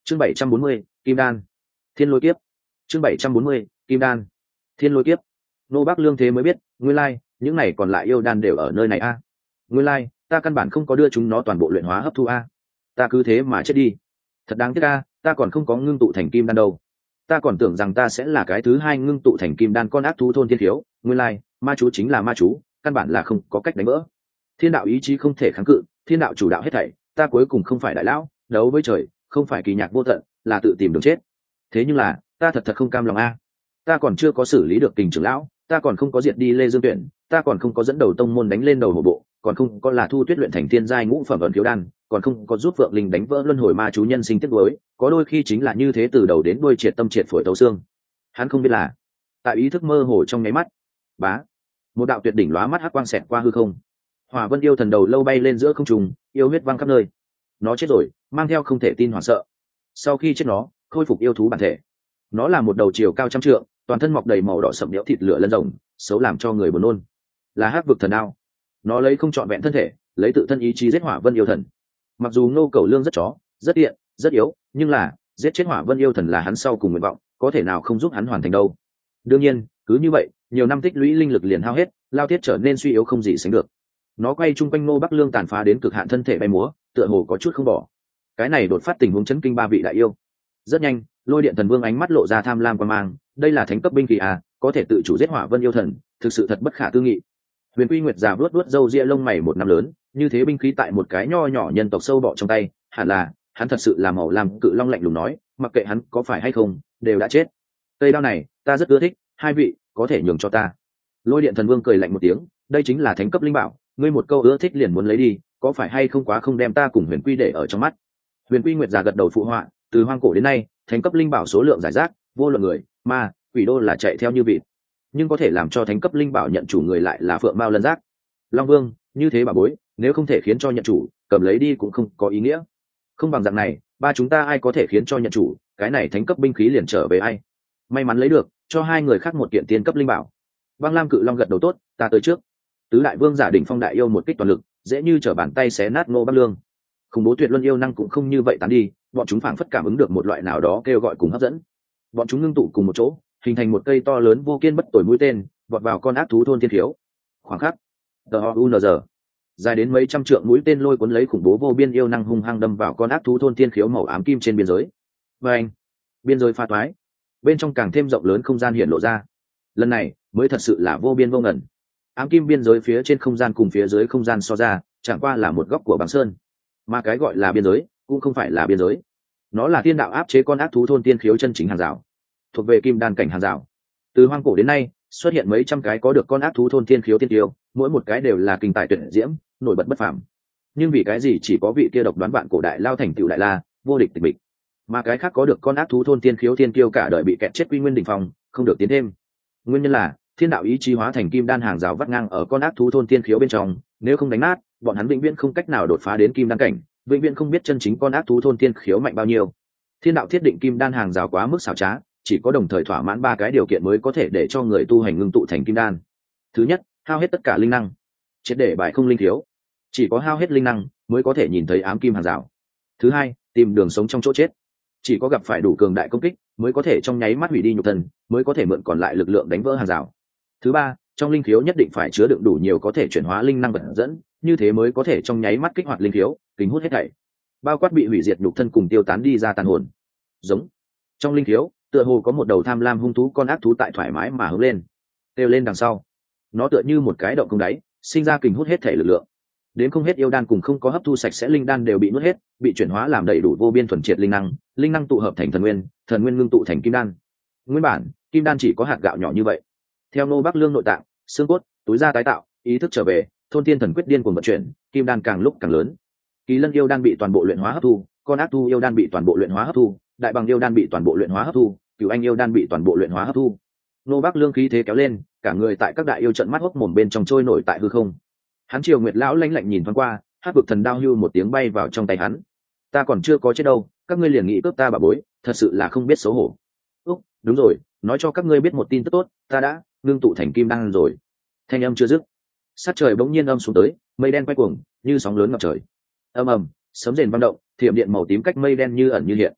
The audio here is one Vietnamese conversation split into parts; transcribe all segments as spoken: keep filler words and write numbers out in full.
chương bảy trăm bốn mươi kim đan thiên lôi kiếp. chương bảy trăm bốn mươi kim đan thiên lôi kiếp. Nô Bác Lương thế mới biết, nguyên lai những này còn lại yêu đan đều ở nơi này a. Nguyên lai ta căn bản không có đưa chúng nó toàn bộ luyện hóa hấp thu a. Ta cứ thế mà chết đi, thật đáng tiếc a. Ta còn không có ngưng tụ thành kim đan đâu. Ta còn tưởng rằng ta sẽ là cái thứ hai ngưng tụ thành kim đan con ác thú thôn thiên thiếu. Nguyên lai ma chú chính là ma chú, căn bản là không có cách đánh vỡ. Thiên đạo ý chí không thể kháng cự, thiên đạo chủ đạo hết thảy. Ta cuối cùng không phải đại lão, đấu với trời, không phải kỳ nhạc vô tận, là tự tìm đường chết. Thế nhưng là ta thật thật không cam lòng a. Ta còn chưa có xử lý được Kình trưởng lão, ta còn không có diệt đi Lê Dương Tuyển, ta còn không có dẫn đầu tông môn đánh lên đầu hổ bộ, còn không có là Thu Tuyết luyện thành thiên giai ngũ phẩm ẩn khiếu đan, còn không có giúp Phượng Linh đánh vỡ luân hồi ma chú nhân sinh tiếc nuối, có đôi khi chính là như thế từ đầu đến đuôi triệt tâm triệt phổi tấu xương. Hắn không biết là, tại ý thức mơ hồ trong nháy mắt, bá, một đạo tuyệt đỉnh lóa mắt hắc quang xẹt qua hư không. Hỏa Vân yêu thần đầu lâu bay lên giữa không trung, yêu huyết văng khắp nơi. Nó chết rồi, mang theo không thể tin hoảng sợ. Sau khi chết nó, khôi phục yêu thú bản thể. Nó là một đầu chiều cao trăm trượng, toàn thân mọc đầy màu đỏ sậm đẽo thịt lửa lân rồng, xấu làm cho người buồn nôn. Là hắc vực thần đao. Nó lấy không trọn vẹn thân thể, lấy tự thân ý chí giết Hỏa Vân yêu thần. Mặc dù Ngô Cẩu Lương rất chó, rất tiện, rất yếu, nhưng là giết chết Hỏa Vân yêu thần là hắn sau cùng nguyện vọng, có thể nào không giúp hắn hoàn thành đâu. Đương nhiên, cứ như vậy, nhiều năm tích lũy linh lực liền hao hết, lao tiết trở nên suy yếu không gì sánh được. Nó quay chung quanh Ngô Bắc Lương tàn phá đến cực hạn thân thể bay múa, tựa hồ có chút không bỏ. Cái này đột phát tình huống chấn kinh ba vị đại yêu. Rất nhanh, Lôi Điện Thần Vương ánh mắt lộ ra tham lam quan mang, đây là thánh cấp binh khí à, có thể tự chủ giết Hỏa Vân yêu thần, thực sự thật bất khả tư nghị. Huyền Quy Nguyệt già vuốt vuốt râu ria lông mày một năm lớn, như thế binh khí tại một cái nho nhỏ nhân tộc sâu bọ trong tay, hẳn là, hắn thật sự là màu làm cự long lạnh lùng nói, mặc kệ hắn có phải hay không, đều đã chết. Cây đao này, ta rất ưa thích, hai vị có thể nhường cho ta. Lôi Điện Thần Vương cười lạnh một tiếng, đây chính là thánh cấp linh bảo, ngươi một câu ưa thích liền muốn lấy đi, có phải hay không quá không đem ta cùng Huyền Quy để ở trong mắt. Huyền Quy Nguyệt già gật đầu phụ họa, từ hoang cổ đến nay, thánh cấp linh bảo số lượng giải rác, vô luận người, ma, quỷ đô là chạy theo như vịt, nhưng có thể làm cho thánh cấp linh bảo nhận chủ người lại là Phượng Mao Lân Giác. Long Vương, như thế bà bối, nếu không thể khiến cho nhận chủ, cầm lấy đi cũng không có ý nghĩa. Không bằng dạng này, ba chúng ta ai có thể khiến cho nhận chủ, cái này thánh cấp binh khí liền trở về ai. May mắn lấy được, cho hai người khác một kiện tiên cấp linh bảo. Băng Lam Cự Long gật đầu tốt, ta tới trước. Tứ đại vương giả đỉnh phong đại yêu một kích toàn lực, dễ như trở bàn tay xé nát Ngô Bắc Lương. Khủng bố tuyệt luân yêu năng cũng không như vậy tán đi, bọn chúng phảng phất cảm ứng được một loại nào đó kêu gọi cùng hấp dẫn. Bọn chúng ngưng tụ cùng một chỗ, hình thành một cây to lớn vô kiên bất tồi mũi tên, vọt vào con ác thú thôn thiên thiếu. Khoảng khắc, tờ u n giờ dài đến mấy trăm trượng mũi tên lôi cuốn lấy khủng bố vô biên yêu năng hung hăng đâm vào con ác thú thôn thiên khiếu màu ám kim trên biên giới. Và anh, biên giới pha toái, bên trong càng thêm rộng lớn không gian hiện lộ ra. Lần này mới thật sự là vô biên vô ngần. Ám kim biên giới phía trên không gian cùng phía dưới không gian so ra, chẳng qua là một góc của băng sơn. Mà cái gọi là biên giới cũng không phải là biên giới, nó là thiên đạo áp chế con ác thú thôn tiên khiếu chân chính hàng rào, thuộc về kim đan cảnh hàng rào. Từ hoang cổ đến nay, xuất hiện mấy trăm cái có được con ác thú thôn tiên khiếu tiên tiêu, mỗi một cái đều là kinh tài tuyệt diễm, nổi bật bất phàm. Nhưng vì cái gì chỉ có vị kia độc đoán vạn cổ đại lao thành tựu đại la, vô địch tịch mịch, mà cái khác có được con ác thú thôn tiên khiếu tiên tiêu cả đời bị kẹt chết quy nguyên đỉnh phong, không được tiến thêm. Nguyên nhân là thiên đạo ý chí hóa thành kim đan hàng rào vắt ngang ở con ác thú thôn tiên khiếu bên trong, nếu không đánh nát, bọn hắn vĩnh viễn không cách nào đột phá đến kim đan cảnh, vĩnh viễn không biết chân chính con ác thú thôn tiên khiếu mạnh bao nhiêu. Thiên đạo thiết định kim đan hàng rào quá mức xảo trá, chỉ có đồng thời thỏa mãn ba cái điều kiện mới có thể để cho người tu hành ngưng tụ thành kim đan. Thứ nhất, hao hết tất cả linh năng, triệt để bại không linh thiếu, chỉ có hao hết linh năng mới có thể nhìn thấy ám kim hàng rào. Thứ hai, tìm đường sống trong chỗ chết, chỉ có gặp phải đủ cường đại công kích mới có thể trong nháy mắt hủy đi nhục thân, mới có thể mượn còn lại lực lượng đánh vỡ hàng rào. Thứ ba, trong linh khiếu nhất định phải chứa đựng đủ nhiều có thể chuyển hóa linh năng vật dẫn, như thế mới có thể trong nháy mắt kích hoạt linh khiếu, kính hút hết thảy, bao quát bị hủy diệt nhục thân cùng tiêu tán đi ra tàn hồn. Giống trong linh khiếu, tựa hồ có một đầu tham lam hung thú con ác thú tại thoải mái mà hướng lên, kêu lên đằng sau, nó tựa như một cái động không đáy, sinh ra kình hút hết thể lực lượng. Đến không hết yêu đan cùng không có hấp thu sạch sẽ linh đan đều bị nuốt hết, bị chuyển hóa làm đầy đủ vô biên thuần triệt linh năng, linh năng tụ hợp thành thần nguyên, thần nguyên ngưng tụ thành kim đan. Nguyên bản kim đan chỉ có hạt gạo nhỏ như vậy. Theo Ngô Bắc Lương nội tạng, xương cốt, túi da tái tạo, ý thức trở về, thôn tiên thần quyết điên cuồng vận chuyển, kim đan càng lúc càng lớn. Kỳ Lân yêu đan bị toàn bộ luyện hóa hấp thu, con ác tu yêu đan bị toàn bộ luyện hóa hấp thu, đại bằng yêu đan bị toàn bộ luyện hóa hấp thu, cửu anh yêu đan bị toàn bộ luyện hóa hấp thu. Ngô Bắc Lương khí thế kéo lên, cả người tại các đại yêu trận mắt hốc mồm bên trong trôi nổi tại hư không. Hắn Triều Nguyệt lão lãnh lạnh nhìn thoáng qua, hắc vực thần đao hưu một tiếng bay vào trong tay hắn. Ta còn chưa có chết đâu, các ngươi liền nghĩ cướp ta bà bối, thật sự là không biết xấu hổ. Úc, đúng rồi, nói cho các ngươi biết một tin tức tốt, ta đã ngưng tụ thành kim đan rồi. Thanh âm chưa dứt, sát trời bỗng nhiên âm xuống tới, mây đen quay cuồng, như sóng lớn ngập trời. Ầm ầm, sấm rền vang động, thiểm điện màu tím cách mây đen như ẩn như hiện.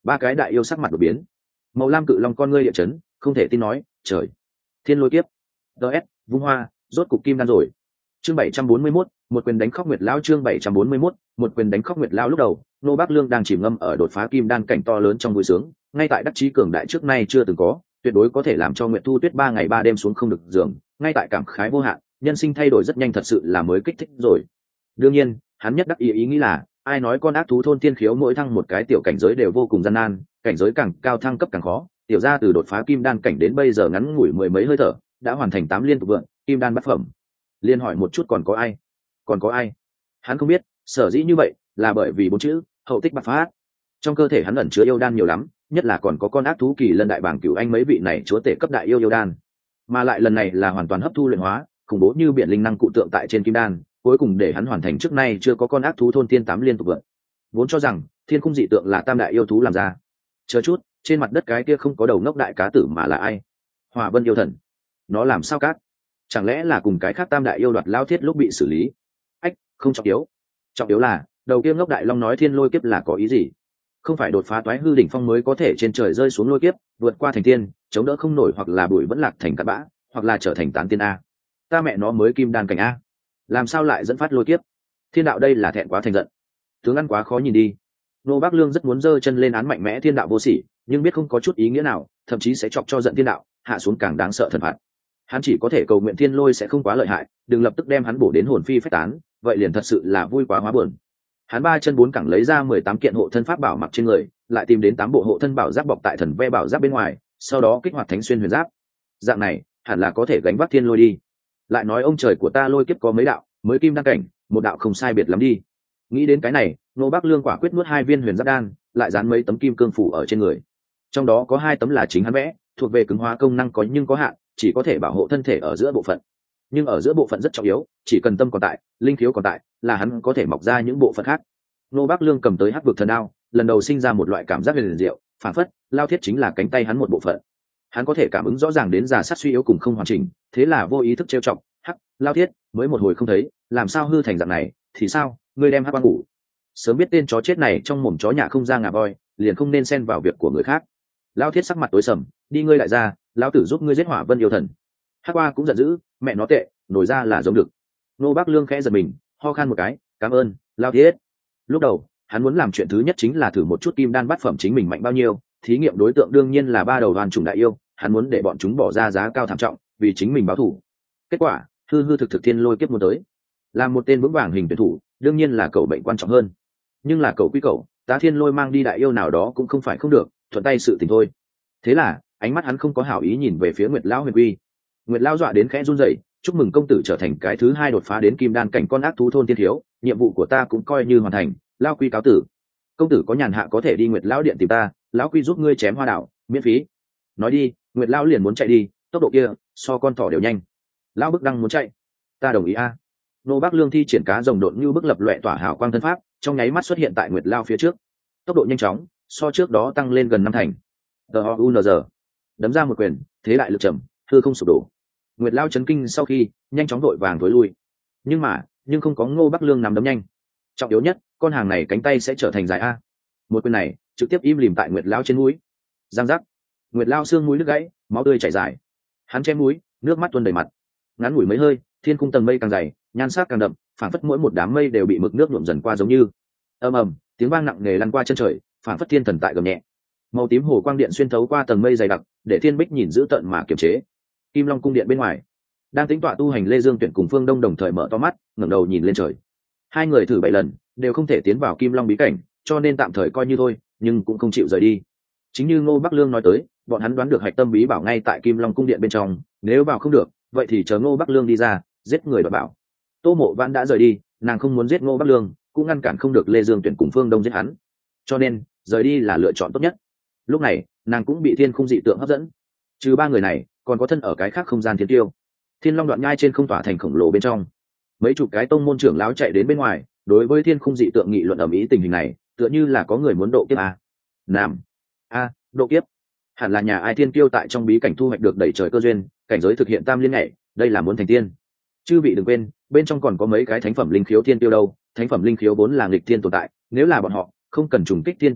Ba cái đại yêu sắc mặt đột biến. Màu lam cự long con ngươi địa chấn, không thể tin nói, trời, thiên lôi kiếp. ds vung hoa, rốt cục kim đan rồi. Chương bảy trăm bốn mươi mốt, một quyền đánh khóc nguyệt lão. Chương bảy trăm bốn mươi mốt, một quyền đánh khóc nguyệt lão. Lúc đầu Nô Bác Lương đang chìm ngâm ở đột phá kim đan cảnh to lớn trong vui sướng, ngay tại đắc chí cường đại trước nay chưa từng có, tuyệt đối có thể làm cho Nguyệt Thu Tuyết ba ngày ba đêm xuống không được giường, ngay tại cảm khái vô hạn, nhân sinh thay đổi rất nhanh, thật sự là mới kích thích rồi. Đương nhiên, hắn nhất đắc ý ý nghĩ là, ai nói con ác thú thôn tiên khiếu mỗi thăng một cái tiểu cảnh giới đều vô cùng gian nan, cảnh giới càng cao thăng cấp càng khó, tiểu gia từ đột phá kim đan cảnh đến bây giờ ngắn ngủi mười mấy hơi thở, đã hoàn thành tám liên tục vượn kim đan bát phẩm. Liên hỏi một chút còn có ai? Còn có ai? Hắn không biết, sở dĩ như vậy là bởi vì bốn chữ hậu tích bạc phát. Trong cơ thể hắn ẩn chứa yêu đan nhiều lắm, nhất là còn có con ác thú kỳ lân đại bảng cửu anh mấy vị này chúa tể cấp đại yêu yêu đan, mà lại lần này là hoàn toàn hấp thu luyện hóa, khủng bố như biển linh năng cụ tượng tại trên kim đan, cuối cùng để hắn hoàn thành trước nay chưa có con ác thú thôn tiên tám liên tục vượn. Vốn cho rằng thiên khung dị tượng là tam đại yêu thú làm ra, chờ chút, trên mặt đất cái kia không có đầu ngốc đại cá tử mà là ai? Hỏa Vân yêu thần. Nó làm sao cát? Chẳng lẽ là cùng cái khác tam đại yêu đoạt lao thiết lúc bị xử lý? Ách, không trọng yếu. Trọng yếu là đầu kia ngốc đại long nói thiên lôi kiếp là có ý gì? Không phải đột phá toái hư đỉnh phong mới có thể trên trời rơi xuống lôi kiếp, vượt qua thành tiên, chống đỡ không nổi, hoặc là bụi vẫn lạc thành cát bã, hoặc là trở thành tán tiên a. Ta mẹ nó mới kim đan cảnh a, làm sao lại dẫn phát lôi kiếp? Thiên đạo đây là thẹn quá thành giận. Tướng ăn quá khó nhìn đi. Nô Bác Lương rất muốn giơ chân lên án mạnh mẽ thiên đạo vô sỉ, nhưng biết không có chút ý nghĩa nào, thậm chí sẽ chọc cho giận thiên đạo, hạ xuống càng đáng sợ thần phạt. Hắn chỉ có thể cầu nguyện thiên lôi sẽ không quá lợi hại, đừng lập tức đem hắn bổ đến hồn phi phách tán, vậy liền thật sự là vui quá hóa buồn. Hắn ba chân bốn cẳng lấy ra mười tám kiện hộ thân pháp bảo mặc trên người, lại tìm đến tám bộ hộ thân bảo giáp bọc tại thần ve bảo giáp bên ngoài, sau đó kích hoạt thánh xuyên huyền giáp. Dạng này, hẳn là có thể gánh vác thiên lôi đi. Lại nói ông trời của ta lôi kiếp có mấy đạo, mới kim đan cảnh, một đạo không sai biệt lắm đi. Nghĩ đến cái này, Nô Bác Lương quả quyết nuốt hai viên huyền giáp đan, lại dán mấy tấm kim cương phủ ở trên người. Trong đó có hai tấm là chính hắn vẽ, thuộc về cứng hóa công năng có nhưng có hạn, chỉ có thể bảo hộ thân thể ở giữa bộ phận. Nhưng ở giữa bộ phận rất trọng yếu, chỉ cần tâm còn tại, linh khiếu còn tại, là hắn có thể mọc ra những bộ phận khác. Nô Bác Lương cầm tới hắc vực thần đao, lần đầu sinh ra một loại cảm giác huyền diệu, phản phất lao thiết chính là cánh tay hắn một bộ phận. Hắn có thể cảm ứng rõ ràng đến già sát suy yếu cùng không hoàn chỉnh, thế là vô ý thức trêu chọc, hắc, lao thiết, mới một hồi không thấy, làm sao hư thành dạng này, thì sao, ngươi đem hắc băng ngủ. Sớm biết tên chó chết này trong mồm chó nhà không ra ngà voi, liền không nên xen vào việc của người khác. Lao thiết sắc mặt tối sầm, đi ngươi lại ra, lão tử giúp ngươi giết Hỏa Vân yêu thần. Hắc Qua cũng giận dữ, mẹ nó tệ, nổi ra là giống được. Nô Bác Lương khẽ giật mình, ho khan một cái, cảm ơn, Lao thiết. Lúc đầu hắn muốn làm chuyện thứ nhất chính là thử một chút kim đan bát phẩm chính mình mạnh bao nhiêu, thí nghiệm đối tượng đương nhiên là ba đầu đoàn trùng đại yêu, hắn muốn để bọn chúng bỏ ra giá cao thảm trọng vì chính mình báo thù. Kết quả hư hư thực thực thiên lôi kiếp muốn tới, làm một tên vững vàng hình tuyển thủ đương nhiên là cầu bệnh quan trọng hơn, nhưng là cầu quy cầu, tá thiên lôi mang đi đại yêu nào đó cũng không phải không được, thuận tay sự tình thôi. Thế là ánh mắt hắn không có hảo ý nhìn về phía Nguyệt Lão Huyền Quy. Nguyệt Lão dọa đến khẽ run rẩy, chúc mừng công tử trở thành cái thứ hai đột phá đến kim đan cảnh con ác thú thôn tiên thiếu, nhiệm vụ của ta cũng coi như hoàn thành, Lão Quy cáo tử. Công tử có nhàn hạ có thể đi Nguyệt Lão điện tìm ta, Lão Quy giúp ngươi chém hoa đảo miễn phí. Nói đi, Nguyệt Lão liền muốn chạy đi, tốc độ kia so con thỏ đều nhanh. Lão bức đăng muốn chạy, ta đồng ý a. Nô Bác Lương thi triển cá rồng độn như bức lập loè tỏa hào quang thân pháp, trong nháy mắt xuất hiện tại Nguyệt Lão phía trước, tốc độ nhanh chóng, so trước đó tăng lên gần năm thành. Tờ u n giờ đấm ra một quyền, thế đại lực trầm, hư không sụp đổ. Nguyệt Lão chấn kinh sau khi nhanh chóng đội vàng tối lui, nhưng mà nhưng không có Ngô Bác Lương nắm đấm nhanh. Trọng yếu nhất, con hàng này cánh tay sẽ trở thành dài a. Một quyền này trực tiếp im lìm tại Nguyệt Lão trên mũi, giang giác. Nguyệt Lão xương mũi đứt gãy, máu tươi chảy dài. Hắn chém mũi, nước mắt tuôn đầy mặt. Ngắn ngủi mấy hơi, thiên cung tầng mây càng dày, nhan sắc càng đậm, phảng phất mỗi một đám mây đều bị mực nước nhuộm dần qua giống như. Ầm ầm, tiếng vang nặng nề lăn qua chân trời, phảng phất thiên thần tại gầm nhẹ. Màu tím hồ quang điện xuyên thấu qua tầng mây dày đặc, để thiên bích nhìn giữ tận mà kiềm chế. Kim Long cung điện bên ngoài, đang tính tọa tu hành Lê Dương Tuyển cùng Phương Đông đồng thời mở to mắt, ngẩng đầu nhìn lên trời. Hai người thử bảy lần, đều không thể tiến vào Kim Long bí cảnh, cho nên tạm thời coi như thôi, nhưng cũng không chịu rời đi. Chính như Ngô Bắc Lương nói tới, bọn hắn đoán được hạch tâm bí bảo ngay tại Kim Long cung điện bên trong, nếu vào không được, vậy thì chờ Ngô Bắc Lương đi ra, giết người đoạt bảo. Tô Mộ Vãn đã rời đi, nàng không muốn giết Ngô Bắc Lương, cũng ngăn cản không được Lê Dương Tuyển cùng Phương Đông giết hắn, cho nên rời đi là lựa chọn tốt nhất. Lúc này nàng cũng bị thiên khung dị tượng hấp dẫn, trừ ba người này còn có thân ở cái khác không gian thiên tiêu. Thiên Long đoạn nhai trên không tỏa thành khổng lồ bên trong, mấy chục cái tông môn trưởng lão chạy đến bên ngoài, đối với thiên khung dị tượng nghị luận ầm ĩ tình hình này, tựa như là có người muốn độ kiếp a. Nam a, độ kiếp, hẳn là nhà ai thiên tiêu tại trong bí cảnh thu hoạch được đẩy trời cơ duyên, cảnh giới thực hiện tam liên nhảy, đây là muốn thành tiên. Chư vị đừng quên, bên trong còn có mấy cái thánh phẩm linh khiếu thiên tiêu đâu, thánh phẩm linh khiếu vốn là nghịch thiên tồn tại, nếu là bọn họ không cần trùng kích thiên tiên cảnh,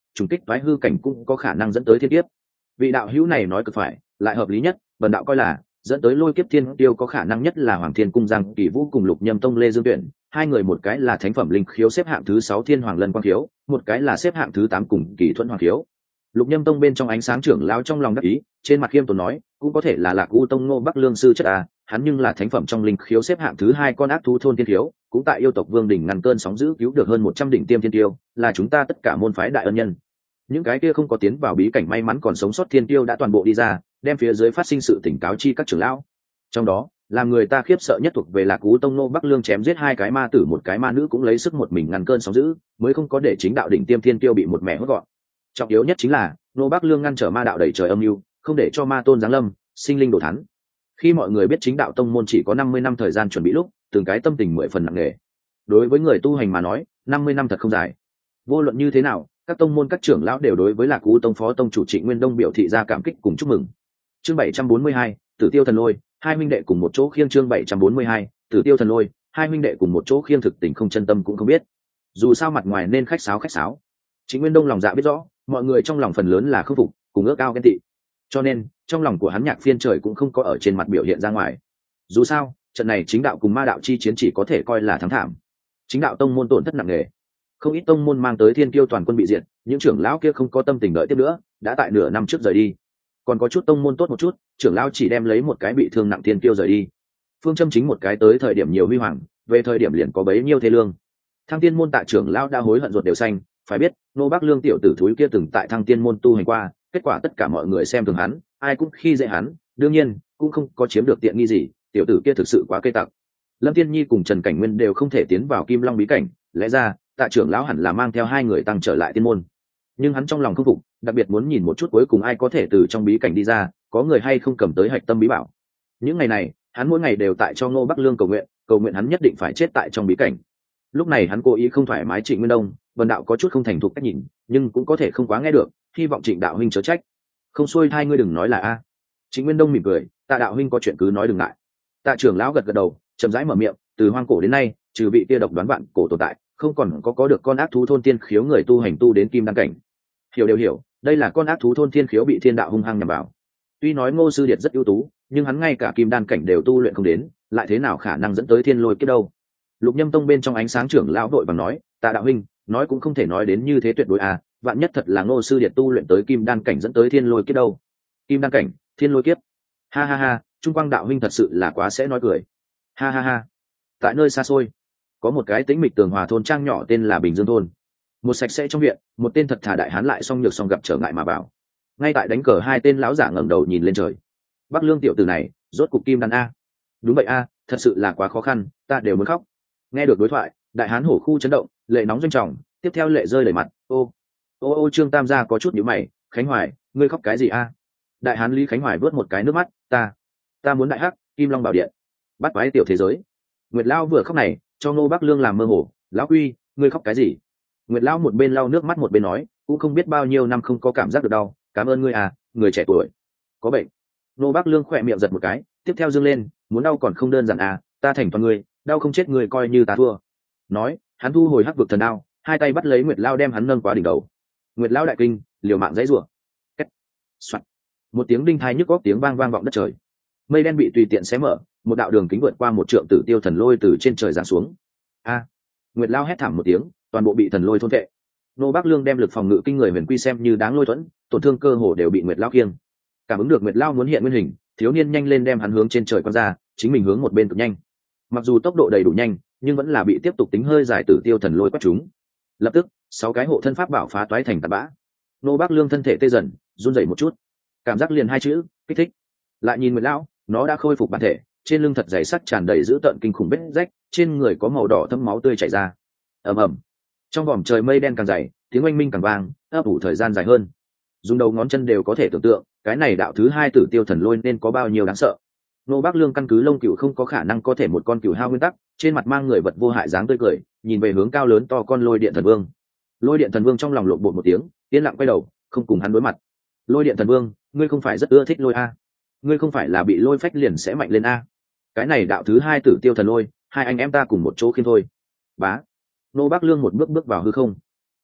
trùng kích toái hư cảnh cũng có khả năng dẫn tới thiên kiếp. Vị đạo hữu này nói cực phải, lại hợp lý nhất, bần đạo coi là dẫn tới lôi kiếp thiên tiêu có khả năng nhất là Hoàng Thiên cung Giang Kỳ Vũ cùng Lục Nhâm tông Lê Dương Tuyển, hai người một cái là thánh phẩm linh khiếu xếp hạng thứ sáu Thiên Hoàng Lân Quang khiếu, một cái là xếp hạng thứ tám cùng Kỳ Thuận Hoàng khiếu. Lục Nhâm tông bên trong ánh sáng trưởng lão trong lòng đắc ý, trên mặt khiêm tốn nói, cũng có thể là Lạc U tông Ngô Bắc Lương sư chất à, hắn nhưng là thánh phẩm trong linh khiếu xếp hạng thứ hai con ác thú thôn thiên khiếu, cũng tại yêu tộc Vương đỉnh ngăn cơn sóng dữ cứu được hơn một trăm đỉnh tiêm thiên tiêu, là chúng ta tất cả môn phái đại ân nhân. Những cái kia không có tiến vào bí cảnh may mắn còn sống sót thiên tiêu đã toàn bộ đi ra, đem phía dưới phát sinh sự tỉnh cáo chi các trưởng lão. Trong đó, làm người ta khiếp sợ nhất thuộc về Lạc Ú tông Nô Bắc Lương chém giết hai cái ma tử một cái ma nữ cũng lấy sức một mình ngăn cơn sóng dữ, mới không có để chính đạo đỉnh tiêm thiên tiêu bị một mẻ hốt gọn. Trọng yếu nhất chính là Nô Bắc Lương ngăn trở ma đạo đẩy trời âm mưu, không để cho ma tôn giáng lâm, sinh linh đổ thắng. Khi mọi người biết chính đạo tông môn chỉ có năm mươi năm thời gian chuẩn bị lúc, từng cái tâm tình mười phần nặng nề. Đối với người tu hành mà nói, năm mươi năm thật không dài. Vô luận như thế nào, các tông môn các trưởng lão đều đối với Lạc Ú tông phó tông chủ Trịnh Nguyên Đông biểu thị ra cảm kích cùng chúc mừng. Chương bảy trăm bốn mươi hai, Tử Tiêu Thần Lôi, hai huynh đệ cùng một chỗ khiêng chương bảy trăm bốn mươi hai, Tử Tiêu Thần Lôi, hai huynh đệ cùng một chỗ khiêng thực tình không chân tâm cũng không biết. Dù sao mặt ngoài nên khách sáo khách sáo, Trịnh Nguyên Đông lòng dạ biết rõ, mọi người trong lòng phần lớn là không phục, cùng ước ao ghen tị. Cho nên, trong lòng của hắn Nhạc Phiên Trời cũng không có ở trên mặt biểu hiện ra ngoài. Dù sao, trận này chính đạo cùng ma đạo chi chiến chỉ có thể coi là thắng thảm. Chính đạo tông môn tổn thất nặng nề, không ít tông môn mang tới thiên kiêu toàn quân bị diệt, những trưởng lão kia không có tâm tình đợi tiếp nữa, đã tại nửa năm trước rời đi. Còn có chút tông môn tốt một chút, trưởng lão chỉ đem lấy một cái bị thương nặng thiên kiêu rời đi. Phương châm chính một cái tới thời điểm nhiều huy hoàng, về thời điểm liền có bấy nhiêu thế lương. Thăng Tiên môn tại trưởng lão đã hối hận ruột đều xanh, phải biết, Nô Bắc Lương tiểu tử thúi kia từng tại Thăng Tiên môn tu hành qua, kết quả tất cả mọi người xem thường hắn, ai cũng khi dễ hắn, đương nhiên, cũng không có chiếm được tiện nghi gì, tiểu tử kia thực sự quá cây tặc. Lâm Tiên Nhi cùng Trần Cảnh Nguyên đều không thể tiến vào Kim Long bí cảnh, lẽ ra, Tạ trưởng lão hẳn là mang theo hai người tăng trở lại tiên môn. Nhưng hắn trong lòng không phục, đặc biệt muốn nhìn một chút cuối cùng ai có thể từ trong bí cảnh đi ra, có người hay không cầm tới hạch tâm bí bảo. Những ngày này, hắn mỗi ngày đều tại cho Ngô Bắc Lương cầu nguyện, cầu nguyện hắn nhất định phải chết tại trong bí cảnh. Lúc này hắn cố ý không thoải mái Trịnh Nguyên Đông, Vân đạo có chút không thành thục cách nhìn, nhưng cũng có thể không quá nghe được, hy vọng Trịnh đạo huynh chớ trách. Không xuôi hai ngươi đừng nói là a. Trịnh Nguyên Đông mỉm cười, Tạ đạo huynh có chuyện cứ nói đừng ngại. Tạ trưởng lão gật gật đầu, chậm rãi mở miệng, từ hoang cổ đến nay, trừ vị kia độc đoán vạn cổ tồn tại, không còn có có được con ác thú thôn tiên khiếu người tu hành tu đến kim đăng cảnh. Hiểu đều hiểu, đây là con ác thú thôn tiên khiếu bị thiên đạo hung hăng nhằm vào. Tuy nói Ngô sư điệt rất ưu tú, nhưng hắn ngay cả kim đan cảnh đều tu luyện không đến, lại thế nào khả năng dẫn tới thiên lôi kiếp đâu. Lục Nhâm tông bên trong ánh sáng trưởng lão đội bằng nói, Tạ đạo huynh, nói cũng không thể nói đến như thế tuyệt đối à, vạn nhất thật là Ngô sư điệt tu luyện tới kim đan cảnh dẫn tới thiên lôi kiếp đâu. Kim đan cảnh, thiên lôi kiếp. Ha ha ha, Trung Quang đạo huynh thật sự là quá sẽ nói cười. Ha ha ha. Tại nơi xa xôi, có một cái tĩnh mịch tường hòa thôn trang nhỏ tên là Bình Dương thôn. Một sạch sẽ trong viện, một tên thật thà đại hán lại song nhược song gặp trở ngại mà vào. Ngay tại đánh cờ hai tên lão giả ngẩng đầu nhìn lên trời. Bắc Lương tiểu tử này, rốt cục kim đan a. Đúng vậy a, thật sự là quá khó khăn, ta đều muốn khóc. Nghe được đối thoại, đại hán hổ khu chấn động, lệ nóng doanh trọng, tiếp theo lệ rơi đầy mặt. Ô, ô ô Trương Tam gia có chút nhíu mày, Khánh Hoài, ngươi khóc cái gì a? Đại hán Lý Khánh Hoài vớt một cái nước mắt, ta, ta muốn đại hắc, Kim Long bảo điện, bắt quái tiểu thế giới. Nguyệt Lao vừa khóc này, cho Ngô Bắc Lương làm mơ hồ, lão quy, ngươi khóc cái gì? Nguyệt Lao một bên lau nước mắt một bên nói, cũng không biết bao nhiêu năm không có cảm giác được đau, cảm ơn ngươi à, người trẻ tuổi. Có bệnh. Ngô Bắc Lương khỏe miệng giật một cái, tiếp theo dương lên, muốn đau còn không đơn giản à, ta thành toàn ngươi, đau không chết ngươi coi như ta thua. Nói, hắn thu hồi hắc vực thần đao, hai tay bắt lấy Nguyệt Lao đem hắn nâng quá đỉnh đầu. Nguyệt Lao đại kinh, liều mạng dãy rủa. Két. Soạt. Một tiếng đinh thai nhức óc tiếng vang vang vọng đất trời. Mây đen bị tùy tiện xé mở, một đạo đường kính vượt qua một trượng tử tiêu thần lôi từ trên trời giáng xuống. A! Nguyệt Lao hét thảm một tiếng, toàn bộ bị thần lôi thôn vệ. Nô Bắc Lương đem lực phòng ngự kinh người huyền quy xem như đáng lôi thuẫn, tổn thương cơ hồ đều bị Nguyệt Lao kiêng. Cảm ứng được Nguyệt Lao muốn hiện nguyên hình, thiếu niên nhanh lên đem hắn hướng trên trời quăng ra, chính mình hướng một bên cực nhanh. Mặc dù tốc độ đầy đủ nhanh, nhưng vẫn là bị tiếp tục tính hơi dài tử tiêu thần lôi quét chúng. Lập tức, sáu cái hộ thân pháp bảo phá toái thành tạt bã. Nô Bắc Lương thân thể tê dần, run rẩy một chút. Cảm giác liền hai chữ, kích thích. Lại nhìn Nguyệt Lao, nó đã khôi phục bản thể, trên lưng thật dày sắt tràn đầy dữ tợn kinh khủng vết rách, trên người có màu đỏ thấm máu tươi chảy ra. Ầm ầm. Trong vòm trời mây đen càng dày, tiếng oanh minh càng vang, ấp ủ thời gian dài hơn. Dùng đầu ngón chân đều có thể tưởng tượng, cái này đạo thứ hai tử tiêu thần lôi nên có bao nhiêu đáng sợ. Nô Bắc Lương căn cứ lông cừu không có khả năng có thể một con cừu hao nguyên tắc, trên mặt mang người vật vô hại dáng tươi cười, nhìn về hướng cao lớn to con lôi điện thần vương. Lôi điện thần vương trong lòng lộn bột một tiếng, yên lặng quay đầu, không cùng hắn đối mặt. Lôi điện thần vương, ngươi không phải rất ưa thích lôi a? Ngươi không phải là bị lôi phách liền sẽ mạnh lên a? Cái này đạo thứ hai tử tiêu thần lôi, hai anh em ta cùng một chỗ khiên thôi. Bá. Nô Bắc Lương một bước bước vào hư không.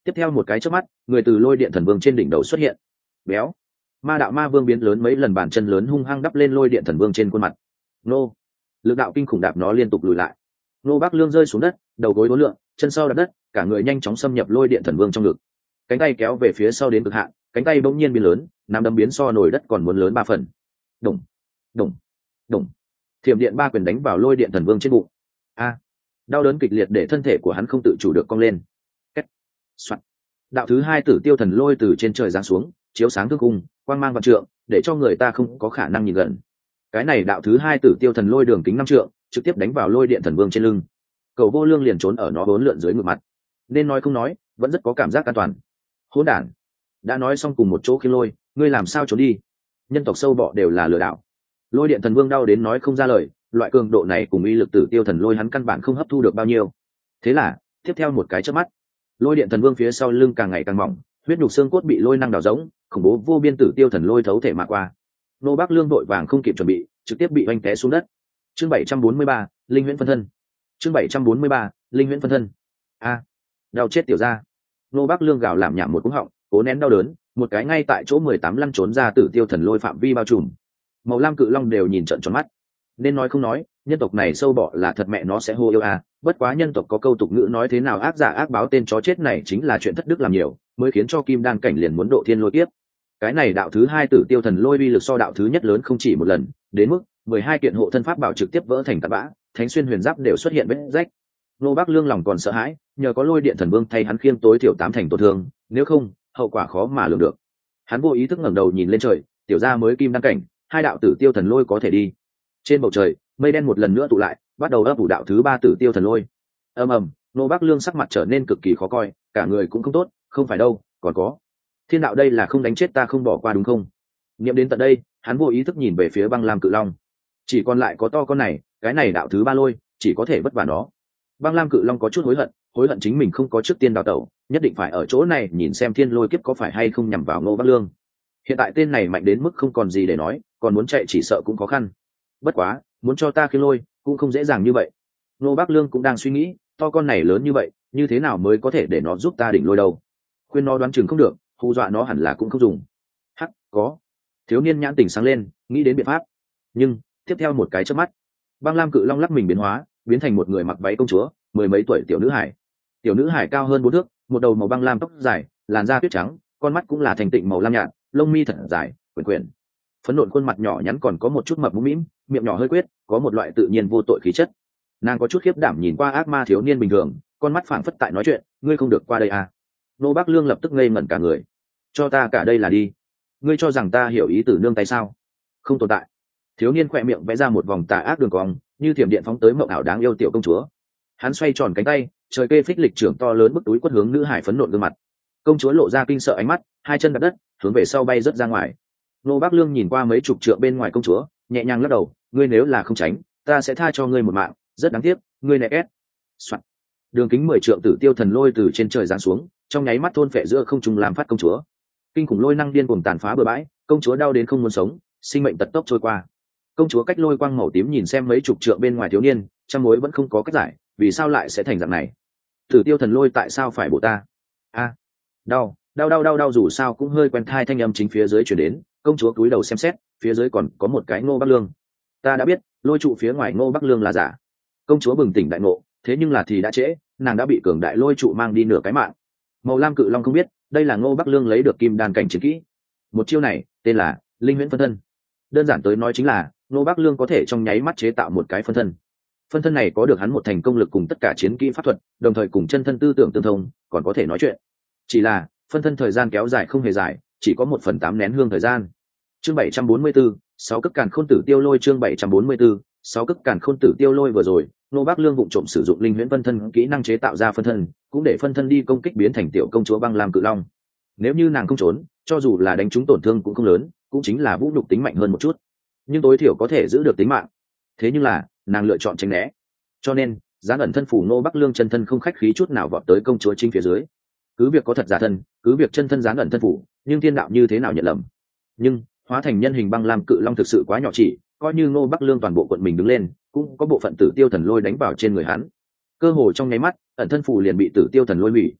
Tiếp theo một cái chớp mắt, người từ lôi điện thần vương trên đỉnh đầu xuất hiện. Béo. Ma đạo ma vương biến lớn mấy lần, bàn chân lớn hung hăng đắp lên lôi điện thần vương trên khuôn mặt. Nô. Lực đạo kinh khủng đạp nó liên tục lùi lại. Nô Bác Lương rơi xuống đất, đầu gối đối lượng, chân sau đạp đất, cả người nhanh chóng xâm nhập lôi điện thần vương trong ngực. Cánh tay kéo về phía sau đến cực hạn, cánh tay bỗng nhiên biến lớn, nắm đấm biến so nổi đất còn muốn lớn ba phần. Đùng, đùng, đùng. Thiểm điện ba quyền đánh vào lôi điện thần vương trên bụng. A. Đau đớn kịch liệt để thân thể của hắn không tự chủ được cong lên. Két. Soạt. Đạo thứ hai tử tiêu thần lôi từ trên trời giáng xuống, chiếu sáng thương cung, quang mang vạn trượng, để cho người ta không có khả năng nhìn gần. Cái này đạo thứ hai tử tiêu thần lôi đường kính năm trượng, trực tiếp đánh vào lôi điện thần vương trên lưng. Cầu vô lương liền trốn ở nó bốn lượn dưới ngực mặt. Nên nói không nói, vẫn rất có cảm giác an toàn. Hỗn đản, đã nói xong cùng một chỗ khi lôi, ngươi làm sao trốn đi? Nhân tộc sâu bọ đều là lừa đảo. Lôi điện thần vương đau đến nói không ra lời, loại cường độ này cùng uy lực tử tiêu thần lôi hắn căn bản không hấp thu được bao nhiêu. Thế là, tiếp theo một cái chớp mắt, lôi điện thần vương phía sau lưng càng ngày càng mỏng, huyết nhục xương cốt bị lôi năng đào rỗng, khủng bố vô biên tử tiêu thần lôi thấu thể mà qua. Nô Bác Lương đội vàng không kịp chuẩn bị, trực tiếp bị oanh té xuống đất. Chương bảy trăm bốn mươi ba, linh huyễn phân thân. Chương bảy trăm bốn mươi ba, linh huyễn phân thân. A, đau chết tiểu gia. Nô Bác Lương gào làm nhảm một cú họng, cố nén đau đớn, một cái ngay tại chỗ mười tám lăn trốn ra tử tiêu thần lôi phạm vi bao trùm. Màu lam cự long đều nhìn trợn tròn mắt. Nên nói không nói, nhân tộc này sâu bọ là thật mẹ nó sẽ hô yêu a, bất quá nhân tộc có câu tục ngữ nói thế nào ác giả ác báo, tên chó chết này chính là chuyện thất đức làm nhiều, mới khiến cho kim đan cảnh liền muốn độ thiên lôi tiếp. Cái này đạo thứ hai tử tiêu thần lôi uy lực so đạo thứ nhất lớn không chỉ một lần, đến mức mười hai kiện hộ thân pháp bảo trực tiếp vỡ thành tạt bã, thánh xuyên huyền giáp đều xuất hiện vết rách. Nô Bác Lương lòng còn sợ hãi, nhờ có lôi điện thần vương thay hắn khiêng tối thiểu tám thành tổn thương, nếu không, hậu quả khó mà lường được. Hắn vô ý thức ngẩng đầu nhìn lên trời, tiểu gia mới kim đan cảnh, hai đạo tử tiêu thần lôi có thể đi. Trên bầu trời, mây đen một lần nữa tụ lại, bắt đầu ấp ủ đạo thứ ba tử tiêu thần lôi. Ầm ầm, Nô Bác Lương sắc mặt trở nên cực kỳ khó coi, cả người cũng không tốt, không phải đâu, còn có. Thiên đạo đây là không đánh chết ta không bỏ qua đúng không? Niệm đến tận đây, hắn vô ý thức nhìn về phía băng lam cự long. Chỉ còn lại có to con này, cái này đạo thứ ba lôi, chỉ có thể vất vả nó. Băng lam cự long có chút hối hận, hối hận chính mình không có trước tiên đào tẩu, nhất định phải ở chỗ này nhìn xem thiên lôi kiếp có phải hay không nhằm vào Ngô Bác Lương. Hiện tại tên này mạnh đến mức không còn gì để nói, còn muốn chạy chỉ sợ cũng khó khăn. Bất quá, muốn cho ta khi lôi, cũng không dễ dàng như vậy. Ngô Bác Lương cũng đang suy nghĩ, to con này lớn như vậy, như thế nào mới có thể để nó giúp ta đỉnh lôi đâu? Khuyên nó đoán chừng không được, hù dọa nó hẳn là cũng không dùng. Hắc, có. Thiếu niên nhãn tỉnh sáng lên, nghĩ đến biện pháp. Nhưng, tiếp theo một cái chớp mắt, băng lam cự long lắc mình biến hóa, biến thành một người mặc váy công chúa, mười mấy tuổi tiểu nữ hải. Tiểu nữ hải cao hơn bốn thước, một đầu màu băng lam tóc dài, làn da tuyết trắng, con mắt cũng là thành tịnh màu lam nhạt, lông mi thật dài, quyển quyển. Phấn nộn khuôn mặt nhỏ nhắn còn có một chút mập mũm mĩm, miệng nhỏ hơi quyết, có một loại tự nhiên vô tội khí chất. Nàng có chút khiếp đảm nhìn qua ác ma thiếu niên bình thường, con mắt phảng phất tại nói chuyện, ngươi không được qua đây à? Nô Bác Lương lập tức ngây ngẩn cả người. Cho ta cả đây là đi. Ngươi cho rằng ta hiểu ý tử nương tay sao? Không tồn tại. Thiếu niên khỏe miệng vẽ ra một vòng tà ác đường cong, như thiểm điện phóng tới mộng ảo đáng yêu tiểu công chúa. Hắn xoay tròn cánh tay, trời kê phích lịch trưởng to lớn bức túi quất hướng nữ hải phấn nộn gương mặt. Công chúa lộ ra kinh sợ ánh mắt, hai chân đặt đất, hướng về sau bay rất ra ngoài. Nô Bác Lương nhìn qua mấy chục trượng bên ngoài công chúa, nhẹ nhàng lắc đầu, ngươi nếu là không tránh, ta sẽ tha cho ngươi một mạng, rất đáng tiếc, ngươi nẹt ép. Soạn. Đường kính mười trượng tử tiêu thần lôi từ trên trời giáng xuống, trong nháy mắt thôn phệ giữa không trung làm phát công chúa. Kinh khủng lôi năng điên cuồng tàn phá bừa bãi, công chúa đau đến không muốn sống, sinh mệnh tật tốc trôi qua. Công chúa cách lôi quang màu tím nhìn xem mấy chục trượng bên ngoài thiếu niên, trăm mối vẫn không có cách giải, vì sao lại sẽ thành dạng này? Tử tiêu thần lôi tại sao phải bổ ta? A, đau, đau đau đau đau dù sao cũng hơi quen thai thanh âm chính phía dưới truyền đến, công chúa cúi đầu xem xét, phía dưới còn có một cái Ngô Bắc Lương. Ta đã biết, lôi trụ phía ngoài Ngô Bắc Lương là giả. Công chúa bừng tỉnh đại ngộ, thế nhưng là thì đã trễ, nàng đã bị cường đại lôi trụ mang đi nửa cái mạng. Màu lam cự long không biết, đây là Ngô Bắc Lương lấy được kim đan cảnh chiến kỹ. Một chiêu này, tên là linh huyễn phân thân. Đơn giản tới nói chính là, Ngô Bắc Lương có thể trong nháy mắt chế tạo một cái phân thân. Phân thân này có được hắn một thành công lực cùng tất cả chiến kỹ pháp thuật, đồng thời cùng chân thân tư tưởng tương thông, còn có thể nói chuyện. Chỉ là, phân thân thời gian kéo dài không hề dài, chỉ có một phần tám nén hương thời gian. Chương bảy trăm bốn mươi tư, sáu cấp càn khôn tử tiêu lôi chương bảy trăm bốn mươi tư, sáu cấp càn khôn tử tiêu lôi vừa rồi, Ngô Bắc Lương vụng trộm sử dụng linh huyễn phân thân kỹ năng chế tạo ra phân thân, cũng để phân thân đi công kích biến thành tiểu công chúa băng lam cự long. Nếu như nàng không trốn, cho dù là đánh trúng tổn thương cũng không lớn, cũng chính là vũ nhục tính mạnh hơn một chút, nhưng tối thiểu có thể giữ được tính mạng. Thế nhưng là, nàng lựa chọn tránh né. Cho nên, gián ẩn thân phủ Ngô Bắc Lương chân thân không khách khí chút nào vọt tới công chúa chính phía dưới. Cứ việc có thật giả thân, cứ việc chân thân gián ẩn thân phủ, nhưng thiên đạo như thế nào nhận lầm. Nhưng, hóa thành nhân hình băng lam cự long thực sự quá nhỏ chỉ, coi như Ngô Bắc Lương toàn bộ quận mình đứng lên, cũng có bộ phận tử tiêu thần lôi đánh vào trên người hắn. Cơ hồ trong nháy mắt, ẩn thân phủ liền bị tử tiêu thần lôi hủy.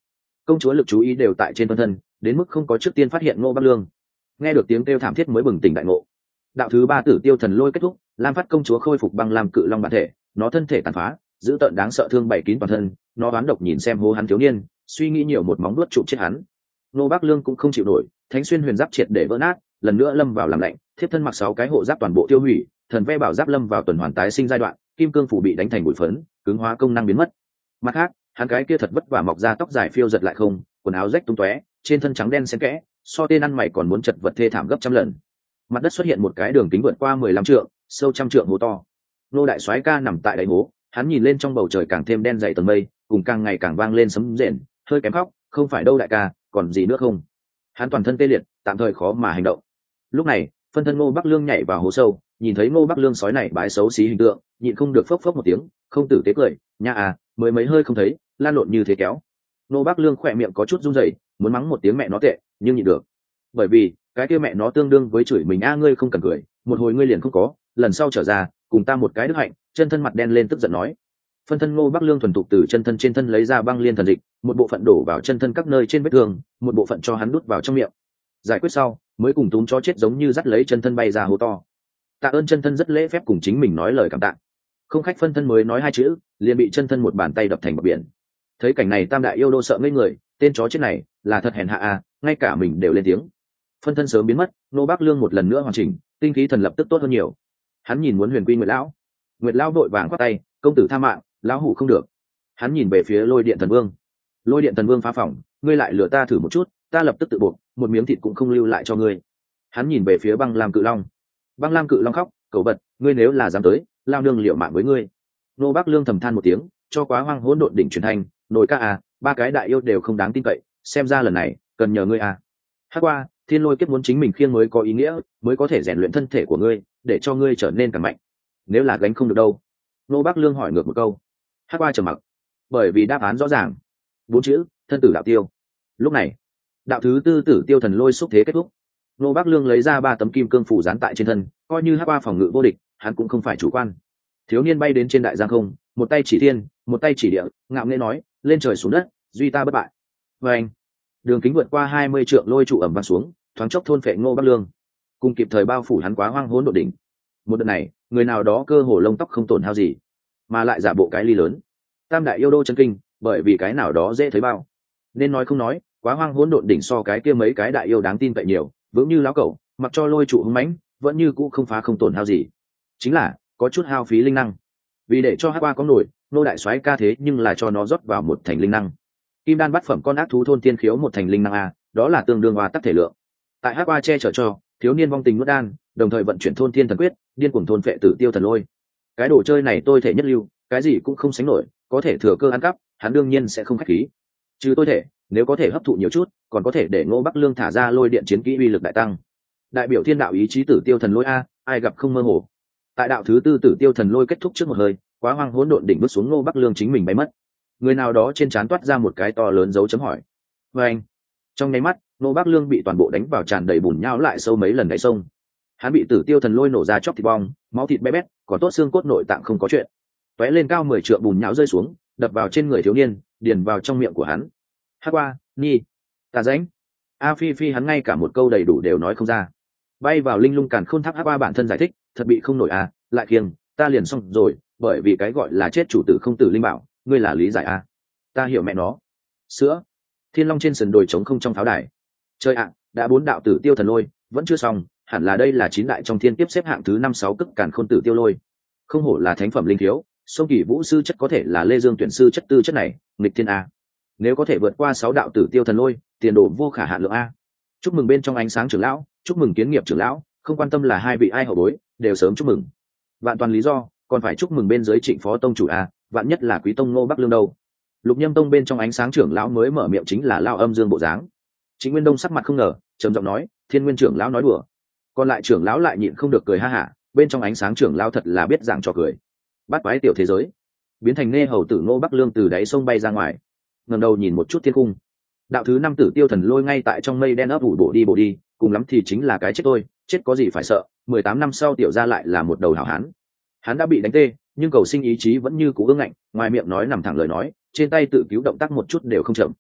công chúa lực chú ý đều tại trên phân thân, đến mức không có trước tiên phát hiện Ngô Bắc Lương. Nghe được tiếng kêu thảm thiết mới bừng tỉnh đại ngộ. Đạo thứ ba tử tiêu thần lôi kết thúc, Lam Phát công chúa khôi phục băng lam cự long bản thể, nó thân thể tàn phá, dữ tợn đáng sợ thương bảy kín toàn thân, nó oán độc nhìn xem hố hắn thiếu niên, suy nghĩ nhiều một móng nuốt chụp chết hắn. Ngô Bắc Lương cũng không chịu nổi, thánh xuyên huyền giáp triệt để vỡ nát, lần nữa lâm vào làm lạnh, thiếp thân mặc sáu cái hộ giáp toàn bộ tiêu hủy, thần ve bảo giáp lâm vào tuần hoàn tái sinh giai đoạn, kim cương phủ bị đánh thành bụi phấn, cứng hóa công năng biến mất. Mặt khác, hắn cái kia thật vất vả mọc ra tóc dài phiêu giật lại không, quần áo rách tung tóe, trên thân trắng đen xen kẽ, so tên ăn mày còn muốn chật vật thê thảm gấp trăm lần. Mặt đất xuất hiện một cái đường kính vượt qua mười lăm trượng, sâu trăm trượng hố to. Nô đại soái ca nằm tại đáy hố, hắn nhìn lên trong bầu trời càng thêm đen dày tầng mây, cùng càng ngày càng vang lên sấm rền, hơi kém khóc, không phải đâu đại ca, còn gì nữa không? Hắn toàn thân tê liệt, tạm thời khó mà hành động. Lúc này, phân thân Ngô Bắc Lương nhảy vào hố sâu, nhìn thấy Ngô Bắc Lương sói này bái xấu xí hình tượng, nhịn không được phốc phốc một tiếng, không tử tế cười, nha à, mới mấy hơi không thấy, lan lộn như thế kéo. Ngô Bắc Lương khỏe miệng có chút run rẩy, muốn mắng một tiếng mẹ nó tệ, nhưng nhịn được. Bởi vì, cái kia mẹ nó tương đương với chửi mình a ngươi không cần cười, một hồi ngươi liền không có, lần sau trở ra, cùng ta một cái đức hạnh. Chân thân mặt đen lên tức giận nói. Phân thân Ngô Bắc Lương thuần thục từ chân thân trên thân lấy ra băng liên thần dịch, một bộ phận đổ vào chân thân các nơi trên vết thương, một bộ phận cho hắn đút vào trong miệng. Giải quyết sau, mới cùng túm cho chết giống như dắt lấy chân thân bay ra hố to. Tạ ơn chân thân rất lễ phép cùng chính mình nói lời cảm tạ. Không khách phân thân mới nói hai chữ, liền bị chân thân một bàn tay đập thành bờ biển. Thấy cảnh này tam đại yêu đô sợ ngây người, tên chó chết này là thật hèn hạ à, ngay cả mình đều lên tiếng. Phân thân sớm biến mất, Ngô Bắc Lương một lần nữa hoàn chỉnh, tinh khí thần lập tức tốt hơn nhiều. Hắn nhìn muốn huyền quy Nguyệt lão, Nguyệt lão đội vàng quát tay, công tử tha mạng, lão hủ không được. Hắn nhìn về phía Lôi Điện Thần Vương, Lôi Điện Thần Vương phá phỏng, ngươi lại lừa ta thử một chút, ta lập tức tự buộc, một miếng thịt cũng không lưu lại cho ngươi. Hắn nhìn về phía Băng Lam Cự Long, Băng Lam Cự Long khóc, cầu bật, ngươi nếu là dám tới, lao nương liệu mạng với ngươi. Ngô Bắc Lương thầm than một tiếng, cho quá hoang hỗn độn đỉnh truyền thành, nổi ca à, ba cái đại yêu đều không đáng tin cậy, xem ra lần này cần nhờ ngươi à. Hắc qua, thiên lôi kiếp muốn chính mình khiêng mới có ý nghĩa, mới có thể rèn luyện thân thể của ngươi, để cho ngươi trở nên càng mạnh. Nếu là gánh không được đâu? Ngô Bắc Lương hỏi ngược một câu. Hắc qua trầm mặc, bởi vì đáp án rõ ràng, bốn chữ, thân tử đạo tiêu. Lúc này, đạo thứ tư tử tiêu thần lôi xúc thế kết thúc. Ngô Bắc Lương lấy ra ba tấm kim cương phủ dán tại trên thân, coi như Hắc qua phòng ngự vô địch, hắn cũng không phải chủ quan. Thiếu niên bay đến trên đại giang không, một tay chỉ thiên, một tay chỉ địa, ngạo nghễ nói, lên trời xuống đất, duy ta bất bại. Và anh, đường kính vượt qua hai mươi trượng lôi trụ ẩm vang xuống, thoáng chốc thôn phệ Ngô Bắc Lương, cùng kịp thời bao phủ hắn quá hoang hỗn độ đỉnh. Một đợt này, người nào đó cơ hồ lông tóc không tổn hao gì, mà lại giả bộ cái ly lớn. Tam đại yêu đô chân kinh, bởi vì cái nào đó dễ thấy bao. Nên nói không nói, quá hoang hỗn độn đỉnh so cái kia mấy cái đại yêu đáng tin cậy nhiều, vững như lão cẩu, mặc cho lôi trụ hung mãnh, vẫn như cũ không phá không tổn hao gì. Chính là có chút hao phí linh năng. Vì để cho Hắc qua có nổi, Nô đại soái ca thế nhưng là cho nó rót vào một thành linh năng. Kim đan bát phẩm con ác thú thôn tiên khiếu một thành linh năng a, đó là tương đương hòa tắc thể lượng. Tại Hắc qua che chở cho, thiếu niên vong tình nuốt đan, đồng thời vận chuyển thôn thiên thần quyết, điên cuồng thôn phệ tử tiêu thần lôi. Cái đồ chơi này tôi thể nhất lưu, cái gì cũng không sánh nổi, có thể thừa cơ ăn cắp, hắn đương nhiên sẽ không khách khí. Trừ tôi thể, nếu có thể hấp thụ nhiều chút, còn có thể để Ngô Bắc Lương thả ra lôi điện chiến kỹ uy lực đại tăng. Đại biểu thiên đạo ý chí tử tiêu thần lôi a, ai gặp không mơ hồ. Tại đạo thứ tư tử tiêu thần lôi kết thúc trước một hơi, quá hoang hỗn độn đỉnh bước xuống Ngô Bắc Lương chính mình bay mất. Người nào đó trên trán toát ra một cái to lớn dấu chấm hỏi. Và anh, trong nháy mắt, Ngô Bắc Lương bị toàn bộ đánh vào tràn đầy bùn nhão lại sâu mấy lần đáy sông. Hắn bị tử tiêu thần lôi nổ ra chóc thịt bong, máu thịt bé bét, còn tốt xương cốt nội tạng không có chuyện. Tóe lên cao mười trượng bùn nhão rơi xuống, đập vào trên người thiếu niên, điền vào trong miệng của hắn. Hắc qua, nhi, tà rãnh. A Phi Phi hắn ngay cả một câu đầy đủ đều nói không ra. Bay vào linh lung càn khôn tháp Hắc qua bản thân giải thích, thật bị không nổi à, lại kiêng, ta liền xong rồi, bởi vì cái gọi là chết chủ tử không tử linh bảo, ngươi là lý giải à? Ta hiểu mẹ nó. Sữa. Thiên Long trên sườn đồi trống không trong pháo đài. Chơi ạ, đã bốn đạo tử tiêu thần lôi, vẫn chưa xong, hẳn là đây là chín đại trong thiên kiếp xếp hạng thứ năm sáu cức càn khôn tử tiêu lôi. Không hổ là thánh phẩm linh thiếu, sông kỳ vũ sư chất có thể là lê dương tuyển sư chất tư chất này, nghịch thiên a. Nếu có thể vượt qua sáu đạo tử tiêu thần lôi, tiền đồ vô khả hạn lượng a. Chúc mừng bên trong ánh sáng trưởng lão, chúc mừng kiến nghiệp trưởng lão, không quan tâm là hai vị ai hậu bối, đều sớm chúc mừng. Vạn toàn lý do, còn phải chúc mừng bên dưới Trịnh phó tông chủ a, vạn nhất là quý tông Ngô Bắc Lương đâu. Lục Nhâm tông bên trong ánh sáng trưởng lão mới mở miệng chính là lao âm dương bộ dáng. Trịnh Nguyên Đông sắc mặt không ngờ, trầm giọng nói, Thiên Nguyên trưởng lão nói đùa. Còn lại trưởng lão lại nhịn không được cười ha hả, bên trong ánh sáng trưởng lão thật là biết giảng trò cười. Bắt quái tiểu thế giới, biến thành nê hầu tử Ngô Bắc Lương từ đáy sông bay ra ngoài, ngẩng đầu nhìn một chút thiên cung. Đạo thứ năm tử tiêu thần lôi ngay tại trong mây đen ấp ủ bổ đi bổ đi, cùng lắm thì chính là cái chết thôi, chết có gì phải sợ, mười tám năm sau tiểu gia lại là một đầu hảo hán. Hắn đã bị đánh tê, nhưng cầu sinh ý chí vẫn như cũ ương ngạnh, ngoài miệng nói nằm thẳng lời nói, trên tay tự cứu động tác một chút đều không chậm.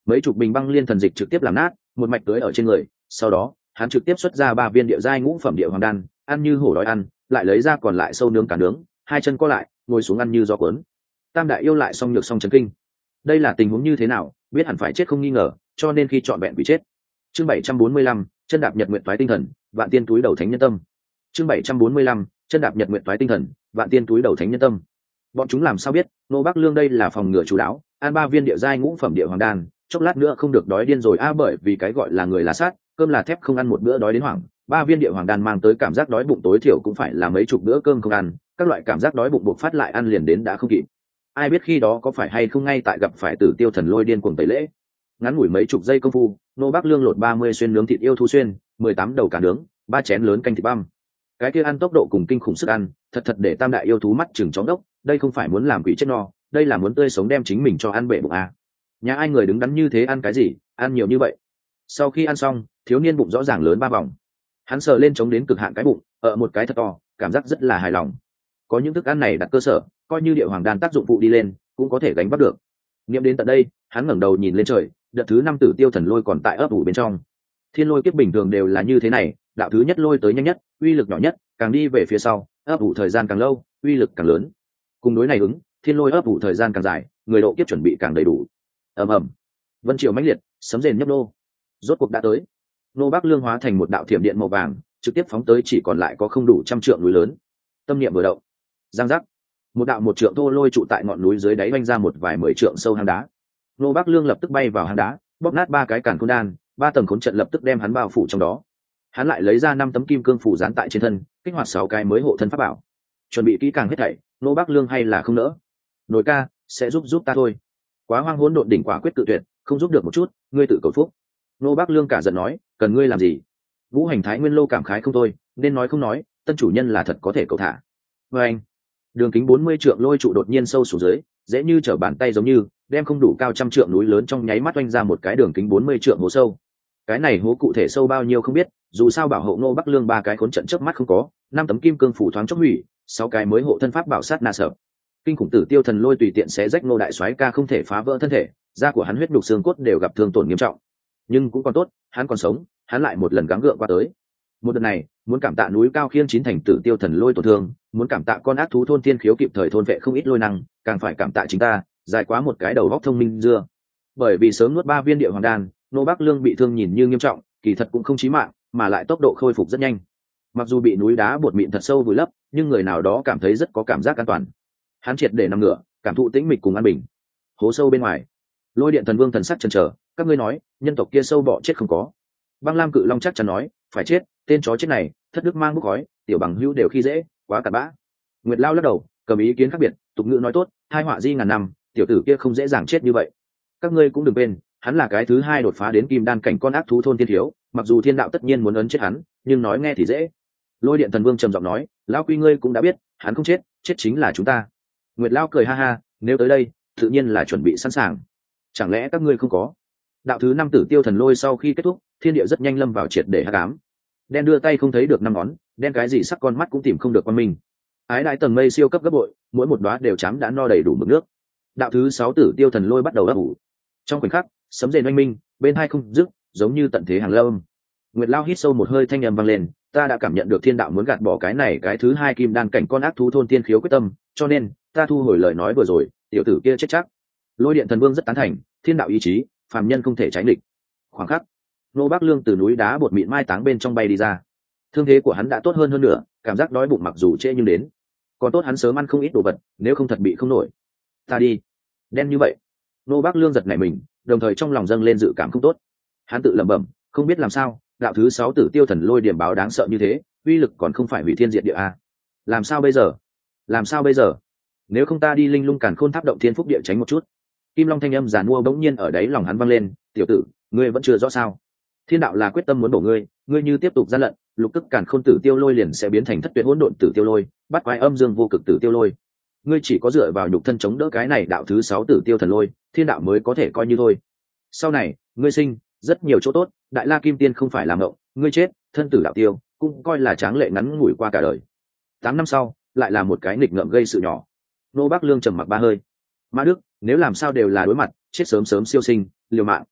mấy chục bình băng liên thần dịch trực tiếp làm nát, một mạch tưới ở trên người, sau đó hắn trực tiếp xuất ra ba viên địa giai ngũ phẩm địa hoàng đan, ăn như hổ đói ăn, lại lấy ra còn lại sâu nướng cả nướng, hai chân co lại, ngồi xuống ăn như gió cuốn. Tam đại yêu lại song nhược song chấn kinh. Đây là tình huống như thế nào, biết hẳn phải chết không nghi ngờ, cho nên khi chọn vẹn bị chết. Chương bảy trăm bốn mươi lăm, chân đạp nhật nguyện toái tinh thần, vạn tiên túi đầu thánh nhân tâm. Chương bảy trăm bốn mươi lăm, chân đạp nhật nguyện toái tinh thần, vạn tiên túi đầu thánh nhân tâm. Bọn chúng làm sao biết, Nô Bắc Lương đây là phòng ngừa chủ đáo, ăn ba viên địa giai ngũ phẩm địa hoàng đan, chốc lát nữa không được đói điên rồi a à, bởi vì cái gọi là người là sát, cơm là thép không ăn một bữa đói đến hoảng, ba viên địa hoàng đan mang tới cảm giác đói bụng tối thiểu cũng phải là mấy chục bữa cơm không ăn, các loại cảm giác đói bụng buộc phát lại ăn liền đến đã không kịp. Ai biết khi đó có phải hay không ngay tại gặp phải Tử Tiêu Thần Lôi điên cuồng tẩy lễ. Ngắn ngủi mấy chục giây công phu, Nô Bắc Lương lột ba mươi xuyên nướng thịt yêu thú xuyên, mười tám đầu cả nướng, ba chén lớn canh thịt băm. Cái kia ăn tốc độ cùng kinh khủng sức ăn, thật thật để tam đại yêu thú mắt chừng chóng đốc, đây không phải muốn làm quỷ chết no, đây là muốn tươi sống đem chính mình cho ăn bể bụng à. Nhà ai người đứng đắn như thế ăn cái gì, ăn nhiều như vậy. Sau khi ăn xong, thiếu niên bụng rõ ràng lớn ba vòng. Hắn sờ lên chống đến cực hạn cái bụng, ở một cái thật to, cảm giác rất là hài lòng. Có những thức ăn này đặt cơ sở, coi như địa hoàng đan tác dụng phụ đi lên, cũng có thể gánh vác được. Niệm đến tận đây, hắn ngẩng đầu nhìn lên trời, đợt thứ năm Tử Tiêu Thần Lôi còn tại ấp ủ bên trong. Thiên lôi kiếp bình thường đều là như thế này, đạo thứ nhất lôi tới nhanh nhất, uy lực nhỏ nhất, càng đi về phía sau, ấp ủ thời gian càng lâu, uy lực càng lớn. Cùng đối này ứng, thiên lôi ấp ủ thời gian càng dài, người độ kiếp chuẩn bị càng đầy đủ. Ầm ầm, vân triều mãnh liệt, sấm rền nhấp nô. Rốt cuộc đã tới. Nô Bắc Lương hóa thành một đạo thiểm điện màu vàng, trực tiếp phóng tới chỉ còn lại có không đủ trăm trượng núi lớn. Tâm niệm vừa động, giang giác, một đạo một trượng thô lôi trụ tại ngọn núi dưới đáy vanh ra một vài mười trượng sâu hang đá. Nô Bắc Lương lập tức bay vào hang đá, bóp nát ba cái càn khôn đan, ba tầng khốn trận lập tức đem hắn bao phủ trong đó. Hắn lại lấy ra năm tấm kim cương phủ dán tại trên thân, kích hoạt sáu cái mới hộ thân pháp bảo. Chuẩn bị kỹ càng hết thảy, Nô Bắc Lương hay là không nỡ. Nổi ca, sẽ giúp giúp ta thôi. Quá hoang hỗn độn đỉnh quả quyết tự tuyệt, không giúp được một chút, ngươi tự cầu phúc. Nô Bắc Lương cả giận nói, cần ngươi làm gì? Vũ Hành Thái Nguyên Lô cảm khái không thôi, nên nói không nói, tân chủ nhân là thật có thể cầu thả. Và anh, đường kính bốn mươi trượng lôi trụ đột nhiên sâu xuống dưới, dễ như trở bàn tay giống như đem không đủ cao trăm trượng núi lớn trong nháy mắt oanh ra một cái đường kính bốn mươi trượng hố sâu. Cái này hố cụ thể sâu bao nhiêu không biết, dù sao bảo hộ Nô Bắc Lương ba cái khốn trận chớp mắt không có, năm tấm kim cương phủ thoáng chốc hủy, sáu cái mới hộ thân pháp bảo sát na sợ. Kinh khủng Tử Tiêu Thần Lôi tùy tiện xé rách Nô đại soái ca không thể phá vỡ thân thể, da của hắn huyết nhục xương cốt đều gặp thương tổn nghiêm trọng. Nhưng cũng còn tốt, hắn còn sống, hắn lại một lần gắng gượng qua tới. Một đợt này, muốn cảm tạ núi cao khiên chín thành Tử Tiêu Thần Lôi tổn thương, muốn cảm tạ con ác thú thôn tiên khiếu kịp thời thôn vệ không ít lôi năng, càng phải cảm tạ chính ta, dài quá một cái đầu góc thông minh dưa. Bởi vì sớm nuốt ba viên địa hoàng đan, Nô Bắc Lương bị thương nhìn như nghiêm trọng, kỳ thật cũng không chí mạng, mà lại tốc độ khôi phục rất nhanh. Mặc dù bị núi đá bột mịn thật sâu vùi lấp, nhưng người nào đó cảm thấy rất có cảm giác an toàn. Hắn triệt để nằm ngửa, cảm thụ tĩnh mịch cùng an bình. Hố sâu bên ngoài, Lôi Điện Thần Vương thần sắc chần chờ, các ngươi nói, nhân tộc kia sâu bọ chết không có? Băng Lam Cự Long chắc chắn nói, phải chết, tên chó chết này, thất đức mang bốc khói, tiểu bằng hữu đều khi dễ, quá cặn bã. Nguyệt Lao lắc đầu, cầm ý kiến khác biệt, tục ngữ nói tốt, hai họa di ngàn năm, tiểu tử kia không dễ dàng chết như vậy. Các ngươi cũng đừng quên, hắn là cái thứ hai đột phá đến kim đan cảnh con ác thú thôn thiên thiếu, mặc dù thiên đạo tất nhiên muốn ấn chết hắn, nhưng nói nghe thì dễ. Lôi Điện Thần Vương trầm giọng nói, lão quy ngươi cũng đã biết, hắn không chết, chết chính là chúng ta. Nguyệt Lao cười ha ha, nếu tới đây, tự nhiên là chuẩn bị sẵn sàng. Chẳng lẽ các ngươi không có? Đạo thứ năm Tử Tiêu Thần Lôi sau khi kết thúc, thiên địa rất nhanh lâm vào triệt để hắc ám. Đen đưa tay không thấy được năm ngón, đen cái gì sắc con mắt cũng tìm không được quan minh. Ái đại tầng mây siêu cấp gấp bội, mỗi một đóa đều chám đã no đầy đủ mực nước. Đạo thứ sáu Tử Tiêu Thần Lôi bắt đầu ấp ủ. Trong khoảnh khắc, sấm rền oanh minh, bên hai không dứt, giống như tận thế hàng lâm. Nguyệt Lao hít sâu một hơi thanh âm vang lên, ta đã cảm nhận được thiên đạo muốn gạt bỏ cái này cái thứ hai kim đan cảnh con ác thú thôn tiên khiếu quyết tâm, cho nên ta thu hồi lời nói vừa rồi, tiểu tử kia chết chắc. Lôi Điện Thần Vương rất tán thành, thiên đạo ý chí, phàm nhân không thể tránh địch. Khoảng khắc, Nô Bắc Lương từ núi đá bột mịn mai táng bên trong bay đi ra. Thương thế của hắn đã tốt hơn hơn nữa, cảm giác đói bụng mặc dù trễ nhưng đến, còn tốt hắn sớm ăn không ít đồ vật, nếu không thật bị không nổi. Ta đi, đen như vậy. Nô Bắc Lương giật nảy mình, đồng thời trong lòng dâng lên dự cảm không tốt. Hắn tự lẩm bẩm, không biết làm sao, đạo thứ sáu Tử Tiêu Thần Lôi điểm báo đáng sợ như thế, uy lực còn không phải hủy thiên diệt địa a. Làm sao bây giờ? Làm sao bây giờ? Nếu không ta đi linh lung càn khôn tháp động thiên phúc địa tránh một chút. Kim Long thanh âm giàn mua bỗng nhiên ở đấy lòng hắn vang lên, tiểu tử, ngươi vẫn chưa rõ sao? Thiên đạo là quyết tâm muốn bổ ngươi, ngươi như tiếp tục gian lận, lục tức càn khôn tử tiêu lôi liền sẽ biến thành thất tuyệt hỗn độn tử tiêu lôi, bắt quái âm dương vô cực tử tiêu lôi. Ngươi chỉ có dựa vào nhục thân chống đỡ cái này đạo thứ sáu Tử Tiêu Thần Lôi, thiên đạo mới có thể coi như thôi. Sau này, ngươi sinh rất nhiều chỗ tốt, Đại La Kim Tiên không phải làm ngộng, ngươi chết, thân tử đạo tiêu, cũng coi là tráng lệ ngắn ngủi qua cả đời. Tám năm sau, lại là một cái nghịch ngợm gây sự nhỏ. Nô Bắc Lương trầm mặc ba hơi. Mã Đức, nếu làm sao đều là đối mặt, chết sớm sớm siêu sinh, liều mạng.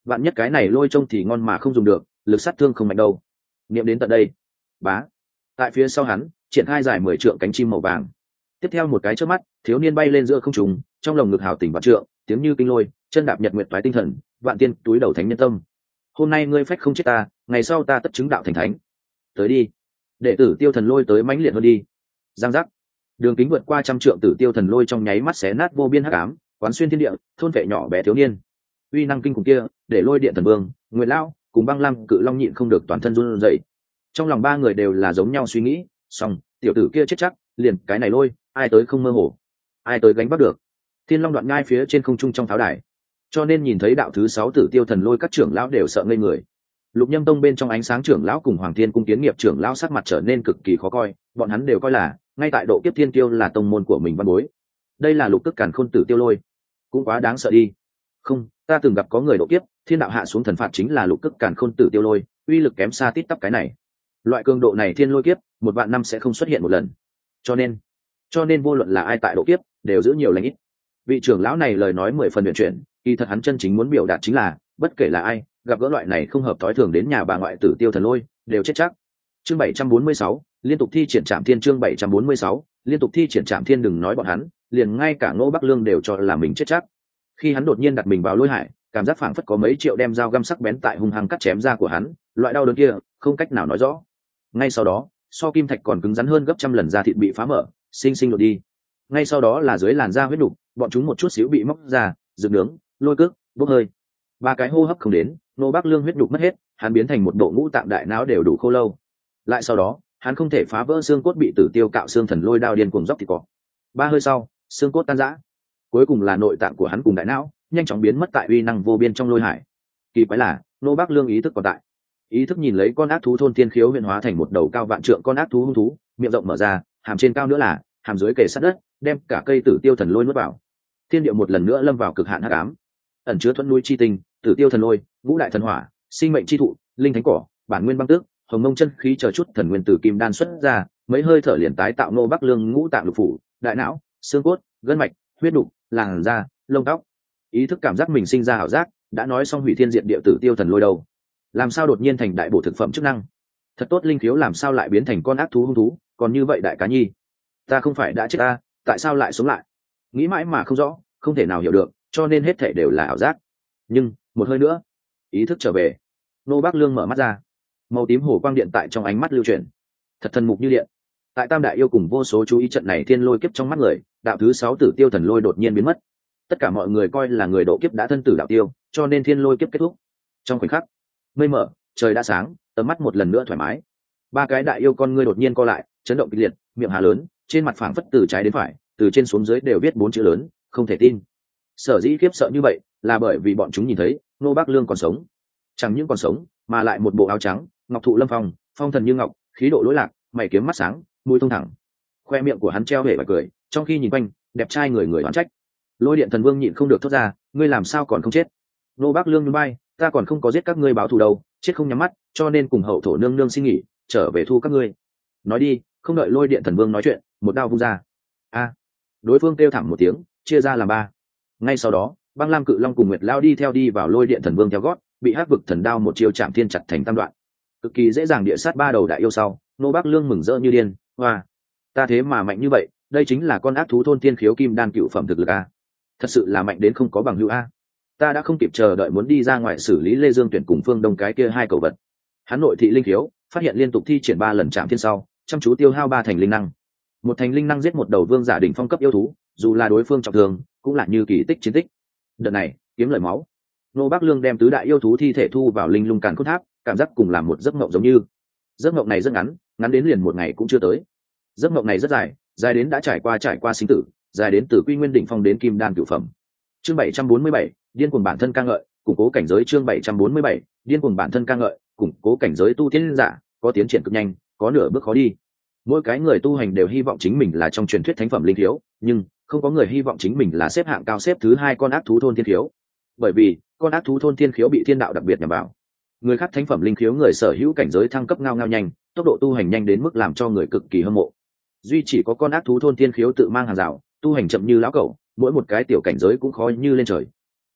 Vạn nhất cái này lôi trông thì ngon mà không dùng được, lực sát thương không mạnh đâu. Niệm đến tận đây, bá, tại phía sau hắn triển khai dài mười trượng cánh chim màu vàng. Tiếp theo một cái chớp mắt, thiếu niên bay lên giữa không trung, trong lồng ngực hào tình vạn trượng, tiếng như kinh lôi, chân đạp nhật nguyệt toái tinh thần, vạn tiên túi đầu thánh nhân tâm. Hôm nay ngươi phách không chết ta, ngày sau ta tất chứng đạo thành thánh. Tới đi. Đệ tử Tiêu Thần Lôi tới mãnh liệt hơn đi. Giang giác. Đường kính vượt qua trăm trượng tử Tiêu Thần Lôi trong nháy mắt xé nát vô biên hắc ám, quán xuyên thiên địa, thôn vệ nhỏ bé thiếu niên. Uy năng kinh khủng kia, để Lôi Điện Thần Vương, Nguyệt Lão cùng Băng Lam Cự Long nhịn không được toàn thân run rẩy. Trong lòng ba người đều là giống nhau suy nghĩ, song tiểu tử kia chết chắc, liền cái này lôi, ai tới không mơ hồ, ai tới gánh bắt được. Thiên Long đoạn ngai phía trên không trung trong tháo đài, cho nên nhìn thấy đạo thứ sáu tử Tiêu Thần Lôi, các trưởng lão đều sợ ngây người. Lục Nhâm Tông bên trong ánh sáng trưởng lão cùng Hoàng Thiên cung kiến nghiệp trưởng lão sắc mặt trở nên cực kỳ khó coi, bọn hắn đều coi là ngay tại độ kiếp thiên tiêu là tông môn của mình văn bối. Đây là lục tức càn khôn tử Tiêu Lôi, cũng quá đáng sợ đi. Không, ta từng gặp có người độ kiếp, thiên đạo hạ xuống thần phạt chính là lục tức càn khôn tử Tiêu Lôi, uy lực kém xa tít tắp cái này. Loại cường độ này thiên lôi kiếp, một vạn năm sẽ không xuất hiện một lần. Cho nên, cho nên vô luận là ai tại độ kiếp, đều giữ nhiều lành ít. Vị trưởng lão này lời nói mười phần huyền chuyển, kỳ thật hắn chân chính muốn biểu đạt chính là, bất kể là ai, gặp gỡ loại này không hợp thói thường đến nhà bà ngoại tử Tiêu Thần Lôi, đều chết chắc. Chương bảy trăm bốn mươi sáu, liên tục thi triển Trảm Thiên. Chương bảy trăm bốn mươi sáu, liên tục thi triển Trảm Thiên. Đừng nói bọn hắn, liền ngay cả Ngô Bắc Lương đều cho là mình chết chắc. Khi hắn đột nhiên đặt mình vào lôi hải, cảm giác phảng phất có mấy triệu đem dao găm sắc bén tại hung hăng cắt chém da của hắn, loại đau đớn kia, không cách nào nói rõ. Ngay sau đó, so kim thạch còn cứng rắn hơn gấp trăm lần da thịt bị phá mở, sinh sinh lột đi. Ngay sau đó là dưới làn da huyết đục, bọn chúng một chút xíu bị móc ra, dựng nướng, lôi cước, bốc hơi. Ba cái hô hấp không đến, Ngô Bắc Lương huyết đục mất hết, hắn biến thành một bộ ngũ tạng đại não đều đủ khô lâu. Lại sau đó, hắn không thể phá vỡ xương cốt, bị tử tiêu cạo xương thần lôi đao điên cuồng dốc thịt cỏ. Ba hơi sau, xương cốt tan rã. Cuối cùng là nội tạng của hắn cùng đại não, nhanh chóng biến mất tại uy năng vô biên trong lôi hải. Kỳ quái là, Ngô Bắc Lương ý thức còn tại. Ý thức nhìn lấy con ác thú thôn thiên khiếu huyện hóa thành một đầu cao vạn trượng con ác thú hung thú, miệng rộng mở ra, hàm trên cao nữa là hàm dưới kề sát đất, đem cả cây tử tiêu thần lôi nuốt vào. Thiên địa một lần nữa lâm vào cực hạn hắc ám. Ẩn chứa thuẫn núi chi tinh, tử tiêu thần lôi, ngũ đại thần hỏa, sinh mệnh chi thụ, linh thánh cỏ, bản nguyên băng tước, hồng mông chân khí chờ chút thần nguyên tử kim đan xuất ra, mấy hơi thở liền tái tạo Ngô Bắc Lương ngũ tạng lục phủ, đại não, xương cốt, gân mạch, huyết đục, làn da, lông tóc. Ý thức cảm giác mình sinh ra ảo giác, đã nói xong hủy thiên diệt địa tử tiêu thần lôi đâu, làm sao đột nhiên thành đại bổ thực phẩm chức năng? Thật tốt linh khiếu làm sao lại biến thành con ác thú hung thú, còn như vậy đại cá nhi, ta không phải đã chết ta, tại sao lại sống lại? Nghĩ mãi mà không rõ, không thể nào hiểu được, cho nên hết thể đều là ảo giác. Nhưng một hơi nữa, ý thức trở về. Ngô Bắc Lương mở mắt ra, màu tím hồ quang điện tại trong ánh mắt lưu chuyển, thật thần mục như điện. Tại tam đại yêu cùng vô số chú ý trận này thiên lôi kiếp trong mắt người, đạo thứ sáu tử tiêu thần lôi đột nhiên biến mất. Tất cả mọi người coi là người độ kiếp đã thân tử đạo tiêu, cho nên thiên lôi kiếp kết thúc. Trong khoảnh khắc, mây mở, trời đã sáng, tầm mắt một lần nữa thoải mái. Ba cái đại yêu con ngươi đột nhiên co lại, chấn động kịch liệt, miệng hà lớn, trên mặt phảng phất từ trái đến phải, từ trên xuống dưới đều viết bốn chữ lớn, không thể tin. Sở dĩ khiếp sợ như vậy, là bởi vì bọn chúng nhìn thấy Ngô Bắc Lương còn sống. Chẳng những còn sống, mà lại một bộ áo trắng, ngọc thụ lâm phong, phong thần như ngọc, khí độ lỗi lạc, mày kiếm mắt sáng, mũi thông thẳng. Khoe miệng của hắn treo hề và cười, trong khi nhìn quanh, đẹp trai người người oán trách. Lôi Điện Thần Vương nhịn không được thốt ra, ngươi làm sao còn không chết? Ngô Bắc Lương nhún vai, ta còn không có giết các ngươi báo thù đâu, chết không nhắm mắt, cho nên cùng hậu thổ nương nương xin nghỉ, trở về thu các ngươi. Nói đi, không đợi Lôi Điện Thần Vương nói chuyện, một đao vung ra. A! Đối phương kêu thảm một tiếng, chia ra làm ba. Ngay sau đó, Băng Lam Cự Long cùng Nguyệt Lao đi theo đi vào Lôi Điện Thần Vương theo gót, bị Hắc Vực Thần Đao một chiêu chạm thiên chặt thành tam đoạn. Cực kỳ dễ dàng địa sát ba đầu đại yêu sau, Ngô Bắc Lương mừng rỡ như điên, hoa, ta thế mà mạnh như vậy, đây chính là con ác thú thôn tiên khiếu kim đan cựu phẩm thực lực a. Thật sự là mạnh đến không có bằng hữu a. Ta đã không kịp chờ đợi muốn đi ra ngoài xử lý Lê Dương Tuyển cùng Phương Đông cái kia hai cầu vật. Hắn nội thị linh khiếu, phát hiện liên tục thi triển ba lần chạm thiên sau, chăm chú tiêu hao ba thành linh năng. Một thành linh năng giết một đầu vương giả đỉnh phong cấp yêu thú, dù là đối phương trọng thương, cũng là như kỳ tích chiến tích. Đợt này, kiếm lời máu. Ngô Bắc Lương đem tứ đại yêu thú thi thể thu vào linh lung càn khôn tháp, cảm giác cùng làm một giấc mộng giống như. Giấc mộng này rất ngắn, ngắn đến liền một ngày cũng chưa tới. Giấc mộng này rất dài, dài đến đã trải qua trải qua sinh tử, dài đến từ quy nguyên đỉnh phong đến kim đan cửu phẩm. Chương bảy trăm bốn mươi bảy, điên cuồng bản thân ca ngợi, củng cố cảnh giới. Chương bảy trăm bốn mươi bảy, điên cuồng bản thân ca ngợi, củng cố cảnh giới. Tu tiên giả có tiến triển cực nhanh, có nửa bước khó đi. Mỗi cái người tu hành đều hy vọng chính mình là trong truyền thuyết thánh phẩm linh thiếu, nhưng không có người hy vọng chính mình là xếp hạng cao xếp thứ hai con ác thú thôn thiên khiếu, bởi vì con ác thú thôn thiên khiếu bị thiên đạo đặc biệt nhằm vào. Người khác thánh phẩm linh khiếu người sở hữu cảnh giới thăng cấp ngao ngao nhanh, tốc độ tu hành nhanh đến mức làm cho người cực kỳ hâm mộ. Duy chỉ có con ác thú thôn thiên khiếu tự mang hàng rào, tu hành chậm như lão cẩu, mỗi một cái tiểu cảnh giới cũng khó như lên trời.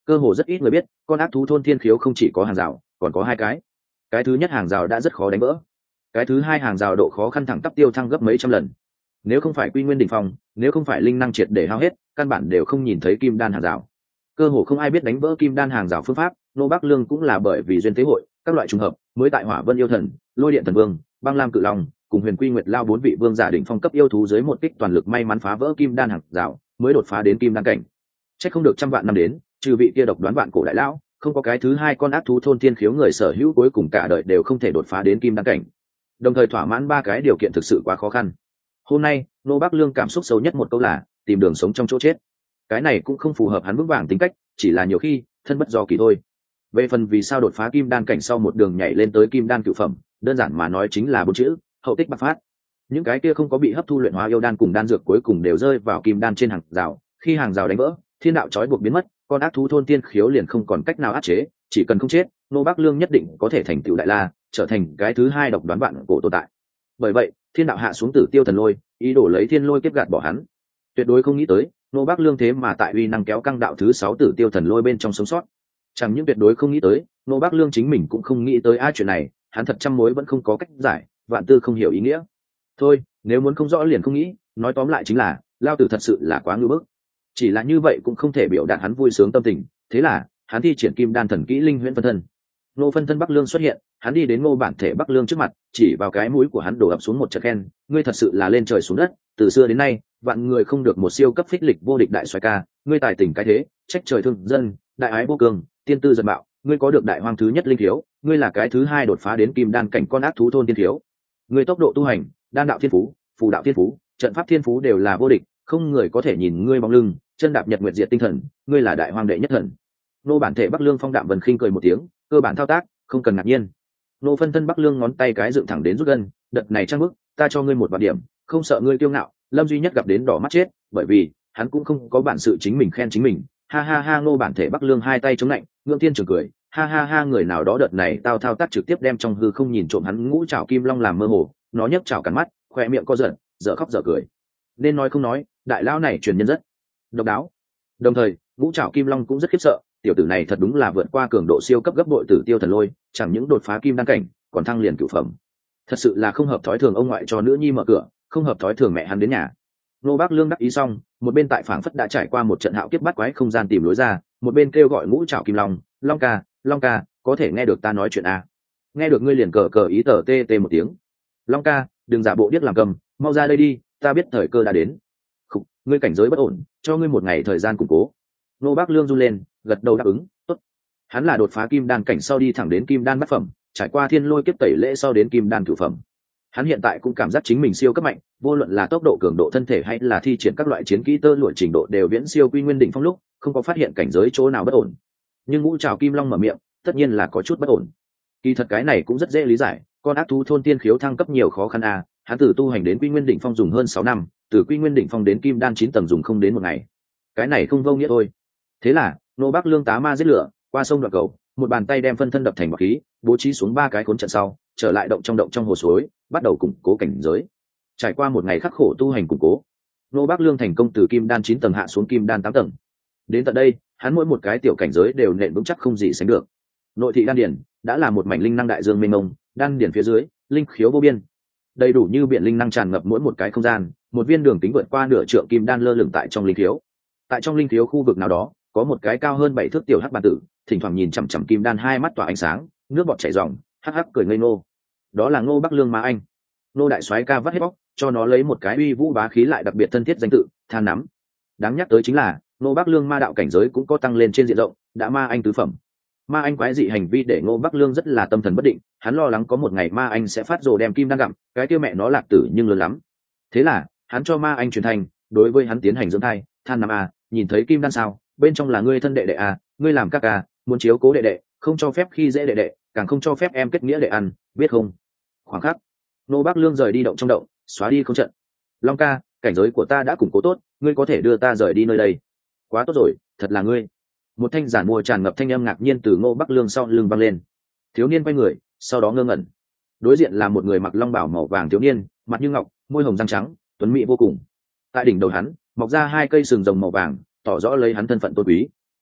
cơ hồ rất ít người biết con ác thú thôn thiên khiếu không chỉ có hàng rào còn có hai cái. Cái thứ nhất hàng rào đã rất khó đánh vỡ, cái thứ hai hàng rào độ khó khăn thẳng tắp tiêu thăng gấp mấy trăm lần. Nếu không phải quy nguyên đỉnh phong, nếu không phải linh năng triệt để hao hết, căn bản đều không nhìn thấy kim đan hàng rào. Cơ hồ không ai biết đánh vỡ kim đan hàng rào phương pháp. Nô Bắc Lương cũng là bởi vì duyên tế hội các loại trùng hợp mới tại Hỏa Vân yêu thần, Lôi điện thần vương, Băng Lam cự long cùng Huyền Quy Nguyệt Lao bốn vị vương giả đỉnh phong cấp yêu thú dưới một kích toàn lực may mắn phá vỡ kim đan hàng rào, mới đột phá đến kim đan cảnh. Chắc không được trăm vạn năm đến, trừ vị kia độc đoán vạn cổ đại lão, không có cái thứ hai con ác thú thôn thiên khiếu người sở hữu cuối cùng cả đời đều không thể đột phá đến kim đan cảnh. Đồng thời thỏa mãn ba cái điều kiện thực sự quá khó khăn. Hôm nay, Nô Bắc Lương cảm xúc sâu nhất một câu là tìm đường sống trong chỗ chết. Cái này cũng không phù hợp hắn vững vàng tính cách, chỉ là nhiều khi thân bất do kỳ thôi. Về phần vì sao đột phá kim đan cảnh sau một đường nhảy lên tới kim đan cửu phẩm, đơn giản mà nói chính là bốn chữ: hậu tích bạc phát. Những cái kia không có bị hấp thu luyện hóa yêu đan cùng đan dược cuối cùng đều rơi vào kim đan trên hàng rào. Khi hàng rào đánh vỡ, thiên đạo trói buộc biến mất, con ác thú thôn tiên khiếu liền không còn cách nào áp chế. Chỉ cần không chết, Nô Bắc Lương nhất định có thể thành tựu đại la, trở thành cái thứ hai độc đoán vạn cổ tồn tại. Bởi vậy, thiên đạo hạ xuống Tử Tiêu thần lôi, ý đồ lấy thiên lôi kiếp gạt bỏ hắn. Tuyệt đối không nghĩ tới, Nô Bắc Lương thế mà tại uy năng kéo căng đạo thứ sáu Tử Tiêu thần lôi bên trong sống sót. Chẳng những tuyệt đối không nghĩ tới, Nô Bắc Lương chính mình cũng không nghĩ tới a chuyện này, hắn thật trăm mối vẫn không có cách giải, vạn tư không hiểu ý nghĩa. Thôi, nếu muốn không rõ liền không nghĩ, nói tóm lại chính là, lao tử thật sự là quá ngưu bức. Chỉ là như vậy cũng không thể biểu đạt hắn vui sướng tâm tình, thế là, hắn thi triển Kim Đan thần kỹ linh huyễn phân thân. Nô phân thân Bắc Lương xuất hiện, hắn đi đến Ngô bản thể Bắc Lương trước mặt, chỉ vào cái mũi của hắn đổ ập xuống một trận khen, ngươi thật sự là lên trời xuống đất, từ xưa đến nay, vạn người không được một siêu cấp phích lịch vô địch đại xoài ca, ngươi tài tình cái thế, trách trời thương dân, đại ái vô cường, tiên tư giật bạo, ngươi có được đại hoang thứ nhất linh thiếu, ngươi là cái thứ hai đột phá đến kim đan cảnh con ác thú thôn tiên thiếu. Ngươi tốc độ tu hành, đan đạo thiên phú, phù đạo thiên phú, trận pháp thiên phú đều là vô địch, không người có thể nhìn ngươi bóng lưng, chân đạp nhật nguyệt diệt tinh thần, ngươi là đại hoang đệ nhất thần. Nô bản thể Bắc Lương phong đạm vần khinh cười một tiếng, cơ bản thao tác, không cần ngạc nhiên. Nô phân thân Bắc Lương ngón tay cái dựng thẳng đến rút gân, đợt này trang bức, ta cho ngươi một vạn điểm, không sợ ngươi kiêu ngạo. Lâm duy nhất gặp đến đỏ mắt chết, bởi vì hắn cũng không có bản sự chính mình khen chính mình. Ha ha ha, Nô bản thể Bắc Lương hai tay chống lạnh, ngưỡng thiên trường cười. Ha ha ha, người nào đó đợt này tao thao tác trực tiếp đem trong hư không nhìn trộm hắn ngũ trảo kim long làm mơ hồ, nó nhấc trảo cắn mắt, khoe miệng co giật, dở khóc dở cười. Nên nói không nói, đại lão này truyền nhân rất độc đáo. Đồng thời, ngũ trảo kim long cũng rất khiếp sợ, tiểu tử này thật đúng là vượt qua cường độ siêu cấp gấp bội Tử Tiêu thần lôi, chẳng những đột phá kim đan cảnh, còn thăng liền cửu phẩm. Thật sự là không hợp thói thường, ông ngoại cho nữ nhi mở cửa, không hợp thói thường mẹ hắn đến nhà. Nô Bắc Lương đắc ý xong, một bên tại phảng phất đã trải qua một trận hạo kiếp bắt quái không gian tìm lối ra, một bên kêu gọi ngũ trảo kim long, long ca, long ca, có thể nghe được ta nói chuyện à? Nghe được ngươi liền cờ cờ ý tờ tê tê một tiếng. Long ca, đừng giả bộ điếc làm cầm, mau ra đây đi, ta biết thời cơ đã đến. Khục, ngươi cảnh giới bất ổn, cho ngươi một ngày thời gian củng cố. Nô Bắc Lương run lên, gật đầu đáp ứng, tốt. Hắn là đột phá kim đan cảnh sau đi thẳng đến kim đan bát phẩm, trải qua thiên lôi kiếp tẩy lễ sau đến kim đan cửu phẩm. Hắn hiện tại cũng cảm giác chính mình siêu cấp mạnh, vô luận là tốc độ cường độ thân thể hay là thi triển các loại chiến kỹ tơ lụa trình độ đều viễn siêu quy nguyên đỉnh phong lúc, không có phát hiện cảnh giới chỗ nào bất ổn. Nhưng ngũ trảo kim long mở miệng, tất nhiên là có chút bất ổn. Kỳ thật cái này cũng rất dễ lý giải, con ác thú thôn tiên khiếu thăng cấp nhiều khó khăn à, hắn từ tu hành đến quy nguyên đỉnh phong dùng hơn sáu năm, từ quy nguyên đỉnh phong đến kim đan chín tầng dùng không đến một ngày. Cái này không vô nghĩa thôi. Thế là, Nô Bắc Lương tá ma giết lửa, qua sông đoạn cầu, một bàn tay đem phân thân đập thành bọt khí, bố trí xuống ba cái khốn trận sau, trở lại động trong động trong hồ suối, bắt đầu củng cố cảnh giới. Trải qua một ngày khắc khổ tu hành củng cố, Nô Bắc Lương thành công từ kim đan chín tầng hạ xuống kim đan tám tầng. Đến tận đây, hắn mỗi một cái tiểu cảnh giới đều nện vững chắc không gì sánh được. Nội thị đan điển đã là một mảnh linh năng đại dương mênh mông, đan điển phía dưới, linh khiếu vô biên. Đầy đủ như biển linh năng tràn ngập mỗi một cái không gian, một viên đường kính vượt qua nửa trượng kim đan lơ lửng tại trong linh khiếu. Tại trong linh khiếu khu vực nào đó, có một cái cao hơn bảy thước tiểu hắc bàn tử, thỉnh thoảng nhìn chằm chằm kim đan, hai mắt tỏa ánh sáng, nước bọt chảy ròng, hắc hắc cười ngây ngô. Đó là Ngô Bắc Lương Ma Anh. Nô đại soái ca vắt hết bóc, cho nó lấy một cái uy vũ bá khí lại đặc biệt thân thiết danh tự, Than Nắm. Đáng nhắc tới chính là, Ngô Bắc Lương ma đạo cảnh giới cũng có tăng lên trên diện rộng, đã Ma Anh tứ phẩm. Ma Anh quái dị hành vi để Ngô Bắc Lương rất là tâm thần bất định, hắn lo lắng có một ngày Ma Anh sẽ phát rồ đem kim đan gặm, cái kia mẹ nó lạc tử nhưng lớn lắm. Thế là, hắn cho Ma Anh truyền thành, đối với hắn tiến hành dưỡng thai, Than Nắm à, nhìn thấy kim đan sao, bên trong là ngươi thân đệ đệ à, ngươi làm các à, muốn chiếu cố đệ đệ, không cho phép khi dễ đệ đệ, càng không cho phép em kết nghĩa để ăn, biết không? Khoảng khắc, Nô Bắc Lương rời đi động trong động, xóa đi không trận. Long ca, cảnh giới của ta đã củng cố tốt, ngươi có thể đưa ta rời đi nơi đây. Quá tốt rồi, thật là ngươi. Một thanh giản mua tràn ngập thanh âm ngạc nhiên từ Ngô Bắc Lương sau lưng vang lên. Thiếu niên quay người, sau đó ngơ ngẩn. Đối diện là một người mặc long bào màu vàng thiếu niên, mặt như ngọc, môi hồng răng trắng, tuấn mỹ vô cùng. Tại đỉnh đầu hắn, mọc ra hai cây sừng rồng màu vàng, tỏ rõ lấy hắn thân phận tôn quý.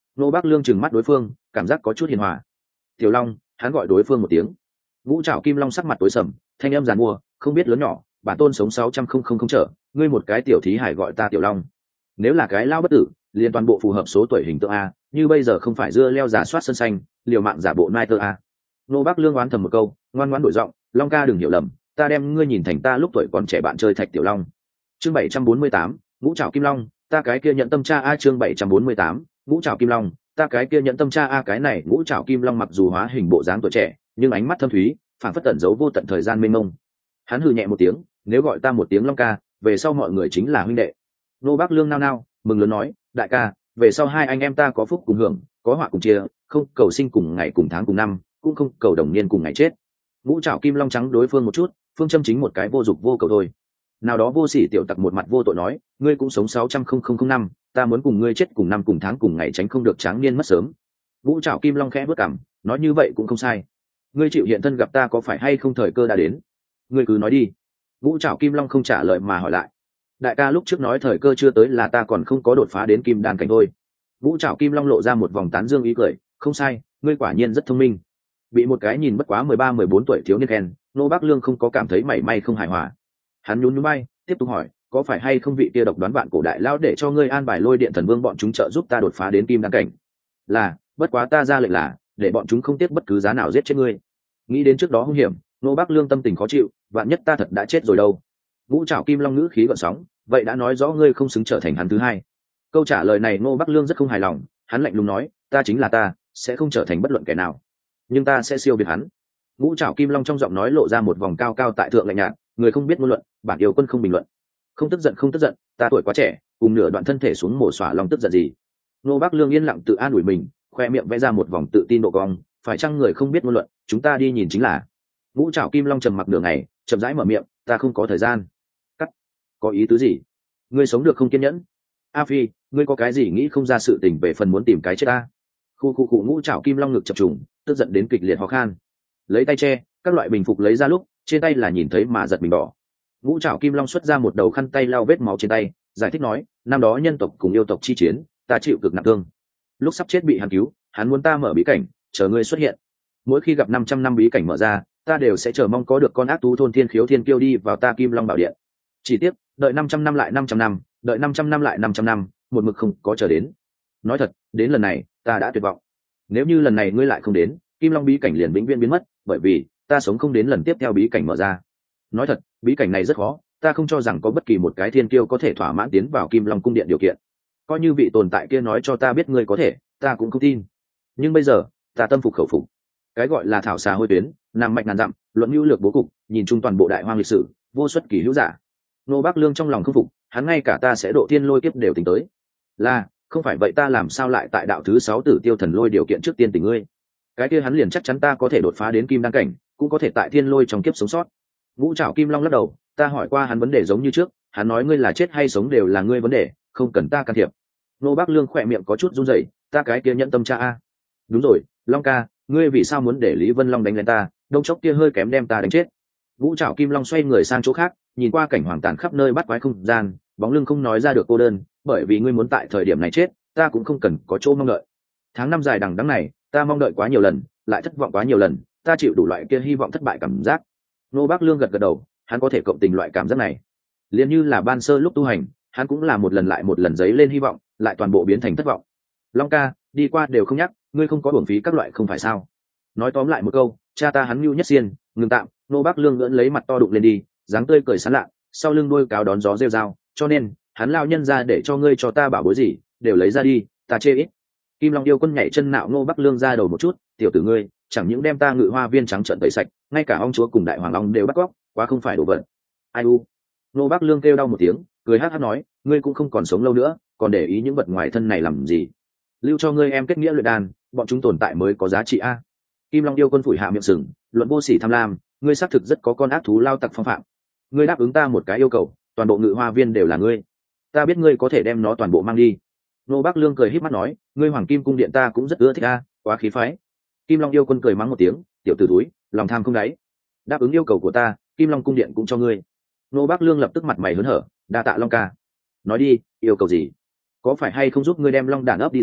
Nô Bác Lương trừng mắt đối phương, cảm giác có chút hiền hòa. Tiểu Long, hắn gọi đối phương một tiếng. Ngũ Trảo Kim Long sắc mặt tối sầm, thanh âm giàn mua, không biết lớn nhỏ, bản tôn sống sáu trăm không không không trở, ngươi một cái tiểu thí hải gọi ta Tiểu Long. Nếu là cái lao bất tử, liền toàn bộ phù hợp số tuổi hình tượng a, như bây giờ không phải dưa leo giả soát sân xanh, liều mạng giả bộ nai tơ a. Nô Bác Lương oán thầm một câu, ngoan ngoãn đổi giọng, Long ca đừng hiểu lầm, ta đem ngươi nhìn thành ta lúc tuổi còn trẻ bạn chơi Thạch Tiểu Long. Chương bảy trăm bốn mươi tám, Ngũ Trảo Kim Long, ta cái kia nhận tâm cha a. Chương bảy trăm bốn mươi tám, Ngũ Trảo Kim Long, ta cái kia nhận tâm cha a. Cái này Ngũ Trảo Kim Long mặc dù hóa hình bộ dáng tuổi trẻ, nhưng ánh mắt thâm thúy, phản phất tẩn giấu vô tận thời gian mênh mông. Hắn hừ nhẹ một tiếng, nếu gọi ta một tiếng Long ca, về sau mọi người chính là huynh đệ. Nô Bác Lương nao nao, mừng lớn nói, đại ca, về sau hai anh em ta có phúc cùng hưởng, có họa cùng chia, không cầu sinh cùng ngày cùng tháng cùng năm, cũng không cầu đồng niên cùng ngày chết. Ngũ Trảo Kim Long trắng đối phương một chút, phương châm chính một cái vô dục vô cầu thôi. Nào đó vô sỉ tiểu tặc một mặt vô tội nói, ngươi cũng sống sáu trăm không không không năm, ta muốn cùng ngươi chết cùng năm cùng tháng cùng ngày tránh không được tráng niên mất sớm. Ngũ Trảo Kim Long khẽ bước cằm, nói như vậy cũng không sai. Ngươi chịu hiện thân gặp ta có phải hay không thời cơ đã đến? Ngươi cứ nói đi. Ngũ Trảo Kim Long không trả lời mà hỏi lại. Đại ca lúc trước nói thời cơ chưa tới là ta còn không có đột phá đến kim đan cảnh thôi. Ngũ Trảo Kim Long lộ ra một vòng tán dương ý cười, không sai, ngươi quả nhiên rất thông minh. Bị một cái nhìn bất quá mười ba mười bốn tuổi thiếu niên khen, Nô Bác Lương không có cảm thấy mảy may không hài hòa. Hắn nhún nhún bay, tiếp tục hỏi, có phải hay không vị kia độc đoán bạn cổ đại lão để cho ngươi an bài Lôi Điện Thần Vương bọn chúng trợ giúp ta đột phá đến kim đan cảnh? Là, bất quá ta ra lệnh là để bọn chúng không tiếc bất cứ giá nào giết chết ngươi. Nghĩ đến trước đó hung hiểm, Nô Bác Lương tâm tình khó chịu, vạn nhất ta thật đã chết rồi đâu. Ngũ Trảo Kim Long ngữ khí gợn sóng, vậy đã nói rõ ngươi không xứng trở thành hắn thứ hai. Câu trả lời này Nô Bác Lương rất không hài lòng, hắn lạnh lùng nói, ta chính là ta, sẽ không trở thành bất luận kẻ nào, nhưng ta sẽ siêu việt hắn. Ngũ Trảo Kim Long trong giọng nói lộ ra một vòng cao cao tại thượng lạnh nhạt, người không biết ngôn luận, bản yêu quân không bình luận. Không tức giận không tức giận, ta tuổi quá trẻ, cùng nửa đoạn thân thể xuống mổ xỏa lòng tức giận gì. Nô Bác Lương yên lặng tự an ủi mình, khoe miệng vẽ ra một vòng tự tin độ cong, phải chăng người không biết ngôn luận, chúng ta đi nhìn chính là. Ngũ Trảo Kim Long trầm mặc nửa ngày, chậm rãi mở miệng, ta không có thời gian. Cắt. Có ý tứ gì? Ngươi sống được không kiên nhẫn? A Phi, ngươi có cái gì nghĩ không ra sự tình về phần muốn tìm cái chết ta? Khu khu khu. Ngũ Trảo Kim Long ngực chập trùng, tức giận đến kịch liệt ho khan. Lấy tay che, các loại bình phục lấy ra lúc, trên tay là nhìn thấy mà giật mình đỏ. Ngũ Trảo Kim Long xuất ra một đầu khăn tay lau vết máu trên tay, giải thích nói, năm đó nhân tộc cùng yêu tộc chi chiến, ta chịu cực nặng thương. Lúc sắp chết bị hắn cứu, hắn muốn ta mở bí cảnh, chờ ngươi xuất hiện. Mỗi khi gặp năm trăm năm bí cảnh mở ra, ta đều sẽ chờ mong có được con ác thú thôn thiên khiếu thiên kiêu đi vào ta Kim Long bảo điện. Chỉ tiếc, đợi năm trăm năm lại năm trăm năm, đợi năm trăm năm lại năm trăm năm, một mực không có chờ đến. Nói thật, đến lần này, ta đã tuyệt vọng. Nếu như lần này ngươi lại không đến, Kim Long bí cảnh liền vĩnh viễn biến mất, bởi vì ta sống không đến lần tiếp theo bí cảnh mở ra. Nói thật, bí cảnh này rất khó, ta không cho rằng có bất kỳ một cái thiên kiêu có thể thỏa mãn tiến vào Kim Long cung điện điều kiện. Coi như vị tồn tại kia nói cho ta biết ngươi có thể, ta cũng không tin. Nhưng bây giờ, ta tâm phục khẩu phục. Cái gọi là thảo xà hôi tuyến, nằm mạch ngàn dặm, luận hữu lược bố cục, nhìn chung toàn bộ đại hoang lịch sử, vô xuất kỳ hữu giả. Nô Bác Lương trong lòng không phục, hắn ngay cả ta sẽ độ thiên lôi kiếp đều tính tới. Là, không phải vậy ta làm sao lại tại đạo thứ sáu Tử Tiêu Thần Lôi điều kiện trước tiên tình ngươi? Cái kia hắn liền chắc chắn ta có thể đột phá đến kim đăng cảnh, cũng có thể tại thiên lôi trong kiếp sống sót. Ngũ Trảo Kim Long lắc đầu, ta hỏi qua hắn vấn đề giống như trước, hắn nói ngươi là chết hay sống đều là ngươi vấn đề, không cần ta can thiệp. Nô Bác Lương khỏe miệng có chút run rẩy, ta cái kia nhẫn tâm cha a. Đúng rồi, Long ca, ngươi vì sao muốn để Lý Vân Long đánh lên ta, đông chốc kia hơi kém đem ta đánh chết. Ngũ Trảo Kim Long xoay người sang chỗ khác, nhìn qua cảnh hoàng tàn khắp nơi bắt quái không gian, bóng lưng không nói ra được cô đơn, bởi vì ngươi muốn tại thời điểm này chết, ta cũng không cần có chỗ mong đợi. Tháng năm dài đằng đẵng này, ta mong đợi quá nhiều lần, lại thất vọng quá nhiều lần, ta chịu đủ loại kia hy vọng thất bại cảm giác. Nô Bác Lương gật gật đầu, hắn có thể cộng tình loại cảm giác này. Liền như là ban sơ lúc tu hành, hắn cũng là một lần lại một lần giấy lên hy vọng, lại toàn bộ biến thành thất vọng. Long ca, đi qua đều không nhắc, ngươi không có uổng phí các loại không phải sao? Nói tóm lại một câu, cha ta hắn nhu nhất xiên, ngừng tạm. Nô Bác Lương ngỡn lấy mặt to đụng lên đi, dáng tươi cười sán lạ, sau lưng đuôi cáo đón gió rêu rao, cho nên hắn lao nhân ra để cho ngươi cho ta bảo bối gì, đều lấy ra đi, ta chê ít. Kim Long yêu quân nhảy chân nạo Nô Bác Lương ra đầu một chút, tiểu tử ngươi, chẳng những đem ta ngự hoa viên trắng trợn tẩy sạch, ngay cả ong chúa cùng đại hoàng long đều bắt cóc, quá không phải đồ vật. Ai u. Nô Bác Lương kêu đau một tiếng, cười hát hát nói, ngươi cũng không còn sống lâu nữa, còn để ý những vật ngoài thân này làm gì? Lưu cho ngươi em kết nghĩa luyện đan, bọn chúng tồn tại mới có giá trị a. Kim Long yêu quân phủi hạ miệng sừng, luận vô sỉ tham lam, ngươi xác thực rất có con ác thú lao tặc phong phạm. Ngươi đáp ứng ta một cái yêu cầu, toàn bộ ngự hoa viên đều là ngươi. Ta biết ngươi có thể đem nó toàn bộ mang đi. Nô Bác Lương cười híp mắt nói, ngươi hoàng kim cung điện ta cũng rất ưa thích a, quá khí phái. Kim Long yêu quân cười mắng một tiếng, tiểu tử túi, lòng tham không đáy. Đáp ứng yêu cầu của ta, Kim Long cung điện cũng cho ngươi. Nô Bác Lương lập tức mặt mày hớn hở, đa tạ Long ca. Nói đi, yêu cầu gì? Có phải hay không giúp ngươi đem long đàn ấp đi ra,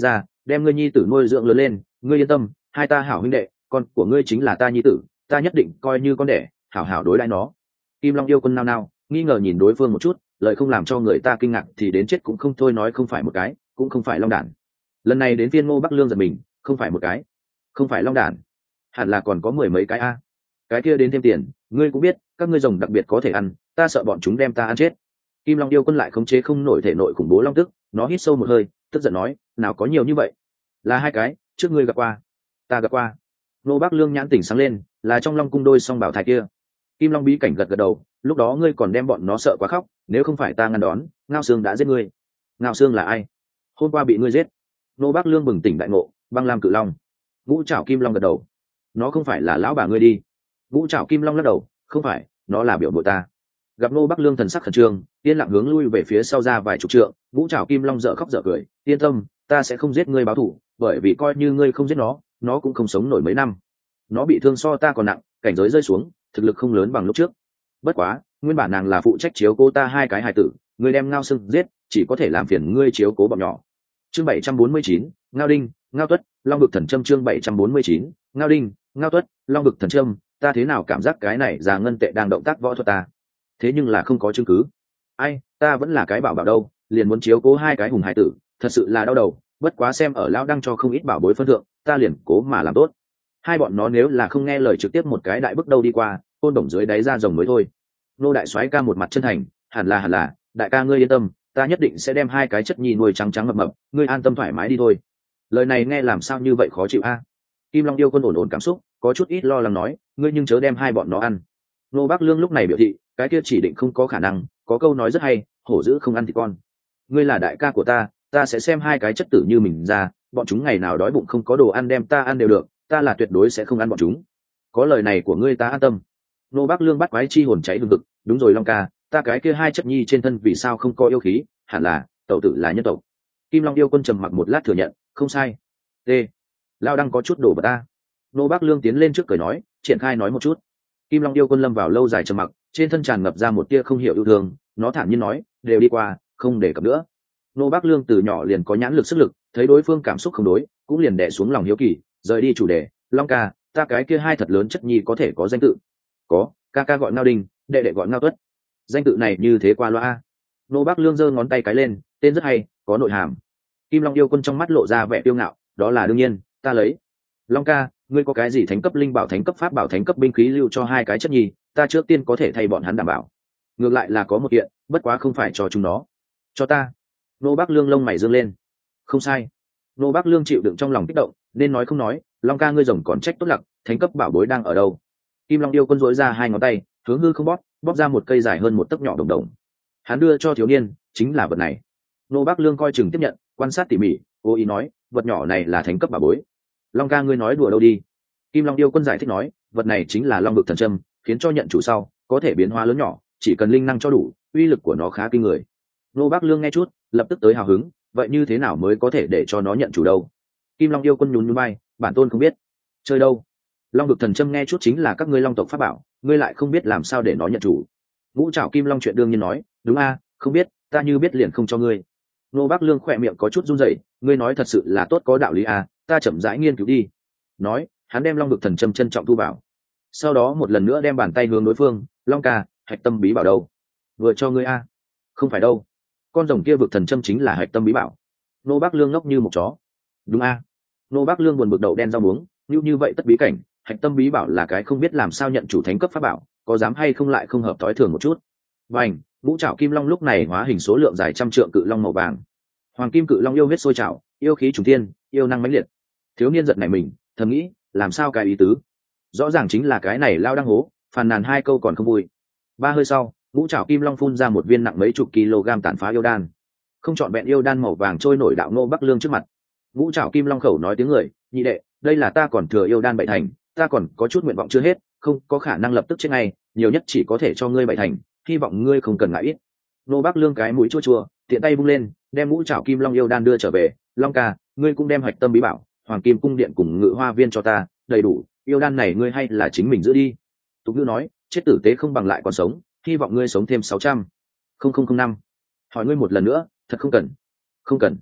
đem ngươi nhi tử nuôi dưỡng lớn lên, ngươi yên tâm, hai ta hảo huynh đệ, con của ngươi chính là ta nhi tử, ta nhất định coi như con đẻ, hảo hảo đối đãi nó. Kim Long yêu quân nao nao, nghi ngờ nhìn đối phương một chút, lời không làm cho người ta kinh ngạc thì đến chết cũng không thôi, nói không phải một cái, cũng không phải long đản. Lần này đến phiên Ngô Bắc Lương giật mình, không phải một cái, không phải long đản, hẳn là còn có mười mấy cái a. Cái kia đến thêm tiền, ngươi cũng biết, các ngươi rồng đặc biệt có thể ăn, ta sợ bọn chúng đem ta ăn chết. Kim Long yêu quân lại khống chế không nổi thể nội khủng bố long tức, nó hít sâu một hơi, tức giận nói, nào có nhiều như vậy, là hai cái, trước ngươi gặp qua, ta gặp qua. Ngô Bắc Lương nhãn tỉnh sáng lên, là trong Long cung đôi song bảo thai kia. Kim Long bí cảnh gật gật đầu, lúc đó ngươi còn đem bọn nó sợ quá khóc, nếu không phải ta ngăn đón, Ngao Sương đã giết ngươi. Ngao Sương là ai? Hôm qua bị ngươi giết. Ngô Bắc Lương bừng tỉnh đại ngộ, băng lam cự long. Ngũ Trảo Kim Long gật đầu, nó không phải là lão bà ngươi đi. Ngũ Trảo Kim Long lắc đầu, không phải, nó là biểu bộ ta. Gặp Ngô Bắc Lương thần sắc khẩn trương, yên lặng hướng lui về phía sau ra vài chục trượng. Ngũ Trảo Kim Long dở khóc dở cười, yên tâm, ta sẽ không giết ngươi báo thù, bởi vì coi như ngươi không giết nó, nó cũng không sống nổi mấy năm. Nó bị thương so ta còn nặng, cảnh giới rơi xuống, thực lực không lớn bằng lúc trước. Bất quá, nguyên bản nàng là phụ trách chiếu cố ta hai cái hài tử, ngươi đem Ngao Sương giết, chỉ có thể làm phiền ngươi chiếu cố bọn nhỏ. Chương bảy trăm bốn mươi chín, Ngao Đinh, Ngao Tuất, Long vực thần châm. Chương bảy trăm bốn mươi chín, Ngao Đinh, Ngao Tuất, Long vực thần châm. Ta thế nào cảm giác cái này già ngân tệ đang động tác võ thuật ta, thế nhưng là không có chứng cứ. Ai, ta vẫn là cái bảo bảo đâu, liền muốn chiếu cố hai cái hùng hải tử, thật sự là đau đầu. Bất quá xem ở lão đăng cho không ít bảo bối phân thượng, ta liền cố mà làm tốt. Hai bọn nó nếu là không nghe lời trực tiếp một cái đại bước đâu đi qua, côn đồng dưới đáy ra rồng mới thôi. Nô đại soái ca một mặt chân thành, hẳn là hẳn là, đại ca ngươi yên tâm, ta nhất định sẽ đem hai cái chất nhi nuôi trắng trắng mập mập, ngươi an tâm thoải mái đi thôi. Lời này nghe làm sao như vậy khó chịu a? Kim Long yêu quân ổn ổn cảm xúc, có chút ít lo lắng nói, ngươi nhưng chớ đem hai bọn nó ăn. Nô Bắc Lương lúc này biểu thị, cái kia chỉ định không có khả năng, có câu nói rất hay, hổ dữ không ăn thì con. Ngươi là đại ca của ta, ta sẽ xem hai cái chất tử như mình ra, bọn chúng ngày nào đói bụng không có đồ ăn đem ta ăn đều được, ta là tuyệt đối sẽ không ăn bọn chúng. Có lời này của ngươi ta an tâm. Nô Bắc Lương bắt quái chi hồn cháy hừng hực, đúng rồi Long ca, ta cái kia hai chất nhi trên thân vì sao không có yêu khí, hẳn là tẩu tử là nhân tộc. Kim Long yêu quân trầm mặc một lát thừa nhận, không sai. T. Lao đang có chút đổ vào ta. Nô Bắc Lương tiến lên trước cười nói, triển khai nói một chút. Kim Long yêu quân lâm vào lâu dài trầm mặc, trên thân tràn ngập ra một tia không hiểu yêu thương, nó thản nhiên nói, đều đi qua, không để cập nữa. Nô Bắc Lương từ nhỏ liền có nhãn lực sức lực, thấy đối phương cảm xúc không đối, cũng liền đè xuống lòng hiếu kỳ, rời đi chủ đề. Long ca, ta cái kia hai thật lớn chất nhi có thể có danh tự? Có, ca ca gọi Ngao Đinh, đệ đệ gọi Ngao Tuất. Danh tự này như thế qua loa. Nô Bắc Lương giơ ngón tay cái lên, tên rất hay, có nội hàm. Kim Long yêu quân trong mắt lộ ra vẻ tiêu ngạo, đó là đương nhiên, ta lấy. Long ca, ngươi có cái gì thánh cấp linh bảo, thánh cấp pháp bảo, thánh cấp binh khí lưu cho hai cái chất nhi, ta trước tiên có thể thay bọn hắn đảm bảo. Ngược lại là có một kiện, bất quá không phải cho chúng nó, cho ta. Nô Bắc Lương lông mày dương lên. Không sai. Nô Bắc Lương chịu đựng trong lòng kích động, nên nói không nói, Long ca ngươi rồng còn trách tốt lặc, thánh cấp bảo bối đang ở đâu? Kim Long yêu quân dối ra hai ngón tay, hướng hư không bóp, bóp ra một cây dài hơn một tấc nhỏ đồng đồng. Hắn đưa cho thiếu niên, chính là vật này. Nô Bắc Lương coi chừng tiếp nhận, quan sát tỉ mỉ, cố ý nói, vật nhỏ này là thánh cấp bảo bối. Long ca ngươi nói đùa đâu đi? Kim Long yêu quân giải thích nói, vật này chính là Long vực thần châm, khiến cho nhận chủ sau có thể biến hóa lớn nhỏ, chỉ cần linh năng cho đủ, uy lực của nó khá kinh người. Nô Bắc Lương nghe chút, lập tức tới hào hứng, vậy như thế nào mới có thể để cho nó nhận chủ đâu? Kim Long yêu quân nhún nhún vai, bản tôn không biết. Chơi đâu? Long vực thần châm nghe chút chính là các ngươi Long tộc pháp bảo, ngươi lại không biết làm sao để nó nhận chủ. Ngũ Trảo Kim Long chuyện đương nhiên nói, đúng a, không biết, ta như biết liền không cho ngươi. Nô Bắc Lương khỏe miệng có chút run rẩy, ngươi nói thật sự là tốt có đạo lý a, ta chậm rãi nghiên cứu đi. Nói, hắn đem Long vực thần châm trân trọng thu vào, sau đó một lần nữa đem bàn tay hướng đối phương, Long ca, hạch tâm bí bảo đâu? Vừa cho ngươi a. Không phải đâu, con rồng kia vực thần châm chính là hạch tâm bí bảo. Nô Bắc Lương ngốc như một chó. Đúng a. Nô Bắc Lương buồn bực đầu đen rau muống, như như vậy tất bí cảnh, hạch tâm bí bảo là cái không biết làm sao nhận chủ thánh cấp pháp bảo, có dám hay không lại không hợp thói thường một chút. Vành, Ngũ Trảo Kim Long lúc này hóa hình số lượng dài trăm trượng cự long màu vàng. Hoàng kim cự long yêu huyết sôi trào, yêu khí trùng thiên, yêu năng mãnh liệt. Thiếu niên giật nảy mình, thầm nghĩ, làm sao cái ý tứ? Rõ ràng chính là cái này lao đang hố, phàn nàn hai câu còn không vui. Ba hơi sau, Ngũ Trảo Kim Long phun ra một viên nặng mấy chục kg tàn phá yêu đan. Không chọn vẹn yêu đan màu vàng trôi nổi đạo Ngô Bắc Lương trước mặt. Ngũ Trảo Kim Long khẩu nói tiếng người, nhị đệ, đây là ta còn thừa yêu đan bảy thành, ta còn có chút nguyện vọng chưa hết, không có khả năng lập tức chết ngay, nhiều nhất chỉ có thể cho ngươi bảy thành, hy vọng ngươi không cần ngại ít. Ngô Bắc Lương cái mũi chua chua, tiện tay vung lên, đem Ngũ Trảo Kim Long yêu đan đưa trở về. Long ca, ngươi cũng đem hạch tâm bí bảo, Hoàng Kim cung điện cùng Ngự Hoa viên cho ta, đầy đủ, yêu đan này ngươi hay là chính mình giữ đi. Tục ngữ nói, chết tử tế không bằng lại còn sống, hy vọng ngươi sống thêm sáu trăm không không không năm. Hỏi ngươi một lần nữa, thật không cần. Không cần.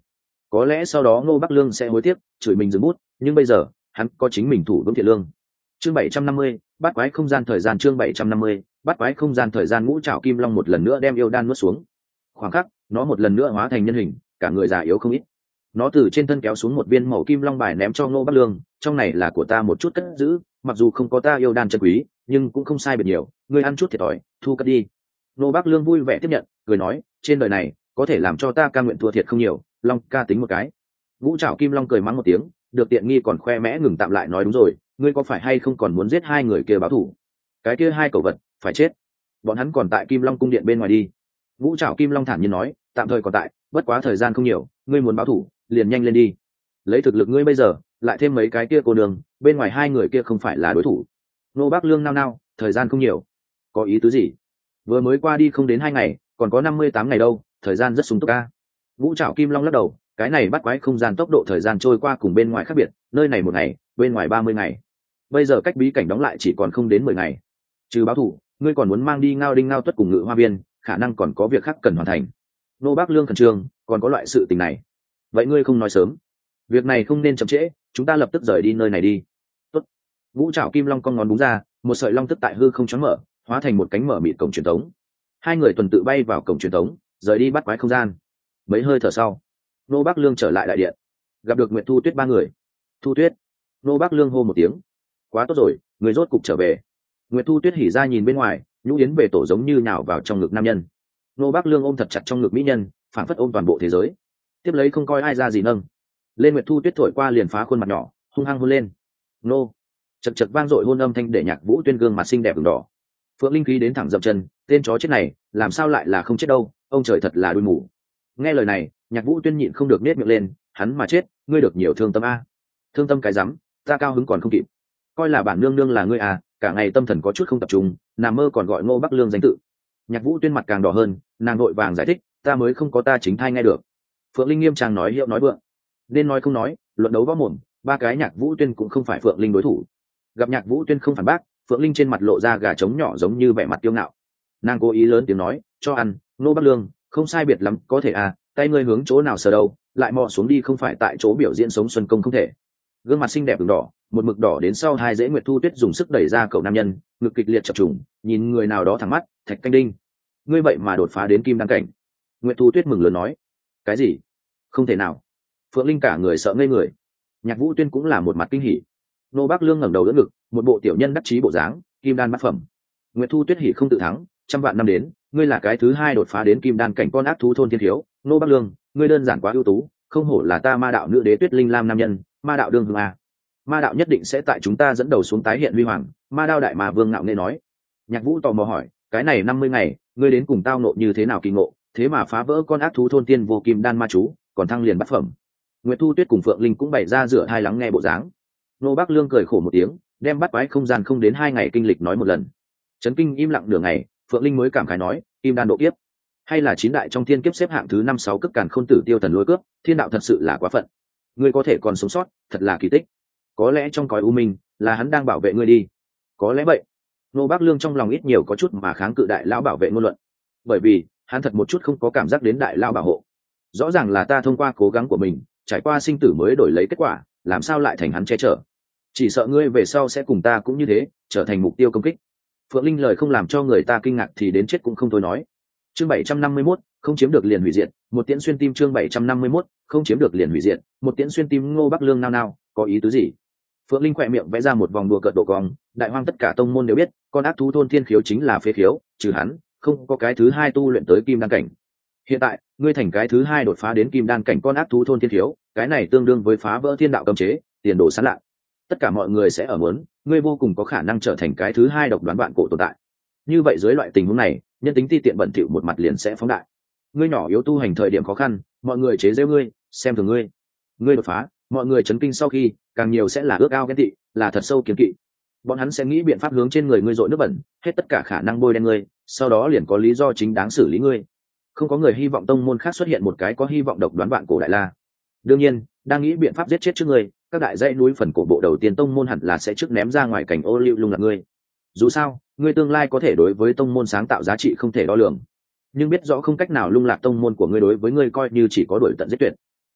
có lẽ sau đó Ngô Bắc Lương sẽ hối tiếc chửi mình dừng bút, nhưng bây giờ hắn có chính mình thủ vững thiện lương. Chương bảy trăm năm mươi, bắt quái không gian thời gian. Chương bảy trăm năm mươi, bắt quái không gian thời gian. Ngũ Trảo Kim Long một lần nữa đem yêu đan nuốt xuống. Khoảng khắc, nó một lần nữa hóa thành nhân hình, cả người già yếu không ít. Nó từ trên thân kéo xuống một viên màu kim long bài ném cho Ngô Bắc Lương, trong này là của ta một chút cất giữ, mặc dù không có ta yêu đan chân quý, nhưng cũng không sai biệt nhiều, ngươi ăn chút thiệt thòi, thu cất đi. Ngô Bắc Lương vui vẻ tiếp nhận, cười nói, trên đời này có thể làm cho ta ca nguyện thua thiệt không nhiều, long ca tính một cái. Ngũ Trảo Kim Long cười mắng một tiếng, được tiện nghi còn khoe mẽ ngừng tạm lại nói đúng rồi, ngươi có phải hay không còn muốn giết hai người kia báo thù? Cái kia hai cẩu vật phải chết, bọn hắn còn tại Kim Long cung điện bên ngoài đi. Ngũ Trảo Kim Long thản nhiên nói, tạm thời còn tại, bất quá thời gian không nhiều, ngươi muốn báo thù liền nhanh lên đi. Lấy thực lực ngươi bây giờ, lại thêm mấy cái kia cô đường, bên ngoài hai người kia không phải là đối thủ. Nô Bác Lương nao nao, thời gian không nhiều, có ý tứ gì? Vừa mới qua đi không đến hai ngày, còn có năm mươi tám ngày đâu, thời gian rất sung túc ca. Ngũ Trảo Kim Long lắc đầu, cái này bắt quái không gian tốc độ thời gian trôi qua cùng bên ngoài khác biệt, nơi này một ngày, bên ngoài ba mươi ngày. Bây giờ cách bí cảnh đóng lại chỉ còn không đến mười ngày. Trừ báo thủ, ngươi còn muốn mang đi Ngao Đinh Ngao Tuất cùng Ngự Hoa Viên, khả năng còn có việc khác cần hoàn thành. Nô Bác Lương khẩn trương, còn có loại sự tình này. Vậy ngươi không nói sớm, việc này không nên chậm trễ, chúng ta lập tức rời đi nơi này đi. Tốt. Ngũ Trảo Kim Long con ngón búng ra, một sợi long tức tại hư không choáng mở, hóa thành một cánh mở mịt cổng truyền tống. Hai người tuần tự bay vào cổng truyền tống, rời đi bắt quái không gian. Mấy hơi thở sau, Nô Bác Lương trở lại đại điện, gặp được Nguyệt Thu Tuyết ba người. Thu Tuyết. Nô Bác Lương hô một tiếng. Quá tốt rồi, người rốt cục trở về. Nguyệt Thu Tuyết hỉ ra nhìn bên ngoài, nhũ yến về tổ giống như nhào vào trong ngực nam nhân. Nô Bác Lương ôm thật chặt trong ngực mỹ nhân, phản phất ôm toàn bộ thế giới. Tiếp lấy không coi ai ra gì nâng lên. Nguyệt Thu Tuyết thổi qua liền phá khuôn mặt nhỏ, hung hăng hôn lên. Nô. Chật chật vang dội hôn âm thanh để Nhạc Vũ Tuyên gương mặt xinh đẹp ửng đỏ. Phượng Linh khí đến thẳng dậm chân, tên chó chết này làm sao lại là không chết đâu, ông trời thật là đuôi mù. Nghe lời này, Nhạc Vũ Tuyên nhịn không được nết miệng lên, hắn mà chết, ngươi được nhiều thương tâm a. Thương tâm cái rắm, ta cao hứng còn không kịp. Coi là bản nương nương là ngươi à, cả ngày tâm thần có chút không tập trung, nằm mơ còn gọi Ngô Bắc Lương danh tự. Nhạc Vũ Tuyên mặt càng đỏ hơn, nàng vội vàng giải thích, ta mới không có ta chính thai nghe được. Phượng Linh nghiêm trang nói hiệu nói vượng, nên nói không nói, luận đấu võ mồm, ba cái Nhạc Vũ Tuyên cũng không phải Phượng Linh đối thủ. Gặp Nhạc Vũ Tuyên không phản bác, Phượng Linh trên mặt lộ ra gà trống nhỏ giống như vẻ mặt kiêu ngạo. Nàng cố ý lớn tiếng nói, cho ăn, Ngô Bắc Lương, không sai biệt lắm, có thể à, tay ngươi hướng chỗ nào sờ đâu, lại mò xuống đi không phải tại chỗ biểu diễn sống xuân công không thể. Gương mặt xinh đẹp ửng đỏ, một mực đỏ đến sau hai dễ Nguyệt Thu Tuyết dùng sức đẩy ra cậu nam nhân, ngực kịch liệt chập trùng, nhìn người nào đó thẳng mắt, Thạch Canh Đinh, ngươi vậy mà đột phá đến kim đăng cảnh. Nguyệt Thu Tuyết mừng lớn nói, cái gì? Không thể nào. Phượng Linh cả người sợ ngây người. Nhạc Vũ Tuyên cũng là một mặt kinh hỉ. Nô Bác Lương ngẩng đầu đỡ ngực, một bộ tiểu nhân đắc chí bộ dáng, kim đan bát phẩm. Nguyệt Thu Tuyết hỉ không tự thắng, trăm vạn năm đến, ngươi là cái thứ hai đột phá đến kim đan cảnh con ác thú thôn thiên thiếu. Nô Bác Lương, ngươi đơn giản quá ưu tú, không hổ là ta ma đạo nữ đế Tuyết Linh Lam nam nhân, ma đạo đương hương a. Ma đạo nhất định sẽ tại chúng ta dẫn đầu xuống tái hiện huy hoàng. Ma đao đại mà Vương ngạo nghễ nói. Nhạc Vũ tò mò hỏi, cái này năm mươi ngày, ngươi đến cùng tao nộ như thế nào kỳ ngộ, thế mà phá vỡ con ác thú thôn tiên vô kim đan ma chú, còn thăng liền bát phẩm. Nguyệt Thu Tuyết cùng Phượng Linh cũng bày ra rửa hai lắng nghe bộ dáng. Nô Bác Lương cười khổ một tiếng, đem bắt quái không gian không đến hai ngày kinh lịch nói một lần. Trấn kinh im lặng nửa ngày, Phượng Linh mới cảm khái nói, kim đan độ kiếp, hay là chín đại trong thiên kiếp xếp hạng thứ năm sáu cấp càn khôn tử tiêu thần lôi cướp, thiên đạo thật sự là quá phận. Ngươi có thể còn sống sót, thật là kỳ tích. Có lẽ trong cõi u minh, là hắn đang bảo vệ ngươi đi. Có lẽ vậy. Nô Bác Lương trong lòng ít nhiều có chút mà kháng cự đại lão bảo vệ ngôn luận, bởi vì hắn thật một chút không có cảm giác đến đại lão bảo hộ. Rõ ràng là ta thông qua cố gắng của mình, trải qua sinh tử mới đổi lấy kết quả, làm sao lại thành hắn che chở? Chỉ sợ ngươi về sau sẽ cùng ta cũng như thế, trở thành mục tiêu công kích. Phượng Linh lời không làm cho người ta kinh ngạc thì đến chết cũng không thôi nói. Chương bảy trăm năm mươi mốt, không chiếm được liền hủy diệt, một tiễn xuyên tim. Chương bảy trăm năm mươi mốt, không chiếm được liền hủy diệt, một tiễn xuyên tim. Ngô Bắc Lương nao nao, có ý tứ gì? Phượng Linh khỏe miệng vẽ ra một vòng đùa cợt độ cong, đại hoang tất cả tông môn đều biết, con ác thú thôn thiên khiếu chính là phế khiếu, trừ hắn, không có cái thứ hai tu luyện tới kim đan cảnh. Hiện tại, ngươi thành cái thứ hai đột phá đến kim đan cảnh con ác thú thôn thiên khiếu, cái này tương đương với phá vỡ thiên đạo cấm chế, tiền đồ sáng lạ. Tất cả mọi người sẽ ở muốn, ngươi vô cùng có khả năng trở thành cái thứ hai độc đoán bạn cổ tồn tại. Như vậy dưới loại tình huống này, nhân tính ti tiện bẩn thỉu một mặt liền sẽ phóng đại. Ngươi nhỏ yếu tu hành thời điểm khó khăn, mọi người chế giễu ngươi, xem thường ngươi. Ngươi đột phá, mọi người chấn kinh sau khi, càng nhiều sẽ là ước ao ghen tị, là thật sâu kiến kỵ. Bọn hắn sẽ nghĩ biện pháp hướng trên người ngươi dội nước bẩn, hết tất cả khả năng bôi đen ngươi, sau đó liền có lý do chính đáng xử lý ngươi. Không có người hy vọng tông môn khác xuất hiện một cái có hy vọng độc đoán bạn cổ đại la. Đương nhiên, đang nghĩ biện pháp giết chết trước ngươi, các đại dãy núi phần cổ bộ đầu tiên tông môn hẳn là sẽ trước ném ra ngoài cảnh ô liu lung lạc ngươi. Dù sao, ngươi tương lai có thể đối với tông môn sáng tạo giá trị không thể đo lường, nhưng biết rõ không cách nào lung lạc tông môn của ngươi đối với ngươi coi như chỉ có đuổi tận giết tuyệt.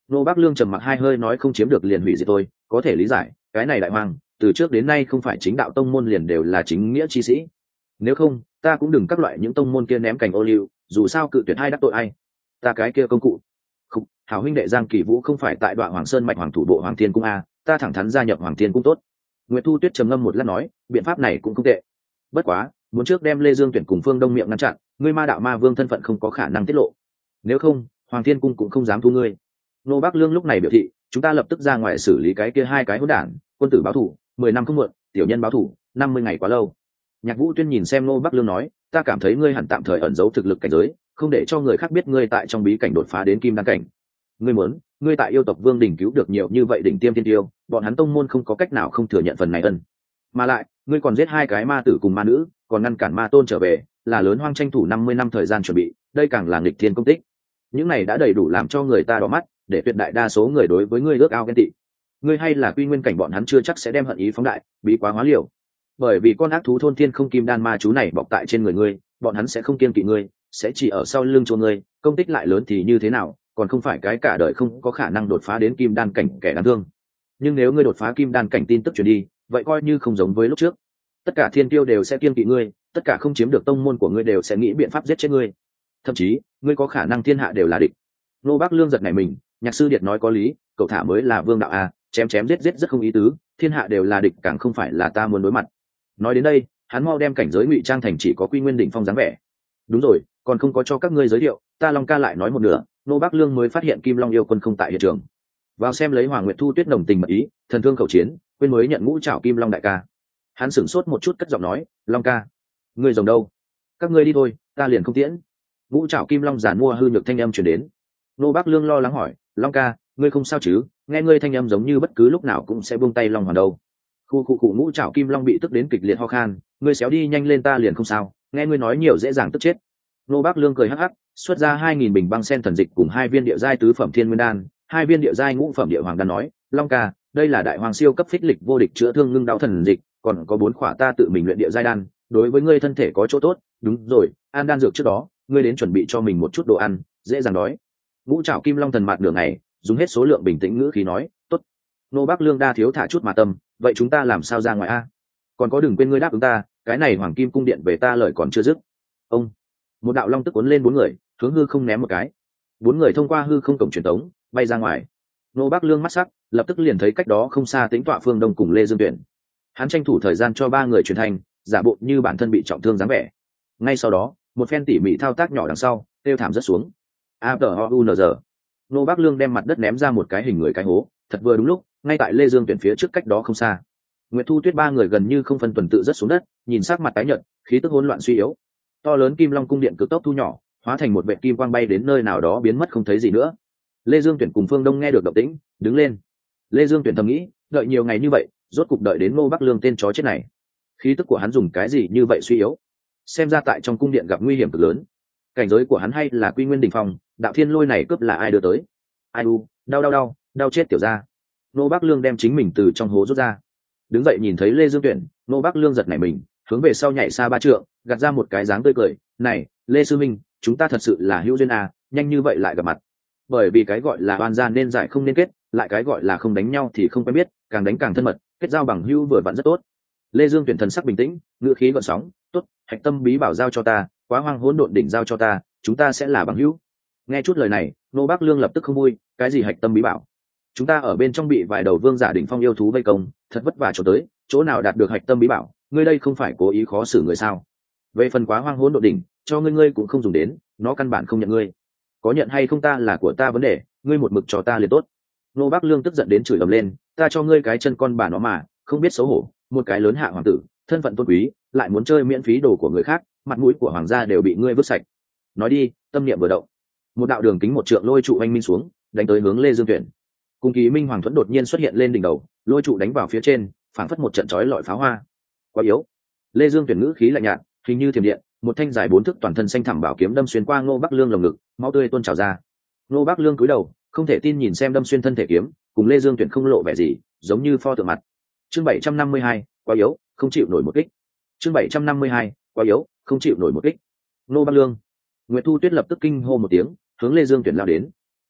Nô Bác Lương trầm mặc hai hơi nói không chiếm được liền hủy diệt tôi, có thể lý giải, cái này đại hoàng, từ trước đến nay không phải chính đạo tông môn liền đều là chính nghĩa chi sĩ. Nếu không, ta cũng đừng các loại những tông môn kia ném cành ô liu, dù sao cự tuyệt hai đắc tội ai. Ta cái kia công cụ. Không, hảo huynh đệ Giang Kỳ Vũ không phải tại Đoạn Hoàng Sơn mạch Hoàng thủ bộ Hoàng Thiên cung a, ta thẳng thắn gia nhập Hoàng Thiên cung tốt. Nguyệt Thu Tuyết trầm ngâm một lát nói, biện pháp này cũng không tệ. Bất quá, muốn trước đem Lê Dương Tuyển cùng Phương Đông miệng ngăn chặn, ngươi Ma đạo Ma Vương thân phận không có khả năng tiết lộ. Nếu không, Hoàng Thiên cung cũng không dám thu ngươi. Nô Bác Lương lúc này biểu thị, chúng ta lập tức ra ngoài xử lý cái kia hai cái hỗn đản, quân tử báo thủ, mười năm không muộn, tiểu nhân báo thủ, năm mươi ngày quá lâu. Nhạc Vũ Tuyên nhìn xem Nô Bác Lương nói, ta cảm thấy ngươi hẳn tạm thời ẩn giấu thực lực cảnh giới, không để cho người khác biết ngươi tại trong bí cảnh đột phá đến kim đan cảnh. Ngươi muốn, ngươi tại yêu tộc Vương đỉnh cứu được nhiều như vậy đỉnh tiêm thiên tiêu, bọn hắn tông môn không có cách nào không thừa nhận phần này ân. Mà lại, ngươi còn giết hai cái ma tử cùng ma nữ, còn ngăn cản ma tôn trở về, là lớn hoang tranh thủ năm mươi năm thời gian chuẩn bị, đây càng là nghịch thiên công tích. Những này đã đầy đủ làm cho người ta đỏ mắt, để tuyệt đại đa số người đối với ngươi ước ao ghen tị. Ngươi hay là quy nguyên cảnh bọn hắn chưa chắc sẽ đem hận ý phóng đại, bí quá hóa liều. Bởi vì con ác thú thôn thiên không kim đan ma chú này bọc tại trên người ngươi, bọn hắn sẽ không kiêng kỵ ngươi, sẽ chỉ ở sau lưng cho ngươi, công tích lại lớn thì như thế nào, còn không phải cái cả đời không có khả năng đột phá đến kim đan cảnh kẻ đáng thương. Nhưng nếu ngươi đột phá kim đan cảnh tin tức truyền đi, vậy coi như không giống với lúc trước. Tất cả thiên tiêu đều sẽ kiêng kỵ ngươi, tất cả không chiếm được tông môn của ngươi đều sẽ nghĩ biện pháp giết chết ngươi. Thậm chí, ngươi có khả năng thiên hạ đều là địch. Nô Bác Lương giật nảy mình, Nhạc Sư Điệt nói có lý, cậu thả mới là vương đạo a, chém chém giết giết rất không ý tứ, thiên hạ đều là địch càng không phải là ta muốn đối mặt. Nói đến đây, hắn mau đem cảnh giới ngụy trang thành chỉ có quy nguyên đỉnh phong dáng vẻ. Đúng rồi, còn không có cho các ngươi giới thiệu, ta Long ca lại nói một nửa, Nô Bác Lương mới phát hiện Kim Long yêu quân không tại hiện trường. Vào xem lấy Hoàng Nguyệt Thu Tuyết nồng tình mật ý, thần thương khẩu chiến, quên mới nhận ngũ trảo Kim Long đại ca. Hắn sửng sốt một chút cất giọng nói, Long ca, ngươi rồng đâu? Các ngươi đi thôi, ta liền không tiễn. Ngũ trảo Kim Long giàn mua hư nhược thanh âm truyền đến. Nô Bác Lương lo lắng hỏi, Long ca, ngươi không sao chứ? Nghe ngươi thanh âm giống như bất cứ lúc nào cũng sẽ buông tay Long Hoàn đâu. Khu khu cụ ngũ trảo Kim Long bị tức đến kịch liệt ho khan, ngươi xéo đi nhanh lên ta liền không sao, nghe ngươi nói nhiều dễ dàng tức chết. Nô Bác Lương cười hắc hắc, xuất ra hai nghìn bình băng sen thần dịch cùng hai viên địa giai tứ phẩm thiên nguyên đan, hai viên địa giai ngũ phẩm địa hoàng đan nói, Long ca, đây là đại hoàng siêu cấp phích lịch vô địch chữa thương ngưng đau thần dịch, còn có bốn khỏa ta tự mình luyện địa giai đan, đối với ngươi thân thể có chỗ tốt. Đúng rồi, an đan dược trước đó, ngươi đến chuẩn bị cho mình một chút đồ ăn, dễ dàng đói. Ngũ trảo Kim Long thần mặt đường này, dùng hết số lượng bình tĩnh ngữ khí nói, tốt. Nô Bác Lương đa thiếu thả chút mà tâm, vậy chúng ta làm sao ra ngoài a? Còn có đừng quên ngươi đáp ứng ta, cái này Hoàng Kim cung điện về ta lời còn chưa dứt. Ông, một đạo long tức cuốn lên bốn người, hướng hư không ném một cái. Bốn người thông qua hư không cổng truyền tống, bay ra ngoài. Nô Bác Lương mắt sắc, lập tức liền thấy cách đó không xa Tĩnh Tọa Phương Đông cùng Lê Dương Tuyển. Hắn tranh thủ thời gian cho ba người truyền thành, giả bộ như bản thân bị trọng thương dáng vẻ. Ngay sau đó, một phen tỉ mỉ thao tác nhỏ đằng sau, tiêu thảm rất xuống. A T O U N G. Nô Bác Lương đem mặt đất ném ra một cái hình người cái hố, thật vừa đúng lúc, ngay tại Lê Dương Tuyển phía trước cách đó không xa. Nguyệt Thu Tuyết ba người gần như không phân tuần tự rất xuống đất, nhìn sắc mặt tái nhợt, khí tức hỗn loạn suy yếu. To lớn Kim Long cung điện cực tốc thu nhỏ, hóa thành một vệt kim quang bay đến nơi nào đó biến mất không thấy gì nữa. Lê Dương Tuyển cùng Phương Đông nghe được động tĩnh, đứng lên. Lê Dương Tuyển thầm nghĩ, đợi nhiều ngày như vậy, rốt cục đợi đến Ngô Bắc Lương tên chó chết này. Khí tức của hắn dùng cái gì như vậy suy yếu? Xem ra tại trong cung điện gặp nguy hiểm cực lớn. Cảnh giới của hắn hay là Quy Nguyên đỉnh phong, đạo thiên lôi này cướp là ai đưa tới? Ai u, đau đau đau, đau chết tiểu gia. Ngô Bắc Lương đem chính mình từ trong hố rút ra. Đứng dậy nhìn thấy Lê Dương Tuyển, Ngô Bắc Lương giật nảy mình, hướng về sau nhảy xa ba trượng, gạt ra một cái dáng tươi cười, "Này, Lê sư minh, chúng ta thật sự là hữu duyên à, nhanh như vậy lại gặp mặt." Bởi vì cái gọi là oan gia nên giải không nên kết, lại cái gọi là không đánh nhau thì không quen biết, càng đánh càng thân mật, kết giao bằng hữu vừa vặn rất tốt. Lê Dương Tuyển thần sắc bình tĩnh, ngữ khí gợn sóng, "Tốt, hạch tâm bí bảo giao cho ta, quá hoang hỗn độn đỉnh giao cho ta, chúng ta sẽ là bằng hữu." Nghe chút lời này, Nô Bác Lương lập tức không vui, "Cái gì hạch tâm bí bảo? Chúng ta ở bên trong bị vài đầu vương giả đỉnh phong yêu thú vây công, thật vất vả chỗ tới, chỗ nào đạt được hạch tâm bí bảo, ngươi đây không phải cố ý khó xử người sao? Về phần quá hoang hỗn độn đỉnh, cho ngươi ngươi cũng không dùng đến, nó căn bản không nhận ngươi. Có nhận hay không ta là của ta vấn đề, ngươi một mực cho ta liền tốt." Nô Bác Lương tức giận đến chửi ầm lên, "Ta cho ngươi cái chân con bà nó mà, không biết xấu hổ, một cái lớn hạ hoàng tử, thân phận tôn quý, lại muốn chơi miễn phí đồ của người khác, mặt mũi của hoàng gia đều bị ngươi vứt sạch." Nói đi, tâm niệm vừa động, một đạo đường kính một trượng lôi trụ anh minh xuống, đánh tới hướng Lê Dương Tuyển. Cùng kỳ minh hoàng thuẫn đột nhiên xuất hiện lên đỉnh đầu, lôi trụ đánh vào phía trên, phảng phất một trận chói lọi pháo hoa. Quá yếu. Lê Dương Tuyển ngữ khí lạnh nhạt, hình như thiểm điện, một thanh dài bốn thước toàn thân xanh thẳm bảo kiếm đâm xuyên qua Ngô Bắc Lương lồng ngực, máu tươi tuôn trào ra. Ngô Bắc Lương cúi đầu, không thể tin nhìn xem đâm xuyên thân thể kiếm, cùng Lê Dương Tuyển không lộ vẻ gì, giống như pho tượng mặt. Chương bảy trăm năm mươi hai, quá yếu, không chịu nổi một kích. Chương bảy trăm năm mươi hai, quá yếu, không chịu nổi một kích. Ngô Bắc Lương. Nguyệt Thu Tuyết lập tức kinh hô một tiếng, hướng Lê Dương Tuyển lao đến.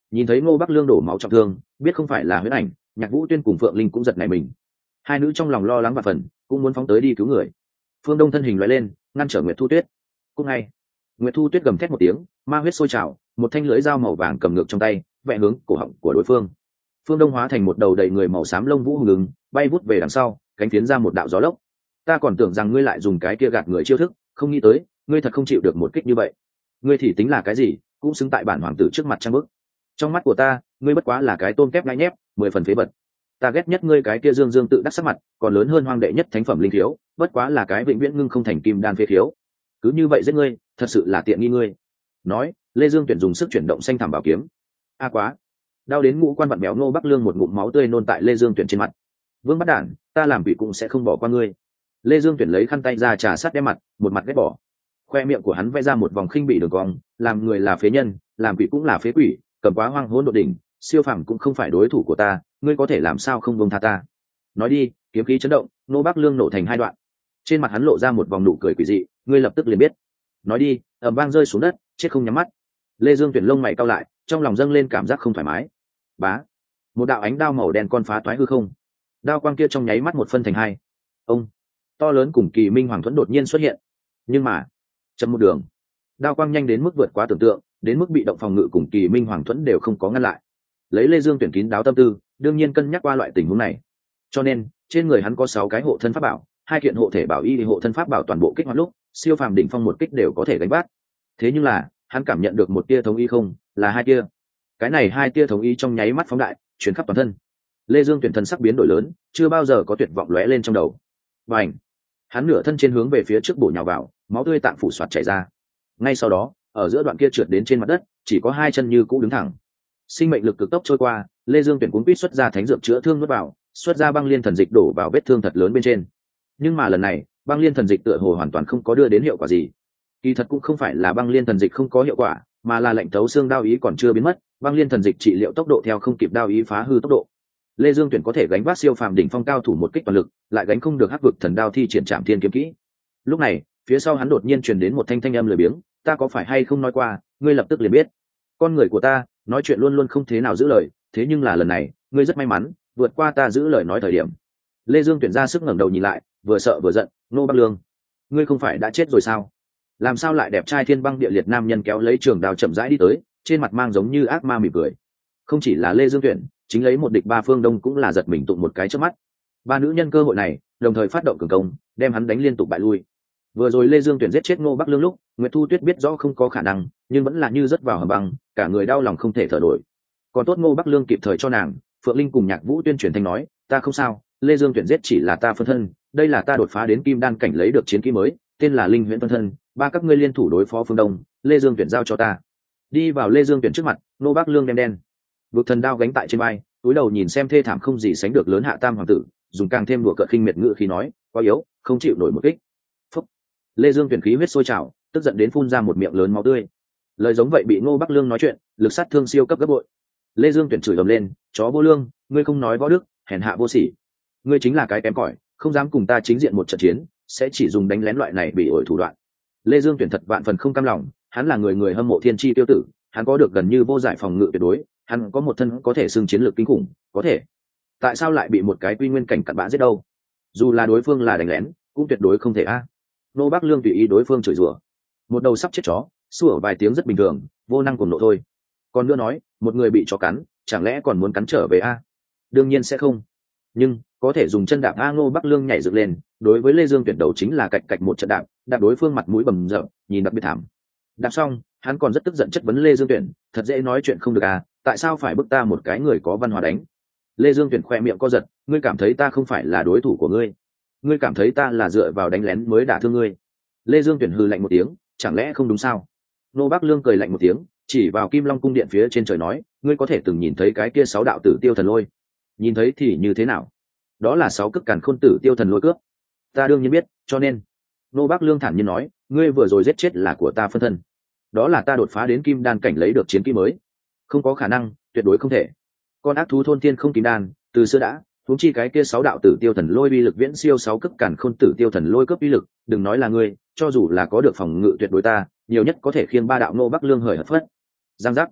Nhìn thấy Ngô Bắc Lương đổ máu trọng thương, biết không phải là huyễn ảnh, Nhạc Vũ Tuyên cùng Phượng Linh cũng giật nảy mình. Hai nữ trong lòng lo lắng và phần, cũng muốn phóng tới đi cứu người. Phương Đông thân hình lóe lên, ngăn trở Nguyệt Thu Tuyết. Cũng ngay, Nguyệt Thu Tuyết gầm thét một tiếng, ma huyết sôi trào, một thanh lưỡi dao màu vàng cầm ngược trong tay, vẽ hướng cổ họng của đối phương. Phương Đông hóa thành một đầu đầy người màu xám lông vũ hùng ứng, bay vút về đằng sau, cánh phiến ra một đạo gió lốc. Ta còn tưởng rằng ngươi lại dùng cái kia gạt người chiêu thức, không nghĩ tới, ngươi thật không chịu được một kích như vậy. Ngươi thì tính là cái gì, cũng xứng tại bản hoàng tử trước mặt trang bức. Trong mắt của ta, ngươi bất quá là cái tôm kép ngai nhép, mười phần phế vật. Ta ghét nhất ngươi cái kia dương dương tự đắc sắc mặt, còn lớn hơn hoang đệ nhất thánh phẩm linh thiếu, bất quá là cái vĩnh viễn ngưng không thành kim đan phế thiếu. Cứ như vậy giết ngươi, thật sự là tiện nghi ngươi. Nói, Lê Dương Tuyển dùng sức chuyển động xanh thảm bảo kiếm. A quá, đau đến ngũ quan vặn béo Ngô Bắc Lương một ngụm máu tươi nôn tại Lê Dương Tuyển trên mặt. Vương Bắt Đản, ta làm vị cũng sẽ không bỏ qua ngươi. Lê Dương Tuyển lấy khăn tay ra trà sát đem mặt, một mặt ghét bỏ. Khoe miệng của hắn vẽ ra một vòng khinh bỉ đường cong, làm người là phế nhân, làm quỷ cũng là phế quỷ, cầm quá hoang hỗn độ đỉnh, siêu phàm cũng không phải đối thủ của ta, ngươi có thể làm sao không buông tha ta. Nói đi, kiếm khí chấn động, Ngô Bắc Lương nổ thành hai đoạn. Trên mặt hắn lộ ra một vòng nụ cười quỷ dị, ngươi lập tức liền biết. Nói đi, ầm vang rơi xuống đất, chết không nhắm mắt. Lê Dương Tuyển lông mày cau lại, trong lòng dâng lên cảm giác không thoải mái. Bá, một đạo ánh đao màu đen con phá toái hư không, đao quang kia trong nháy mắt một phân thành hai. Ông, to lớn cùng Kỳ Minh Hoàng Thuẫn đột nhiên xuất hiện, nhưng mà chậm một đường, đao quang nhanh đến mức vượt quá tưởng tượng, đến mức bị động phòng ngự cùng Kỳ Minh Hoàng Thuẫn đều không có ngăn lại. Lấy Lê Dương Tuyển kín đáo tâm tư, đương nhiên cân nhắc qua loại tình huống này, cho nên trên người hắn có sáu cái hộ thân pháp bảo, hai kiện hộ thể bảo y hộ thân pháp bảo toàn bộ kích hoạt lúc, siêu phàm đỉnh phong một kích đều có thể đánh bát. Thế nhưng là hắn cảm nhận được một tia thống ý không, là hai tia. Cái này hai tia thống ý trong nháy mắt phóng đại, truyền khắp toàn thân. Lê Dương Tuyển thân sắc biến đổi lớn, chưa bao giờ có tuyệt vọng lóe lên trong đầu. Bành! Hắn nửa thân trên hướng về phía trước bổ nhào vào, máu tươi tạng phủ soạt chảy ra. Ngay sau đó, ở giữa đoạn kia trượt đến trên mặt đất, chỉ có hai chân như cũ đứng thẳng. Sinh mệnh lực cực tốc trôi qua, Lê Dương Tuyển cuống quýt xuất ra thánh dược chữa thương nuốt vào, xuất ra băng liên thần dịch đổ vào vết thương thật lớn bên trên. Nhưng mà lần này, băng liên thần dịch tựa hồ hoàn toàn không có đưa đến hiệu quả gì. Kỳ thật cũng không phải là băng liên thần dịch không có hiệu quả, mà là lệnh thấu xương đao ý còn chưa biến mất, băng liên thần dịch trị liệu tốc độ theo không kịp đao ý phá hư tốc độ. Lê Dương Tuyển có thể gánh vác siêu phàm đỉnh phong cao thủ một kích toàn lực, lại gánh không được hắc vực thần đao thi triển trảm thiên kiếm kỹ. Lúc này, phía sau hắn đột nhiên truyền đến một thanh thanh âm lười biếng, ta có phải hay không nói qua, ngươi lập tức liền biết. Con người của ta, nói chuyện luôn luôn không thế nào giữ lời, thế nhưng là lần này, ngươi rất may mắn, vượt qua ta giữ lời nói thời điểm. Lê Dương Tuyển ra sức ngẩng đầu nhìn lại, vừa sợ vừa giận, Ngô Bắc Lương, ngươi không phải đã chết rồi sao? Làm sao lại đẹp trai thiên băng địa liệt nam nhân kéo lấy trường đao chậm rãi đi tới, trên mặt mang giống như ác ma mỉm cười. Không chỉ là Lê Dương Tuyển, chính lấy một địch ba Phương Đông cũng là giật mình tụng một cái trước mắt. Ba nữ nhân cơ hội này, đồng thời phát động cường công, đem hắn đánh liên tục bại lui. Vừa rồi Lê Dương Tuyển giết chết Ngô Bắc Lương lúc, Nguyệt Thu Tuyết biết rõ không có khả năng, nhưng vẫn là như rớt vào hầm băng, cả người đau lòng không thể thở nổi. Còn tốt Ngô Bắc Lương kịp thời cho nàng, Phượng Linh cùng Nhạc Vũ tuyên truyền thanh nói, ta không sao, Lê Dương Tuyển giết chỉ là ta phân thân, đây là ta đột phá đến kim đan cảnh lấy được chiến kỹ mới, tên là Linh Huyễn phân thân, ba các ngươi liên thủ đối phó Phương Đông, Lê Dương Tuyển giao cho ta. Đi vào Lê Dương Tuyển trước mặt, Ngô Bắc Lương đem đen vực thần đao gánh tại trên vai, túi đầu nhìn xem thê thảm không gì sánh được lớn hạ tam hoàng tử, dùng càng thêm đùa cợt khinh miệt ngữ khí nói, quá yếu, không chịu nổi một kích. Phúc. Lê Dương Tuyển khí huyết sôi trào, tức giận đến phun ra một miệng lớn máu tươi. Lời giống vậy bị Ngô Bắc Lương nói chuyện, lực sát thương siêu cấp gấp bội. Lê Dương Tuyển chửi ầm lên, chó vô lương, ngươi không nói võ đức, hèn hạ vô sỉ. Ngươi chính là cái kém cỏi, không dám cùng ta chính diện một trận chiến, sẽ chỉ dùng đánh lén loại này bị ổi thủ đoạn. Lê Dương Tuyển thật vạn phần không cam lòng, hắn là người người hâm mộ thiên chi tiêu tử, hắn có được gần như vô giải phòng ngự tuyệt đối, hắn có một thân có thể xưng chiến lược kinh khủng, có thể. Tại sao lại bị một cái quy nguyên cảnh cặn bã giết đâu? Dù là đối phương là đánh lén, cũng tuyệt đối không thể a. Nô Bắc Lương tùy ý đối phương chửi rủa, một đầu sắp chết chó, sủa vài tiếng rất bình thường, vô năng cùng nộ thôi. Còn nữa nói, một người bị chó cắn, chẳng lẽ còn muốn cắn trở về a? Đương nhiên sẽ không. Nhưng có thể dùng chân đạp a. Ngô Bắc Lương nhảy dựng lên, đối với Lê Dương Tuyển đầu chính là cạch cạch một trận đạp, đạp đối phương mặt mũi bầm dập, nhìn đặc biệt thảm. Đạp xong, hắn còn rất tức giận chất vấn Lê Dương Tuyển, thật dễ nói chuyện không được à, tại sao phải bức ta một cái người có văn hóa đánh? Lê Dương Tuyển khoe miệng co giật, ngươi cảm thấy ta không phải là đối thủ của ngươi? Ngươi cảm thấy ta là dựa vào đánh lén mới đả thương ngươi? Lê Dương Tuyển hừ lạnh một tiếng, chẳng lẽ không đúng sao? Nô Bắc Lương cười lạnh một tiếng, chỉ vào Kim Long cung điện phía trên trời nói, ngươi có thể từng nhìn thấy cái kia sáu đạo tử tiêu thần lôi? Nhìn thấy thì như thế nào? Đó là sáu cức càn khôn tử tiêu thần lôi cướp. Ta đương nhiên biết, cho nên Nô Bắc Lương thản nhiên nói, ngươi vừa rồi giết chết là của ta phân thân, đó là ta đột phá đến kim đan cảnh lấy được chiến kỹ mới, không có khả năng, tuyệt đối không thể. Con ác thú thôn tiên không kim đan, từ xưa đã, huống chi cái kia sáu đạo tử tiêu thần lôi uy lực viễn siêu sáu cức càn khôn tử tiêu thần lôi cướp uy lực, đừng nói là ngươi, cho dù là có được phòng ngự tuyệt đối ta, nhiều nhất có thể khiêng ba đạo. Nô Bắc Lương hời hợt phất. Giang giác.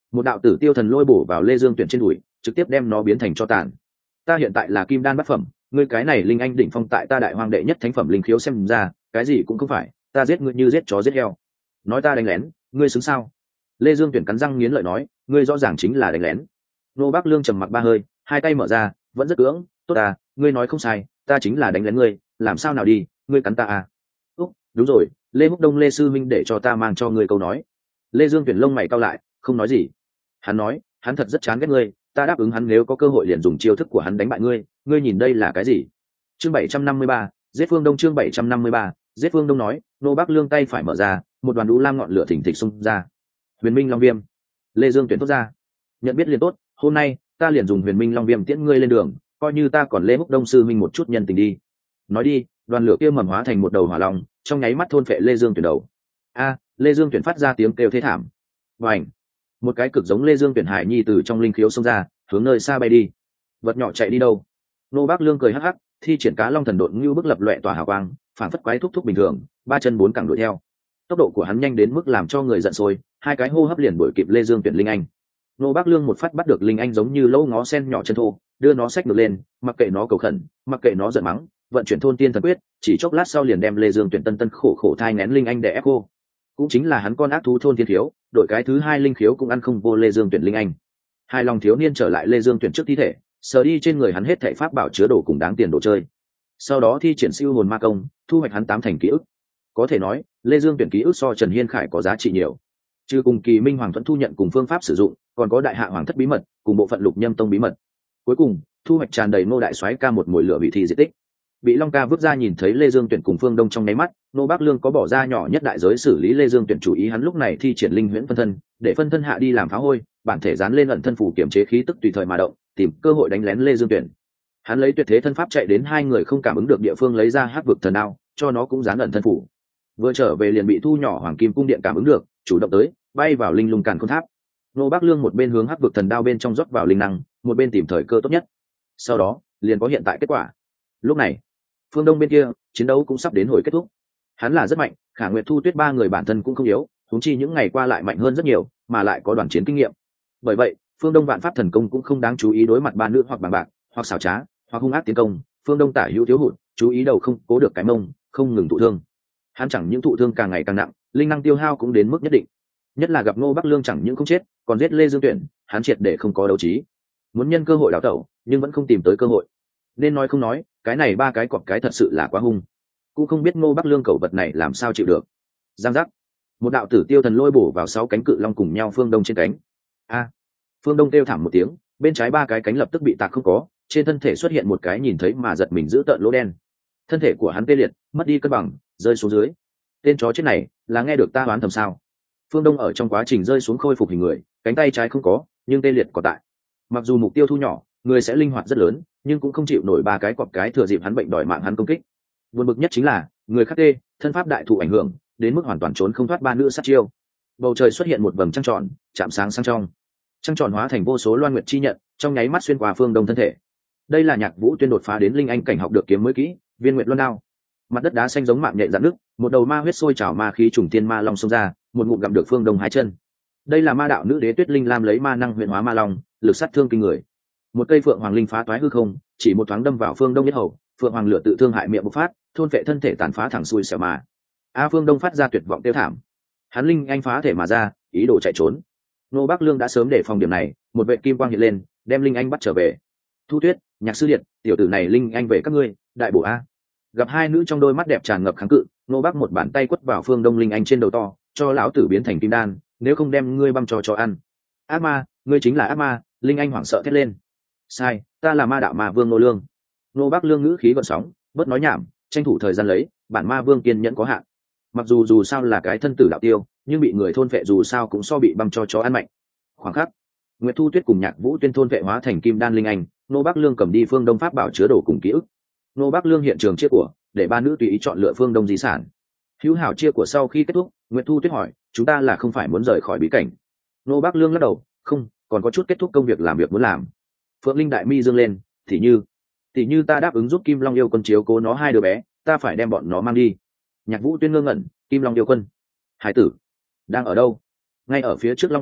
một đạo tử tiêu thần lôi bổ vào Lê Dương Tuyển trên đùi, trực tiếp đem nó biến thành cho tàn. Ta hiện tại là kim đan bát phẩm, ngươi cái này linh anh đỉnh phong tại ta đại hoàng đệ nhất thánh phẩm linh khiếu xem ra cái gì cũng không phải, ta giết ngươi như giết chó giết heo. Nói ta đánh lén, ngươi xứng sao? Lê Dương Tuyển cắn răng nghiến lợi nói, ngươi rõ ràng chính là đánh lén. Nô Bác Lương trầm mặc ba hơi, hai tay mở ra, vẫn rất cưỡng, tốt à, ngươi nói không sai, ta chính là đánh lén ngươi, làm sao nào đi, ngươi cắn ta à? Úc, đúng rồi, Lê Húc Đông Lê sư minh để cho ta mang cho ngươi câu nói. Lê Dương Tuyển lông mày cau lại, không nói gì. Hắn nói, hắn thật rất chán ghét ngươi, ta đáp ứng hắn nếu có cơ hội liền dùng chiêu thức của hắn đánh bại ngươi, ngươi nhìn đây là cái gì? Chương bảy trăm năm mươi ba, giết Phương Đông. Chương bảy trăm năm mươi ba, giết Phương Đông. Nói, Nô Bác Lương tay phải mở ra, một đoàn đũ lam ngọn lửa thình thịch xung ra. Huyền Minh Long Viêm. Lê Dương Tuyển thốt ra, nhận biết liền tốt, hôm nay ta liền dùng Huyền Minh Long Viêm tiễn ngươi lên đường, coi như ta còn Lê Húc Đông sư minh một chút nhân tình đi. Nói đi, đoàn lửa kia mầm hóa thành một đầu hỏa long, trong nháy mắt thôn phệ Lê Dương Tuyển đầu. A, Lê Dương Tuyển phát ra tiếng kêu thê thảm. Vành, một cái cực giống Lê Dương Tuyển hải nhi từ trong linh khiếu xông ra, hướng nơi xa bay đi. Vật nhỏ chạy đi đâu? Nô Bác Lương cười hắc hắc, thi triển cá long thần độn như bức lập loè tỏa hào quang, phản phất quái thúc thúc bình thường, ba chân bốn cẳng đuổi theo. Tốc độ của hắn nhanh đến mức làm cho người giận sôi, hai cái hô hấp liền đuổi kịp Lê Dương Tuyển linh anh. Nô Bác Lương một phát bắt được linh anh giống như lỗ ngó sen nhỏ chân thô, đưa nó xách ngược lên, mặc kệ nó cầu khẩn, mặc kệ nó giận mắng, vận chuyển thôn tiên thần quyết, chỉ chốc lát sau liền đem Lê Dương Tuyển tân tân khổ khổ thai nén linh anh để ép cô. Cũng chính là hắn con ác thú thôn thiên khiếu, đội cái thứ hai linh khiếu cũng ăn không vô Lê Dương Tuyển linh anh. Hai lòng thiếu niên trở lại Lê Dương Tuyển trước thi thể, sờ đi trên người hắn hết thảy pháp bảo chứa đồ cùng đáng tiền đồ chơi. Sau đó thi triển siêu hồn ma công, thu hoạch hắn tám thành ký ức. Có thể nói, Lê Dương Tuyển ký ức so Trần Hiên Khải có giá trị nhiều. Trừ cùng Kỳ Minh Hoàng Thuẫn thu nhận cùng phương pháp sử dụng, còn có Đại Hạ Hoàng Thất bí mật, cùng bộ phận Lục Nhâm Tông bí mật. Cuối cùng, thu hoạch tràn đầy Ngô đại soái ca một mùi lửa bị thi diệt tích. Bị Long ca vứt ra nhìn thấy Lê Dương Tuyển cùng Phương Đông trong nháy mắt, Nô Bác Lương có bỏ ra nhỏ nhất đại giới xử lý Lê Dương Tuyển, chú ý hắn lúc này thi triển linh huyễn phân thân, để phân thân hạ đi làm phá hôi, bản thể dán lên ẩn thân phủ kiểm chế khí tức tùy thời mà động, tìm cơ hội đánh lén Lê Dương Tuyển. Hắn lấy tuyệt thế thân pháp chạy đến hai người không cảm ứng được địa phương lấy ra hắc vực thần đao, cho nó cũng dán ẩn thân phủ. Vừa trở về liền bị thu nhỏ Hoàng Kim cung điện cảm ứng được, chủ động tới, bay vào linh lung càn khôn tháp. Nô Bác Lương một bên hướng hắc vực thần đao bên trong rót vào linh năng, một bên tìm thời cơ tốt nhất. Sau đó, liền có hiện tại kết quả. Lúc này, Phương Đông bên kia, chiến đấu cũng sắp đến hồi kết thúc. Hắn là rất mạnh, Khả Nguyệt Thu Tuyết ba người bản thân cũng không yếu, huống chi những ngày qua lại mạnh hơn rất nhiều, mà lại có đoàn chiến kinh nghiệm. Bởi vậy, Phương Đông vạn pháp thần công cũng không đáng chú ý đối mặt ba nữ hoặc bằng bạc, hoặc xảo trá, hoặc hung ác tiến công. Phương Đông tả hữu thiếu hụt, chú ý đầu không cố được cái mông, không ngừng thụ thương. Hắn chẳng những thụ thương càng ngày càng nặng, linh năng tiêu hao cũng đến mức nhất định. Nhất là gặp Ngô Bắc Lương chẳng những không chết, còn giết Lê Dương Tuyển, hắn triệt để không có đấu trí. Muốn nhân cơ hội đào tẩu, nhưng vẫn không tìm tới cơ hội. Nên nói không nói, cái này ba cái cọp cái thật sự là quá hung. Cũng không biết Ngô Bắc Lương cẩu vật này làm sao chịu được. Giang giác, một đạo tử tiêu thần lôi bổ vào sáu cánh cự long cùng nhau Phương Đông trên cánh. A! Phương Đông kêu thảm một tiếng, bên trái ba cái cánh lập tức bị tạc không có, trên thân thể xuất hiện một cái nhìn thấy mà giật mình giữ tợn lỗ đen. Thân thể của hắn tê liệt, mất đi cân bằng, rơi xuống dưới. Tên chó chết này, là nghe được ta đoán thầm sao? Phương Đông ở trong quá trình rơi xuống khôi phục hình người, cánh tay trái không có, nhưng tê liệt còn tại. Mặc dù mục tiêu thu nhỏ, người sẽ linh hoạt rất lớn, nhưng cũng không chịu nổi ba cái cọp cái thừa dịp hắn bệnh đòi mạng hắn công kích. Buồn bực nhất chính là, người khác tê, thân pháp đại thụ ảnh hưởng, đến mức hoàn toàn trốn không thoát ba nữ sát chiêu. Bầu trời xuất hiện một vầng trăng tròn, chạm sáng sang trong. Trăng tròn hóa thành vô số loan nguyệt chi nhận, trong nháy mắt xuyên qua Phương Đông thân thể. Đây là Nhạc Vũ Tuyên đột phá đến linh anh cảnh học được kiếm mới kỹ, Viên Nguyệt Luân Đao. Mặt đất đá xanh giống mạng nhện rạn nước, một đầu ma huyết sôi trào ma khí trùng tiên ma long xông ra, một ngụm gặm được Phương Đông hai chân. Đây là ma đạo nữ đế Tuyết Linh Lam lấy ma năng huyền hóa ma long, lực sát thương kinh người. Một cây phượng hoàng linh phá toái hư không, chỉ một thoáng đâm vào Phương Đông nhất hầu, phượng hoàng lửa tự thương hại miệng bộc phát, thôn vệ thân thể tàn phá thẳng xuôi xẻo mà. A Phương Đông phát ra tuyệt vọng tiêu thảm. Hắn linh anh phá thể mà ra, ý đồ chạy trốn. Nô Bắc Lương đã sớm để phòng điểm này, một vệ kim quang hiện lên, đem linh anh bắt trở về. Thu Tuyết, Nhạc Sư Điện, tiểu tử này linh anh về các ngươi, đại bổ a. Gặp hai nữ trong đôi mắt đẹp tràn ngập kháng cự, Nô Bắc một bàn tay quất vào Phương Đông linh anh trên đầu to, cho lão tử biến thành kim đan, nếu không đem ngươi băm cho cho ăn. Ác ma, ngươi chính là ác ma, linh anh hoảng sợ thét lên. Sai, ta là ma đạo ma vương Nô Lương. Nô Bắc Lương ngữ khí gợn sóng, bớt nói nhảm, tranh thủ thời gian lấy, bản ma vương kiên nhẫn có hạn. Mặc dù dù sao là cái thân tử đạo tiêu, nhưng bị người thôn vệ dù sao cũng so bị băm cho chó ăn mạnh. Khoảng khắc, Nguyệt Thu Tuyết cùng Nhạc Vũ Tuyên thôn vệ hóa thành kim đan linh anh, Nô Bắc Lương cầm đi Phương Đông pháp bảo chứa đồ cùng ký ức. Nô Bắc Lương hiện trường chia của, để ba nữ tùy ý chọn lựa Phương Đông di sản. Hữu hảo chia của sau khi kết thúc, Nguyệt Thu Tuyết hỏi, chúng ta là không phải muốn rời khỏi bí cảnh? Nô Bắc Lương lắc đầu, không, còn có chút kết thúc công việc làm việc muốn làm. Phượng Linh đại mi dương lên, thì như, thì như ta đáp ứng giúp Kim Long yêu quân chiếu cố nó hai đứa bé, ta phải đem bọn nó mang đi. Nhạc Vũ Tuyên ngơ ngẩn, Kim Long yêu quân, hải tử đang ở đâu? Ngay ở phía trước Long cung,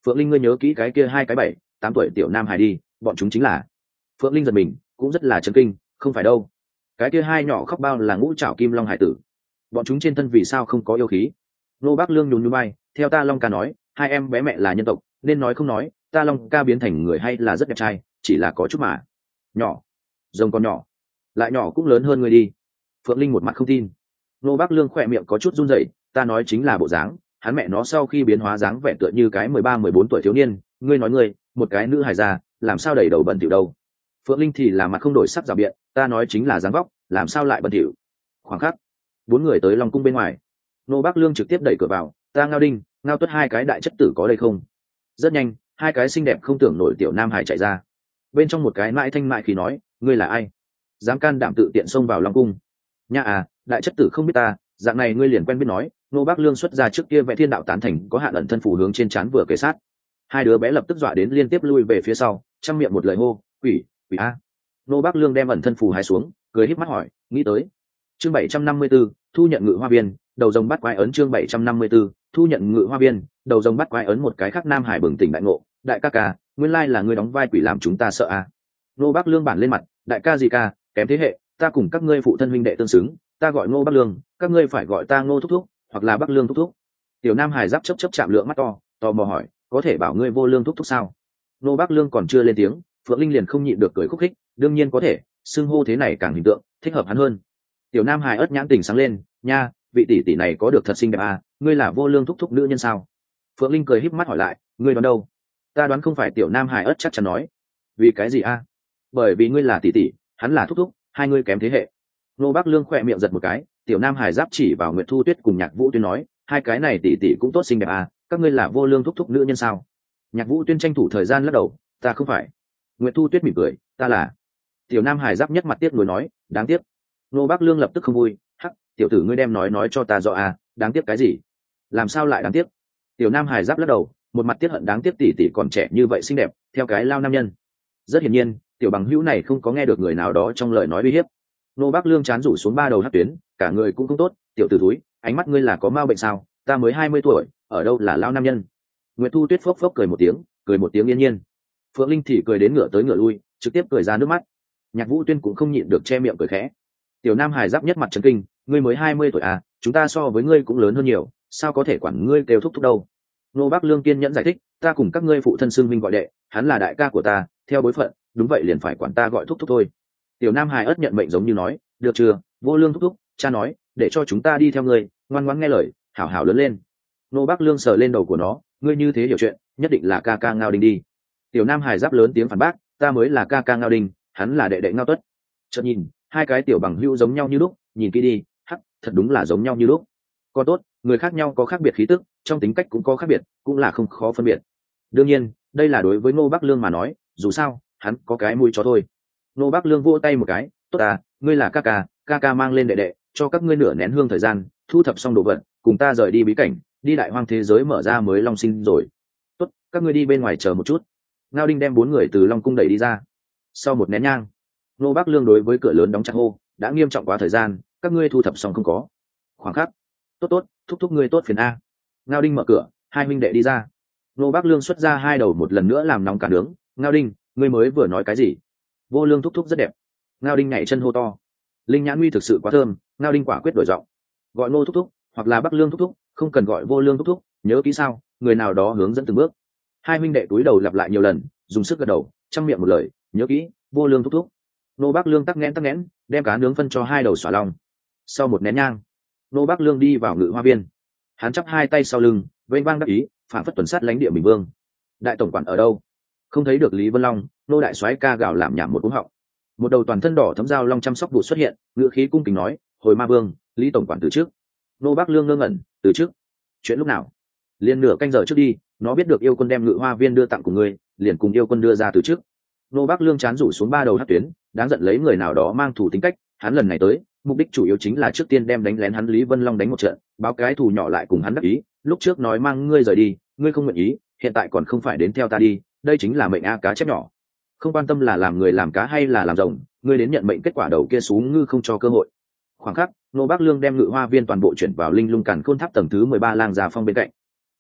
Phượng Linh, ngươi nhớ kỹ cái kia hai cái bảy tám tuổi tiểu nam hài đi, bọn chúng chính là. Phượng Linh giật mình, cũng rất là chấn kinh, không phải đâu, cái kia hai nhỏ khóc bao là ngũ trảo kim long hải tử, bọn chúng trên thân vì sao không có yêu khí? Nô Bác Lương nhún nhún vai, theo ta Long ca nói, hai em bé mẹ là nhân tộc, nên nói không nói, ta Long ca biến thành người hay là rất đẹp trai, chỉ là có chút mà nhỏ, rồng con nhỏ, lại nhỏ cũng lớn hơn người đi. Phượng Linh một mặt không tin. Nô Bác Lương khỏe miệng có chút run rẩy, ta nói chính là bộ dáng, hắn mẹ nó sau khi biến hóa dáng vẻ tựa như cái mười ba mười bốn tuổi thiếu niên, ngươi nói ngươi, một cái nữ hài già, làm sao đầy đầu bẩn thỉu đâu? Phượng Linh thì là mặt không đổi sắc rào biện, ta nói chính là dáng vóc, làm sao lại bẩn thỉu? Khoảng khắc, bốn người tới Long cung bên ngoài. Nô Bác Lương trực tiếp đẩy cửa vào, ta Ngao Đinh, Ngao Tuất hai cái đại chất tử có đây không? Rất nhanh, hai cái xinh đẹp không tưởng nổi tiểu nam hải chạy ra. Bên trong một cái mãi thanh mại khí nói, ngươi là ai? Dám can đảm tự tiện xông vào Long cung? Nha à, đại chất tử không biết ta, dạng này ngươi liền quen biết nói. Nô Bác Lương xuất ra trước kia vẽ thiên đạo tán thành có hạn ẩn thân phù hướng trên trán vừa kề sát. Hai đứa bé lập tức dọa đến liên tiếp lui về phía sau, trong miệng một lời hô, quỷ, quỷ a. Nô Bác Lương đem ẩn thân phù hai xuống, cười híp mắt hỏi, nghĩ tới. Chương bảy trăm năm mươi 754, thu nhận ngự hoa viên, đầu rồng bắt quái ấn. Chương bảy trăm năm mươi 754, thu nhận ngự hoa viên, đầu rồng bắt quái ấn. Một cái khác Nam Hải bừng tỉnh đại ngộ, đại ca ca, nguyên lai là ngươi đóng vai quỷ làm chúng ta sợ à? Nô Bác Lương bản lên mặt, đại ca gì ca, kém thế hệ, ta cùng các ngươi phụ thân huynh đệ tương xứng, ta gọi Ngô Bác Lương, các ngươi phải gọi ta Ngô thúc thúc, hoặc là Bác Lương thúc thúc. Tiểu Nam Hải giáp chớp chớp chạm lượng mắt to, tò mò hỏi, có thể bảo ngươi Vô Lương thúc thúc sao? Nô Bác Lương còn chưa lên tiếng, Phượng Linh liền không nhịn được cười khúc khích, đương nhiên có thể, xưng hô thế này càng hình tượng, thích hợp hắn hơn. Tiểu Nam Hải ớt nhãn tình sáng lên, nha, vị tỷ tỷ này có được thật xinh đẹp à, ngươi là Vô Lương thúc thúc nữ nhân sao? Phượng Linh cười híp mắt hỏi lại, ngươi đoán đâu? Ta đoán không phải. Tiểu Nam Hải ớt chắc chắn nói, vì cái gì a? À? Bởi vì ngươi là tỷ tỷ, hắn là thúc thúc, hai ngươi kém thế hệ. Nô Bác Lương khỏe miệng giật một cái, Tiểu Nam Hải giáp chỉ vào Nguyệt Thu Tuyết cùng Nhạc Vũ Tuyên nói, hai cái này tỷ tỷ cũng tốt xinh đẹp à, các ngươi là Vô Lương thúc thúc nữ nhân sao? Nhạc Vũ Tuyên tranh thủ thời gian lắc đầu, ta không phải. Nguyệt Thu Tuyết mỉm cười, ta là. Tiểu Nam Hải giáp nhất mặt tiếc nuối nói, đáng tiếc. Nô Bác Lương lập tức không vui, hắc, tiểu tử ngươi đem nói nói cho ta rõ à, đáng tiếc cái gì? Làm sao lại đáng tiếc? Tiểu Nam Hải giáp lắc đầu, một mặt tiếc hận, đáng tiếc tỷ tỷ còn trẻ như vậy xinh đẹp, theo cái lao nam nhân. Rất hiển nhiên, tiểu bằng hữu này không có nghe được người nào đó trong lời nói uy hiếp. Nô Bác Lương chán rủ xuống ba đầu hất tuyến, cả người cũng không tốt, tiểu tử thúi, ánh mắt ngươi là có ma bệnh sao? Ta mới hai mươi tuổi, ở đâu là lao nam nhân? Nguyệt Thu Tuyết phốc phốc cười một tiếng, cười một tiếng yên nhiên. Phượng Linh thì cười đến ngửa tới ngửa lui, trực tiếp cười ra nước mắt. Nhạc Vũ Tuyên cũng không nhịn được che miệng cười khẽ. Tiểu Nam Hải giáp nhất mặt chấn kinh, ngươi mới hai mươi tuổi à, chúng ta so với ngươi cũng lớn hơn nhiều, sao có thể quản ngươi kêu thúc thúc đâu? Nô Bác Lương kiên nhẫn giải thích, ta cùng các ngươi phụ thân xưng minh gọi đệ, hắn là đại ca của ta, theo bối phận, đúng vậy liền phải quản ta gọi thúc thúc thôi. Tiểu Nam Hải ất nhận mệnh giống như nói, được chưa, Vô Lương thúc thúc, cha nói, để cho chúng ta đi theo ngươi, ngoan ngoãn nghe lời, hảo hảo lớn lên. Nô Bác Lương sờ lên đầu của nó, ngươi như thế hiểu chuyện, nhất định là ca ca Ngao Đinh đi. Tiểu Nam Hải giáp lớn tiếng phản bác, ta mới là ca ca Ngao Đinh, hắn là đệ đệ Ngao Tuất. Chợt nhìn, hai cái tiểu bằng hữu giống nhau như lúc, nhìn kỹ đi, hắc, thật đúng là giống nhau như lúc. Còn tốt, người khác nhau có khác biệt khí tức, trong tính cách cũng có khác biệt, cũng là không khó phân biệt. Đương nhiên, đây là đối với Ngô Bác Lương mà nói, dù sao, hắn có cái mũi chó thôi. Ngô Bác Lương vỗ tay một cái, tốt à, ngươi là ca ca, ca ca mang lên đệ đệ, cho các ngươi nửa nén hương thời gian, thu thập xong đồ vật, cùng ta rời đi bí cảnh, đi đại hoang thế giới mở ra mới long sinh rồi. Tốt, các ngươi đi bên ngoài chờ một chút. Ngao Đinh đem bốn người từ Long cung đẩy đi ra. Sau một nén nhang, Ngô Bác Lương đối với cửa lớn đóng chặt hô, đã nghiêm trọng quá thời gian, các ngươi thu thập xong không có? Khoảng khắc, tốt tốt, thúc thúc ngươi tốt phiền a. Ngao Đinh mở cửa, hai huynh đệ đi ra. Ngô Bác Lương xuất ra hai đầu một lần nữa làm nóng cả nướng. Ngao Đinh, ngươi mới vừa nói cái gì? Vô Lương thúc thúc rất đẹp. Ngao Đinh nhảy chân hô to. Linh nhãn uy thực sự quá thơm. Ngao Đinh quả quyết đổi giọng, gọi Ngô thúc thúc, hoặc là Bác Lương thúc thúc, không cần gọi Vô Lương thúc thúc, nhớ kỹ sao? Người nào đó hướng dẫn từng bước. Hai huynh đệ túi đầu lặp lại nhiều lần, dùng sức gật đầu, trong miệng một lời, nhớ kỹ, Vô Lương thúc thúc. Ngô Bác Lương tắc nghẽn tắc nghẽn, đem cá nướng phân cho hai đầu xỏa lòng. Sau một nén nhang, Ngô Bác Lương đi vào ngự hoa viên. Hắn chắp hai tay sau lưng, vênh vang đắc ý, phản phất tuần sát lãnh địa Bình Vương. Đại tổng quản ở đâu? Không thấy được Lý Vân Long. Nô đại soái ca gào làm nhảm một cú họng. Một đầu toàn thân đỏ thấm dao long chăm sóc vụ xuất hiện, ngự khí cung kính nói, hồi ma vương, Lý tổng quản từ trước. Nô Bác Lương ngơ ngẩn, từ trước? Chuyện lúc nào? Liên nửa canh giờ trước đi, nó biết được yêu quân đem ngự hoa viên đưa tặng của ngươi, liền cùng yêu quân đưa ra từ trước. Nô Bác Lương chán rủ xuống ba đầu hất tuyến, đáng giận lấy người nào đó mang thủ tính cách, hắn lần này tới, mục đích chủ yếu chính là trước tiên đem đánh lén hắn Lý Vân Long đánh một trận, báo cái thù nhỏ lại cùng hắn đắc ý, lúc trước nói mang ngươi rời đi, ngươi không nguyện ý, hiện tại còn không phải đến theo ta đi, đây chính là mệnh a cá chép nhỏ. Không quan tâm là làm người làm cá hay là làm rồng, ngươi đến nhận mệnh, kết quả đầu kia xuống ngư không cho cơ hội. Khoảng khắc, Nô Bác Lương đem ngự hoa viên toàn bộ chuyển vào linh lung càn khôn tháp tầng thứ mười ba lang già phong bên cạnh. Tiếp lấy,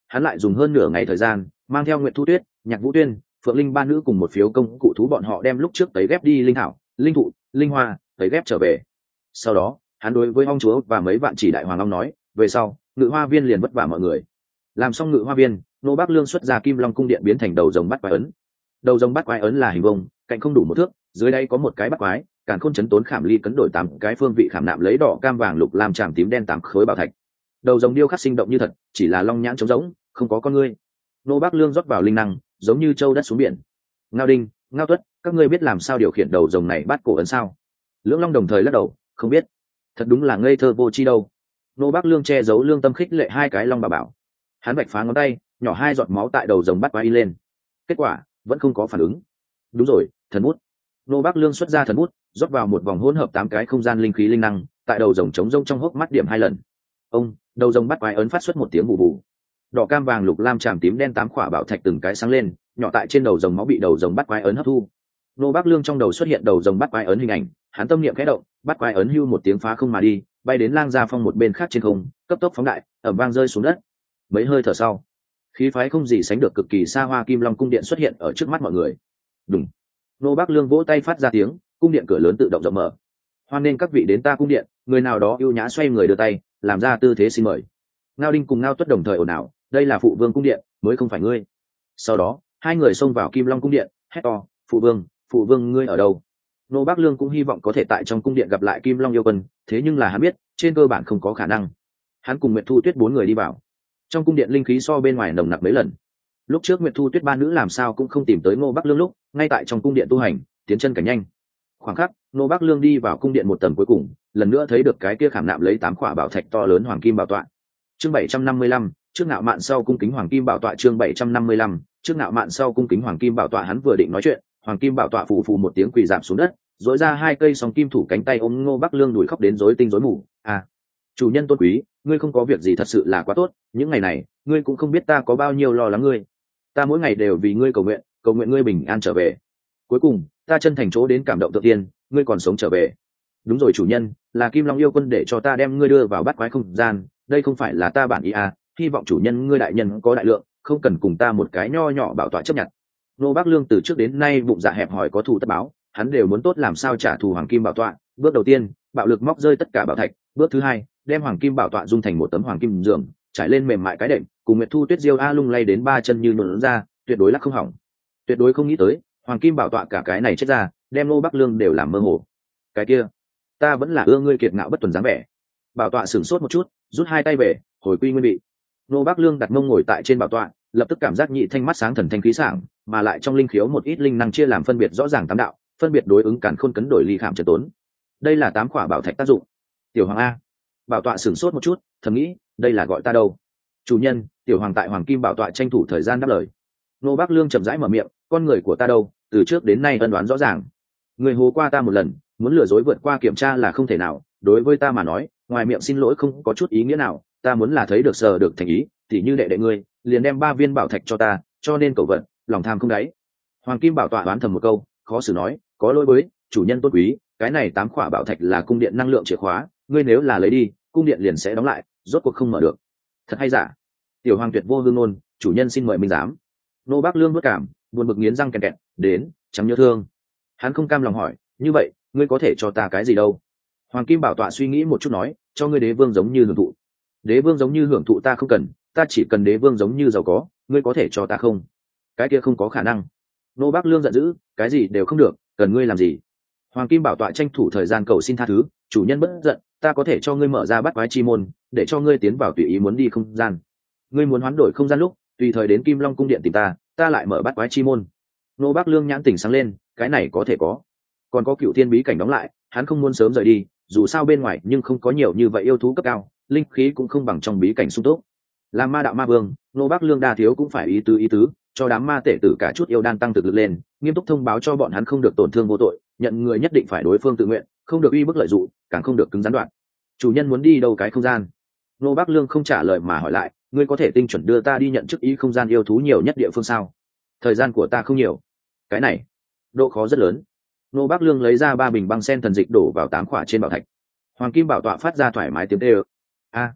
hắn lại dùng hơn nửa ngày thời gian mang theo Nguyệt Thu Tuyết, Nhạc Vũ Tuyên, Phượng Linh ba nữ cùng một phiếu công cụ thú bọn họ đem lúc trước tấy ghép đi linh thảo, linh thụ, linh hoa tấy ghép trở về. Sau đó hắn đối với ong chúa và mấy vạn chỉ đại hoàng long nói, về sau ngự hoa viên liền vất vả mọi người. Làm xong ngự hoa viên, Nô Bác Lương xuất ra Kim Long cung điện biến thành đầu rồng bắt quái ấn. Đầu rồng bắt quái ấn là hình vuông, cạnh không đủ một thước, dưới đây có một cái bắt quái, càn khôn chấn tốn khảm ly cấn đổi tám cái phương vị khảm nạm lấy đỏ cam vàng lục lam tràm tím đen tám khối bảo thạch. Đầu rồng điêu khắc sinh động như thật, chỉ là long nhãn trống rỗng, không có con ngươi. Nô Bác Lương rót vào linh năng, giống như châu đất xuống biển. Ngao Đinh, Ngao Tuất, các ngươi biết làm sao điều khiển đầu rồng này bắt cổ ấn sao? Lưỡng Long đồng thời lắc đầu, không biết. Thật đúng là ngây thơ vô tri đâu. Nô Bác Lương che giấu lương tâm khích lệ hai cái long bà bảo. Hắn bạch phá ngón tay, nhỏ hai giọt máu tại đầu rồng bắt quái lên. Kết quả vẫn không có phản ứng. Đúng rồi, thần bút. Nô Bác Lương xuất ra thần bút, rót vào một vòng hỗn hợp tám cái không gian linh khí linh năng, tại đầu rồng trống rông trong hốc mắt điểm hai lần. Ông, đầu rồng bắt quái ấn phát xuất một tiếng bù bù. Đỏ cam vàng lục lam tràm tím đen tám khỏa bảo thạch từng cái sáng lên, nhỏ tại trên đầu rồng máu bị đầu rồng bắt quái ấn hấp thu. Nô Bác Lương trong đầu xuất hiện đầu rồng bắt quái ấn hình ảnh, hắn tâm niệm khẽ động, bắt quái ấn hưu một tiếng phá không mà đi, bay đến Lang Gia Phong một bên khác trên không, cấp tốc phóng đại, ầm vang rơi xuống đất. Mấy hơi thở sau, khí phái không gì sánh được cực kỳ xa hoa Kim Long cung điện xuất hiện ở trước mắt mọi người. Đùng. Nô Bác Lương vỗ tay phát ra tiếng, cung điện cửa lớn tự động rộng mở. Hoan nên các vị đến ta cung điện, người nào đó ưu nhã xoay người đưa tay, làm ra tư thế xin mời. Ngao Đinh cùng Ngao Tuất đồng thời ồn ào, đây là phụ vương cung điện, mới không phải ngươi. Sau đó, hai người xông vào Kim Long cung điện, hét to, phụ vương, phụ vương ngươi ở đâu? Nô Bác Lương cũng hy vọng có thể tại trong cung điện gặp lại Kim Long yêu quân, thế nhưng là hắn biết, trên cơ bản không có khả năng. Hắn cùng Nguyệt Thu Tuyết bốn người đi vào. Trong cung điện linh khí so bên ngoài nồng nặc mấy lần. Lúc trước Nguyệt Thu Tuyết ba nữ làm sao cũng không tìm tới Ngô Bác Lương lúc, ngay tại trong cung điện tu hành, tiến chân cảnh nhanh. Khoảng khắc, Ngô Bác Lương đi vào cung điện một tầng cuối cùng, lần nữa thấy được cái kia khảm nạm lấy tám khỏa bảo thạch to lớn hoàng kim bảo tọa. Chương bảy trăm năm mươi lăm, trước ngạo mạn sau cung kính hoàng kim bảo tọa. Chương bảy trăm năm mươi lăm, trước ngạo mạn sau cung kính hoàng kim bảo tọa. Hắn vừa định nói chuyện, hoàng kim bảo tọa phù phù một tiếng quỳ giảm xuống đất, dỗi ra hai cây song kim thủ cánh tay ôm Ngô Bác Lương đùi khóc đến rối tinh rối mù. À, chủ nhân tôn quý, ngươi không có việc gì thật sự là quá tốt, những ngày này ngươi cũng không biết ta có bao nhiêu lo lắng ngươi, ta mỗi ngày đều vì ngươi cầu nguyện, cầu nguyện ngươi bình an trở về. Cuối cùng ta chân thành chỗ đến cảm động tự tiên, ngươi còn sống trở về. Đúng rồi chủ nhân, là Kim Long yêu quân để cho ta đem ngươi đưa vào bát quái không gian, đây không phải là ta bản ý à, hy vọng chủ nhân ngươi đại nhân có đại lượng, không cần cùng ta một cái nho nhỏ bảo tọa chấp nhận. Nô Bác Lương từ trước đến nay bụng dạ hẹp hòi có thù tất báo, hắn đều muốn tốt làm sao trả thù hoàng kim bảo tọa. Bước đầu tiên, bạo lực móc rơi tất cả bảo thạch. Bước thứ hai, đem hoàng kim bảo tọa dung thành một tấm hoàng kim giường, trải lên mềm mại cái đệm, cùng Nguyệt Thu Tuyết diêu a lung lay đến ba chân như nhuộn ra, tuyệt đối lắc không hỏng. Tuyệt đối không nghĩ tới, hoàng kim bảo tọa cả cái này chết ra, đem Nô Bác Lương đều làm mơ hồ. Cái kia, ta vẫn là ưa ngươi kiệt ngạo bất tuần dáng vẻ. Bảo tọa sửng sốt một chút, rút hai tay về, hồi quy nguyên vị. Nô Bác Lương đặt mông ngồi tại trên bảo tọa, lập tức cảm giác nhị thanh mắt sáng thần thanh khí sảng, mà lại trong linh khiếu một ít linh năng chia làm phân biệt rõ ràng tám đạo, phân biệt đối ứng càn khôn cấn đổi ly khảm trần tốn. Đây là tám khỏa bảo thạch tác dụng. Tiểu hoàng a. Bảo tọa sửng sốt một chút, thầm nghĩ, đây là gọi ta đâu? Chủ nhân, tiểu hoàng tại hoàng kim bảo tọa tranh thủ thời gian đáp lời. Nô Bác Lương chậm rãi mở miệng, con người của ta đâu, từ trước đến nay ân đoán rõ ràng. Người hố qua ta một lần, muốn lừa dối vượt qua kiểm tra là không thể nào, đối với ta mà nói, ngoài miệng xin lỗi không có chút ý nghĩa nào, ta muốn là thấy được sờ được thành ý, thì như đệ đệ ngươi, liền đem ba viên bảo thạch cho ta, cho nên cầu vận, lòng tham không đáy. Hoàng kim bảo tọa đoán thầm một câu, khó xử nói, có lỗi với chủ nhân tôn quý, cái này tám khỏa bảo thạch là cung điện năng lượng chìa khóa, ngươi nếu là lấy đi, cung điện liền sẽ đóng lại, rốt cuộc không mở được. Thật hay giả? Tiểu hoàng tuyệt vô hương ngôn, chủ nhân xin mời minh giám. Nô Bác Lương bất cảm, buồn bực nghiến răng kẹt kẹt, đến, chẳng nhớ thương. Hắn không cam lòng hỏi, như vậy, ngươi có thể cho ta cái gì đâu? Hoàng kim bảo tọa suy nghĩ một chút nói, cho ngươi đế vương giống như hưởng thụ. Đế vương giống như hưởng thụ ta không cần, ta chỉ cần đế vương giống như giàu có, ngươi có thể cho ta không? Cái kia không có khả năng. Nô Bác Lương giận dữ, cái gì đều không được, cần ngươi làm gì? Hoàng kim bảo tọa tranh thủ thời gian cầu xin tha thứ, chủ nhân bất giận, ta có thể cho ngươi mở ra bát quái chi môn, để cho ngươi tiến vào tùy ý muốn đi không gian. Ngươi muốn hoán đổi không gian lúc, tùy thời đến Kim Long cung điện tìm ta, ta lại mở bát quái chi môn. Nô Bác Lương nhãn tỉnh sáng lên, cái này có thể có. Còn có Cựu Thiên bí cảnh đóng lại, hắn không muốn sớm rời đi, dù sao bên ngoài nhưng không có nhiều như vậy yêu thú cấp cao, linh khí cũng không bằng trong bí cảnh sung túc. Làm ma đạo ma vương, Nô Bác Lương đa thiếu cũng phải ý tứ ý tứ, cho đám ma tể tử cả chút yêu đan tăng thực lực lên, nghiêm túc thông báo cho bọn hắn không được tổn thương vô tội, nhận người nhất định phải đối phương tự nguyện, không được uy bức lợi dụng, càng không được cứng rắn đoạn. Chủ nhân muốn đi đâu cái không gian? Nô Bác Lương không trả lời mà hỏi lại, ngươi có thể tinh chuẩn đưa ta đi nhận chức ý không gian yêu thú nhiều nhất địa phương sao? Thời gian của ta không nhiều. Cái này, độ khó rất lớn. Nô Bác Lương lấy ra ba bình băng sen thần dịch đổ vào tám khỏa trên bảo thạch. Hoàng kim bảo tọa phát ra thoải mái tiếng tê ơ. A,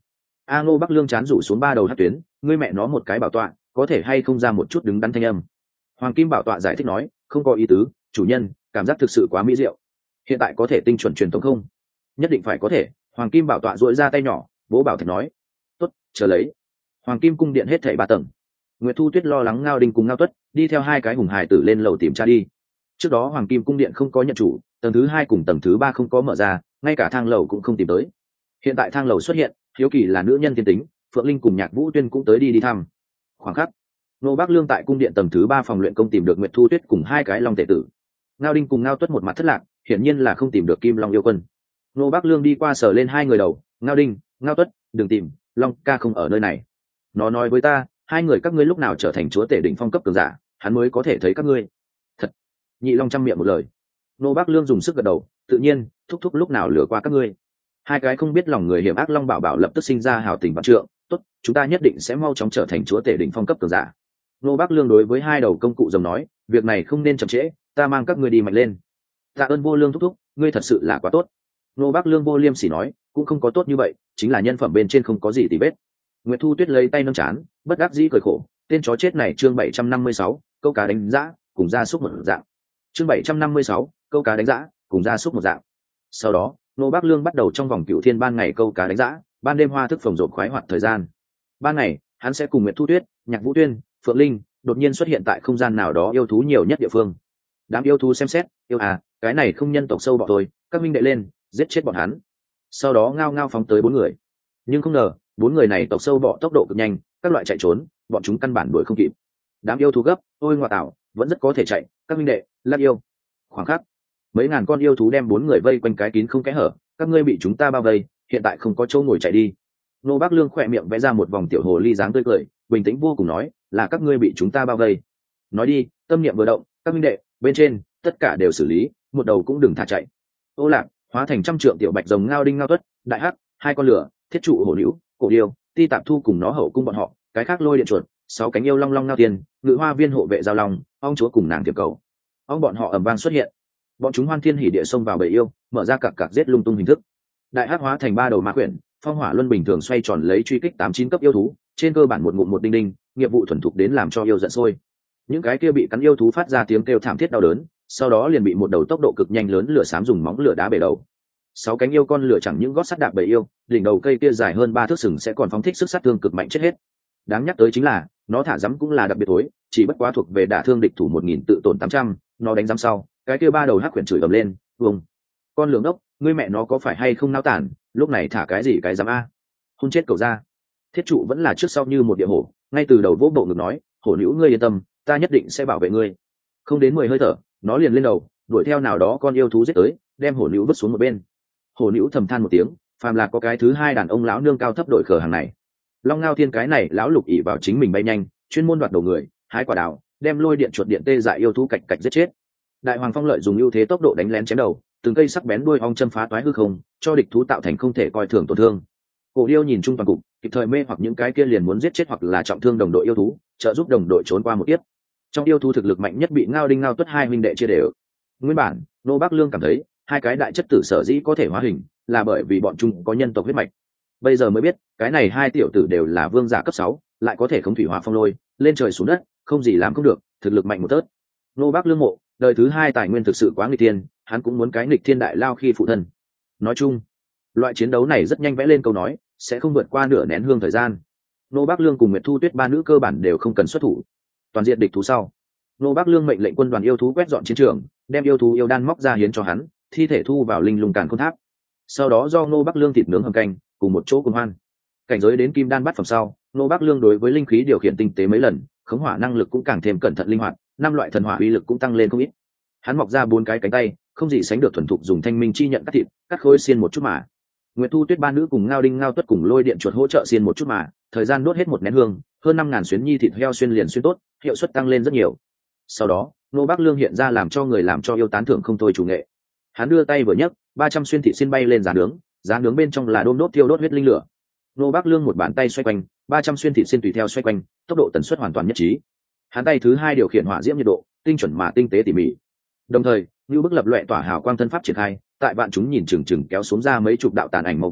A Ngô Bắc Lương chán rủ xuống ba đầu hát tuyến, ngươi mẹ nó một cái bảo tọa, có thể hay không ra một chút đứng đắn thanh âm. Hoàng Kim bảo tọa giải thích nói, không có ý tứ, chủ nhân, cảm giác thực sự quá mỹ diệu. Hiện tại có thể tinh chuẩn truyền thống không? Nhất định phải có thể. Hoàng Kim bảo tọa duỗi ra tay nhỏ, vỗ bảo thạch nói, tốt, chờ lấy. Hoàng Kim cung điện hết thảy ba tầng. Nguyệt Thu Tuyết lo lắng Ngao Đinh cùng Ngao Tuất, đi theo hai cái hùng hài tử lên lầu tìm cha đi. Trước đó Hoàng Kim cung điện không có nhận chủ, tầng thứ hai cùng tầng thứ ba không có mở ra, ngay cả thang lầu cũng không tìm tới. Hiện tại thang lầu xuất hiện, hiếu kỳ là nữ nhân thiên tính, Phượng Linh cùng Nhạc Vũ Tuyên cũng tới đi đi thăm. Khoảng khắc, Nô Bác Lương tại cung điện tầng thứ ba phòng luyện công tìm được Nguyệt Thu Tuyết cùng hai cái long tể tử. Ngao Đinh cùng Ngao Tuất một mặt thất lạc, hiển nhiên là không tìm được Kim Long yêu quân. Nô Bác Lương đi qua sờ lên hai người đầu, Ngao Đinh, Ngao Tuất, đừng tìm, Long ca không ở nơi này. Nó nói với ta, hai người các ngươi lúc nào trở thành chúa tể đỉnh phong cấp cường giả, hắn mới có thể thấy các ngươi. Thật. Nhị Long trăm miệng một lời. Nô Bác Lương dùng sức gật đầu, tự nhiên, thúc thúc lúc nào lừa qua các ngươi. Hai cái không biết lòng người hiểm ác Long Bảo Bảo lập tức sinh ra hào tình vạn trượng, tốt, chúng ta nhất định sẽ mau chóng trở thành chúa tể đỉnh phong cấp cường giả. Nô Bác Lương đối với hai đầu công cụ rồng nói, việc này không nên chậm trễ, ta mang các ngươi đi mạnh lên. Tạ ơn Vô Lương thúc thúc, ngươi thật sự là quá tốt. Nô Bác Lương vô liêm sỉ nói, cũng không có tốt như vậy, chính là nhân phẩm bên trên không có gì tì vết. Nguyệt Thu Tuyết lấy tay nâng chán, bất đắc dĩ cười khổ, tên chó chết này chương bảy trăm năm mươi sáu, câu cá đánh dã, cùng gia súc một dạng. Chương bảy trăm năm mươi sáu, câu cá đánh dã, cùng gia súc một dạng. Sau đó, Nô Bác Lương bắt đầu trong vòng Cửu Thiên ban ngày câu cá đánh dã, ban đêm hoa thức phồng rộp khoái hoạt thời gian. Ban ngày, hắn sẽ cùng Nguyệt Thu Tuyết, Nhạc Vũ Tuyên, Phượng Linh đột nhiên xuất hiện tại không gian nào đó yêu thú nhiều nhất địa phương. Đám yêu thú xem xét, yêu à, cái này không nhân tộc sâu bọ thôi, các minh đệ lên, giết chết bọn hắn. Sau đó ngao ngao phóng tới bốn người. Nhưng không ngờ, bốn người này tộc sâu bọ tốc độ cực nhanh, các loại chạy trốn, bọn chúng căn bản đuổi không kịp. Đám yêu thú gấp, ôi ngoại tảo, vẫn rất có thể chạy, các minh đệ, lắc yêu. Khoảng khắc, mấy ngàn con yêu thú đem bốn người vây quanh cái kín không kẽ hở, các ngươi bị chúng ta bao vây, hiện tại không có chỗ ngồi chạy đi. Nô Bác Lương khỏe miệng vẽ ra một vòng tiểu hồ ly dáng tươi cười, bình tĩnh vô cùng nói, là các ngươi bị chúng ta bao vây. Nói đi, tâm niệm vừa động, các minh đệ bên trên tất cả đều xử lý, một đầu cũng đừng thả chạy. Ô Lạc hóa thành trăm trượng tiểu bạch rồng Ngao Đinh Ngao Tuất, Đại Hắc, hai con lửa, thiết trụ hổ liễu, cổ điêu, ti tạp thu cùng nó hậu cung bọn họ, cái khác lôi điện chuột, sáu cánh yêu long long ngao tiền, ngự hoa viên hộ vệ giao long, ong chúa cùng nàng tiệp cầu. Ong bọn họ ầm vang xuất hiện, bọn chúng hoan thiên hỉ địa xông vào bầy yêu, mở ra cặp cặp giết lung tung hình thức. Đại Hắc hóa thành ba đầu ma quyển, phong hỏa luân bình thường xoay tròn lấy truy kích tám chín cấp yêu thú, trên cơ bản một ngụm một đinh đinh, nghiệp vụ thuần thục đến làm cho yêu giận sôi. Những cái kia bị cắn yêu thú phát ra tiếng kêu thảm thiết đau đớn, sau đó liền bị một đầu tốc độ cực nhanh lớn lửa xám dùng móng lửa đá bể đầu. Sáu cánh yêu con lửa chẳng những gót sắt đạp bầy yêu, đỉnh đầu cây kia dài hơn ba thước sừng sẽ còn phóng thích sức sát thương cực mạnh chết hết. Đáng nhắc tới chính là, nó thả rắm cũng là đặc biệt tối, chỉ bất quá thuộc về đả thương địch thủ một nghìn tự tổn tám trăm, nó đánh rắm sau, cái kia ba đầu hắc quyển chửi ầm lên, "Vùng, con lường ốc, ngươi mẹ nó có phải hay không náo tản, lúc này thả cái gì cái dám a?" Hôn chết cậu ra. Thiết trụ vẫn là trước sau như một địa hổ, ngay từ đầu vỗ bộ ngực nói, "Hổ nữ ngươi yên tâm, ta nhất định sẽ bảo vệ ngươi." Không đến mười hơi thở, nó liền lên đầu, đuổi theo nào đó con yêu thú giết tới, đem hổ nữ vứt xuống một bên. Hổ nữ thầm than một tiếng, phàm là có cái thứ hai đàn ông lão nương cao thấp đội khở hàng này. Long Ngao Thiên cái này lão lục ỷ vào chính mình bay nhanh, chuyên môn đoạt đầu người, hái quả đào, đem lôi điện chuột điện tê dại yêu thú cạch cạch giết chết. Đại Hoàng Phong lợi dùng ưu thế tốc độ đánh lén chém đầu, từng cây sắc bén đuôi ong châm phá toái hư không, cho địch thú tạo thành không thể coi thường tổn thương. Cổ Điêu nhìn chung toàn cục, kịp thời mê hoặc những cái kia liền muốn giết chết hoặc là trọng thương đồng đội yêu thú, trợ giúp đồng đội trốn qua một tiếp. Trong yêu thú thực lực mạnh nhất bị Ngao Đinh Ngao Tuất hai huynh đệ chia đều. Nguyên bản, Nô Bác Lương cảm thấy, hai cái đại chất tử sở dĩ có thể hóa hình, là bởi vì bọn chúng có nhân tộc huyết mạch. Bây giờ mới biết, cái này hai tiểu tử đều là vương giả cấp sáu, lại có thể khống thủy hỏa phong lôi, lên trời xuống đất, không gì làm không được, thực lực mạnh một tớt. Nô Bác Lương mộ, đời thứ hai tài nguyên thực sự quá nghịch thiên, hắn cũng muốn cái nghịch thiên đại lao khi phụ thân. Nói chung, loại chiến đấu này rất nhanh vẽ lên câu nói, sẽ không vượt qua nửa nén hương thời gian. Nô Bác Lương cùng Nguyệt Thu Tuyết ba nữ cơ bản đều không cần xuất thủ. Toàn diện địch thú sau, Nô Bác Lương mệnh lệnh quân đoàn yêu thú quét dọn chiến trường, đem yêu thú yêu đan móc ra hiến cho hắn, thi thể thu vào linh lung càn khôn tháp. Sau đó do Nô Bác Lương thịt nướng hầm canh, cùng một chỗ cùng hoan. Cảnh giới đến kim đan bắt phẩm sau, Nô Bác Lương đối với linh khí điều khiển tinh tế mấy lần, khống hỏa năng lực cũng càng thêm cẩn thận linh hoạt, năm loại thần hỏa uy lực cũng tăng lên không ít. Hắn mọc ra bốn cái cánh tay, không gì sánh được thuần thục dùng thanh minh chi nhận cắt thịt, cắt khối xiên một chút mà. Nguyệt Thu Tuyết ba nữ cùng Ngao Đinh Ngao Tuất cùng lôi điện chuột hỗ trợ xiên một chút mà, thời gian đốt hết một nén hương, hơn năm ngàn xuyến nhi thịt heo xuyên liền xuyên tốt, hiệu suất tăng lên rất nhiều. Sau đó, Nô Bác Lương hiện ra làm cho người làm cho yêu tán thưởng không thôi chủ nghệ. Hắn đưa tay vừa nhấc, ba trăm xuyên thịt xiên bay lên giá nướng, giá nướng bên trong là đôm đốt tiêu đốt huyết linh lửa. Nô Bác Lương một bàn tay xoay quanh, ba trăm xuyên thịt xiên tùy theo xoay quanh, tốc độ tần suất hoàn toàn nhất trí. Hắn tay thứ hai điều khiển hỏa diễm nhiệt độ, tinh chuẩn mà tinh tế tỉ mỉ. Đồng thời, như bức lập loè tỏa hào quang thân pháp triển khai, tại vạn chúng nhìn chừng chừng kéo xuống ra mấy chục đạo tàn ảnh màu vàng,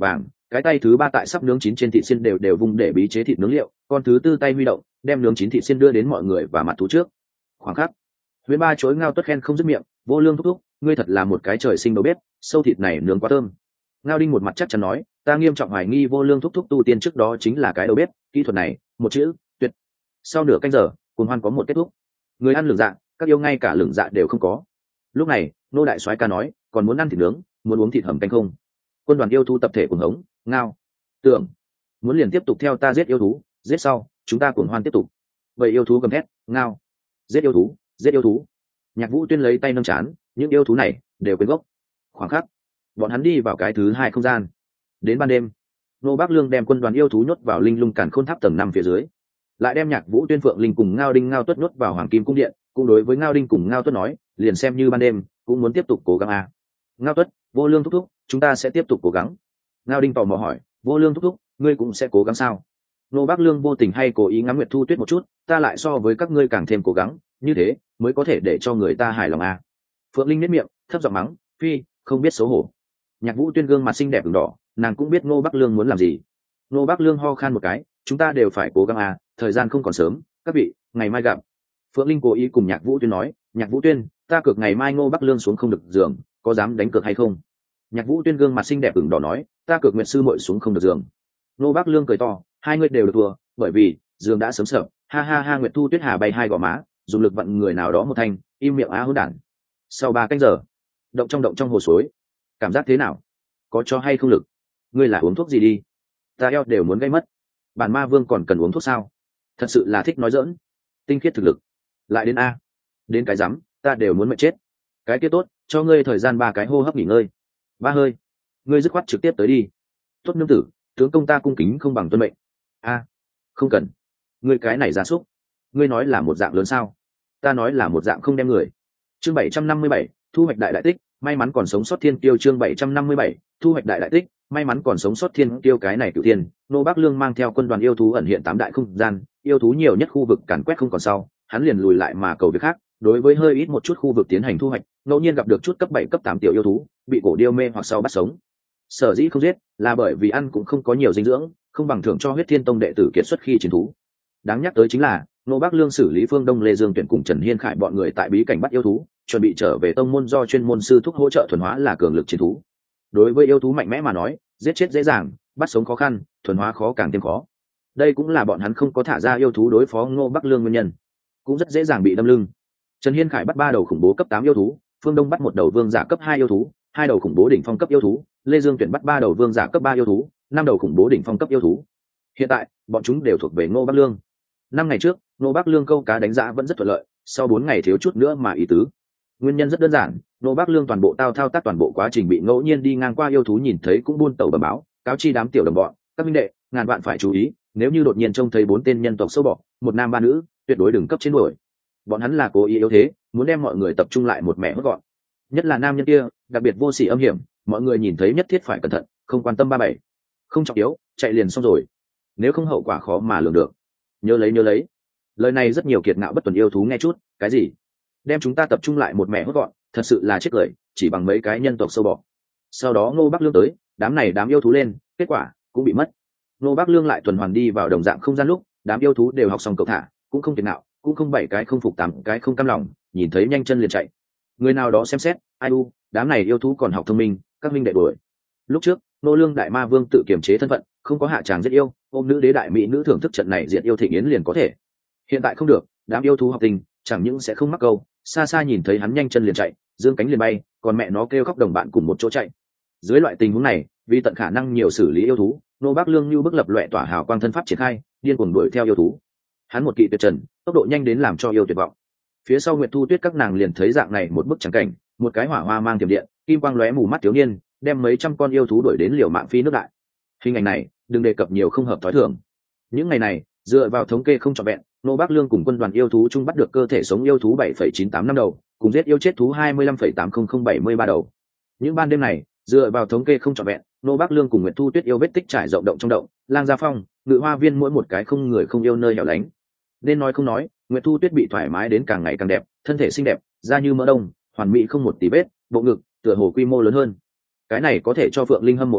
cái tay thứ ba tại sắp nướng chín trên thịt xiên đều đều vung để bí chế thịt nướng liệu, con thứ tư tay huy động đem nướng chín thịt xiên đưa đến mọi người và mặt thú trước. Khoảng khắc Huyễn Ba chối Ngao Tuất khen không dứt miệng, Vô Lương thúc thúc, ngươi thật là một cái trời sinh đầu bếp, sâu thịt này nướng quá thơm. Ngao Đinh một mặt chắc chắn nói, ta nghiêm trọng hoài nghi Vô Lương thúc thúc tu tiên trước đó chính là cái đầu bếp, kỹ thuật này, một chữ, tuyệt. Sau nửa canh giờ, cuồng hoan có một kết thúc. Người ăn lửng dạ, các yêu ngay cả lửng dạ đều không có. Lúc này, nô đại soái ca nói, còn muốn ăn thịt nướng, muốn uống thịt hầm canh không? Quân đoàn yêu thú tập thể cuồng hống, ngao. Tưởng, muốn liền tiếp tục theo ta giết yêu thú, giết sau, chúng ta cuồng hoan tiếp tục. Vậy yêu thú gầm thét, ngao. Giết yêu thú, giết yêu thú. Nhạc Vũ Tuyên lấy tay nâng chán, những yêu thú này đều quên gốc. Khoảng khắc, bọn hắn đi vào cái thứ hai không gian. Đến ban đêm, nô Bác Lương đem quân đoàn yêu thú nhốt vào linh lung càn khôn tháp tầng năm phía dưới, lại đem Nhạc Vũ Tuyên, Phượng Linh cùng Ngao Đinh, Ngao Tuất nhốt vào Hoàng Kim cung điện. Cũng đối với Ngao Đinh cùng Ngao Tuất nói, liền xem như ban đêm cũng muốn tiếp tục cố gắng à. Ngao Tuất, Vô Lương thúc thúc, chúng ta sẽ tiếp tục cố gắng. Ngao Đinh tò mò hỏi, Vô Lương thúc thúc, ngươi cũng sẽ cố gắng sao? Nô Bác Lương vô tình hay cố ý ngắm Nguyệt Thu Tuyết một chút, ta lại so với các ngươi càng thêm cố gắng, như thế mới có thể để cho người ta hài lòng à. Phượng Linh nếp miệng, thấp giọng mắng, phi, không biết xấu hổ. Nhạc Vũ Tuyên gương mặt xinh đẹp ửng đỏ, nàng cũng biết Ngô Bắc Lương muốn làm gì. Ngô Bắc Lương ho khan một cái, chúng ta đều phải cố gắng à, thời gian không còn sớm, các vị, ngày mai gặp. Phượng Linh cố ý cùng Nhạc Vũ Tuyên nói, Nhạc Vũ Tuyên, ta cược ngày mai Ngô Bắc Lương xuống không được giường, có dám đánh cược hay không? Nhạc Vũ Tuyên gương mặt xinh đẹp ửng đỏ nói, ta cược Nguyệt sư muội xuống không được giường. Ngô Bắc Lương cười to, hai người đều được thua, bởi vì giường đã sớm sợ. Ha ha ha. Nguyệt Thu Tuyết hà bay hai gò má, dùng lực vặn người nào đó một thanh, im miệng á hỗn đản. Sau ba canh giờ, động trong động trong hồ suối, cảm giác thế nào? Có cho hay không lực? Ngươi là uống thuốc gì đi? Ta eo đều muốn gây mất. Bản ma vương còn cần uống thuốc sao? Thật sự là thích nói dỡn. Tinh khiết thực lực, lại đến a, đến cái rắm, ta đều muốn mệt chết. Cái kia tốt, cho ngươi thời gian ba cái hô hấp nghỉ ngơi. Ba hơi, ngươi dứt khoát trực tiếp tới đi. Tốt nương tử, tướng công ta cung kính không bằng tuân mệnh. A, không cần. Ngươi cái này gia súc, ngươi nói là một dạng lớn sao? Ta nói là một dạng không đem người. Chương bảy trăm năm mươi bảy, thu hoạch đại đại tích, may mắn còn sống sót thiên tiêu. Chương bảy trăm năm mươi bảy, thu hoạch đại đại tích, may mắn còn sống sót thiên tiêu. Cái này cửu thiên, Nô Bắc Lương mang theo quân đoàn yêu thú ẩn hiện tám đại không gian, yêu thú nhiều nhất khu vực càn quét không còn sau, hắn liền lùi lại mà cầu việc khác. Đối với hơi ít một chút khu vực tiến hành thu hoạch, ngẫu nhiên gặp được chút cấp bảy cấp tám tiểu yêu thú, bị cổ điêu mê hoặc sau bắt sống. Sở dĩ không giết, là bởi vì ăn cũng không có nhiều dinh dưỡng, không bằng thưởng cho huyết thiên tông đệ tử kiệt xuất khi chiến thú. Đáng nhắc tới chính là, Nô Bắc Lương xử lý Phương Đông Lê Dương Tuyển cùng Trần Hiên Khải bọn người tại bí cảnh bắt yêu thú, chuẩn bị trở về tông môn do chuyên môn sư thúc hỗ trợ thuần hóa là cường lực chiến thú. Đối với yêu thú mạnh mẽ mà nói, giết chết dễ dàng, bắt sống khó khăn, thuần hóa khó càng thêm khó. Đây cũng là bọn hắn không có thả ra yêu thú đối phó Ngô Bắc Lương nguyên nhân, cũng rất dễ dàng bị đâm lưng. Trần Hiên Khải bắt ba đầu khủng bố cấp tám yêu thú, Phương Đông bắt một đầu vương giả cấp hai yêu thú, hai đầu khủng bố đỉnh phong cấp yêu thú, Lê Dương Tuyển bắt ba đầu vương giả cấp ba yêu thú, năm đầu khủng bố đỉnh phong cấp yêu thú. Hiện tại, bọn chúng đều thuộc về Ngô Bắc Lương. Năm ngày trước, Ngô Bắc Lương câu cá đánh giá vẫn rất thuận lợi, sau bốn ngày thiếu chút nữa mà ý tứ. Nguyên nhân rất đơn giản, Ngô Bắc Lương toàn bộ tao thao tác toàn bộ quá trình bị ngẫu nhiên đi ngang qua yêu thú nhìn thấy cũng buôn tẩu bẩm báo, cáo chi đám tiểu đồng bọn, các minh đệ, ngàn vạn phải chú ý, nếu như đột nhiên trông thấy bốn tên nhân tộc sâu bọ, một nam ba nữ, tuyệt đối đừng cấp trên đuổi. Bọn hắn là cố ý yếu thế, muốn đem mọi người tập trung lại một mẻ hốt gọn. Nhất là nam nhân kia, đặc biệt vô sỉ âm hiểm, mọi người nhìn thấy nhất thiết phải cẩn thận, không quan tâm ba bảy, không trọng yếu, chạy liền xong rồi. Nếu không hậu quả khó mà lường được. Nhớ lấy nhớ lấy. Lời này rất nhiều kiệt ngạo bất tuần yêu thú nghe chút, cái gì? Đem chúng ta tập trung lại một mẻ hốt gọn, thật sự là chết cười, chỉ bằng mấy cái nhân tộc sâu bọ. Sau đó Ngô Bắc Lương tới, đám này đám yêu thú lên, kết quả cũng bị mất. Ngô Bắc Lương lại tuần hoàn đi vào đồng dạng không gian lúc, đám yêu thú đều học xong cậu thả, cũng không kiệt ngạo, cũng không bảy cái không phục tám cái không cam lòng, nhìn thấy nhanh chân liền chạy. Người nào đó xem xét, ai u, đám này yêu thú còn học thông minh, các minh đệ đuổi. Lúc trước, Nô Lương đại ma vương tự kiềm chế thân phận, không có hạ tràng giết yêu, ôm nữ đế đại mỹ nữ thưởng thức trận này diệt yêu thịnh yến liền có thể. Hiện tại không được, đám yêu thú học tình, chẳng những sẽ không mắc câu, xa xa nhìn thấy hắn nhanh chân liền chạy, dương cánh liền bay, còn mẹ nó kêu khóc đồng bạn cùng một chỗ chạy. Dưới loại tình huống này, vì tận khả năng nhiều xử lý yêu thú, Nô Bắc Lương như bức lập loè tỏa hào quang thân pháp triển khai, điên cuồng đuổi theo yêu thú. Hắn một kỵ tuyệt trần, tốc độ nhanh đến làm cho yêu tuyệt vọng. Phía sau Nguyệt Thu Tuyết các nàng liền thấy dạng này một bức trắng cảnh, một cái hỏa hoa mang tiềm điện, kim quang lóe mù mắt thiếu niên, đem mấy trăm con yêu thú đuổi đến liều mạng phi nước đại. Hình ảnh này, đừng đề cập nhiều không hợp thói thường. Những ngày này, dựa vào thống kê không trọn vẹn, Nô Bắc Lương cùng quân đoàn yêu thú chung bắt được cơ thể sống yêu thú bảy phẩy chín tám năm đầu, cùng giết yêu chết thú hai mươi lăm phẩy tám không không bảy mươi ba đầu. Những ban đêm này, dựa vào thống kê không trọn vẹn, Nô Bắc Lương cùng Nguyệt Thu Tuyết yêu vết tích trải rộng động trong động, lang gia phong, ngự hoa viên mỗi một cái không người không yêu nơi hẻo lánh. Nên nói không nói, Nguyệt Thu Tuyết bị thoải mái đến càng ngày càng đẹp, thân thể xinh đẹp, da như mỡ đông, hoàn mỹ không một tí vết, bộ ngực tựa hồ quy mô lớn hơn. Cái này có thể cho Phượng Linh hâm mộ hỏng,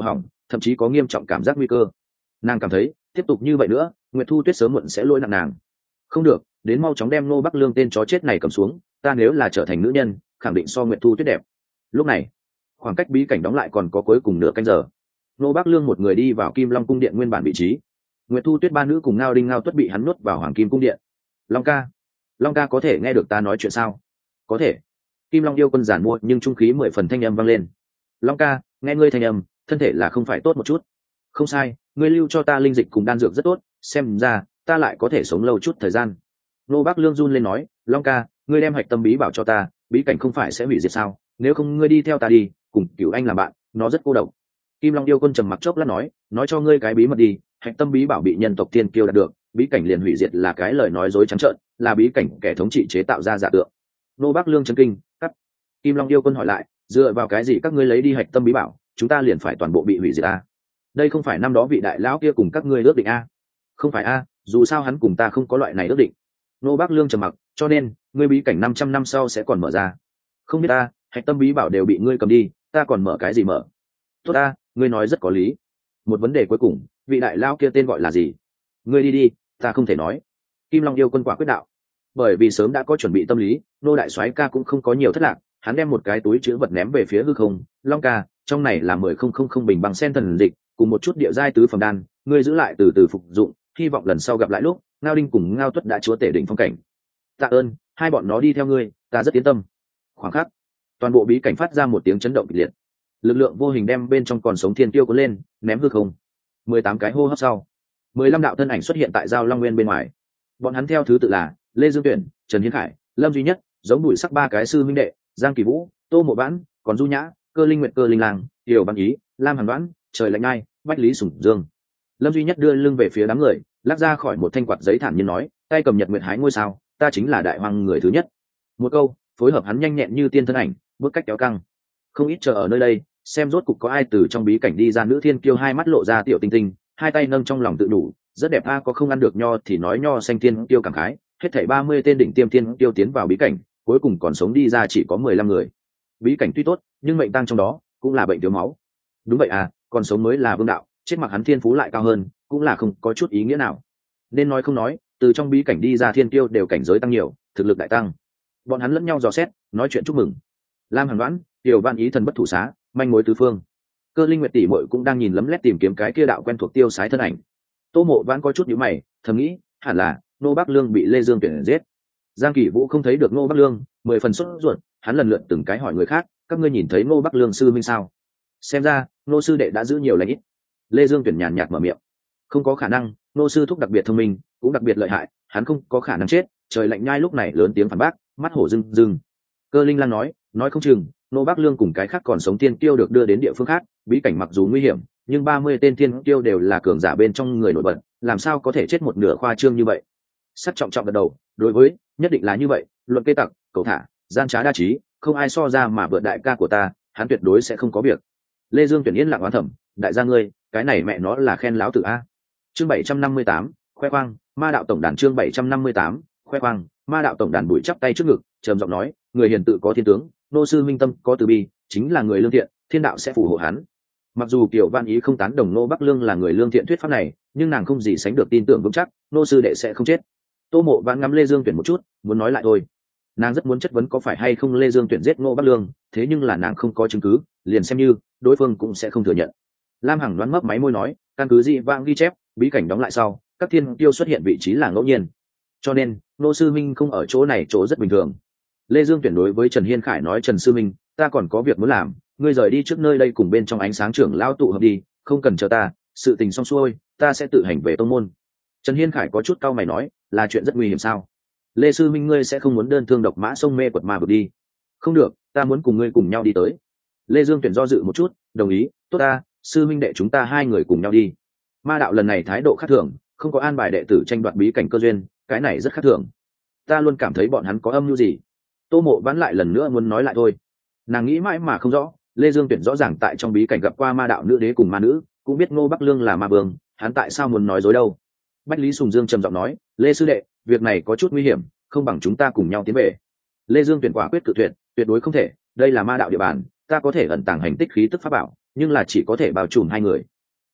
thậm chí có nghiêm trọng cảm giác nguy cơ. Nàng cảm thấy tiếp tục như vậy nữa, Nguyệt Thu Tuyết sớm muộn sẽ lỗi nặng nàng. Không được, đến mau chóng đem Ngô Bắc Lương tên chó chết này cầm xuống, ta nếu là trở thành nữ nhân khẳng định so Nguyệt Thu Tuyết đẹp. Lúc này khoảng cách bí cảnh đóng lại còn có cuối cùng nửa canh giờ. Ngô Bắc Lương một người đi vào Kim Long cung điện nguyên bản vị trí. Nguyệt Thu Tuyết ba nữ cùng Ngao Đinh Ngao Tuất bị hắn nuốt vào Hoàng Kim cung điện. Long ca, Long ca có thể nghe được ta nói chuyện sao? Có thể. Kim Long yêu quân giản mua nhưng trung khí mười phần thanh âm vang lên. Long ca, nghe ngươi thanh âm, thân thể là không phải tốt một chút. Không sai, ngươi lưu cho ta linh dịch cùng đan dược rất tốt, xem ra ta lại có thể sống lâu chút thời gian. Ngô Bắc Lương run lên nói, Long ca, ngươi đem hạch tâm bí bảo cho ta, bí cảnh không phải sẽ hủy diệt sao? Nếu không ngươi đi theo ta đi, cùng Cửu Anh làm bạn, nó rất cô độc. Kim Long yêu quân trầm mặc chốc lát nói, nói cho ngươi cái bí mật đi, hạch tâm bí bảo bị nhân tộc tiên kiêu đạt được, bí cảnh liền hủy diệt là cái lời nói dối trắng trợn, là bí cảnh kẻ thống trị chế tạo ra giả tượng. Ngô Bắc Lương chấn kinh, cắt. Kim Long yêu quân hỏi lại, dựa vào cái gì các ngươi lấy đi hạch tâm bí bảo, chúng ta liền phải toàn bộ bị hủy diệt à? Đây không phải năm đó vị đại lão kia cùng các ngươi ước định a? Không phải a, dù sao hắn cùng ta không có loại này ước định. Nô Bác Lương trầm mặc, cho nên ngươi bí cảnh năm trăm năm sau sẽ còn mở ra. Không biết ta, hạch tâm bí bảo đều bị ngươi cầm đi, ta còn mở cái gì mở? Tốt ta, ngươi nói rất có lý. Một vấn đề cuối cùng, vị đại lão kia tên gọi là gì? Ngươi đi đi, ta không thể nói. Kim Long yêu quân quả quyết đạo. Bởi vì sớm đã có chuẩn bị tâm lý, nô đại soái ca cũng không có nhiều thất lạc, hắn đem một cái túi chứa vật ném về phía hư không. Long ca, trong này là mười không không không bình bằng sen thần dịch, cùng một chút địa giai tứ phẩm đan, ngươi giữ lại từ từ phục dụng, hy vọng lần sau gặp lại lúc Ngao Đinh cùng Ngao Tuất đã chúa tể đỉnh phong cảnh. Tạ ơn, hai bọn nó đi theo ngươi, ta rất yên tâm. Khoảng khắc, toàn bộ bí cảnh phát ra một tiếng chấn động kịch liệt, lực lượng vô hình đem bên trong còn sống thiên tiêu cuốn lên, ném hư không. Mười tám cái hô hấp sau, mười lăm đạo thân ảnh xuất hiện tại giao Long Nguyên bên ngoài. Bọn hắn theo thứ tự là Lê Dương Tuyển, Trần Hiến Khải, Lâm Duy Nhất, giống bụi sắc ba cái sư minh đệ, Giang Kỳ Vũ, Tô Mộ Vãn, còn Du Nhã, Cơ Linh Nguyệt, Cơ Linh Lang, Hiểu Văn Ý, Lam Hàn Đoán, Trời Lạnh Ngai, Bách Lý Sủng Dương. Lâm Duy Nhất đưa lưng về phía đám người, lắc ra khỏi một thanh quạt giấy thản nhiên nói, tay cầm nhật nguyệt hái ngôi sao, ta chính là đại hoàng người thứ nhất. Một câu phối hợp hắn nhanh nhẹn như tiên thân ảnh, bước cách kéo căng. Không ít chờ ở nơi đây, xem rốt cục có ai từ trong bí cảnh đi ra. Nữ thiên kiêu hai mắt lộ ra tiểu tinh tinh, hai tay nâng trong lòng tự đủ, rất đẹp a, có không ăn được nho thì nói nho xanh tiên kiêu cảm khái. Hết thảy ba mươi tên đỉnh tiêm tiên kiêu tiến vào bí cảnh, cuối cùng còn sống đi ra chỉ có mười lăm người. Bí cảnh tuy tốt, nhưng mệnh tăng trong đó cũng là bệnh thiếu máu. Đúng vậy à, còn sống mới là vương đạo, chết mặc hắn thiên phú lại cao hơn, cũng là không có chút ý nghĩa nào. Nên nói không nói, từ trong bí cảnh đi ra thiên kiêu đều cảnh giới tăng nhiều, thực lực đại tăng. Bọn hắn lẫn nhau dò xét, nói chuyện chúc mừng. Lam Hàn Đoán, Tiểu Văn Ý thần bất thủ xá, manh mối tứ phương. Cơ Linh Nguyệt tỷ muội cũng đang nhìn lấm lét tìm kiếm cái kia đạo quen thuộc tiêu sái thân ảnh. Tô Mộ Vãn có chút nhíu mày, thầm nghĩ, hẳn là Nô Bắc Lương bị Lê Dương tuyển giết. Giang Kỳ Vũ không thấy được Nô Bắc Lương, mười phần sốt ruột, hắn lần lượt từng cái hỏi người khác, các ngươi nhìn thấy Nô Bắc Lương sư minh sao? Xem ra, nô sư đệ đã giữ nhiều lãnh ít. Lê Dương tuyển nhàn nhạt mở miệng, không có khả năng, nô sư thúc đặc biệt thông minh, cũng đặc biệt lợi hại, hắn không có khả năng chết. Trời Lạnh Nhai lúc này lớn tiếng phản bác, mắt hổ rưng rưng. Cơ Linh Lan nói, nói không chừng Nô Bắc Lương cùng cái khác còn sống tiên kiêu được đưa đến địa phương khác, bí cảnh mặc dù nguy hiểm, nhưng ba mươi tên tiên kiêu đều là cường giả bên trong người nổi bật, làm sao có thể chết một nửa khoa trương như vậy? Sắt trọng trọng gật đầu, đối với, nhất định là như vậy, luận cây tặc, cầu thả, gian trá đa trí, không ai so ra mà vượt đại ca của ta, hắn tuyệt đối sẽ không có việc. Lê Dương tuyển yên lặng oán thầm, đại gia ngươi, cái này mẹ nó là khen láo tử a. Chương bảy trăm năm mươi tám, khoe khoang, ma đạo tổng đàn. Chương bảy trăm năm mươi tám, khoe khoang, ma đạo tổng đàn. Bụi chắp tay trước ngực, trầm giọng nói, người hiền tự có thiên tướng, nô sư minh tâm có từ bi, chính là người lương thiện, thiên đạo sẽ phù hộ hắn. Mặc dù Kiều Văn Ý không tán đồng Nô Bắc Lương là người lương thiện thuyết pháp này, nhưng nàng không gì sánh được tin tưởng vững chắc, nô sư đệ sẽ không chết. Tô Mộ Vãn ngắm Lê Dương tuyển một chút, muốn nói lại thôi. Nàng rất muốn chất vấn có phải hay không Lê Dương tuyển giết Nô Bắc Lương, thế nhưng là nàng không có chứng cứ, liền xem như đối phương cũng sẽ không thừa nhận. Lam Hằng đoán mấp máy môi nói, căn cứ dị vãng ghi chép, bí cảnh đóng lại sau, các thiên tiêu xuất hiện vị trí là ngẫu nhiên, cho nên nô sư minh không ở chỗ này chỗ rất bình thường. Lê Dương tuyển đối với Trần Hiên Khải nói, Trần sư minh, ta còn có việc muốn làm, ngươi rời đi trước nơi đây cùng bên trong ánh sáng trưởng lao tụ hợp đi, không cần chờ ta, sự tình xong xuôi ta sẽ tự hành về tông môn. Trần Hiên Khải có chút cau mày nói, là chuyện rất nguy hiểm sao? Lê sư minh, ngươi sẽ không muốn đơn thương độc mã sông mê quật ma vực đi? Không được, ta muốn cùng ngươi cùng nhau đi tới. Lê Dương tuyển do dự một chút, đồng ý, tốt ta, sư minh đệ chúng ta hai người cùng nhau đi. Ma đạo lần này thái độ khác thường, không có an bài đệ tử tranh đoạt bí cảnh cơ duyên, cái này rất khác thường. Ta luôn cảm thấy bọn hắn có âm mưu gì. Tô Mộ Vãn lại lần nữa muốn nói lại thôi. Nàng nghĩ mãi mà không rõ, Lê Dương tuyển rõ ràng tại trong bí cảnh gặp qua ma đạo nữ đế cùng ma nữ, cũng biết Ngô Bắc Lương là ma vương, hắn tại sao muốn nói dối đâu? Bách Lý Sùng Dương trầm giọng nói, Lê sư đệ, việc này có chút nguy hiểm, không bằng chúng ta cùng nhau tiến về. Lê Dương tuyển quả quyết cự tuyệt, tuyệt đối không thể, đây là ma đạo địa bàn, ta có thể ẩn tàng hành tích khí tức pháp bảo, nhưng là chỉ có thể bao trùm hai người,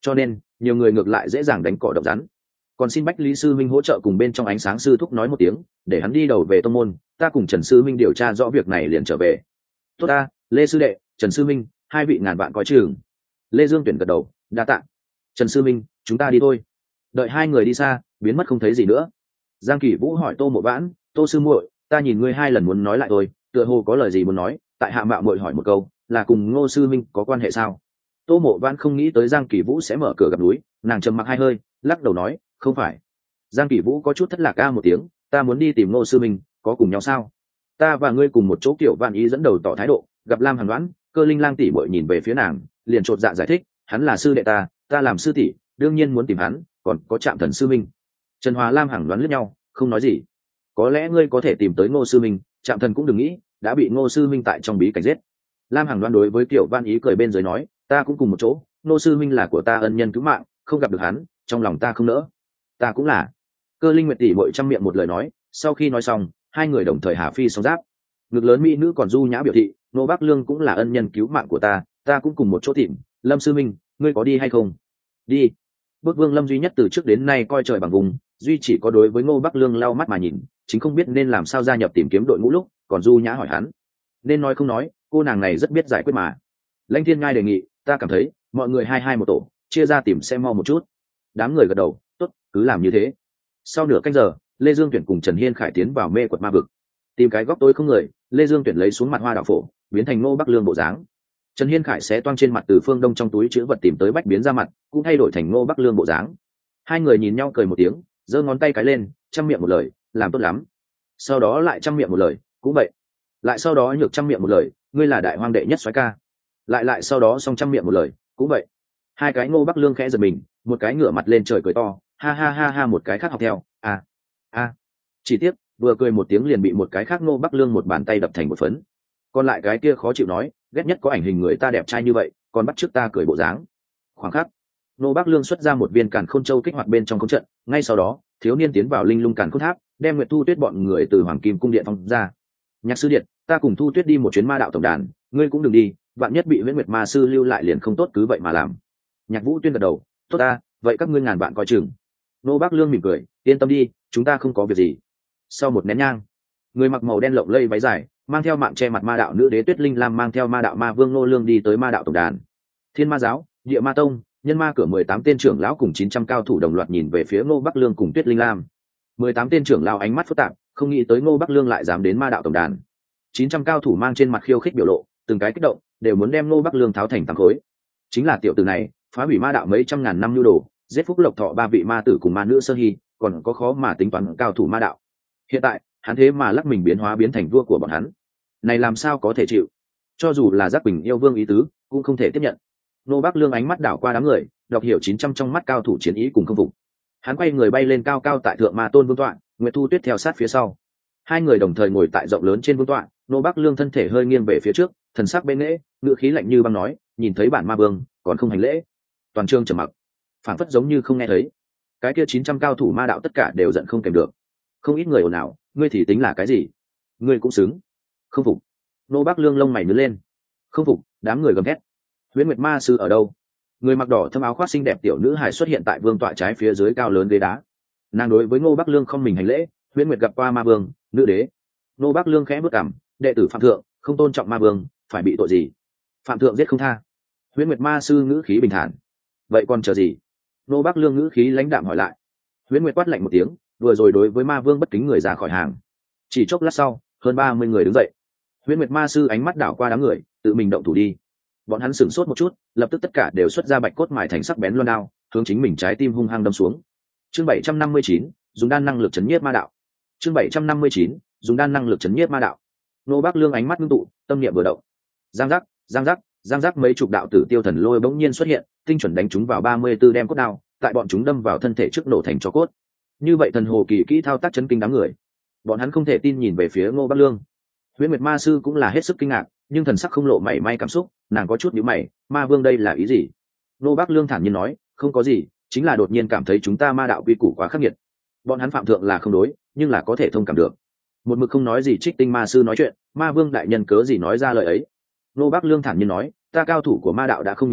cho nên nhiều người ngược lại dễ dàng đánh cỏ độc rắn. Còn xin Bách Lý sư minh hỗ trợ cùng bên trong ánh sáng sư thúc nói một tiếng, để hắn đi đầu về tông môn, ta cùng Trần sư minh điều tra rõ việc này liền trở về. Tốt ta, Lê sư đệ, Trần sư minh, hai vị ngàn vạn coi chừng. Lê Dương Tuyển gật đầu, đa tạ. Trần sư minh, chúng ta đi thôi. Đợi hai người đi xa, biến mất không thấy gì nữa. Giang Kỳ Vũ hỏi Tô Mộ Vãn, Tô sư muội, ta nhìn ngươi hai lần muốn nói lại thôi, tựa hồ có lời gì muốn nói, tại hạ mạo muội hỏi một câu, là cùng Ngô sư minh có quan hệ sao? Tô Mộ Vãn không nghĩ tới Giang Kỳ Vũ sẽ mở cửa gặp núi, nàng trầm mặc hai hơi, lắc đầu nói, không phải. Giang Kỳ Vũ có chút thất lạc ca một tiếng, ta muốn đi tìm Ngô sư minh, có cùng nhau sao? Ta và ngươi cùng một chỗ. Kiểu Vạn Ý dẫn đầu tỏ thái độ, gặp Lam Hàn Đoán, Cơ Linh Lang tỷ muội nhìn về phía nàng, liền chột dạ giải thích, hắn là sư đệ ta, ta làm sư tỷ, đương nhiên muốn tìm hắn, còn có Trạm Thần sư minh. Trần Hòa Lam Hàn Đoán liếc nhau, không nói gì. Có lẽ ngươi có thể tìm tới Ngô sư minh, Trạm Thần cũng đừng nghĩ, đã bị Ngô sư minh tại trong bí cảnh giết. Lam Hàn Đoán đối với Kiểu Vạn Ý cười bên dưới nói, ta cũng cùng một chỗ, Ngô sư minh là của ta ân nhân cứu mạng, không gặp được hắn, trong lòng ta không nỡ. Ta cũng là. Cơ Linh Nguyệt tỷ muội trăm miệng một lời nói, sau khi nói xong, hai người đồng thời hạ phi song giáp. Ngực lớn mỹ nữ còn du nhã biểu thị, Nô Bắc Lương cũng là ân nhân cứu mạng của ta, ta cũng cùng một chỗ tìm. Lâm sư minh, ngươi có đi hay không? Đi. Bước Vương Lâm duy nhất từ trước đến nay coi trời bằng vùng, duy chỉ có đối với Ngô Bắc Lương lau mắt mà nhìn, chính không biết nên làm sao gia nhập tìm kiếm đội ngũ lúc, còn du nhã hỏi hắn, nên nói không nói, cô nàng này rất biết giải quyết mà. Lãnh Thiên Ngai đề nghị, ta cảm thấy, mọi người hai hai một tổ, chia ra tìm xem mau một chút. Đám người gật đầu, tốt, cứ làm như thế. Sau nửa canh giờ, Lê Dương Tuyển cùng Trần Hiên Khải tiến vào mê quật ma vực, tìm cái góc tối không người. Lê Dương Tuyển lấy xuống mặt hoa đạo phổ, biến thành Ngô Bắc Lương bộ dáng. Trần Hiên Khải xé toang trên mặt từ phương đông trong túi chữ vật tìm tới bách biến ra mặt, cũng thay đổi thành Ngô Bắc Lương bộ dáng. Hai người nhìn nhau cười một tiếng, giơ ngón tay cái lên, trăm miệng một lời, làm tốt lắm. Sau đó lại trăm miệng một lời, cũng vậy. Lại sau đó nhược trăm miệng một lời, ngươi là đại hoang đệ nhất soái ca. Lại lại sau đó xong trăm miệng một lời, cũng vậy. Hai cái Ngô Bắc Lương khẽ giật mình, một cái ngửa mặt lên trời cười to, ha ha ha ha, một cái khác học theo, a a. Chỉ tiếc, vừa cười một tiếng liền bị một cái khác Ngô Bắc Lương một bàn tay đập thành một phấn. Còn lại cái kia khó chịu nói, ghét nhất có ảnh hình người ta đẹp trai như vậy, còn bắt chước ta cười bộ dáng. Khoảng khắc, Ngô Bắc Lương xuất ra một viên càn khôn châu kích hoạt bên trong khống trận, ngay sau đó, thiếu niên tiến vào linh lung càn khôn tháp, đem Nguyệt Thu Tuyết bọn người từ Hoàng Kim cung điện phong ra. Nhạc sư điện, ta cùng Thu Tuyết đi một chuyến ma đạo tổng đàn, ngươi cũng đừng đi, vạn nhất bị Huyễn Nguyệt ma sư lưu lại liền không tốt, cứ vậy mà làm. Nhạc Vũ Tuyên gật đầu, tốt ta, vậy các ngươi ngàn vạn coi chừng. Ngô Bắc Lương mỉm cười, yên tâm đi, chúng ta không có việc gì. Sau một nén nhang, người mặc màu đen lộng lây váy dài, mang theo mạng che mặt ma đạo nữ đế Tuyết Linh Lam mang theo ma đạo ma vương Ngô Lương đi tới ma đạo tổng đàn. Thiên Ma giáo, Địa Ma tông, Nhân Ma cửa mười tám tên trưởng lão cùng chín trăm cao thủ đồng loạt nhìn về phía Ngô Bắc Lương cùng Tuyết Linh Lam. mười tám tên trưởng lão ánh mắt phức tạp, không nghĩ tới Ngô Bắc Lương lại dám đến ma đạo tổng đàn. chín trăm cao thủ mang trên mặt khiêu khích biểu lộ, từng cái kích động, đều muốn đem Ngô Bắc Lương tháo thành tám khối. Chính là tiểu tử này, phá hủy ma đạo mấy trăm ngàn năm nhu đồ, giết Phúc Lộc Thọ ba vị ma tử cùng ma nữ Sơ Hi, còn có khó mà tính toán cao thủ ma đạo. Hiện tại, hắn thế mà lắc mình biến hóa biến thành vua của bọn hắn, này làm sao có thể chịu? Cho dù là Giác Bình yêu vương ý tứ, cũng không thể tiếp nhận. Ngô Bắc Lương ánh mắt đảo qua đám người, đọc hiểu chín trăm trong mắt cao thủ chiến ý cùng không phục. Hắn quay người bay lên cao cao tại thượng ma tôn vương tọa, Nguyệt Thu Tuyết theo sát phía sau. Hai người đồng thời ngồi tại rộng lớn trên vương tọa, Ngô Bắc Lương thân thể hơi nghiêng về phía trước, thần sắc bên nễ, ngữ khí lạnh như băng nói, nhìn thấy bản ma vương, còn không hành lễ. Toàn trường trầm mặc, phảng phất giống như không nghe thấy. Cái kia chín trăm cao thủ ma đạo tất cả đều giận không kèm được. Không ít người ồn ào, ngươi thì tính là cái gì? Ngươi cũng xứng. Không phục. Ngô Bắc Lương lông mày nhướng lên. Không phục, đám người gầm hét. Huyễn Nguyệt ma sư ở đâu? Người mặc đỏ thâm áo khoác xinh đẹp tiểu nữ hài xuất hiện tại vương tọa trái phía dưới cao lớn ghế đá. Nàng đối với Ngô Bắc Lương không mình hành lễ, Huyễn Nguyệt gặp qua ma vương, nữ đế. Ngô Bắc Lương khẽ bước cằm, đệ tử phạm thượng, không tôn trọng ma vương, phải bị tội gì? Phạm thượng giết không tha. Huyễn Nguyệt ma sư ngữ khí bình thản. Vậy còn chờ gì? Ngô Bắc Lương ngữ khí lãnh đạm hỏi lại. Huyễn Nguyệt quát lạnh một tiếng, vừa rồi đối với ma vương bất kính người ra khỏi hàng. Chỉ chốc lát sau, hơn ba mươi người đứng dậy. Huyễn Nguyệt ma sư ánh mắt đảo qua đám người, tự mình động thủ đi. Bọn hắn sửng sốt một chút, lập tức tất cả đều xuất ra bạch cốt mài thành sắc bén loan đao, hướng chính mình trái tim hung hăng đâm xuống. Chương bảy trăm năm mươi chín, dùng đan năng lực chấn nhiếp ma đạo. Chương bảy trăm năm mươi chín, dùng đan năng lực chấn nhiếp ma đạo. Ngô Bắc Lương ánh mắt ngưng tụ, tâm niệm vừa động. Giang giác, giang giác, giang giác, mấy chục đạo tử tiêu thần lôi bỗng nhiên xuất hiện, tinh chuẩn đánh chúng vào ba mươi tư đem cốt đao, tại bọn chúng đâm vào thân thể trước nổ thành tro cốt. Như vậy thần hồ kỳ kỹ thao tác chấn kinh đám người. Bọn hắn không thể tin nhìn về phía Ngô Bắc Lương. Huyễn Nguyệt ma sư cũng là hết sức kinh ngạc, nhưng thần sắc không lộ mảy may cảm xúc, nàng có chút nhíu mày, ma vương đây là ý gì? Ngô Bắc Lương thản nhiên nói, không có gì, chính là đột nhiên cảm thấy chúng ta ma đạo quy củ quá khắc nghiệt. Bọn hắn phạm thượng là không đối, nhưng là có thể thông cảm được. Một mực không nói gì Trích Tinh ma sư nói chuyện, ma vương đại nhân cớ gì nói ra lời ấy? Ngô Bắc Lương thản nhiên nói, ta cao thủ của ma đạo đã không nhiều lắm,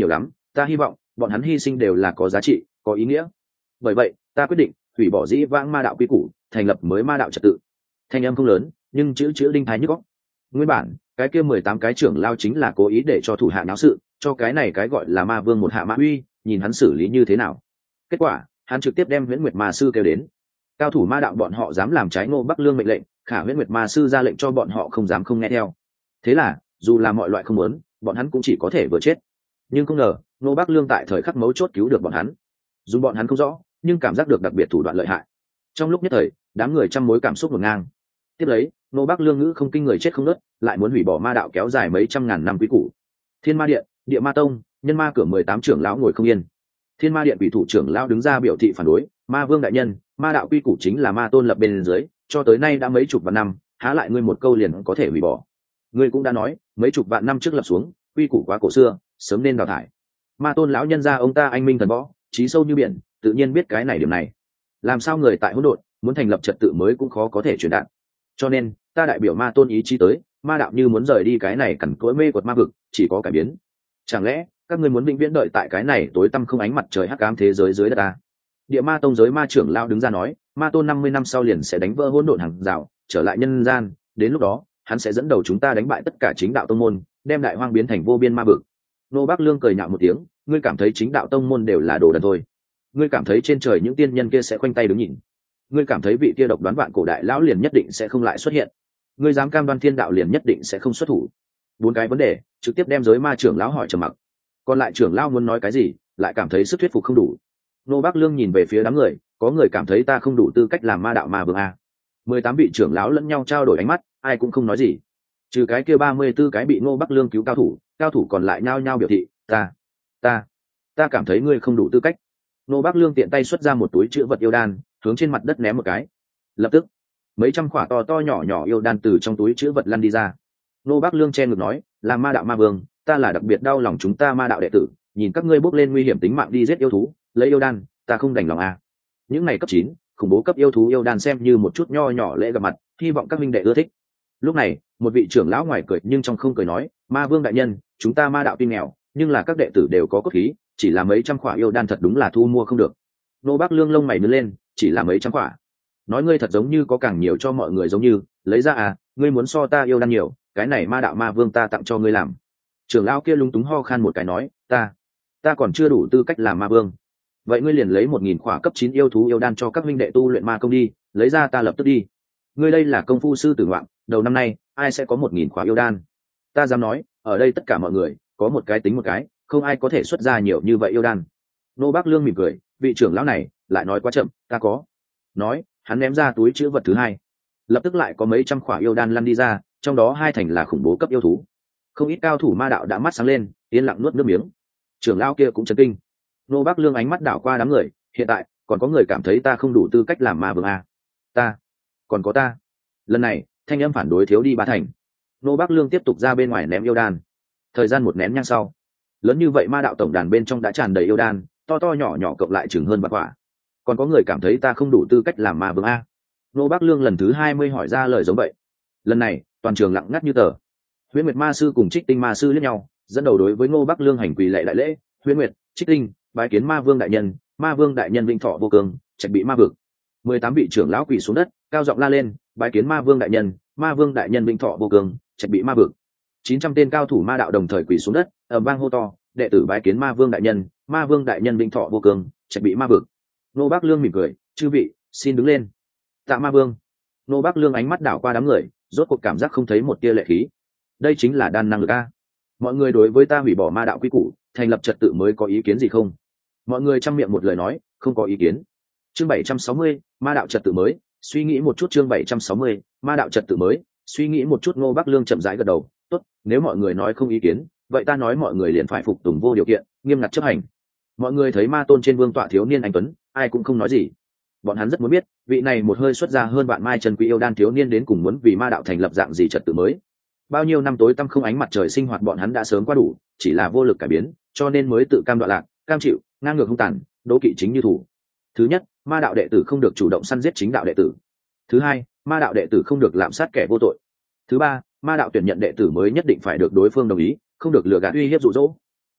ta hy vọng bọn hắn hy sinh đều là có giá trị có ý nghĩa. Bởi vậy ta quyết định hủy bỏ dĩ vãng ma đạo quy củ, thành lập mới ma đạo trật tự. Thanh âm không lớn nhưng chữ chữ đinh thái nhức óc. Nguyên bản cái kia mười tám cái trưởng lao chính là cố ý để cho thủ hạ náo sự, cho cái này cái gọi là ma vương một hạ mã uy, nhìn hắn xử lý như thế nào. Kết quả hắn trực tiếp đem Huyễn Nguyệt Ma Sư kêu đến. Cao thủ ma đạo bọn họ dám làm trái Ngô Bắc Lương mệnh lệnh, khả Huyễn Nguyệt Ma Sư ra lệnh cho bọn họ không dám không nghe theo. Thế là dù là mọi loại không muốn, bọn hắn cũng chỉ có thể vừa chết. Nhưng không ngờ Ngô Bắc Lương tại thời khắc mấu chốt cứu được bọn hắn. Dù bọn hắn không rõ nhưng cảm giác được đặc biệt thủ đoạn lợi hại. Trong lúc nhất thời đám người trăm mối cảm xúc ngổn ngang. Tiếp lấy Ngô Bắc Lương ngữ không kinh người chết không nớt, lại muốn hủy bỏ ma đạo kéo dài mấy trăm ngàn năm quý củ. Thiên Ma Điện, Địa Ma Tông, Nhân Ma Cửa mười tám trưởng lão ngồi không yên. Thiên Ma Điện vị thủ trưởng lão đứng ra biểu thị phản đối. Ma vương đại nhân, ma đạo quy củ chính là ma tôn lập bên dưới, cho tới nay đã mấy chục vạn năm, há lại ngươi một câu liền có thể hủy bỏ. Ngươi cũng đã nói mấy chục vạn năm trước lập xuống, quy củ quá cổ xưa, sớm nên đào thải. Ma tôn lão nhân gia ông ta anh minh thần võ, trí sâu như biển, tự nhiên biết cái này điểm này. Làm sao người tại hỗn độn muốn thành lập trật tự mới cũng khó có thể truyền đạt. Cho nên ta đại biểu ma tôn ý chí tới, ma đạo như muốn rời đi cái này cằn cỗi mê quật ma vực, chỉ có cải biến. Chẳng lẽ các ngươi muốn vĩnh viễn đợi tại cái này tối tăm không ánh mặt trời hắc ám thế giới dưới đất ta? Địa Ma Tông giới ma trưởng lao đứng ra nói, ma tôn năm mươi năm sau liền sẽ đánh vỡ hỗn độn hàng rào, trở lại nhân gian, đến lúc đó hắn sẽ dẫn đầu chúng ta đánh bại tất cả chính đạo tông môn, đem đại hoang biến thành vô biên ma vực. Nô Bắc Lương cười nhạo một tiếng, ngươi cảm thấy chính đạo tông môn đều là đồ đần thôi? Ngươi cảm thấy trên trời những tiên nhân kia sẽ khoanh tay đứng nhìn? Ngươi cảm thấy vị kia độc đoán vạn cổ đại lão liền nhất định sẽ không lại xuất hiện? Ngươi dám cam đoan thiên đạo liền nhất định sẽ không xuất thủ? Bốn cái vấn đề trực tiếp đem giới ma trưởng lão hỏi trầm mặc. Còn lại trưởng lão muốn nói cái gì, lại cảm thấy sức thuyết phục không đủ. Nô Bắc Lương nhìn về phía đám người, có người cảm thấy ta không đủ tư cách làm ma đạo ma vương a. Mười tám vị trưởng lão lẫn nhau trao đổi ánh mắt, ai cũng không nói gì. Trừ cái kia ba mươi tư cái bị Nô Bắc Lương cứu cao thủ, cao thủ còn lại nhao nhao biểu thị, ta, ta, ta cảm thấy ngươi không đủ tư cách. Nô Bắc Lương tiện tay xuất ra một túi chữ vật yêu đan, hướng trên mặt đất ném một cái. Lập tức, mấy trăm quả to to nhỏ nhỏ yêu đan từ trong túi chữ vật lăn đi ra. Nô Bắc Lương che ngực nói, làm ma đạo ma vương, ta là đặc biệt đau lòng chúng ta ma đạo đệ tử, nhìn các ngươi bước lên nguy hiểm tính mạng đi giết yêu thú, lấy yêu đan, ta không đành lòng à. Những ngày cấp chín, khủng bố cấp yêu thú yêu đan xem như một chút nho nhỏ lễ gặp mặt, hy vọng các minh đệ ưa thích. Lúc này một vị trưởng lão ngoài cười nhưng trong không cười nói, ma vương đại nhân, chúng ta ma đạo tuy nghèo nhưng là các đệ tử đều có cốt khí, chỉ là mấy trăm khỏa yêu đan thật đúng là thu mua không được. Nô Bắc Lương lông mày nhướng lên, chỉ là mấy trăm khỏa? Nói ngươi thật giống như có càng nhiều cho mọi người giống như, lấy ra à, ngươi muốn so ta yêu đan nhiều, cái này ma đạo ma vương ta tặng cho ngươi làm. Trưởng lão kia lúng túng ho khan một cái nói, ta ta còn chưa đủ tư cách làm ma vương. Vậy ngươi liền lấy một nghìn khỏa cấp chín yêu thú yêu đan cho các minh đệ tu luyện ma công đi, lấy ra ta lập tức đi. Ngươi đây là công phu sư tử ngoạn, đầu năm nay ai sẽ có một nghìn khỏa yêu đan? Ta dám nói ở đây tất cả mọi người có một cái tính một cái, không ai có thể xuất ra nhiều như vậy yêu đan. Nô Bắc Lương mỉm cười, vị trưởng lão này lại nói quá chậm, ta có. Nói hắn ném ra túi chữ vật thứ hai, lập tức lại có mấy trăm khỏa yêu đan lăn đi ra, trong đó hai thành là khủng bố cấp yêu thú. Không ít cao thủ ma đạo đã mắt sáng lên, yên lặng nuốt nước miếng. Trưởng lão kia cũng chấn kinh. Nô Bắc Lương ánh mắt đảo qua đám người, hiện tại còn có người cảm thấy ta không đủ tư cách làm ma vương à? Ta, còn có ta. Lần này thanh âm phản đối thiếu đi ba thành. Nô Bắc Lương tiếp tục ra bên ngoài ném yêu đan. Thời gian một nén nhang sau, lớn như vậy ma đạo tổng đàn bên trong đã tràn đầy yêu đan, to to nhỏ nhỏ cộng lại chừng hơn bạc quả. Còn có người cảm thấy ta không đủ tư cách làm ma vương a? Nô Bắc Lương lần thứ hai mươi hỏi ra lời giống vậy. Lần này toàn trường lặng ngắt như tờ. Huyễn Nguyệt Ma Sư cùng Trích Tinh Ma Sư liếc nhau, dẫn đầu đối với Ngô Bắc Lương hành quỳ lạy đại lễ. Huyễn Nguyệt, Trích Tinh, bái kiến ma vương đại nhân, ma vương đại nhân vinh thọ vô cường, trạch bị ma vực. Mười tám vị trưởng lão quỳ xuống đất, cao giọng la lên, bái kiến ma vương đại nhân, ma vương đại nhân vinh thọ vô cường, trạch bị ma vực. Chín trăm tên cao thủ ma đạo đồng thời quỳ xuống đất, ầm vang hô to, đệ tử bái kiến ma vương đại nhân, ma vương đại nhân vinh thọ vô cường, trạch bị ma vực. Ngô Bắc Lương mỉm cười, chư vị xin đứng lên. Tạ ma vương. Ngô Bắc Lương ánh mắt đảo qua đám người, rốt cuộc cảm giác không thấy một tia lệ khí. Đây chính là đan năng lực a. Mọi người đối với ta hủy bỏ ma đạo quy củ, thành lập trật tự mới có ý kiến gì không? Mọi người trăm miệng một lời nói, không có ý kiến. Chương bảy trăm sáu mươi, ma đạo trật tự mới, suy nghĩ một chút. Chương bảy trăm sáu mươi, ma đạo trật tự mới, suy nghĩ một chút. Ngô Bắc Lương chậm rãi gật đầu, tốt, nếu mọi người nói không ý kiến, vậy ta nói mọi người liền phải phục tùng vô điều kiện, nghiêm ngặt chấp hành. Mọi người thấy ma tôn trên vương tọa thiếu niên anh tuấn, ai cũng không nói gì. Bọn hắn rất muốn biết, vị này một hơi xuất ra hơn vạn mai chân quý yêu đan thiếu niên đến cùng muốn vì ma đạo thành lập dạng gì trật tự mới. Bao nhiêu năm tối tăm không ánh mặt trời sinh hoạt bọn hắn đã sớm qua đủ, chỉ là vô lực cải biến, cho nên mới tự cam đoạn lạc, cam chịu, ngang ngược hung tàn, đố kỵ chính như thủ. Thứ nhất, ma đạo đệ tử không được chủ động săn giết chính đạo đệ tử. Thứ hai, ma đạo đệ tử không được lạm sát kẻ vô tội. Thứ ba, ma đạo tuyển nhận đệ tử mới nhất định phải được đối phương đồng ý, không được lừa gạt uy hiếp dụ dỗ.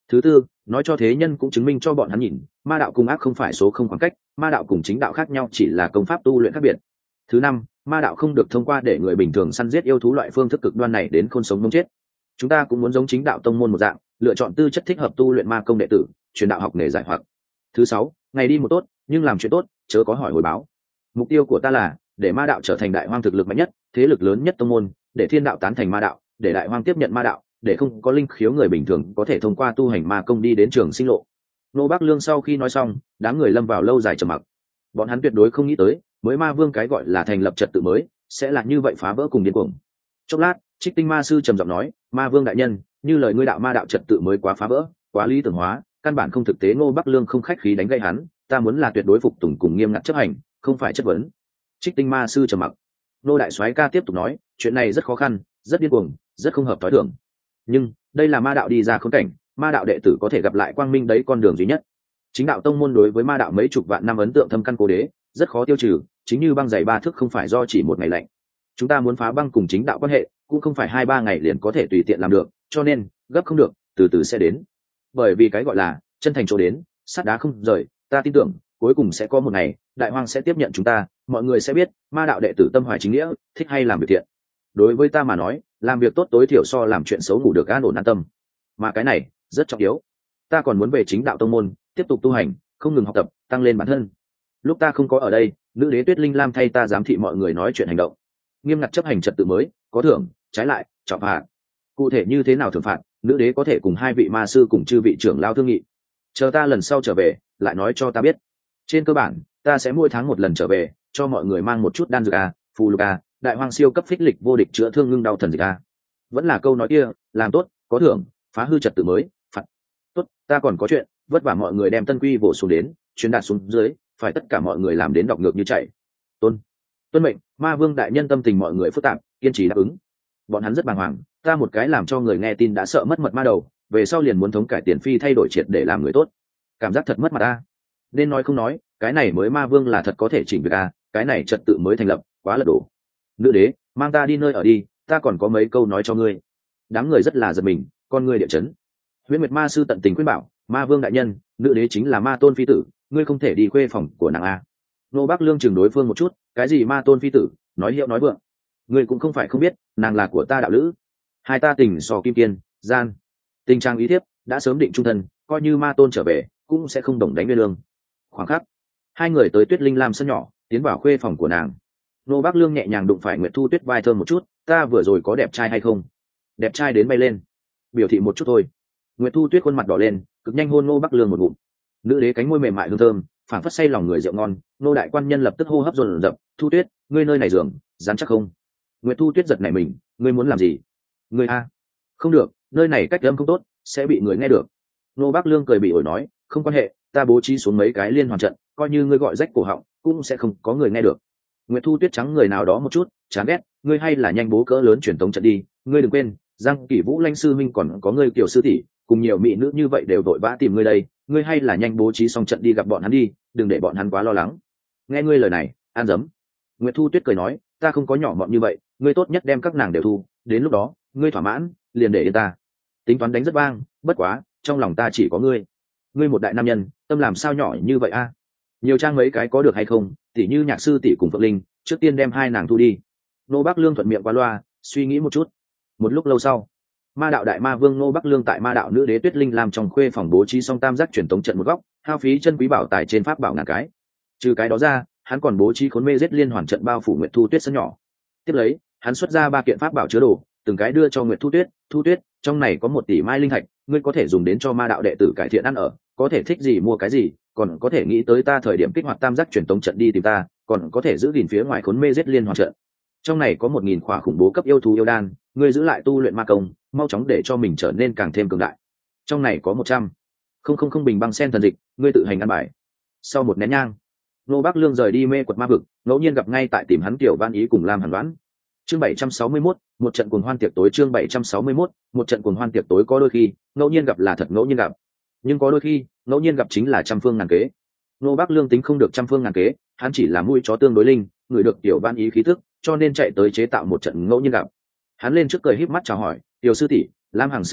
Thứ tư, nói cho thế nhân cũng chứng minh cho bọn hắn nhìn, ma đạo cùng ác không phải số không khoảng cách, ma đạo cùng chính đạo khác nhau chỉ là công pháp tu luyện khác biệt. Thứ năm, ma đạo không được thông qua để người bình thường săn giết yêu thú loại phương thức cực đoan này đến khôn sống mống chết. Chúng ta cũng muốn giống chính đạo tông môn một dạng, lựa chọn tư chất thích hợp tu luyện ma công đệ tử, truyền đạo học nghề giải hoặc. Thứ sáu, ngày đi một tốt, nhưng làm chuyện tốt, chớ có hỏi hồi báo. Mục tiêu của ta là để ma đạo trở thành đại hoang thực lực mạnh nhất, thế lực lớn nhất tông môn, để thiên đạo tán thành ma đạo, để đại hoang tiếp nhận ma đạo, để không có linh khiếu người bình thường có thể thông qua tu hành ma công đi đến trường sinh lộ. Nô Bác Lương sau khi nói xong, đám người lâm vào lâu dài trầm mặc. Bọn hắn tuyệt đối không nghĩ tới, mới ma vương cái gọi là thành lập trật tự mới, sẽ là như vậy phá vỡ cùng điên cuồng. Chốc lát, Trích Tinh Ma sư trầm giọng nói, "Ma vương đại nhân, như lời ngươi đạo ma đạo trật tự mới quá phá vỡ, quá lý tưởng hóa, căn bản không thực tế." Ngô Bắc Lương không khách khí đánh gãy hắn, "Ta muốn là tuyệt đối phục tùng cùng nghiêm ngặt chấp hành, không phải chất vấn." Trích Tinh Ma sư trầm mặc. Nô đại soái ca tiếp tục nói, "Chuyện này rất khó khăn, rất điên cuồng, rất không hợp tối thường. Nhưng đây là ma đạo đi ra khốn cảnh, ma đạo đệ tử có thể gặp lại quang minh đấy con đường duy nhất. Chính đạo tông môn đối với ma đạo mấy chục vạn năm ấn tượng thâm căn cố đế, rất khó tiêu trừ, chính như băng dày ba thước không phải do chỉ một ngày lạnh. Chúng ta muốn phá băng cùng chính đạo quan hệ, cũng không phải hai ba ngày liền có thể tùy tiện làm được, cho nên gấp không được, từ từ sẽ đến. Bởi vì cái gọi là chân thành chỗ đến, sắt đá không rời, ta tin tưởng cuối cùng sẽ có một ngày, đại hoang sẽ tiếp nhận chúng ta, mọi người sẽ biết ma đạo đệ tử tâm hoài chính nghĩa, thích hay làm việc thiện. Đối với ta mà nói, làm việc tốt tối thiểu so làm chuyện xấu ngủ được an ổn an tâm, mà cái này rất trọng yếu. Ta còn muốn về chính đạo tông môn, tiếp tục tu hành, không ngừng học tập, tăng lên bản thân. Lúc ta không có ở đây, nữ đế Tuyết Linh Lam thay ta giám thị mọi người nói chuyện hành động, nghiêm ngặt chấp hành trật tự mới, có thưởng, trái lại trọng phạt. Cụ thể như thế nào thưởng phạt, nữ đế có thể cùng hai vị ma sư cùng chư vị trưởng lao thương nghị, chờ ta lần sau trở về lại nói cho ta biết. Trên cơ bản, ta sẽ mỗi tháng một lần trở về, cho mọi người mang một chút đan dược a, phù lục a, đại hoang siêu cấp phích lịch vô địch chữa thương ngưng đau thần dịch a. Vẫn là câu nói kia, làm tốt có thưởng, phá hư trật tự mới phạt. Tốt, ta còn có chuyện, vất vả mọi người đem tân quy vỗ xuống đến, truyền đạt xuống dưới, phải tất cả mọi người làm đến đọc ngược như chạy. Tôn tuân mệnh. Ma vương đại nhân tâm tình mọi người phức tạp, kiên trì đáp ứng. Bọn hắn rất bàng hoàng, ta một cái làm cho người nghe tin đã sợ mất mật ma đầu, về sau liền muốn thống cải tiền phi thay đổi triệt để làm người tốt, cảm giác thật mất mặt ta. Nên nói không nói, cái này mới ma vương là thật có thể chỉnh việc a, cái này trật tự mới thành lập, quá lật đổ. Nữ đế, mang ta đi nơi ở đi, ta còn có mấy câu nói cho ngươi. Đám người rất là giật mình, con ngươi địa chấn. Huyễn Nguyệt Ma sư tận tình khuyên bảo, ma vương đại nhân, nữ đế chính là ma tôn phi tử, ngươi không thể đi khuê phòng của nàng a. Nô Bắc Lương chừng đối phương một chút, cái gì ma tôn phi tử, nói hiệu nói vượng, ngươi cũng không phải không biết, nàng là của ta đạo lữ, hai ta tình so kim kiên, gian tình trang ý thiếp, đã sớm định trung thân, coi như ma tôn trở về cũng sẽ không đồng đánh nguyên lương. Khoảng khắc, hai người tới Tuyết Linh Lam sân nhỏ, tiến vào khuê phòng của nàng. Nô Bắc Lương nhẹ nhàng đụng phải Nguyệt Thu Tuyết vai thơm một chút, ta vừa rồi có đẹp trai hay không? Đẹp trai đến bay lên, biểu thị một chút thôi. Nguyệt Thu Tuyết khuôn mặt đỏ lên, cực nhanh hôn Nô Bắc Lương một ngụm. Nữ đế cánh môi mềm mại hương thơm, phảng phất say lòng người rượu ngon. Nô đại quan nhân lập tức hô hấp dồn dập, Thu Tuyết, ngươi nơi này giường dám chắc không? Nguyệt Thu Tuyết giật nảy mình, ngươi muốn làm gì? Ngươi a, không được, nơi này cách âm không tốt, sẽ bị người nghe được. Nô Bắc Lương cười bị ổi nói, không quan hệ, ta bố trí xuống mấy cái liên hoàn trận, coi như ngươi gọi rách cổ họng cũng sẽ không có người nghe được. Nguyệt Thu Tuyết trắng người nào đó một chút, chán ghét, ngươi hay là nhanh bố cỡ lớn truyền tống trận đi, ngươi đừng quên, Giang Kỷ Vũ Lanh sư minh còn có ngươi kiểu sư tỷ, cùng nhiều mỹ nữ như vậy đều vội vã tìm ngươi đây, ngươi hay là nhanh bố trí xong trận đi gặp bọn hắn đi, đừng để bọn hắn quá lo lắng. Nghe ngươi lời này, an dấm. Nguyệt Thu Tuyết cười nói, ta không có nhỏ mọn như vậy, ngươi tốt nhất đem các nàng đều thu, đến lúc đó, ngươi thỏa mãn, liền để yên ta. Tính toán đánh rất vang, bất quá, trong lòng ta chỉ có ngươi. Ngươi một đại nam nhân, tâm làm sao nhỏ như vậy a? Nhiều trang mấy cái có được hay không, tỷ như Nhạc sư tỷ cùng Phượng Linh, trước tiên đem hai nàng thu đi. Nô Bắc Lương thuận miệng qua loa, suy nghĩ một chút. Một lúc lâu sau, ma đạo đại ma vương Nô Bắc Lương tại ma đạo nữ đế Tuyết Linh làm trong khuê phòng bố trí xong tam giác truyền tống trận một góc, hao phí chân quý bảo tài trên pháp bảo ngàn cái. Trừ cái đó ra, hắn còn bố trí khốn mê giết liên hoàn trận bao phủ Nguyệt Thu Tuyết sân nhỏ. Tiếp lấy, hắn xuất ra ba kiện pháp bảo chứa đồ, từng cái đưa cho Nguyệt Thu Tuyết. Thu Tuyết, trong này có một tỷ mai linh thạch, ngươi có thể dùng đến cho ma đạo đệ tử cải thiện ăn ở, có thể thích gì mua cái gì, còn có thể nghĩ tới ta thời điểm kích hoạt tam giác truyền tống trận đi tìm ta, còn có thể giữ gìn phía ngoài khốn mê giết liên hoàn trận. Trong này có một nghìn khỏa khủng bố cấp yêu thú yêu đan, ngươi giữ lại tu luyện ma công, mau chóng để cho mình trở nên càng thêm cường đại. Trong này có một trăm không không không bình băng sen thần dịch, ngươi tự hành ăn bài. Sau một nén nhang, Nô Bắc Lương rời đi mê quật ma vực, ngẫu nhiên gặp ngay tại tìm hắn Tiểu Văn Ý cùng Lam Hàn Đoán. Chương bảy trăm sáu mươi mốt, một trận cuồng hoan tiệc tối. Chương bảy trăm sáu mươi mốt, một trận cuồng hoan tiệc tối. Có đôi khi, ngẫu nhiên gặp là thật ngẫu nhiên gặp, nhưng có đôi khi, ngẫu nhiên gặp chính là trăm phương ngàn kế. Nô Bắc Lương tính không được trăm phương ngàn kế, hắn chỉ là mũi chó tương đối linh, người được Tiểu Văn Ý khí tức, cho nên chạy tới chế tạo một trận ngẫu nhiên gặp. Hắn lên trước cười híp mắt chào hỏi, "Tiểu sư tỷ, Lam Hằng sư muội,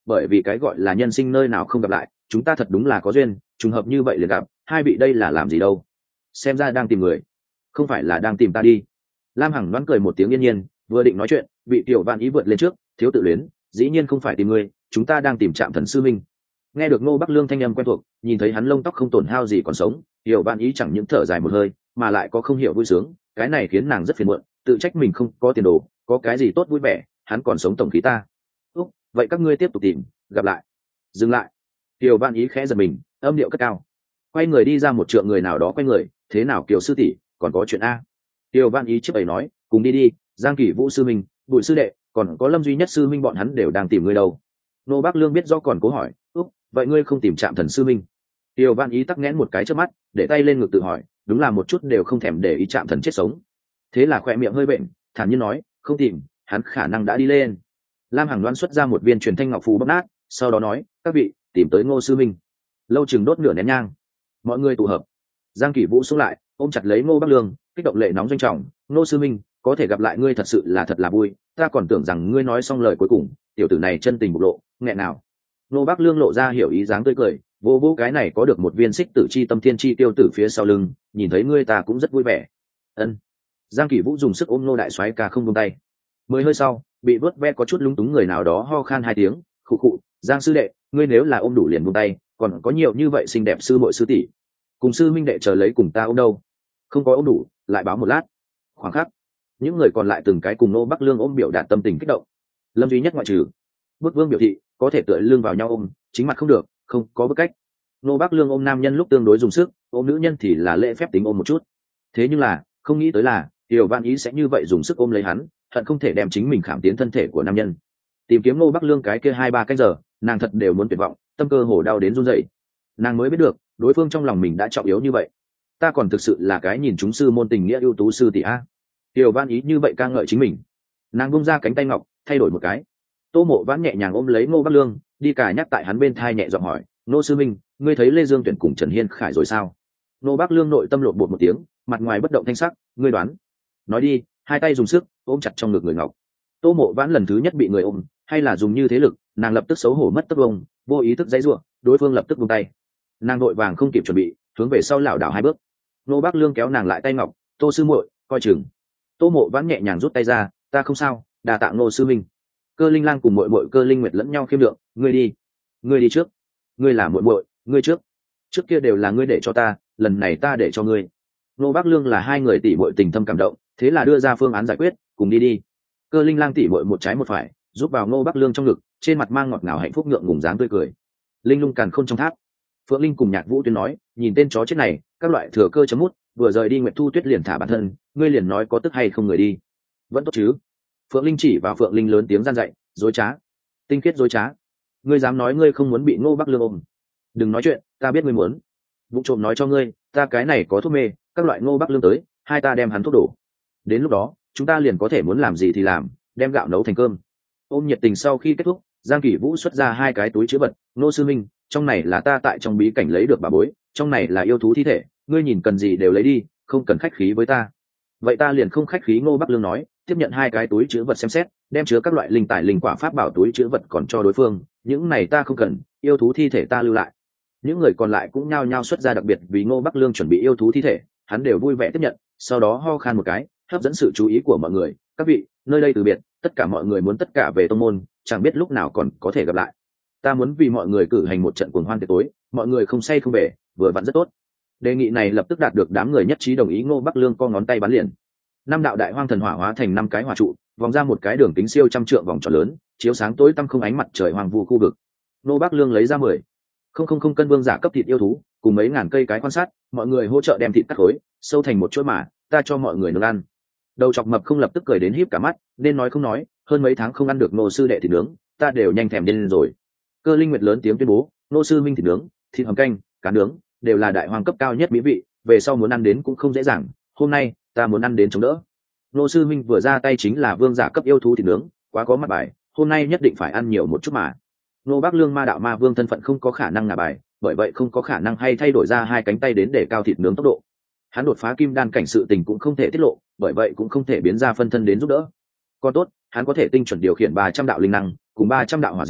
bởi vì cái gọi là nhân sinh nơi nào không gặp lại, chúng ta thật đúng là có duyên, trùng hợp như vậy liền gặp. Hai vị đây là làm gì đâu? Xem ra đang tìm người. Không phải là đang tìm ta đi. Lam Hằng đoán cười một tiếng yên nhiên, vừa định nói chuyện, bị Tiểu Vạn Ý vượt lên trước, thiếu tự luyến, dĩ nhiên không phải tìm ngươi, chúng ta đang tìm Trạm Thần sư minh. Nghe được Ngô Bắc Lương thanh âm quen thuộc, nhìn thấy hắn lông tóc không tổn hao gì còn sống, Tiểu Vạn Ý chẳng những thở dài một hơi, mà lại có không hiểu vui sướng, cái này khiến nàng rất phiền muộn, tự trách mình không có tiền đồ, có cái gì tốt vui vẻ, hắn còn sống tổng khí ta. Úc, vậy các ngươi tiếp tục tìm, gặp lại. Dừng lại. Tiểu Vạn Ý khẽ giật mình, âm điệu cất cao. Quay người đi ra một trượng người nào đó quay người, thế nào Kiều sư tỷ, còn có chuyện a? Tiểu Vạn Ý trước ấy nói, cùng đi đi, Giang Kỷ Vũ sư minh, Bùi sư đệ, còn có Lâm duy nhất sư minh bọn hắn đều đang tìm ngươi đâu. Nô Bác Lương biết do còn cố hỏi, úc, vậy ngươi không tìm Trạm Thần sư minh? Tiểu Vạn Ý tắc nghẽn một cái trước mắt, để tay lên ngực tự hỏi, đúng là một chút đều không thèm để ý Trạm Thần chết sống. Thế là khỏe miệng hơi bệnh, thản nhiên nói, không tìm, hắn khả năng đã đi lên. Lam Hằng Loan xuất ra một viên truyền thanh ngọc phù bóp nát, sau đó nói, các vị, tìm tới Ngô sư minh. Lâu chừng đốt nửa nén nhang, mọi người tụ hợp. Giang Kỷ Vũ xuống lại, ôm chặt lấy Ngô Bắc Lương, kích động lệ nóng doanh trọng, Ngô sư minh, có thể gặp lại ngươi thật sự là thật là vui, ta còn tưởng rằng ngươi nói xong lời cuối cùng, tiểu tử này chân tình bộc lộ, nghẹn nào. Ngô Bắc Lương lộ ra hiểu ý dáng tươi cười, vô vô cái này có được một viên xích tử chi tâm thiên chi tiêu tử phía sau lưng, nhìn thấy ngươi ta cũng rất vui vẻ. Ân. Giang Kỷ Vũ dùng sức ôm Ngô đại soái ca không buông tay. Mới hơi sau, bị vớt ve có chút lúng túng người nào đó ho khan hai tiếng, khụ khụ, Giang sư đệ, ngươi nếu là ôm đủ liền buông tay, còn có nhiều như vậy xinh đẹp sư muội sư tỷ, cùng sư minh đệ chờ lấy cùng ta ôm đâu. Không có ôm đủ, lại báo một lát. Khoảng khắc, những người còn lại từng cái cùng Ngô Bắc Lương ôm biểu đạt tâm tình kích động. Lâm duy nhất ngoại trừ, Bức Vương biểu thị có thể tựa lưng vào nhau ôm, chính mặt không được, không có bức cách. Ngô Bắc Lương ôm nam nhân lúc tương đối dùng sức, ôm nữ nhân thì là lễ phép tính ôm một chút. Thế nhưng là, không nghĩ tới là, Tiểu Vạn Ý sẽ như vậy dùng sức ôm lấy hắn, hận không thể đem chính mình khảm tiến thân thể của nam nhân. Tìm kiếm Ngô Bắc Lương cái kia hai ba canh giờ, nàng thật đều muốn tuyệt vọng, tâm cơ hồ đau đến run rẩy. Nàng mới biết được, đối phương trong lòng mình đã trọng yếu như vậy. Ta còn thực sự là cái nhìn chúng sư môn tình nghĩa ưu tú sư tỷ a. Tiểu Vạn Ý như vậy ca ngợi chính mình. Nàng bung ra cánh tay ngọc, thay đổi một cái. Tô Mộ Vãn nhẹ nhàng ôm lấy Ngô Bắc Lương, đi cả nhắc tại hắn bên thai nhẹ giọng hỏi, Ngô sư minh, ngươi thấy Lê Dương Tuyển cùng Trần Hiên Khải rồi sao? Ngô Bắc Lương nội tâm lột bột một tiếng, mặt ngoài bất động thanh sắc, ngươi đoán. Nói đi, hai tay dùng sức ôm chặt trong ngực người ngọc. Tô Mộ Vãn lần thứ nhất bị người ôm, hay là dùng như thế lực, nàng lập tức xấu hổ mất tấc vông, vô ý thức giãy giụa, đối phương lập tức buông tay. Nàng đội vàng không kịp chuẩn bị, hướng về sau lảo đảo hai bước. Ngô Bắc Lương kéo nàng lại tay ngọc, Tô sư muội, coi chừng. Tô Mộ Vãn nhẹ nhàng rút tay ra, ta không sao, đà tạ Ngô sư minh. Cơ Linh Lang cùng muội muội Cơ Linh Nguyệt lẫn nhau khiêm lượng, ngươi đi, ngươi đi trước, ngươi là muội muội, ngươi trước. Trước kia đều là ngươi để cho ta, lần này ta để cho ngươi. Ngô Bắc Lương là hai người tỷ muội tình thâm cảm động, thế là đưa ra phương án giải quyết, cùng đi đi. Cơ Linh Lang tỷ muội một trái một phải, giúp vào Ngô Bắc Lương trong ngực, trên mặt mang ngọt ngào hạnh phúc ngượng ngùng dáng tươi cười. Linh lung càn khôn trong tháp. Phượng Linh cùng Nhạc Vũ Tuyên nói, nhìn tên chó chết này, các loại thừa cơ chấm mút, vừa rời đi Nguyệt Thu Tuyết liền thả bản thân, ngươi liền nói có tức hay không người đi. Vẫn tốt chứ? Phượng Linh chỉ vào Phượng Linh lớn tiếng gian dạy, dối trá, tinh khiết dối trá. Ngươi dám nói ngươi không muốn bị Ngô Bắc Lương ôm? Đừng nói chuyện, ta biết ngươi muốn. Vụ trộm nói cho ngươi, ta cái này có thuốc mê, các loại Ngô Bắc Lương tới, hai ta đem hắn thuốc đổ. Đến lúc đó, chúng ta liền có thể muốn làm gì thì làm, đem gạo nấu thành cơm. Ôm nhiệt tình sau khi kết thúc, Giang Kỷ Vũ xuất ra hai cái túi chứa vật, Ngô sư minh, trong này là ta tại trong bí cảnh lấy được bà bối, trong này là yêu thú thi thể, ngươi nhìn cần gì đều lấy đi, không cần khách khí với ta. Vậy ta liền không khách khí. Ngô Bắc Lương nói, tiếp nhận hai cái túi chứa vật xem xét, đem chứa các loại linh tài linh quả pháp bảo túi chứa vật còn cho đối phương, những này ta không cần, yêu thú thi thể ta lưu lại. Những người còn lại cũng nhao nhao xuất ra đặc biệt vì Ngô Bắc Lương chuẩn bị yêu thú thi thể, hắn đều vui vẻ tiếp nhận, sau đó ho khan một cái, hấp dẫn sự chú ý của mọi người, các vị, nơi đây từ biệt, tất cả mọi người muốn tất cả về tông môn, chẳng biết lúc nào còn có thể gặp lại. Ta muốn vì mọi người cử hành một trận cuồng hoan tiệc tối, mọi người không say không về, vừa vặn rất tốt. Đề nghị này lập tức đạt được đám người nhất trí đồng ý. Ngô Bắc Lương co ngón tay bắn liền, năm đạo đại hoang thần hỏa hóa thành năm cái hỏa trụ, vòng ra một cái đường kính siêu trăm trượng vòng tròn lớn, chiếu sáng tối tăm không ánh mặt trời hoang vu khu vực. Ngô Bắc Lương lấy ra mười không không không cân vương giả cấp thịt yêu thú, cùng mấy ngàn cây cái quan sát, mọi người hỗ trợ đem thịt cắt khối, sâu thành một chuỗi mà, ta cho mọi người nướng ăn. Đầu chọc mập không lập tức cười đến híp cả mắt, nên nói không nói, hơn mấy tháng không ăn được Ngô sư đệ thịt nướng, ta đều nhanh thèm điên rồi. Cơ Linh Nguyệt lớn tiếng tuyên bố, Ngô sư minh thịt nướng, thịt hầm canh, cá nướng, đều là đại hoang cấp cao nhất mỹ vị, về sau muốn ăn đến cũng không dễ dàng, hôm nay ta muốn ăn đến chống đỡ. Ngô sư minh vừa ra tay chính là vương giả cấp yêu thú thịt nướng, quá có mặt bài, hôm nay nhất định phải ăn nhiều một chút mà. Ngô Bắc Lương ma đạo ma vương thân phận không có khả năng ngả bài, bởi vậy không có khả năng hay thay đổi ra hai cánh tay đến để cao thịt nướng tốc độ. Hắn đột phá kim đan cảnh sự tình cũng không thể tiết lộ, bởi vậy cũng không thể biến ra phân thân đến giúp đỡ. Còn tốt, hắn có thể tinh chuẩn điều khiển ba trăm đạo linh năng, cùng ba trăm đạo hỏa diễm,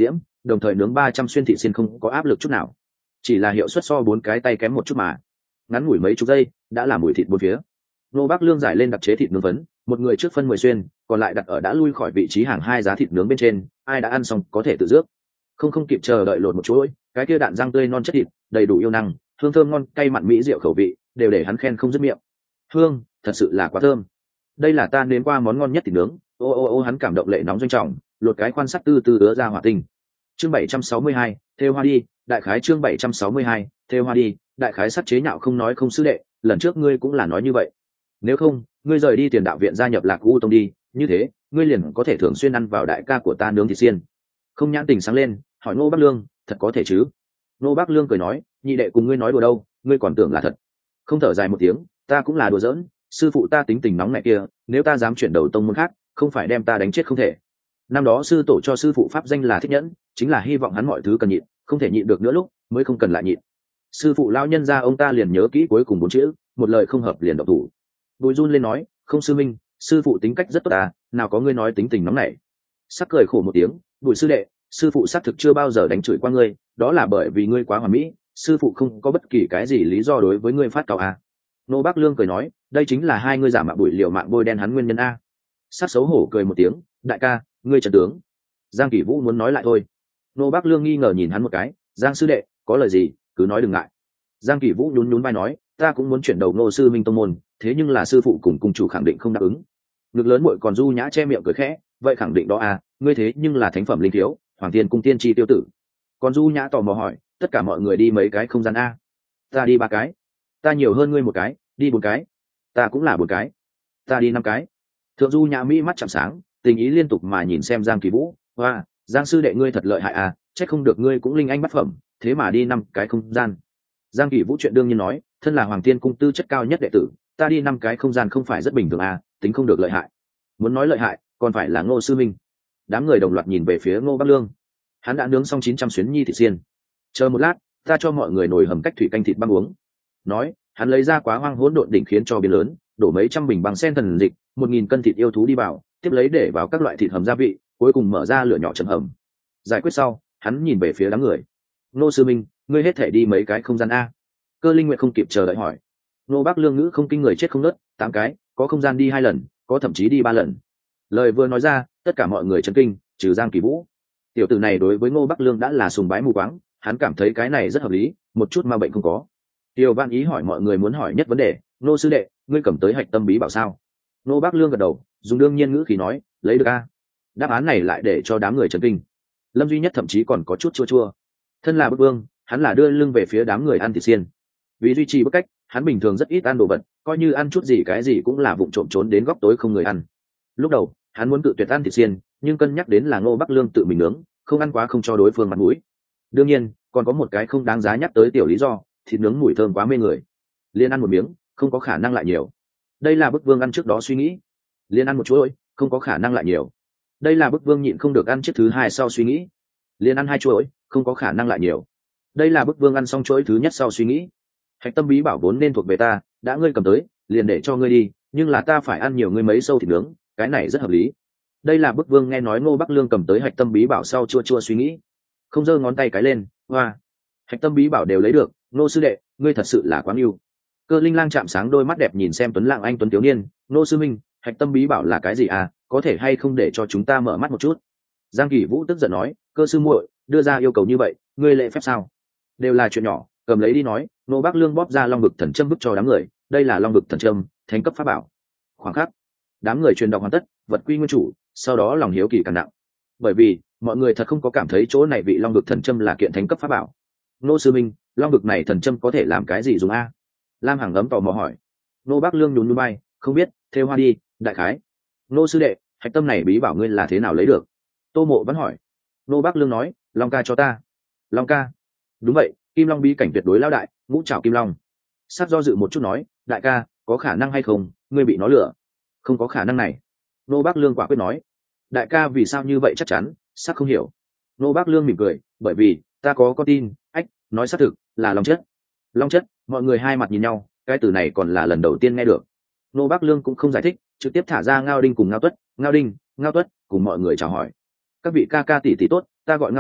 đồng thời nướng ba trăm xuyên thịt xiên không có áp lực chút nào, chỉ là hiệu suất so bốn cái tay kém một chút mà. Ngắn ngủi mấy chục giây đã làm mùi thịt bốn phía. Nô Bác Lương giải lên đặc chế thịt nướng vấn, một người trước phân mười xuyên, còn lại đặt ở đã lui khỏi vị trí hàng hai giá thịt nướng bên trên, ai đã ăn xong có thể tự rước. Không không kịp chờ đợi lột một chuỗi, cái kia đạn răng tươi non chất thịt, đầy đủ yêu năng, hương thơm ngon, cay mặn mỹ rượu khẩu vị, đều để hắn khen không dứt miệng. Hương, thật sự là quá thơm. Đây là ta nếm qua món ngon nhất thịt nướng. Ô ô ô hắn cảm động lệ nóng doanh trọng, lột cái khoan sắt từ từ ứa ra hỏa tinh. Chương bảy trăm sáu mươi hai, theo hoa đi, đại khái chương bảy trăm sáu mươi hai, theo hoa đi, đại khái sắt chế nhạo không nói không sư đệ, lần trước ngươi cũng là nói như vậy. Nếu không, ngươi rời đi tiền đạo viện gia nhập Lạc U tông đi, như thế, ngươi liền có thể thường xuyên ăn vào đại ca của ta nướng thịt xiên. Không nhãn tình sáng lên, hỏi Ngô Bắc Lương, thật có thể chứ? Ngô Bắc Lương cười nói, nhị đệ cùng ngươi nói đùa đâu, ngươi còn tưởng là thật. Không thở dài một tiếng, ta cũng là đùa giỡn, sư phụ ta tính tình nóng này kia, nếu ta dám chuyển đầu tông môn khác, không phải đem ta đánh chết không thể. Năm đó sư tổ cho sư phụ pháp danh là Thích Nhẫn, chính là hy vọng hắn mọi thứ cần nhịn, không thể nhịn được nữa lúc, mới không cần lại nhịn. Sư phụ lao nhân ra ông ta liền nhớ kỹ cuối cùng bốn chữ, một lời không hợp liền độc thủ. Bùi run lên nói, không sư minh, sư phụ tính cách rất tốt à, nào có ngươi nói tính tình nóng nảy. Sắc cười khổ một tiếng, Bùi sư đệ, sư phụ xác thực chưa bao giờ đánh chửi qua ngươi, đó là bởi vì ngươi quá hoàn mỹ, sư phụ không có bất kỳ cái gì lý do đối với ngươi phát cáo à. Nô Bác Lương cười nói, đây chính là hai ngươi giả mạo Bùi liều mạng bôi đen hắn nguyên nhân a. Sắc xấu hổ cười một tiếng, đại ca, ngươi trần tướng. Giang Kỷ Vũ muốn nói lại thôi. Nô Bác Lương nghi ngờ nhìn hắn một cái, Giang sư đệ, có lời gì, cứ nói đừng ngại. Giang Kỷ Vũ nhún nhún vai nói, ta cũng muốn chuyển đầu Ngô sư minh tông môn, thế nhưng là sư phụ cùng cung chủ khẳng định không đáp ứng. Ngực lớn muội còn du nhã che miệng cười khẽ, vậy khẳng định đó à, ngươi thế nhưng là thánh phẩm linh thiếu, hoàng tiên cung tiên tri tiêu tử. Còn du nhã tò mò hỏi, tất cả mọi người đi mấy cái không gian a? Ta đi ba cái. Ta nhiều hơn ngươi một cái, đi bốn cái. Ta cũng là bốn cái. Ta đi năm cái. Thượng du nhã mỹ mắt chạm sáng, tình ý liên tục mà nhìn xem Giang Kỳ Vũ, hoa, Giang sư đệ ngươi thật lợi hại à, chắc không được ngươi cũng linh anh bát phẩm, thế mà đi năm cái không gian. Giang Kỳ Vũ chuyện đương nhiên nói, thân là hoàng tiên cung tư chất cao nhất đệ tử, ta đi năm cái không gian không phải rất bình thường à, tính không được lợi hại. Muốn nói lợi hại, còn phải là Ngô sư minh. Đám người đồng loạt nhìn về phía Ngô Bắc Lương. Hắn đã nướng xong chín trăm xuyến nhi thịt xiên. Chờ một lát, ta cho mọi người nồi hầm cách thủy canh thịt băng uống. Nói, hắn lấy ra quá hoang hỗn độn đỉnh khiến cho biến lớn, đổ mấy trăm bình băng sen thần dịch, một nghìn cân thịt yêu thú đi vào, tiếp lấy để vào các loại thịt hầm gia vị, cuối cùng mở ra lửa nhỏ chậm hầm. Giải quyết sau, hắn nhìn về phía đám người. Ngô sư minh, ngươi hết thể đi mấy cái không gian a? Cơ Linh Nguyệt không kịp chờ đợi hỏi. Ngô Bắc Lương ngữ không kinh người chết không nớt, tám cái, có không gian đi hai lần, có thậm chí đi ba lần. Lời vừa nói ra, tất cả mọi người chấn kinh, trừ Giang Kỳ Vũ. Tiểu tử này đối với Ngô Bắc Lương đã là sùng bái mù quáng, hắn cảm thấy cái này rất hợp lý, một chút ma bệnh không có. Tiêu Văn Ý hỏi mọi người muốn hỏi nhất vấn đề, Ngô sư đệ, ngươi cầm tới hạch tâm bí bảo sao? Ngô Bắc Lương gật đầu, dùng đương nhiên ngữ khí nói, lấy được a. Đáp án này lại để cho đám người chấn kinh. Lâm Duy Nhất thậm chí còn có chút chua chua. Thân là bức vương, hắn là đưa lưng về phía đám người ăn thịt xiên. Vì duy trì bức cách, hắn bình thường rất ít ăn đồ vật, coi như ăn chút gì cái gì cũng là vụng trộm trốn đến góc tối không người ăn. Lúc đầu, hắn muốn tự tuyệt ăn thịt xiên, nhưng cân nhắc đến là Ngô Bắc Lương tự mình nướng, không ăn quá không cho đối phương mặt mũi. Đương nhiên, còn có một cái không đáng giá nhắc tới tiểu lý do, thịt nướng mùi thơm quá mê người. Liên ăn một miếng, không có khả năng lại nhiều. Đây là bức vương ăn trước đó suy nghĩ. Liên ăn một chuỗi, không có khả năng lại nhiều. Đây là bức vương nhịn không được ăn chiếc thứ hai sau suy nghĩ. Liên ăn hai chuỗi, không có khả năng lại nhiều. Đây là bức vương ăn xong chuỗi thứ nhất sau suy nghĩ. Hạch tâm bí bảo vốn nên thuộc về ta, đã ngươi cầm tới, liền để cho ngươi đi, nhưng là ta phải ăn nhiều ngươi mấy sâu thịt nướng, cái này rất hợp lý. Đây là bức vương nghe nói Ngô Bắc Lương cầm tới hạch tâm bí bảo sau chua chua suy nghĩ, không giơ ngón tay cái lên, hoa, hạch tâm bí bảo đều lấy được, Ngô sư đệ, ngươi thật sự là quá yêu. Cơ Linh Lang chạm sáng đôi mắt đẹp nhìn xem Tuấn Lạng anh Tuấn thiếu niên, Ngô sư minh, hạch tâm bí bảo là cái gì à, có thể hay không để cho chúng ta mở mắt một chút. Giang Kỳ Vũ tức giận nói, cơ sư muội đưa ra yêu cầu như vậy, ngươi lệ phép sao? Đều là chuyện nhỏ, cầm lấy đi nói. Ngô Bắc Lương bóp ra long vực thần châm bức cho đám người, đây là long vực thần châm, thánh cấp pháp bảo. Khoảng khắc, đám người truyền đọc hoàn tất, vật quy nguyên chủ, sau đó lòng hiếu kỳ càng nặng, bởi vì mọi người thật không có cảm thấy chỗ này vị long vực thần châm là kiện thánh cấp pháp bảo. Ngô sư minh, long vực này thần châm có thể làm cái gì dùng a? Lam Hằng ấm tò mò hỏi. Ngô Bắc Lương nhún nhún bay, không biết, theo hoa đi, đại khái. Ngô sư đệ, hạch tâm này bí bảo ngươi là thế nào lấy được? Tô Mộ vẫn hỏi. Ngô Bắc Lương nói, Long ca cho ta. Long ca? Đúng vậy, Kim Long bí cảnh tuyệt đối lão đại, ngũ trảo Kim Long. Sát do dự một chút nói, đại ca, có khả năng hay không, ngươi bị nó lừa? Không có khả năng này. Ngô Bắc Lương quả quyết nói. Đại ca vì sao như vậy chắc chắn? Sắc không hiểu. Ngô Bắc Lương mỉm cười, bởi vì ta có con tin, ách, nói xác thực là long chất. Long chất, mọi người hai mặt nhìn nhau, cái từ này còn là lần đầu tiên nghe được. Ngô Bắc Lương cũng không giải thích, trực tiếp thả ra Ngao Đinh cùng Ngao Tuất, Ngao Đinh, Ngao Tuất cùng mọi người chào hỏi. Các vị ca ca tỷ tỷ tốt, ta gọi Ngao Tuất,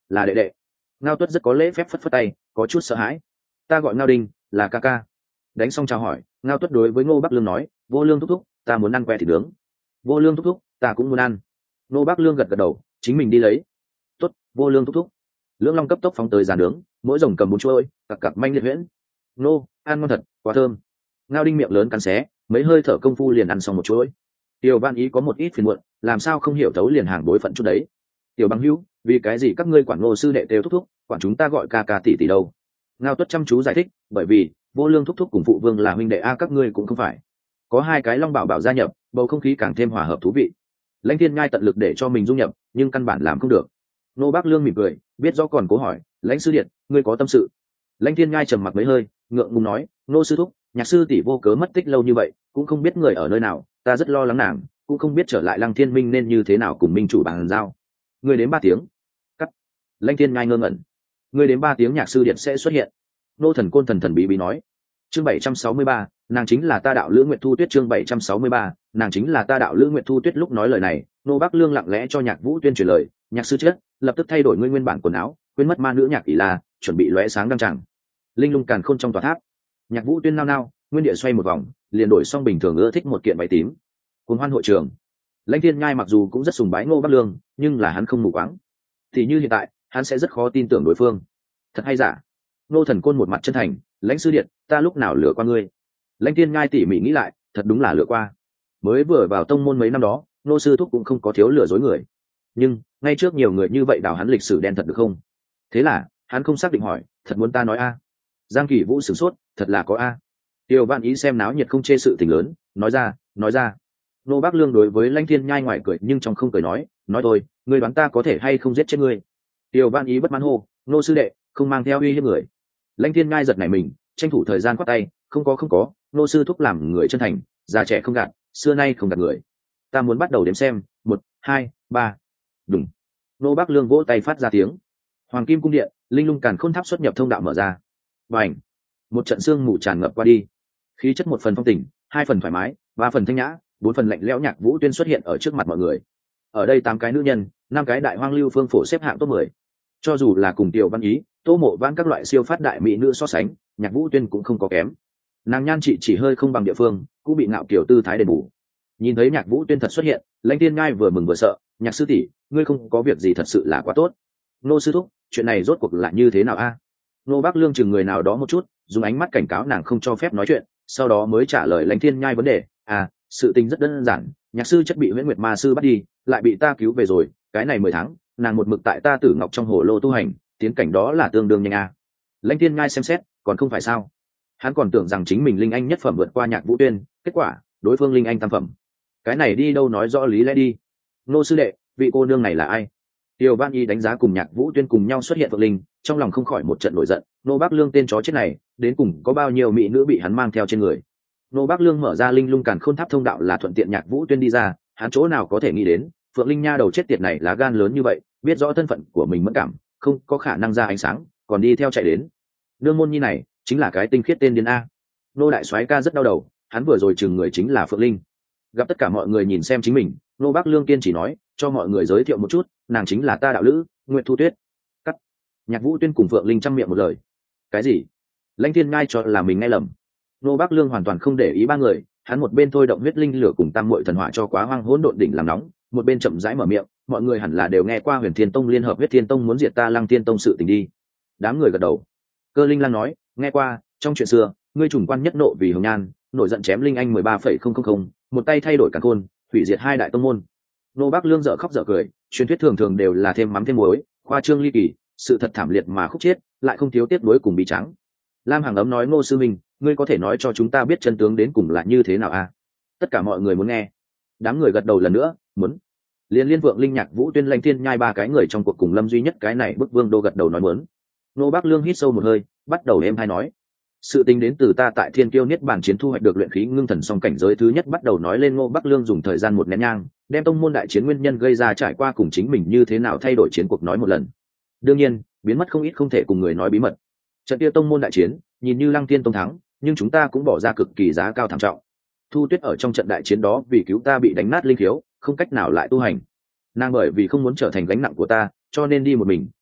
là đệ đệ. Ngao Tuất rất có lễ phép phất phất tay, có chút sợ hãi. Ta gọi Ngao Đinh, là ca ca. Đánh xong chào hỏi, Ngao Tuất đối với Ngô Bắc Lương nói, vô lương thúc thúc, ta muốn ăn que thịt nướng. Vô lương thúc thúc, ta cũng muốn ăn. Ngô Bắc Lương gật gật đầu, chính mình đi lấy. Tuất, vô lương thúc thúc. Lưỡng long cấp tốc phóng tới giàn nướng, mỗi rồng cầm bốn chuôi, cặc cặc manh liệt huyễn. Nô, ăn ngon thật, quá thơm. Ngao Đinh miệng lớn cắn xé, mấy hơi thở công phu liền ăn xong một chuỗi. Tiểu Văn Ý có một ít phiền muộn, làm sao không hiểu thấu liền hàng đối phận chút đấy. Tiểu Bằng Hữu, vì cái gì các ngươi quản Ngô sư đệ đều thúc thúc, quản chúng ta gọi ca ca tỷ tỷ đâu? Ngao Tuất chăm chú giải thích, bởi vì vô lương thúc thúc cùng phụ vương là huynh đệ a, các ngươi cũng không phải. Có hai cái long bảo bảo gia nhập, bầu không khí càng thêm hòa hợp thú vị. Lãnh Thiên Nhai tận lực để cho mình dung nhập, nhưng căn bản làm không được. Nô Bác Lương mỉm cười, biết rõ còn cố hỏi, Lãnh sư điện, ngươi có tâm sự? Lãnh Thiên Nhai trầm mặc mấy hơi, ngượng ngùng nói, nô sư thúc, nhạc sư tỷ vô cớ mất tích lâu như vậy, cũng không biết người ở nơi nào, ta rất lo lắng nàng, cũng không biết trở lại Lăng Thiên Minh nên như thế nào cùng minh chủ bàn giao. Ngươi đến ba tiếng. Cắt. Lãnh Thiên Nhai ngơ ngẩn. Ngươi đến ba tiếng nhạc sư điện sẽ xuất hiện. Nô Thần Côn thần thần bí bí nói. Chương bảy trăm sáu mươi ba, nàng chính là ta đạo lữ Nguyệt Thu Tuyết. Chương bảy trăm sáu mươi ba, nàng chính là ta đạo lữ Nguyệt Thu Tuyết. Lúc nói lời này, Nô Bắc Lương lặng lẽ cho Nhạc Vũ Tuyên truyền lời, nhạc sư chết, lập tức thay đổi nguyên nguyên bản quần áo, quên mất ma nữ nhạc ỷ la, chuẩn bị lóe sáng đăng tràng. Linh lung càn khôn trong tòa tháp, Nhạc Vũ Tuyên nao nao, nguyên địa xoay một vòng, liền đổi xong bình thường ưa thích một kiện váy tím. Cuồng hoan hội trường, Lãnh Thiên Nhai mặc dù cũng rất sùng bái Ngô Bắc Lương, nhưng là hắn không mù quáng. Thì như hiện tại, hắn sẽ rất khó tin tưởng đối phương. Thật hay giả? Nô Thần Côn một mặt chân thành, Lãnh sư điện, ta lúc nào lừa qua ngươi? Lãnh Thiên Nhai tỉ mỉ nghĩ lại, thật đúng là lừa qua. Mới vừa vào tông môn mấy năm đó, nô sư thúc cũng không có thiếu lừa dối người. Nhưng ngay trước nhiều người như vậy đào hắn lịch sử đen thật được không? Thế là hắn không xác định hỏi, thật muốn ta nói a? Giang Kỳ Vũ sửng sốt, thật là có a. Tiêu Văn Ý xem náo nhiệt không chê sự tình lớn, nói ra, nói ra. Nô Bác Lương đối với Lãnh Thiên Nhai ngoài cười nhưng trong không cười nói, nói thôi, ngươi đoán ta có thể hay không giết chết ngươi? Tiêu Văn Ý bất mãn hô, nô sư đệ, không mang theo uy hiếp người. Lãnh Thiên Nhai giật nảy mình, tranh thủ thời gian quát tay, không có không có, nô sư thúc làm người chân thành, già trẻ không gạt, xưa nay không gạt người. Ta muốn bắt đầu đếm xem, một, hai, ba. Đúng. Nô Bác Lương vỗ tay phát ra tiếng. Hoàng Kim cung điện, linh lung càn khôn tháp xuất nhập thông đạo mở ra. Bành. Một trận sương mù tràn ngập qua đi. Khí chất một phần phong tình, hai phần thoải mái, ba phần thanh nhã, bốn phần lạnh lẽo. Nhạc Vũ Tuyên xuất hiện ở trước mặt mọi người. Ở đây tám cái nữ nhân, năm cái đại hoang lưu phương phổ xếp hạng top mười. Cho dù là cùng Tiểu Văn Ý, Tô Mộ Vãn các loại siêu phát đại mỹ nữ so sánh, Nhạc Vũ Tuyên cũng không có kém. Nàng nhan chị chỉ hơi không bằng địa phương, cũng bị ngạo kiểu tư thái đền bù. Nhìn thấy Nhạc Vũ Tuyên thật xuất hiện, Lãnh Thiên Nhai vừa mừng vừa sợ, nhạc sư tỷ, ngươi không có việc gì thật sự là quá tốt. Nô sư thúc, chuyện này rốt cuộc là như thế nào a? Nô Bác Lương chừng người nào đó một chút, dùng ánh mắt cảnh cáo nàng không cho phép nói chuyện, sau đó mới trả lời Lãnh Thiên Nhai vấn đề. À, sự tình rất đơn giản, nhạc sư chất bị Huyễn Nguyệt Ma sư bắt đi, lại bị ta cứu về rồi, cái này mười tháng, nàng một mực tại ta Tử Ngọc trong hồ lô tu hành, tiến cảnh đó là tương đương nhanh a. Lãnh Thiên Nhai xem xét, còn không phải sao? Hắn còn tưởng rằng chính mình linh anh nhất phẩm vượt qua Nhạc Vũ Tuyên, kết quả, đối phương linh anh tam phẩm. Cái này đi đâu nói rõ lý lẽ đi. Nô sư đệ, vị cô nương này là ai? Tiêu Văn Nhi đánh giá cùng Nhạc Vũ Tuyên cùng nhau xuất hiện Phượng Linh, trong lòng không khỏi một trận nổi giận. Nô Bác Lương tên chó chết này, đến cùng có bao nhiêu mỹ nữ bị hắn mang theo trên người? Nô Bác Lương mở ra linh lung càn khôn tháp thông đạo là thuận tiện Nhạc Vũ Tuyên đi ra, hắn chỗ nào có thể nghĩ đến, Phượng Linh nha đầu chết tiệt này lá gan lớn như vậy, biết rõ thân phận của mình mẫn cảm, không có khả năng ra ánh sáng, còn đi theo chạy đến. Nương môn nhi này, chính là cái tinh khiết tên điên a. Nô đại soái ca rất đau đầu, hắn vừa rồi chừng người chính là Phượng Linh. Gặp tất cả mọi người nhìn xem chính mình, Nô Bác Lương kiên chỉ nói, cho mọi người giới thiệu một chút, nàng chính là ta đạo lữ Nguyệt Thu Tuyết. Cắt. Nhạc Vũ Tuyên cùng Phượng Linh chăm miệng một lời. Cái gì? Lãnh Thiên Nhai cho là mình nghe lầm. Nô Bác Lương hoàn toàn không để ý ba người, hắn một bên thôi động huyết linh lửa cùng tam muội thần hỏa cho quá hoang hỗn độn đỉnh làm nóng, một bên chậm rãi mở miệng, mọi người hẳn là đều nghe qua Huyền Thiên Tông liên hợp huyết thiên tông muốn diệt ta Lăng Thiên Tông sự tình đi. Đám người gật đầu. Cơ Linh Lang nói, nghe qua, trong chuyện xưa, ngươi trùng quan nhất nộ vì hồng nhan, nổi giận chém linh anh mười ba phẩy không không không, một tay thay đổi càn khôn, hủy diệt hai đại tông môn. Nô Bác Lương dở khóc dở cười, truyền thuyết thường thường đều là thêm mắm thêm muối, khoa trương ly kỳ, sự thật thảm liệt mà khúc chiết, lại không thiếu tiếc nuối cùng bi trắng. Lam Hằng ấm nói, Ngô sư minh, ngươi có thể nói cho chúng ta biết chân tướng đến cùng là như thế nào à? Tất cả mọi người muốn nghe. Đám người gật đầu lần nữa, muốn. Liên Liên Vượng Linh Nhạc Vũ Tuyên Lãnh Thiên Nhai ba cái người trong cuộc cùng Lâm duy nhất cái này bức vương đô gật đầu nói muốn. Nô Bác Lương hít sâu một hơi, bắt đầu êm hai nói. Sự tính đến từ ta tại Thiên Kiêu Niết Bàn chiến thu hoạch được luyện khí ngưng thần song cảnh giới thứ nhất, bắt đầu nói lên. Ngô Bắc Lương dùng thời gian một nén nhang, đem tông môn đại chiến nguyên nhân gây ra trải qua cùng chính mình như thế nào thay đổi chiến cuộc nói một lần. Đương nhiên, biến mất không ít không thể cùng người nói bí mật. Trận kia tông môn đại chiến, nhìn như Lăng Thiên Tông thắng, nhưng chúng ta cũng bỏ ra cực kỳ giá cao thảm trọng. Thu Tuyết ở trong trận đại chiến đó vì cứu ta bị đánh nát linh khiếu, không cách nào lại tu hành. Nàng bởi vì không muốn trở thành gánh nặng của ta, cho nên đi một mình,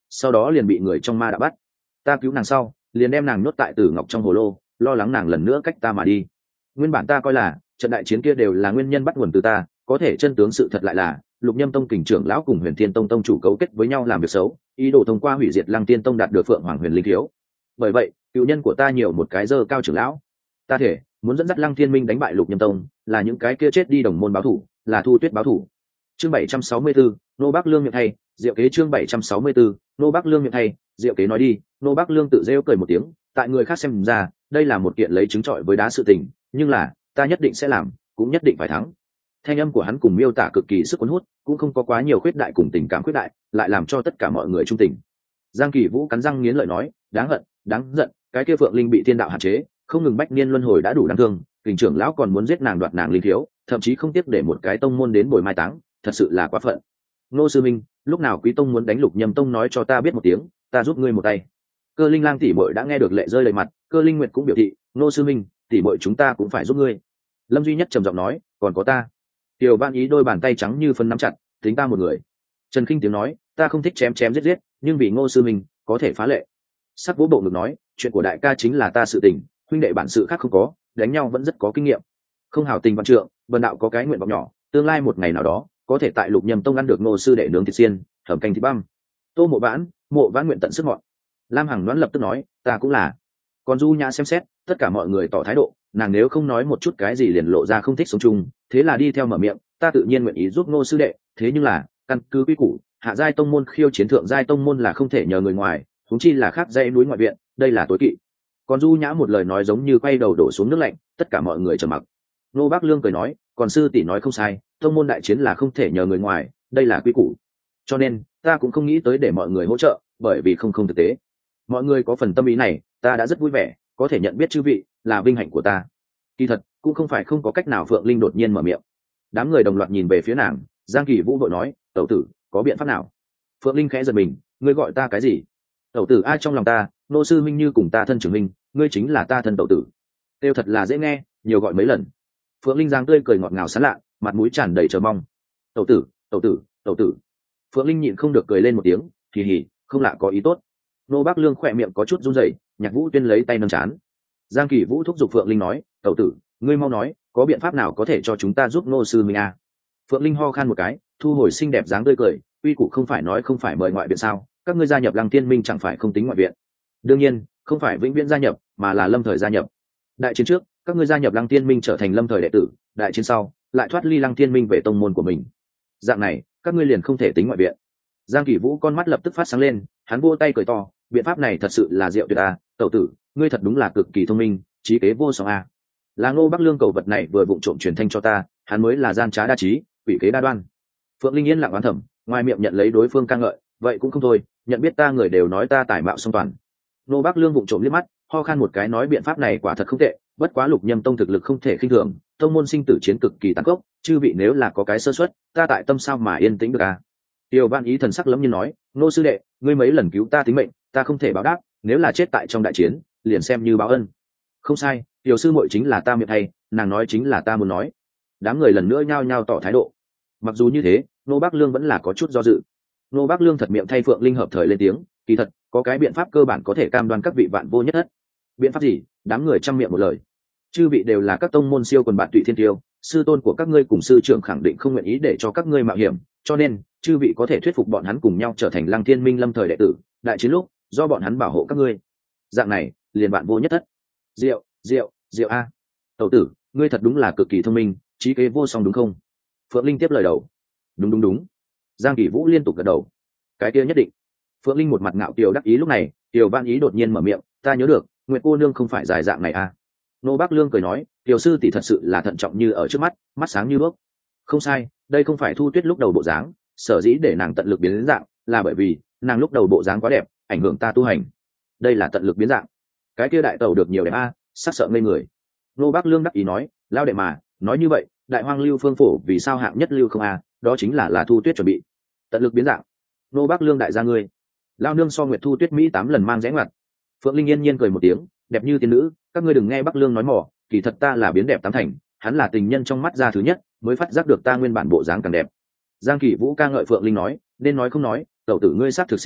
sau đó liền bị người trong ma đã bắt. Ta cứu nàng sau liền đem nàng nhốt tại Tử Ngọc trong hồ lô, lo lắng nàng lần nữa cách ta mà đi. Nguyên bản ta coi là trận đại chiến kia đều là nguyên nhân bắt nguồn từ ta, có thể chân tướng sự thật lại là Lục Nhâm Tông kình trưởng lão cùng Huyền Thiên Tông tông chủ cấu kết với nhau làm việc xấu, ý đồ thông qua hủy diệt Lăng Tiên Tông đạt được Phượng Hoàng Huyền Linh thiếu. Bởi vậy cựu nhân của ta nhiều một cái dơ cao trưởng lão. Ta thể muốn dẫn dắt Lăng Thiên Minh đánh bại Lục Nhâm Tông, là những cái kia chết đi đồng môn báo thủ, là Thu Tuyết báo thủ. Chương bảy trăm sáu mươi tư, Nô Bắc Lương miệng thay, Diệu Kế. Chương bảy trăm sáu mươi tư, Nô Bắc Lương miệng thay, Diệu Kế nói đi. Nô Bắc Lương tự rêu cười một tiếng, tại người khác xem ra đây là một kiện lấy trứng trọi với đá sự tình, nhưng là ta nhất định sẽ làm, cũng nhất định phải thắng. Thanh âm của hắn cùng miêu tả cực kỳ sức cuốn hút, cũng không có quá nhiều khuyết đại cùng tình cảm khuyết đại, lại làm cho tất cả mọi người trung tình. Giang Kỳ Vũ cắn răng nghiến lợi nói, đáng hận, đáng giận, cái kia Phượng Linh bị thiên đạo hạn chế, không ngừng bách niên luân hồi đã đủ đáng thương, kình trưởng lão còn muốn giết nàng đoạt nàng linh thiếu, thậm chí không tiếc để một cái tông môn đến bồi mai táng, thật sự là quá phận. Ngô sư minh, lúc nào Quý Tông muốn đánh Lục Nhâm Tông nói cho ta biết một tiếng, ta giúp ngươi một tay. Cơ Linh Lang tỷ muội đã nghe được lệ rơi đầy mặt, Cơ Linh Nguyệt cũng biểu thị, Ngô sư minh, tỷ muội chúng ta cũng phải giúp ngươi. Lâm duy nhất trầm giọng nói, còn có ta. Tiểu Văn Ý đôi bàn tay trắng như phân nắm chặt, tính ta một người. Trần Kinh tiếng nói, ta không thích chém chém giết giết, nhưng vì Ngô sư minh có thể phá lệ. Sắc Vũ bộ ngực nói, chuyện của đại ca chính là ta sự tình, huynh đệ bản sự khác không có, đánh nhau vẫn rất có kinh nghiệm. Không hảo tình văn trượng, Vân đạo có cái nguyện vọng nhỏ, tương lai một ngày nào đó có thể tại Lục Nhâm Tông ăn được Ngô sư đệ nướng thịt xiên, hầm canh thịt băm. Tô Mộ Vãn, Mộ Vãn nguyện tận sức ngọn. Lam Hằng đoán lập tức nói, ta cũng là. Còn Du Nhã xem xét, tất cả mọi người tỏ thái độ, nàng nếu không nói một chút cái gì liền lộ ra không thích sống chung, thế là đi theo mở miệng, ta tự nhiên nguyện ý giúp Ngô sư đệ, thế nhưng là căn cứ quy củ, hạ giai tông môn khiêu chiến thượng giai tông môn là không thể nhờ người ngoài, huống chi là khác dãy núi ngoại viện, đây là tối kỵ. Còn Du Nhã một lời nói giống như quay đầu đổ xuống nước lạnh, tất cả mọi người trầm mặc. Nô Bác Lương cười nói, còn sư tỷ nói không sai, tông môn đại chiến là không thể nhờ người ngoài, đây là quy củ. Cho nên ta cũng không nghĩ tới để mọi người hỗ trợ, bởi vì không không thực tế. Mọi người có phần tâm ý này, ta đã rất vui vẻ, có thể nhận biết chư vị là vinh hạnh của ta. Kỳ thật cũng không phải không có cách nào. Phượng Linh đột nhiên mở miệng. Đám người đồng loạt nhìn về phía nàng. Giang Kỳ Vũ vội nói, tẩu tử có biện pháp nào? Phượng Linh khẽ giật mình, ngươi gọi ta cái gì? Tẩu tử ai trong lòng ta, nô sư minh như cùng ta thân trưởng minh, ngươi chính là ta thân tẩu tử. Tiêu thật là dễ nghe, nhiều gọi mấy lần. Phượng Linh giang tươi cười ngọt ngào sán lạ, mặt mũi tràn đầy chờ mong. Tẩu tử, tẩu tử, tẩu tử. Phượng Linh nhịn không được cười lên một tiếng, kỳ hỉ, không lạ có ý tốt. Nô Bác Lương khỏe miệng có chút run rẩy, Nhạc Vũ Tuyên lấy tay nâng chán. Giang Kỳ Vũ thúc giục Phượng Linh nói, tẩu tử, ngươi mau nói, có biện pháp nào có thể cho chúng ta giúp nô sư minh à? Phượng Linh ho khan một cái, thu hồi xinh đẹp dáng tươi cười, uy củ không phải nói không phải mời ngoại viện sao? Các ngươi gia nhập Lăng Tiên Minh chẳng phải không tính ngoại viện? Đương nhiên, không phải vĩnh viễn gia nhập, mà là lâm thời gia nhập. Đại chiến trước, các ngươi gia nhập Lăng Tiên Minh trở thành lâm thời đệ tử, đại chiến sau, lại thoát ly Lăng Tiên Minh về tông môn của mình. Dạng này, các ngươi liền không thể tính ngoại viện. Giang Kỳ Vũ con mắt lập tức phát sáng lên, hắn vỗ tay cười to, biện pháp này thật sự là diệu tuyệt à, tẩu tử, ngươi thật đúng là cực kỳ thông minh, trí kế vô song à. Là Ngô Bắc Lương cầu vật này vừa vụng trộm truyền thanh cho ta, hắn mới là gian trá đa trí, quỷ kế đa đoan. Phượng Linh yên lặng oán thầm, ngoài miệng nhận lấy đối phương ca ngợi, vậy cũng không thôi, nhận biết ta người đều nói ta tài mạo song toàn. Ngô Bắc Lương vụng trộm liếc mắt, ho khan một cái nói biện pháp này quả thật không tệ, bất quá Lục Nhâm Tông thực lực không thể khinh thường, tông môn sinh tử chiến cực kỳ tàn khốc, chư vị nếu là có cái sơ suất, ta tại tâm sao mà yên tĩnh được à? Tiêu Văn Ý thần sắc lẫm nhiên nói, Ngô sư đệ, ngươi mấy lần cứu ta tính mệnh, ta không thể báo đáp, nếu là chết tại trong đại chiến, liền xem như báo ân. Không sai, tiểu sư muội chính là ta miệng hay, nàng nói chính là ta muốn nói. Đám người lần nữa nhao nhao tỏ thái độ. Mặc dù như thế, Nô Bác Lương vẫn là có chút do dự. Nô Bác Lương thật miệng thay Phượng Linh hợp thời lên tiếng, kỳ thật, có cái biện pháp cơ bản có thể cam đoan các vị vạn vô nhất thất. Biện pháp gì? Đám người trăm miệng một lời. Chư vị đều là các tông môn siêu quần bạn tụy thiên tiêu, sư tôn của các ngươi cùng sư trưởng khẳng định không nguyện ý để cho các ngươi mạo hiểm, cho nên chư vị có thể thuyết phục bọn hắn cùng nhau trở thành Lăng Thiên Minh lâm thời đệ tử, đại chiến lúc do bọn hắn bảo hộ các ngươi. Dạng này, liền bạn vô nhất thất. Diệu, diệu, diệu a. Tẩu tử, ngươi thật đúng là cực kỳ thông minh, trí kế vô song đúng không? Phượng Linh tiếp lời đầu. Đúng đúng đúng. Giang Kỳ Vũ liên tục gật đầu. Cái kia nhất định. Phượng Linh một mặt ngạo kiều đắc ý lúc này, Tiểu Văn Ý đột nhiên mở miệng, ta nhớ được, Nguyệt cô nương không phải dài dạng này à? Nô Bác Lương cười nói, tiểu sư tỷ thật sự là thận trọng như ở trước mắt, mắt sáng như đuốc. Không sai, đây không phải Thu Tuyết lúc đầu bộ dáng, sở dĩ để nàng tận lực biến dạng, là bởi vì nàng lúc đầu bộ dáng quá đẹp, ảnh hưởng ta tu hành. Đây là tận lực biến dạng. Cái kia đại tẩu được nhiều đẹp a, à, sắc sợ ngây người. Nô Bác Lương đắc ý nói, lao đệ mà, nói như vậy, đại hoang lưu phương phổ vì sao hạng nhất lưu không a, à, đó chính là là Thu Tuyết chuẩn bị. Tận lực biến dạng. Nô Bác Lương đại gia ngươi. Lao nương so Nguyệt Thu Tuyết mỹ tám lần mang rẽ ngoặt. Phượng Linh yên nhiên cười một tiếng, đẹp như tiên nữ, các ngươi đừng nghe Bắc Lương nói mỏ, kỳ thật ta là biến đẹp tám thành, hắn là tình nhân trong mắt ra thứ nhất, mới phát giác được ta nguyên bản bộ dáng càng đẹp. Giang Kỳ Vũ ca ngợi Phượng Linh nói, nên nói không nói, tẩu tử ngươi sắc thực xinh đẹp,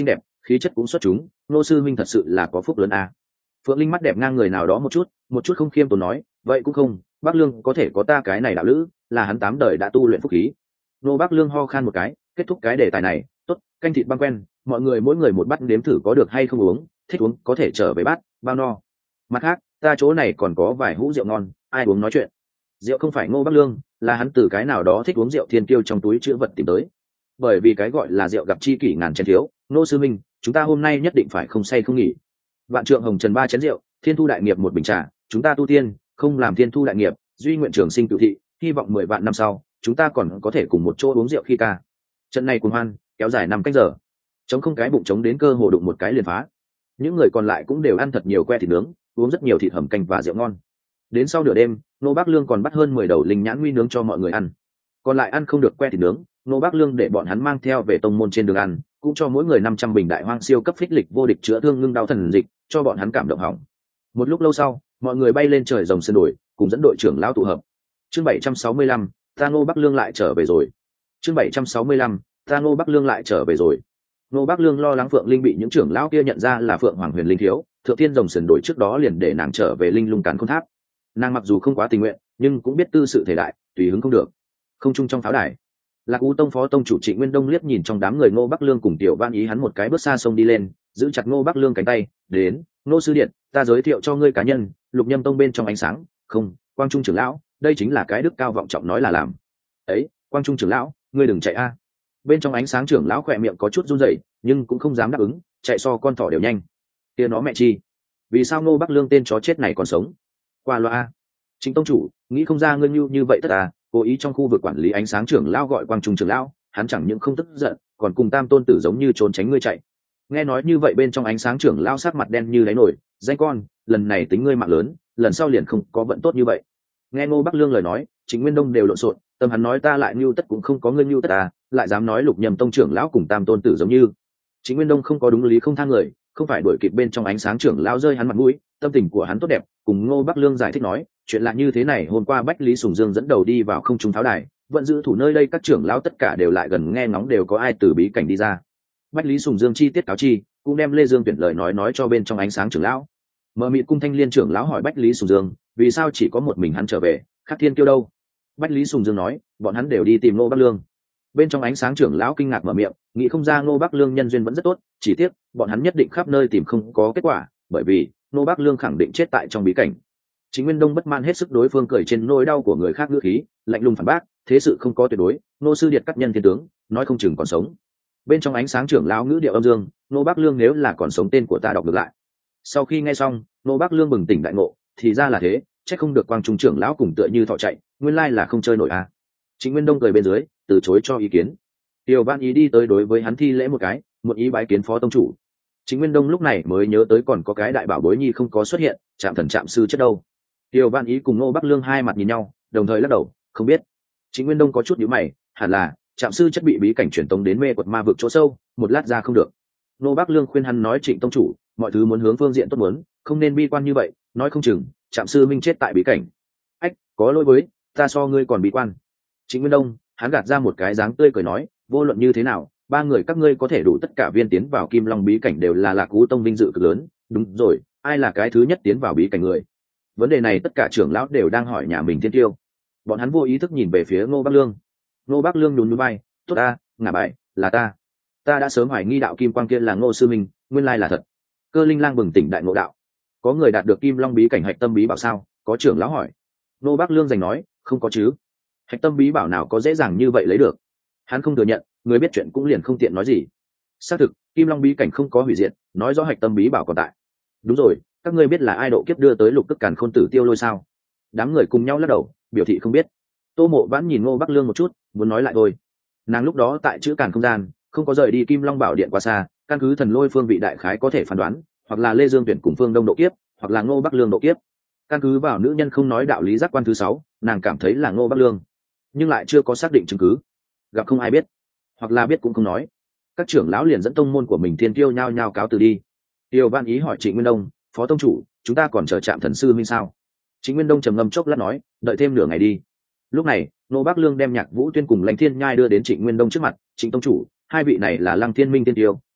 khí chất cũng xuất chúng, ngô sư minh thật sự là có phúc lớn a. Phượng Linh mắt đẹp ngang người nào đó một chút, một chút không khiêm tốn nói, vậy cũng không, Bắc Lương có thể có ta cái này đạo lữ, là hắn tám đời đã tu luyện phúc khí. Nô Bắc Lương ho khan một cái, kết thúc cái đề tài này, tốt, canh thịt băng quen, mọi người mỗi người một bát nếm thử có được hay không uống, thích uống có thể trở về bát, bao no. Mặt khác, ta chỗ này còn có vài hũ rượu ngon, ai uống nói chuyện. Rượu không phải Ngô Bắc Lương, là hắn từ cái nào đó thích uống rượu thiên kiêu trong túi chữ vật tìm tới. Bởi vì cái gọi là rượu gặp chi kỷ ngàn chén thiếu, Nô sư minh, chúng ta hôm nay nhất định phải không say không nghỉ. Vạn trượng hồng trần ba chén rượu, thiên thu đại nghiệp một bình trà, chúng ta tu tiên, không làm thiên thu đại nghiệp, duy nguyện trường sinh cựu thị, hy vọng mười vạn năm sau, chúng ta còn có thể cùng một chỗ uống rượu khi ca. Trận này cuồng hoan, kéo dài năm cách giờ. Chống không cái bụng chống đến cơ hồ đụng một cái liền phá. Những người còn lại cũng đều ăn thật nhiều que thịt nướng, uống rất nhiều thịt hầm canh và rượu ngon. Đến sau nửa đêm, Nô Bắc Lương còn bắt hơn mười đầu linh nhãn nguy nướng cho mọi người ăn. Còn lại ăn không được que thịt nướng, Nô Bắc Lương để bọn hắn mang theo về tông môn trên đường ăn, cũng cho mỗi người năm trăm bình đại hoang siêu cấp phích lịch vô địch chữa thương ngưng đau thần dịch, cho bọn hắn cảm động hỏng. Một lúc lâu sau, mọi người bay lên trời rồng sơn đổi, cùng dẫn đội trưởng lão tụ hợp. Chương bảy trăm sáu mươi lăm, ta Ngô Bắc Lương lại trở về rồi. Chương bảy trăm sáu mươi lăm, ta Ngô Bắc Lương lại trở về rồi. Ngô Bắc Lương lo lắng Phượng Linh bị những trưởng lão kia nhận ra là Phượng Hoàng Huyền Linh thiếu, Thượng Thiên rồng sườn đổi trước đó liền để nàng trở về Linh Lung Càn Khôn Tháp. Nàng mặc dù không quá tình nguyện, nhưng cũng biết tư sự thể đại, tùy hứng không được. Không chung trong pháo đài, Lạc U Tông phó tông chủ Trịnh Nguyên Đông liếc nhìn trong đám người Ngô Bắc Lương cùng Tiểu Văn Ý hắn một cái bước xa sông đi lên, giữ chặt Ngô Bắc Lương cánh tay, đến, Ngô sư điện, ta giới thiệu cho ngươi cá nhân, Lục Nhâm Tông bên trong ánh sáng, không, Quang Trung trưởng lão, đây chính là cái đức cao vọng trọng nói là làm. Ấy, Quang Trung trưởng lão, ngươi đừng chạy a. Bên trong ánh sáng trưởng lão khỏe miệng có chút run rẩy, nhưng cũng không dám đáp ứng, chạy so con thỏ đều nhanh. Kia nó mẹ chi, vì sao Ngô Bắc Lương tên chó chết này còn sống? Qua loa. Chính tông chủ, nghĩ không ra ngươi như như vậy tất à, cố ý trong khu vực quản lý ánh sáng trưởng lão gọi Quang Trung trưởng lão, hắn chẳng những không tức giận, còn cùng Tam tôn tử giống như trốn tránh ngươi chạy. Nghe nói như vậy bên trong ánh sáng trưởng lão sắc mặt đen như đáy nổi, danh con, lần này tính ngươi mạng lớn, lần sau liền không có vận tốt như vậy. Nghe Ngô Bắc Lương lời nói, Chính Nguyên Đông đều lộn xộn, tâm hắn nói ta lại nhu tất cũng không có ngươi nhu tất à, lại dám nói Lục Nhâm Tông trưởng lão cùng Tam tôn tử giống như. Chính Nguyên Đông không có đúng lý không tha người, không phải đuổi kịp bên trong ánh sáng trưởng lão rơi hắn mặt mũi, tâm tình của hắn tốt đẹp, cùng Ngô Bắc Lương giải thích nói, chuyện lạ như thế này, hôm qua Bách Lý Sùng Dương dẫn đầu đi vào không trung tháo đài, vận giữ thủ nơi đây các trưởng lão tất cả đều lại gần nghe ngóng đều có ai từ bí cảnh đi ra. Bách Lý Sùng Dương chi tiết cáo chi, cũng đem Lê Dương tuyển lời nói nói cho bên trong ánh sáng trưởng lão. Mở Mị cung Thanh Liên trưởng lão hỏi Bách Lý Sùng Dương, vì sao chỉ có một mình hắn trở về, Khắc Thiên Kiêu đâu? Bách Lý Sùng Dương nói, bọn hắn đều đi tìm Ngô Bắc Lương. Bên trong ánh sáng trưởng lão kinh ngạc mở miệng, nghĩ không ra Ngô Bắc Lương nhân duyên vẫn rất tốt, chỉ tiếc bọn hắn nhất định khắp nơi tìm không có kết quả, bởi vì Ngô Bắc Lương khẳng định chết tại trong bí cảnh. Chính Nguyên Đông bất mãn hết sức đối phương cười trên nỗi đau của người khác ngữ khí, lạnh lùng phản bác, thế sự không có tuyệt đối, Ngô sư điệt cắt nhân thiên tướng, nói không chừng còn sống. Bên trong ánh sáng trưởng lão ngữ điệu âm dương, Ngô Bắc Lương nếu là còn sống tên của ta đọc được lại. Sau khi nghe xong, Ngô Bắc Lương bừng tỉnh đại ngộ, thì ra là thế, chắc không được Quang Trung trưởng lão cùng tựa như thọ chạy, nguyên lai là không chơi nổi à. Chính Nguyên Đông cười bên dưới, từ chối cho ý kiến. Tiểu Văn Ý đi tới đối với hắn thi lễ một cái, một ý bái kiến phó tông chủ. Chính Nguyên Đông lúc này mới nhớ tới còn có cái đại bảo bối nhi không có xuất hiện, Trạm Thần Trạm sư chất đâu. Tiểu Văn Ý cùng Ngô Bắc Lương hai mặt nhìn nhau, đồng thời lắc đầu, không biết. Chính Nguyên Đông có chút nhíu mày, hẳn là Trạm sư chất bị bí cảnh truyền tống đến mê quật ma vực chỗ sâu, một lát ra không được. Ngô Bắc Lương khuyên hắn nói Trịnh tông chủ, mọi thứ muốn hướng phương diện tốt muốn, không nên bi quan như vậy, nói không chừng Trạm sư minh chết tại bí cảnh. Ách, có lỗi với, ta so ngươi còn bi quan. Chính Nguyên Đông, hắn gạt ra một cái dáng tươi cười nói, vô luận như thế nào, ba người các ngươi có thể đủ tất cả viên tiến vào Kim Long bí cảnh đều là Lạc U Tông vinh dự cực lớn, đúng rồi, ai là cái thứ nhất tiến vào bí cảnh người? Vấn đề này tất cả trưởng lão đều đang hỏi nhà mình Thiên Tiêu. Bọn hắn vô ý thức nhìn về phía Ngô Bắc Lương. Ngô Bắc Lương nhún nhún vai, tốt ta, ngả bài, là ta. Ta đã sớm hoài nghi đạo kim quang kia là Ngô sư minh, nguyên lai là thật. Cơ Linh Lang bừng tỉnh đại ngộ đạo. Có người đạt được Kim Long bí cảnh hạch tâm bí bảo sao? Có trưởng lão hỏi. Ngô Bắc Lương giành nói, không có chứ. Hạch tâm bí bảo nào có dễ dàng như vậy lấy được? Hắn không thừa nhận, người biết chuyện cũng liền không tiện nói gì. Xác thực, Kim Long bí cảnh không có hủy diệt, nói rõ hạch tâm bí bảo còn tại. Đúng rồi, các ngươi biết là ai độ kiếp đưa tới lục tức càn khôn tử tiêu lôi sao? Đám người cùng nhau lắc đầu, biểu thị không biết. Tô Mộ Vãn nhìn Ngô Bắc Lương một chút, muốn nói lại thôi. Nàng lúc đó tại chữ càn không gian, không có rời đi Kim Long bảo điện quá xa, căn cứ thần lôi phương vị đại khái có thể phán đoán, hoặc là Lê Dương tuyển cùng Phương Đông độ kiếp, hoặc là Ngô Bắc Lương độ kiếp. Căn cứ vào nữ nhân không nói đạo lý giác quan thứ sáu, nàng cảm thấy là Ngô Bắc Lương, nhưng lại chưa có xác định chứng cứ. Gặp không ai biết, hoặc là biết cũng không nói. Các trưởng lão liền dẫn tông môn của mình Thiên Tiêu nhao nhao cáo từ đi. Tiêu Văn Ý hỏi Trịnh Nguyên Đông, phó tông chủ, chúng ta còn chờ Trạm thần sư minh sao? Trịnh Nguyên Đông trầm ngâm chốc lát nói, đợi thêm nửa ngày đi. Lúc này, Ngô Bắc Lương đem Nhạc Vũ Tuyên cùng Lãnh Thiên Nhai đưa đến Trịnh Nguyên Đông trước mặt, Trịnh tông chủ, hai vị này là Lăng Thiên Minh Tiên Tiêu,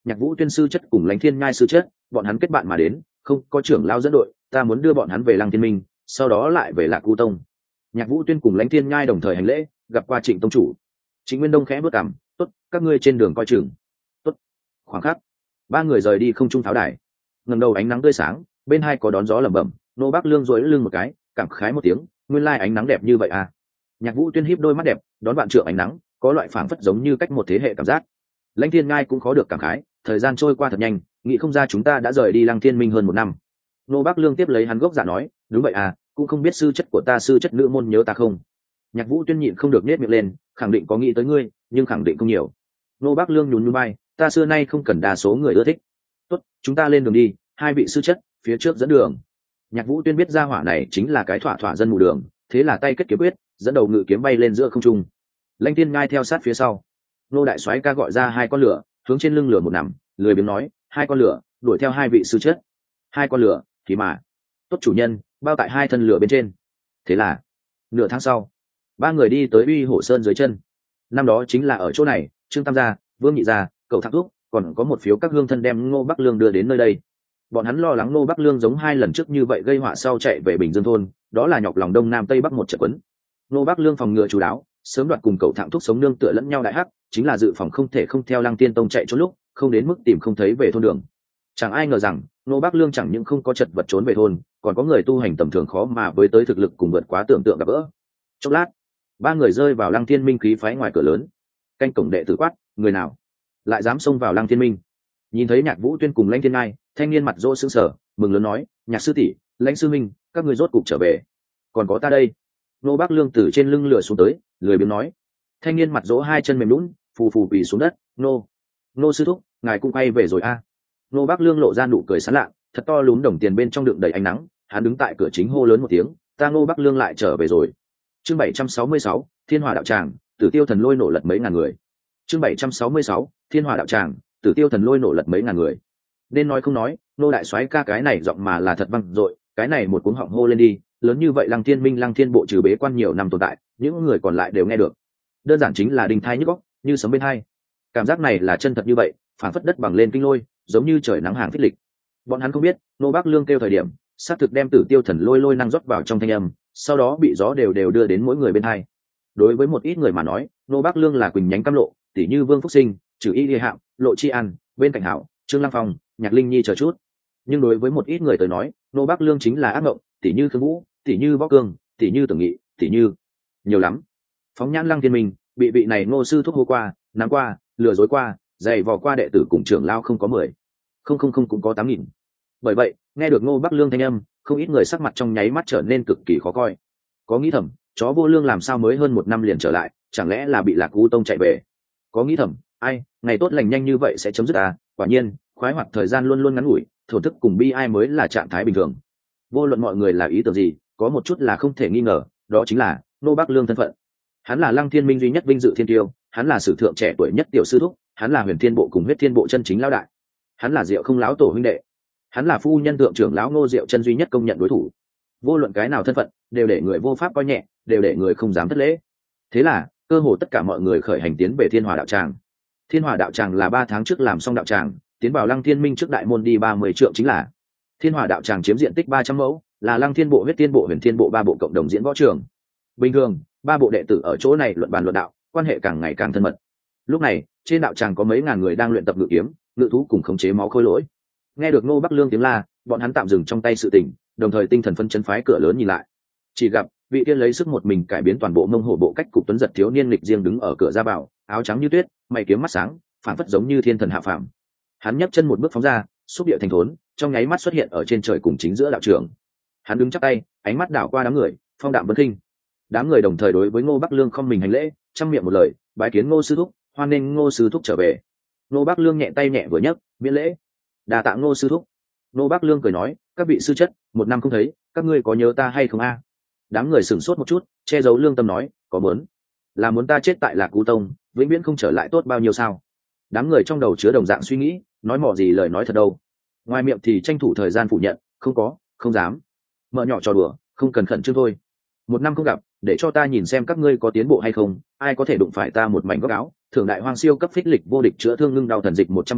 Nhạc Vũ Tuyên sư chất cùng Lãnh Thiên Nhai sư chất, bọn hắn kết bạn mà đến, không có trưởng lao dẫn đội, ta muốn đưa bọn hắn về Lăng Thiên Minh, sau đó lại về Lạc U Tông. Nhạc Vũ Tuyên cùng Lãnh Thiên Nhai đồng thời hành lễ, gặp qua Trịnh tông chủ. Trịnh Nguyên Đông khẽ bước cằm, tốt, các ngươi trên đường coi chừng. Tốt. Khoảng khắc, ba người rời đi không trung tháo đài. Ngẩng đầu ánh nắng tươi sáng, bên hai có đón gió lẩm bẩm, Nô Bác Lương duỗi lưng một cái, cảm khái một tiếng, nguyên lai ánh nắng đẹp như vậy à. Nhạc Vũ Tuyên híp đôi mắt đẹp, đón vạn trượng ánh nắng, có loại phảng phất giống như cách một thế hệ cảm giác. Lãnh Thiên Ngai cũng khó được cảm khái, thời gian trôi qua thật nhanh, nghĩ không ra chúng ta đã rời đi Lăng Thiên Minh hơn một năm. Nô Bác Lương tiếp lấy hắn gốc dạ nói, đúng vậy à, cũng không biết sư chất của ta sư chất nữ môn nhớ ta không. Nhạc Vũ Tuyên nhịn không được nết miệng lên, khẳng định có nghĩ tới ngươi, nhưng khẳng định không nhiều. Nô Bác Lương nhún nhún vai, ta xưa nay không cần đa số người ưa thích. Tốt, chúng ta lên đường đi, hai vị sư chất, phía trước dẫn đường. Nhạc Vũ Tuyên biết ra hỏa này chính là cái thỏa thỏa dân mù đường, thế là tay kết kiếm quyết, dẫn đầu ngự kiếm bay lên giữa không trung. Lãnh Thiên Ngai theo sát phía sau. Nô đại soái ca gọi ra hai con lửa, hướng trên lưng lửa một nằm, lười biếng nói, hai con lửa, đuổi theo hai vị sư chất. Hai con lửa, thì mà. Tốt chủ nhân, bao tại hai thân lửa bên trên. Thế là, nửa tháng sau, ba người đi tới Uy Hổ Sơn dưới chân. Năm đó chính là ở chỗ này, Trương Tam gia, Vương Nhị gia, Cậu Thạc Thúc, còn có một phiếu các hương thân đem Ngô Bắc Lương đưa đến nơi đây. Bọn hắn lo lắng Ngô Bắc Lương giống hai lần trước như vậy gây họa sau chạy về Bình Dương thôn, đó là nhọc lòng đông nam tây bắc một trận quấn. Ngô Bắc Lương phòng ngừa chú đáo, sớm đoạt cùng Cậu Thạc Thúc sống nương tựa lẫn nhau đại hắc, chính là dự phòng không thể không theo Lăng Tiên Tông chạy trốn lúc, không đến mức tìm không thấy về thôn đường. Chẳng ai ngờ rằng Ngô Bắc Lương chẳng những không có chật vật trốn về thôn, còn có người tu hành tầm thường khó mà với tới thực lực cùng vượt quá tưởng tượng gặp gỡ. Chốc lát, ba người rơi vào Lăng Thiên Minh khí phái ngoài cửa lớn. Canh cổng đệ tử quát, người nào lại dám xông vào Lăng Thiên Minh? Nhìn thấy Nhạc Vũ Tuyên cùng Lãnh Thiên Ngai, thanh niên mặt rỗ sững sờ, mừng lớn nói, Nhạc sư tỷ, Lãnh sư minh, các ngươi rốt cục trở về. Còn có ta đây. Ngô Bắc Lương từ trên lưng lửa xuống tới, lười biếng nói. Thanh niên mặt rỗ hai chân mềm lún, phù phù quỳ xuống đất, nô, nô sư thúc, ngài cũng quay về rồi a. À. Ngô Bắc Lương lộ ra nụ cười sán lạ, thật to lúm đồng tiền bên trong đựng đầy ánh nắng, hắn đứng tại cửa chính hô lớn một tiếng, ta Ngô Bắc Lương lại trở về rồi. Chương bảy trăm sáu mươi sáu, Thiên Hỏa đạo tràng, Tử Tiêu thần lôi nổ lật mấy ngàn người. Chương bảy trăm sáu mươi sáu, Thiên Hỏa đạo tràng, Tử Tiêu thần lôi nổ lật mấy ngàn người. Nên nói không nói, nô đại soái ca cái này giọng mà là thật vang dội, cái này một cuống họng hô lên đi, lớn như vậy Lăng Thiên Minh Lăng Thiên bộ trừ bế quan nhiều năm tồn tại, những người còn lại đều nghe được. Đơn giản chính là đình thai nhức óc, như sấm bên hai. Cảm giác này là chân thật như vậy, phản phất đất bằng lên kinh lôi, giống như trời nắng hàng phích lịch. Bọn hắn không biết, nô Bắc Lương kêu thời điểm, sát thực đem Tử Tiêu thần lôi lôi năng rót vào trong thanh âm, sau đó bị gió đều đều đưa đến mỗi người bên hai. Đối với một ít người mà nói, nô Bắc Lương là quỳnh nhánh cam lộ, tỷ như Vương Phúc Sinh, Trừ Y Lê Hạo, Lộ Chi An, bên cạnh Hảo, Trương Lăng Phong, Nhạc Linh Nhi chờ chút. Nhưng đối với một ít người tới nói, nô Bắc Lương chính là ác mộng, tỷ như Khương Vũ, tỷ như Võ Cương, tỷ như Tưởng Nghị, tỷ như nhiều lắm. Phóng nhãn Lăng Thiên Minh, bị vị này Ngô sư thúc hô qua, nắm qua, lừa dối qua, giày vò qua đệ tử cùng trưởng lao không có mười, không không không cũng có tám nghìn. Bởi vậy, nghe được Ngô Bắc Lương thanh âm, không ít người sắc mặt trong nháy mắt trở nên cực kỳ khó coi. Có nghĩ thầm, chó vô lương làm sao mới hơn một năm liền trở lại, chẳng lẽ là bị Lạc U Tông chạy về? Có nghĩ thầm, ai, ngày tốt lành nhanh như vậy sẽ chấm dứt à? Quả nhiên, khoái hoạt thời gian luôn luôn ngắn ngủi, thổ thức cùng bi ai mới là trạng thái bình thường. Vô luận mọi người là ý tưởng gì, có một chút là không thể nghi ngờ, đó chính là Ngô Bắc Lương thân phận. Hắn là Lăng Thiên Minh duy nhất vinh dự thiên tiêu, hắn là sử thượng trẻ tuổi nhất tiểu sư thúc, hắn là Huyền Thiên bộ cùng Huyết Thiên bộ chân chính lão đại, hắn là Diệu Không lão tổ huynh đệ, hắn là phu nhân thượng trưởng lão Ngô Diệu chân duy nhất công nhận đối thủ. Vô luận cái nào thân phận, đều để người vô pháp coi nhẹ, đều để người không dám thất lễ. Thế là, cơ hồ tất cả mọi người khởi hành tiến về Thiên Hỏa đạo tràng. Thiên Hỏa đạo tràng là ba tháng trước làm xong đạo tràng, tiến vào Lăng Thiên Minh trước đại môn đi ba mươi trượng chính là. Thiên Hỏa đạo tràng chiếm diện tích ba trăm mẫu, là Lăng Thiên bộ, Huyết Thiên bộ, Huyền Thiên bộ ba bộ cộng đồng diễn võ trường. Bình thường, ba bộ đệ tử ở chỗ này luận bàn luận đạo, quan hệ càng ngày càng thân mật. Lúc này, trên đạo tràng có mấy ngàn người đang luyện tập ngự kiếm, ngự thú cùng khống chế máu khôi lỗi. Nghe được Ngô Bắc Lương tiếng la, bọn hắn tạm dừng trong tay sự tình, đồng thời tinh thần phân chấn phái cửa lớn nhìn lại. Chỉ gặp vị tiên lấy sức một mình cải biến toàn bộ Mông Hổ bộ cách cục tuấn giật thiếu niên lịch riêng đứng ở cửa ra vào, áo trắng như tuyết, mày kiếm mắt sáng, phản phất giống như thiên thần hạ phàm. Hắn nhấc chân một bước phóng ra, xúc địa thành thốn, trong nháy mắt xuất hiện ở trên trời cùng chính giữa đạo trường. Hắn đứng chắp tay, ánh mắt đảo qua đám người, phong đạm bất kinh. Đám người đồng thời đối với Ngô Bắc Lương không mình hành lễ, trăm miệng một lời, bái kiến Ngô sư thúc, hoan nghênh Ngô sư thúc trở về. Ngô Bắc Lương nhẹ tay nhẹ vừa nhấc, miễn lễ. Đa tạ Ngô sư thúc. Ngô Bắc Lương cười nói, các vị sư chất, một năm không thấy, các ngươi có nhớ ta hay không a? Đám người sửng sốt một chút, che giấu lương tâm nói, có muốn là muốn ta chết tại Lạc U Tông, vĩnh viễn không trở lại tốt bao nhiêu sao? Đám người trong đầu chứa đồng dạng suy nghĩ, nói mỏ gì lời nói thật đâu. Ngoài miệng thì tranh thủ thời gian phủ nhận, không có, không dám. Mở nhỏ trò đùa, không cần khẩn trương thôi. Một năm không gặp, để cho ta nhìn xem các ngươi có tiến bộ hay không, ai có thể đụng phải ta một mảnh góc áo, thưởng đại hoang siêu cấp phích lịch vô địch chữa thương ngưng đau thần dịch một trăm bình,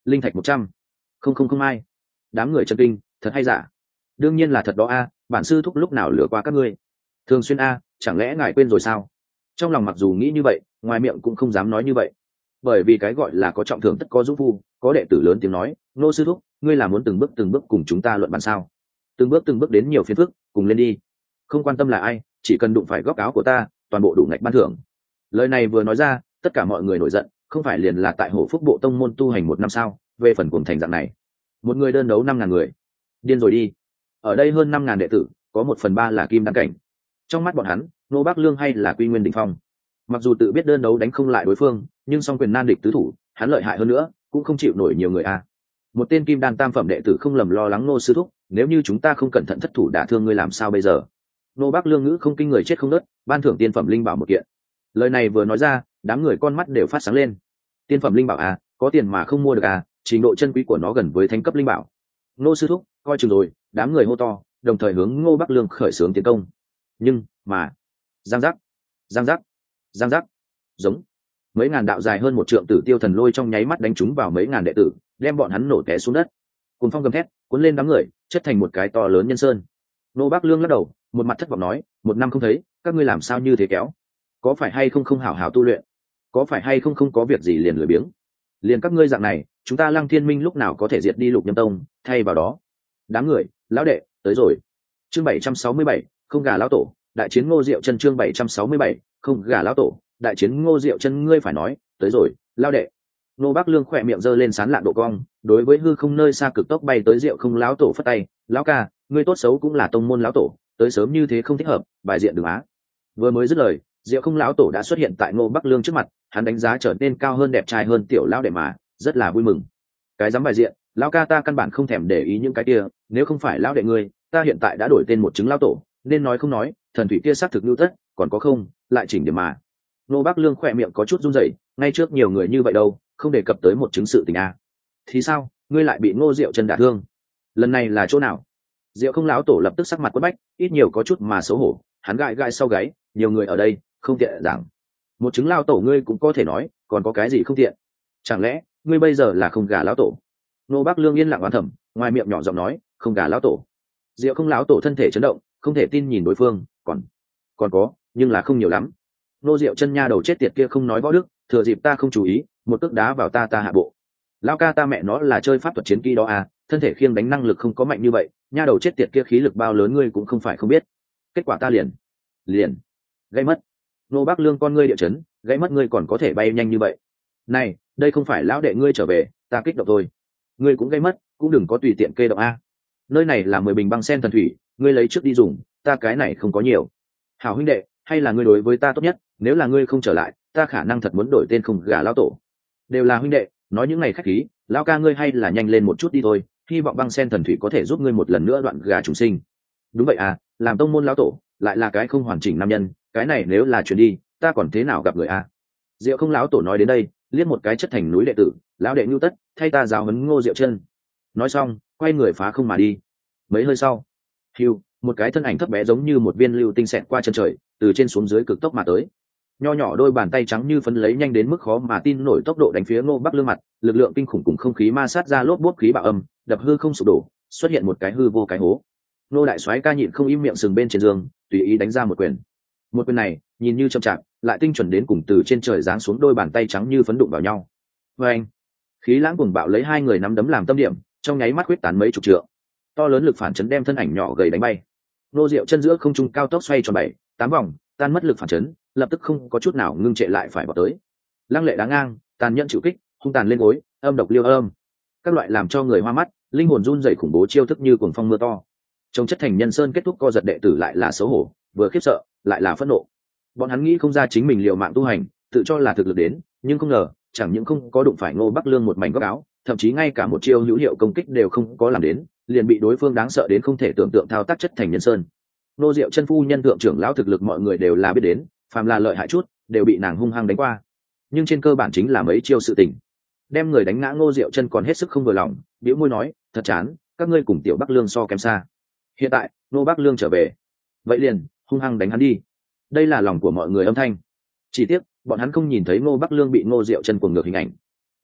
linh thạch một trăm không không không ai. Đám người chân kinh, thật hay giả? Đương nhiên là thật đó a, bản sư thúc lúc nào lừa qua các ngươi? Thường xuyên a, chẳng lẽ ngài quên rồi sao? Trong lòng mặc dù nghĩ như vậy, ngoài miệng cũng không dám nói như vậy, bởi vì cái gọi là có trọng thưởng tất có dũng phu. Có đệ tử lớn tiếng nói, nô sư thúc, ngươi là muốn từng bước từng bước cùng chúng ta luận bàn sao? Từng bước từng bước đến nhiều phiền phức, cùng lên đi. Không quan tâm là ai, chỉ cần đụng phải góc áo của ta, toàn bộ đủ ngạch ban thưởng. Lời này vừa nói ra, tất cả mọi người nổi giận, không phải liền là tại Hổ Phúc Bộ tông môn tu hành một năm sao? Về phần cuồng thành dạng này, một người đơn đấu năm ngàn người, điên rồi đi. Ở đây hơn năm ngàn đệ tử, có một phần ba là kim đan cảnh. Trong mắt bọn hắn, Nô Bác Lương hay là Quy Nguyên đỉnh phong. Mặc dù tự biết đơn đấu đánh không lại đối phương, nhưng song quyền nan địch tứ thủ, hắn lợi hại hơn nữa, cũng không chịu nổi nhiều người a. Một tên kim đan tam phẩm đệ tử không lầm lo lắng Nô sư thúc, nếu như chúng ta không cẩn thận thất thủ đả thương ngươi làm sao bây giờ? Nô Bác Lương ngữ không kinh người chết không nớt, ban thưởng tiên phẩm linh bảo một kiện. Lời này vừa nói ra, đám người con mắt đều phát sáng lên. Tiên phẩm linh bảo à, có tiền mà không mua được à, trình độ chân quý của nó gần với thánh cấp linh bảo. Nô sư thúc, coi chừng rồi. Đám người hô to, đồng thời hướng Ngô Bắc Lương khởi xướng tiến công. Nhưng mà giang giác, giang giác, giang giác, giống mấy ngàn đạo dài hơn một trượng tử tiêu thần lôi trong nháy mắt đánh trúng vào mấy ngàn đệ tử, đem bọn hắn nổ té xuống đất. Cùng phong gầm thét cuốn lên đám người, chất thành một cái to lớn nhân sơn. Ngô Bắc Lương lắc đầu, một mặt thất vọng nói, một năm không thấy, các ngươi làm sao như thế kéo? Có phải hay không không hảo hảo tu luyện? Có phải hay không không có việc gì liền lười biếng? Liền các ngươi dạng này, chúng ta Lăng Thiên Minh lúc nào có thể diệt đi Lục Nhâm Tông? Thay vào đó, đám người, lão đệ, tới rồi. Chương bảy trăm sáu mươi bảy, không gà lão tổ, đại chiến Ngô Diệu Chân. Chương bảy trăm sáu mươi bảy, không gà lão tổ, đại chiến Ngô Diệu Chân. Ngươi phải nói, tới rồi, lão đệ. Ngô Bắc Lương khỏe miệng giơ lên sán lạn độ cong, đối với hư không nơi xa cực tốc bay tới Diệu Không lão tổ phất tay, lão ca, ngươi tốt xấu cũng là tông môn lão tổ, tới sớm như thế không thích hợp, bài diện đường á. Vừa mới dứt lời, Diệu Không lão tổ đã xuất hiện tại Ngô Bắc Lương trước mặt, hắn đánh giá trở nên cao hơn đẹp trai hơn tiểu lão đệ mà, rất là vui mừng. Cái dám bài diện, lão ca ta căn bản không thèm để ý những cái kia, nếu không phải lão đệ ngươi, ta hiện tại đã đổi tên một chứng lão tổ, nên nói không nói, thần thủy kia xác thực lưu tất, còn có không, lại chỉnh điểm mà. Ngô Bắc Lương khỏe miệng có chút run rẩy, ngay trước nhiều người như vậy đâu, không đề cập tới một chứng sự tình a. Thì sao, ngươi lại bị Ngô Diệu Chân đả thương? Lần này là chỗ nào? Diệu Không lão tổ lập tức sắc mặt quất bách, ít nhiều có chút mà xấu hổ, hắn gãi gãi sau gáy, nhiều người ở đây, không tiện giảng. Một chứng lão tổ ngươi cũng có thể nói, còn có cái gì không tiện? Chẳng lẽ ngươi bây giờ là không gà lão tổ? Ngô Bắc Lương yên lặng oán thầm, ngoài miệng nhỏ giọng nói, không gà lão tổ. Diệu Không lão tổ thân thể chấn động, không thể tin nhìn đối phương, còn còn có, nhưng là không nhiều lắm. Ngô Diệu Chân nha đầu chết tiệt kia không nói võ đức, thừa dịp ta không chú ý, một cước đá vào ta ta hạ bộ. Lão ca ta mẹ nó là chơi pháp thuật chiến kỹ đó à, thân thể khiêng đánh năng lực không có mạnh như vậy, nha đầu chết tiệt kia khí lực bao lớn ngươi cũng không phải không biết. Kết quả ta liền liền gây mất. Ngô Bắc Lương con ngươi địa chấn, gãy mất ngươi còn có thể bay nhanh như vậy? Này, đây không phải lão đệ ngươi trở về, ta kích động thôi. Ngươi cũng gây mất, cũng đừng có tùy tiện kê động a. Nơi này là mười bình băng sen thần thủy, ngươi lấy trước đi dùng, ta cái này không có nhiều. Hảo huynh đệ, hay là ngươi đối với ta tốt nhất, nếu là ngươi không trở lại, ta khả năng thật muốn đổi tên không gà lão tổ. Đều là huynh đệ, nói những ngày khách khí, lão ca ngươi hay là nhanh lên một chút đi thôi, hy vọng băng sen thần thủy có thể giúp ngươi một lần nữa đoạn gà trùng sinh. Đúng vậy à, làm tông môn lão tổ, lại là cái không hoàn chỉnh nam nhân, cái này nếu là chuyển đi, ta còn thế nào gặp người a? Diệu Không lão tổ nói đến đây, liếc một cái chất thành núi đệ tử, lão đệ nhu tất, thay ta giáo huấn Ngô Diệu Chân. Nói xong, quay người phá không mà đi. Mấy hơi sau, hiu, một cái thân ảnh thấp bé giống như một viên lưu tinh xẹt qua chân trời, từ trên xuống dưới cực tốc mà tới. Nho nhỏ đôi bàn tay trắng như phấn lấy nhanh đến mức khó mà tin nổi tốc độ đánh phía Ngô Bắc Lương mặt, lực lượng kinh khủng cùng không khí ma sát ra lốp bốp khí bạo âm, đập hư không sụp đổ, xuất hiện một cái hư vô cái hố. Nô đại soái ca nhịn không im miệng sừng bên trên giường, tùy ý đánh ra một quyền. Một quyền này, nhìn như chậm chạp, lại tinh chuẩn đến cùng từ trên trời giáng xuống đôi bàn tay trắng như phấn đụng vào nhau. Và anh, khí lãng cuồng bạo lấy hai người nắm đấm làm tâm điểm, trong nháy mắt huyết tán mấy chục trượng. To lớn lực phản chấn đem thân ảnh nhỏ gầy đánh bay. Nô Diệu Chân giữa không trung cao tốc xoay tròn bảy, tám vòng, tan mất lực phản chấn, lập tức không có chút nào ngưng trệ lại phải bỏ tới. Lăng lệ đá ngang, tàn nhẫn chịu kích, hung tàn lên gối, âm độc liêu âm. Các loại làm cho người hoa mắt, linh hồn run rẩy khủng bố chiêu thức như cuồng phong mưa to. Trong chất thành nhân sơn kết thúc co giật đệ tử lại là xấu hổ, vừa khiếp sợ, lại là phẫn nộ. Bọn hắn nghĩ không ra chính mình liều mạng tu hành, tự cho là thực lực đến, nhưng không ngờ, chẳng những không có đụng phải Ngô Bắc Lương một mảnh góc áo, thậm chí ngay cả một chiêu hữu hiệu công kích đều không có làm đến, liền bị đối phương đáng sợ đến không thể tưởng tượng thao tác chất thành nhân sơn. Ngô Diệu Chân phu nhân thượng trưởng lão thực lực mọi người đều là biết đến, phàm là lợi hại chút, đều bị nàng hung hăng đánh qua. Nhưng trên cơ bản chính là mấy chiêu sự tình. Đem người đánh ngã Ngô Diệu Chân còn hết sức không vừa lòng, bĩu môi nói, thật chán, các ngươi cùng tiểu Bắc Lương so kém xa. Hiện tại, Ngô Bắc Lương trở về, vậy liền hung hăng đánh hắn đi. Đây là lòng của mọi người âm thanh. Chỉ tiếc, bọn hắn không nhìn thấy Ngô Bắc Lương bị Ngô Diệu Chân cuồng ngược hình ảnh.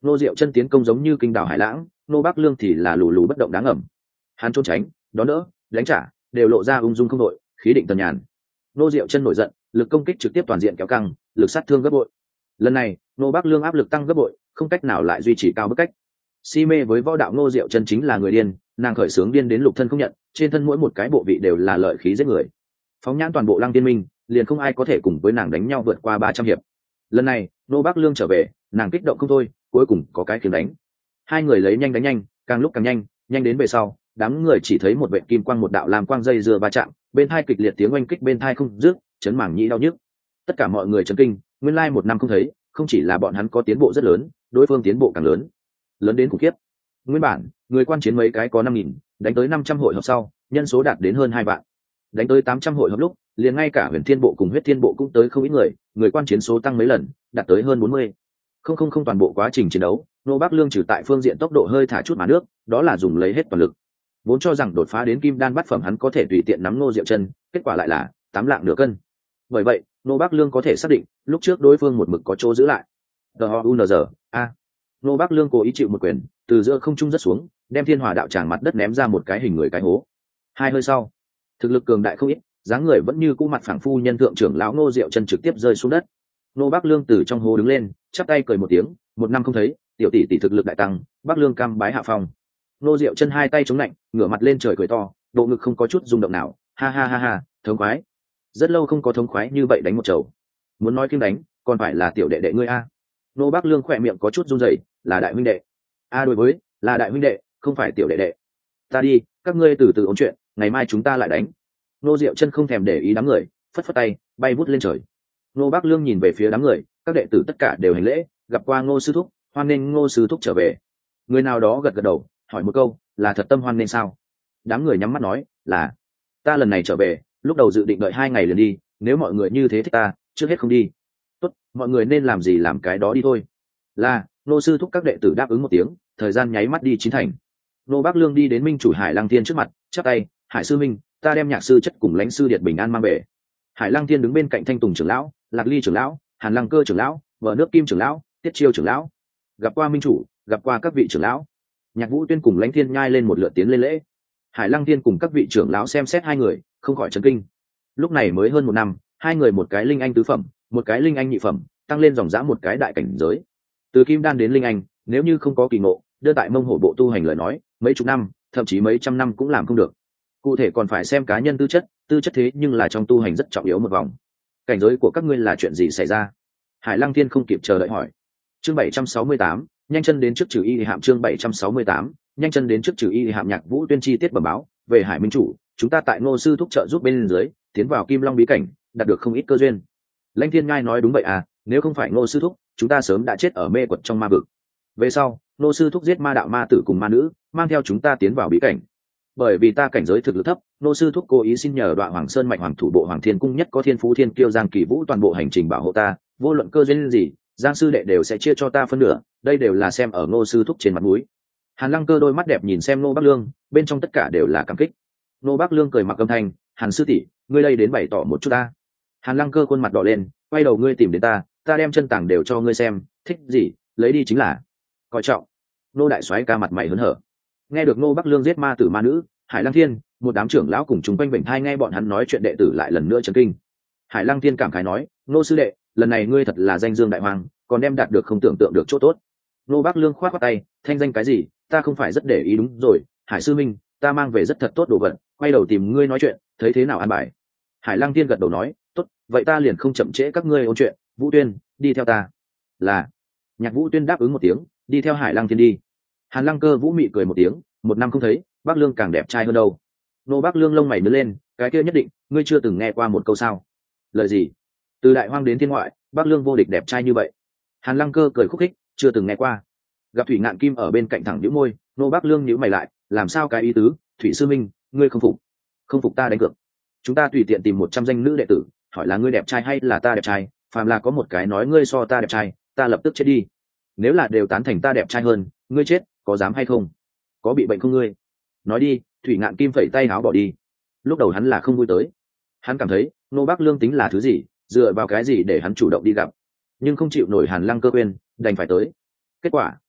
Nô Diệu Chân tiến công giống như kinh đảo hải lãng, Nô Bác Lương thì là lù lù bất động đáng ẩm. Hắn trốn tránh, đón đỡ, đánh trả, đều lộ ra ung dung không đội, khí định tần nhàn. Nô Diệu Chân nổi giận, lực công kích trực tiếp toàn diện kéo căng, lực sát thương gấp bội. Lần này, Nô Bác Lương áp lực tăng gấp bội, không cách nào lại duy trì cao bức cách. Si mê với võ đạo Nô Diệu Chân chính là người điên, nàng khởi sướng điên đến lục thân không nhận, trên thân mỗi một cái bộ vị đều là lợi khí giết người. Phóng nhãn toàn bộ Lăng Tiên Minh, liền không ai có thể cùng với nàng đánh nhau vượt qua ba trăm hiệp. Lần này, Nô Bác Lương trở về, nàng kích động không thôi, cuối cùng có cái kiếm đánh. Hai người lấy nhanh đánh nhanh, càng lúc càng nhanh, nhanh đến về sau, đám người chỉ thấy một vệt kim quang một đạo làm quang dây dưa va chạm, bên hai kịch liệt tiếng oanh kích bên thai không dứt, chấn mảng nhĩ đau nhức. Tất cả mọi người chấn kinh, nguyên lai một năm không thấy, không chỉ là bọn hắn có tiến bộ rất lớn, đối phương tiến bộ càng lớn, lớn đến khủng khiếp. Nguyên bản, người quan chiến mấy cái có năm nghìn, đánh tới năm trăm hội họp sau, nhân số đạt đến hơn hai vạn. Đánh tới tám trăm hội họp lúc, liền ngay cả Huyền Thiên Bộ cùng Huyết Thiên Bộ cũng tới không ít người, người quan chiến số tăng mấy lần, đạt tới hơn bốn mươi. Không không không toàn bộ quá trình chiến đấu, Nô Bác Lương trừ tại phương diện tốc độ hơi thả chút mà nước, đó là dùng lấy hết toàn lực. Vốn cho rằng đột phá đến kim đan bát phẩm hắn có thể tùy tiện nắm Nô Diệu Chân, kết quả lại là tám lạng nửa cân. Bởi vậy, Nô Bác Lương có thể xác định, lúc trước đối phương một mực có chỗ giữ lại. T O U N G A. Nô Bác Lương cố ý chịu một quyền, từ giữa không trung rất xuống, đem Thiên Hỏa đạo tràng mặt đất ném ra một cái hình người cái hố. Hai hơi sau, thực lực cường đại không ít, dáng người vẫn như cũ mặt phẳng phu nhân thượng trưởng lão Nô Diệu Chân trực tiếp rơi xuống đất. Nô Bác Lương từ trong hố đứng lên, chắp tay cười một tiếng, một năm không thấy, tiểu tỷ tỷ thực lực đại tăng, Bác Lương cam bái hạ phong. Nô Diệu Chân hai tay chống lạnh, ngửa mặt lên trời cười to, bộ ngực không có chút rung động nào, ha ha ha ha, thống khoái. Rất lâu không có thống khoái như vậy đánh một chầu. Muốn nói kim đánh, còn phải là tiểu đệ đệ ngươi a. Nô Bác Lương khỏe miệng có chút run rẩy, là đại huynh đệ. A đối với, là đại huynh đệ, không phải tiểu đệ đệ. Ta đi, các ngươi từ từ ôn chuyện, ngày mai chúng ta lại đánh. Nô Diệu Chân không thèm để ý đám người, phất phất tay, bay vút lên trời. Nô Bác Lương nhìn về phía đám người, các đệ tử tất cả đều hành lễ, gặp qua Ngô sư thúc, hoan nghênh Ngô sư thúc trở về. Người nào đó gật gật đầu, hỏi một câu, là thật tâm hoan nghênh sao? Đám người nhắm mắt nói, là. Ta lần này trở về, lúc đầu dự định đợi hai ngày liền đi, nếu mọi người như thế thích ta, trước hết không đi. Tốt, mọi người nên làm gì làm cái đó đi thôi. Là, Ngô sư thúc các đệ tử đáp ứng một tiếng, thời gian nháy mắt đi chín thành. Nô Bác Lương đi đến Minh chủ Hải Lăng Thiên trước mặt, chắp tay, Hải sư minh, ta đem nhạc sư chất cùng lãnh sư điệt bình an mang về. Hải Lăng Thiên đứng bên cạnh Thanh Tùng trưởng lão, Lạc Ly trưởng lão, Hàn Lăng Cơ trưởng lão, Vợ Nước Kim trưởng lão, Tiết Chiêu trưởng lão. Gặp qua minh chủ, gặp qua các vị trưởng lão. Nhạc Vũ Tuyên cùng Lãnh Thiên nhai lên một lượt tiến lên lễ. Hải Lăng Thiên cùng các vị trưởng lão xem xét hai người, không khỏi chấn kinh. Lúc này mới hơn một năm, hai người một cái linh anh tứ phẩm, một cái linh anh nhị phẩm, tăng lên dòng dã một cái đại cảnh giới. Từ kim đan đến linh anh, nếu như không có kỳ ngộ, đưa tại Mông Hổ bộ tu hành lời nói, mấy chục năm, thậm chí mấy trăm năm cũng làm không được. Cụ thể còn phải xem cá nhân tư chất, tư chất thế nhưng là trong tu hành rất trọng yếu một vòng. Cảnh giới của các ngươi là chuyện gì xảy ra? Hải Lăng Thiên không kịp chờ đợi hỏi. Chương bảy trăm sáu mươi tám, nhanh chân đến trước trừ y hạm. Chương bảy trăm sáu mươi tám, nhanh chân đến trước trừ y hạm. Nhạc Vũ Tuyên chi tiết bẩm báo về Hải minh chủ, chúng ta tại Ngô sư thúc trợ giúp bên dưới, tiến vào Kim Long bí cảnh, đạt được không ít cơ duyên. Lãnh Thiên Ngai nói đúng vậy à, nếu không phải Ngô sư thúc, chúng ta sớm đã chết ở mê quật trong ma vực. Về sau, Ngô sư thúc giết ma đạo ma tử cùng ma nữ, mang theo chúng ta tiến vào bí cảnh. Bởi vì ta cảnh giới thực lực thấp, Ngô sư thúc cố ý xin nhờ Đoạn Hoàng Sơn mạch hoàng thủ bộ Hoàng Thiên cung nhất có thiên phú thiên kiêu Giang Kỳ Vũ toàn bộ hành trình bảo hộ ta, vô luận cơ duyên gì, Giang sư đệ đều sẽ chia cho ta phân nửa, đây đều là xem ở Ngô sư thúc trên mặt mũi. Hàn Lăng Cơ đôi mắt đẹp nhìn xem Ngô Bắc Lương, bên trong tất cả đều là cảm kích. Ngô Bắc Lương cười mặc âm thanh, Hàn sư tỷ, ngươi đây đến bày tỏ một chút ta. Hàn Lăng Cơ khuôn mặt đỏ lên, quay đầu ngươi tìm đến ta, ta đem chân tàng đều cho ngươi xem, thích gì, lấy đi chính là. Coi trọng. Ngô đại soái ca mặt mày hớn hở. Nghe được Ngô Bắc Lương giết ma tử ma nữ, Hải Lăng Thiên, một đám trưởng lão cùng chúng quanh vịnh hai nghe bọn hắn nói chuyện đệ tử lại lần nữa chấn kinh. Hải Lăng Thiên cảm khái nói, Ngô sư đệ, lần này ngươi thật là danh dương đại hoàng, còn đem đạt được không tưởng tượng được chỗ tốt. Ngô Bắc Lương khoát khoát tay, thanh danh cái gì, ta không phải rất để ý. Đúng rồi, Hải sư minh, ta mang về rất thật tốt đồ vật, quay đầu tìm ngươi nói chuyện, thấy thế nào an bài. Hải Lăng Thiên gật đầu nói, tốt, vậy ta liền không chậm trễ các ngươi ôn chuyện. Vũ Tuyên, đi theo ta. Là. Nhạc Vũ Tuyên đáp ứng một tiếng, đi theo Hải Lăng Thiên đi. Hàn Lăng Cơ Vũ mị cười một tiếng, một năm không thấy, Bắc Lương càng đẹp trai hơn đâu. Nô Bắc Lương lông mày nhướng lên, cái kia nhất định, ngươi chưa từng nghe qua một câu sao? Lời gì? Từ đại hoang đến thiên ngoại, Bắc Lương vô địch đẹp trai như vậy. Hàn Lăng Cơ cười khúc khích, chưa từng nghe qua. Gặp Thủy Ngạn Kim ở bên cạnh thẳng nhíu môi, Nô Bắc Lương nhíu mày lại, làm sao cái ý tứ? Thủy sư minh, ngươi không phục? Không phục ta đánh cược. Chúng ta tùy tiện tìm một trăm danh nữ đệ tử, hỏi là ngươi đẹp trai hay là ta đẹp trai, phàm là có một cái nói ngươi so ta đẹp trai, ta lập tức chết đi. Nếu là đều tán thành ta đẹp trai hơn, ngươi chết, có dám hay không? Có bị bệnh không ngươi? Nói đi. Thủy Ngạn Kim phẩy tay áo bỏ đi. Lúc đầu hắn là không vui tới, hắn cảm thấy Nô Bắc Lương tính là thứ gì, dựa vào cái gì để hắn chủ động đi gặp, nhưng không chịu nổi Hàn Lăng Cơ khuyên, đành phải tới. Kết quả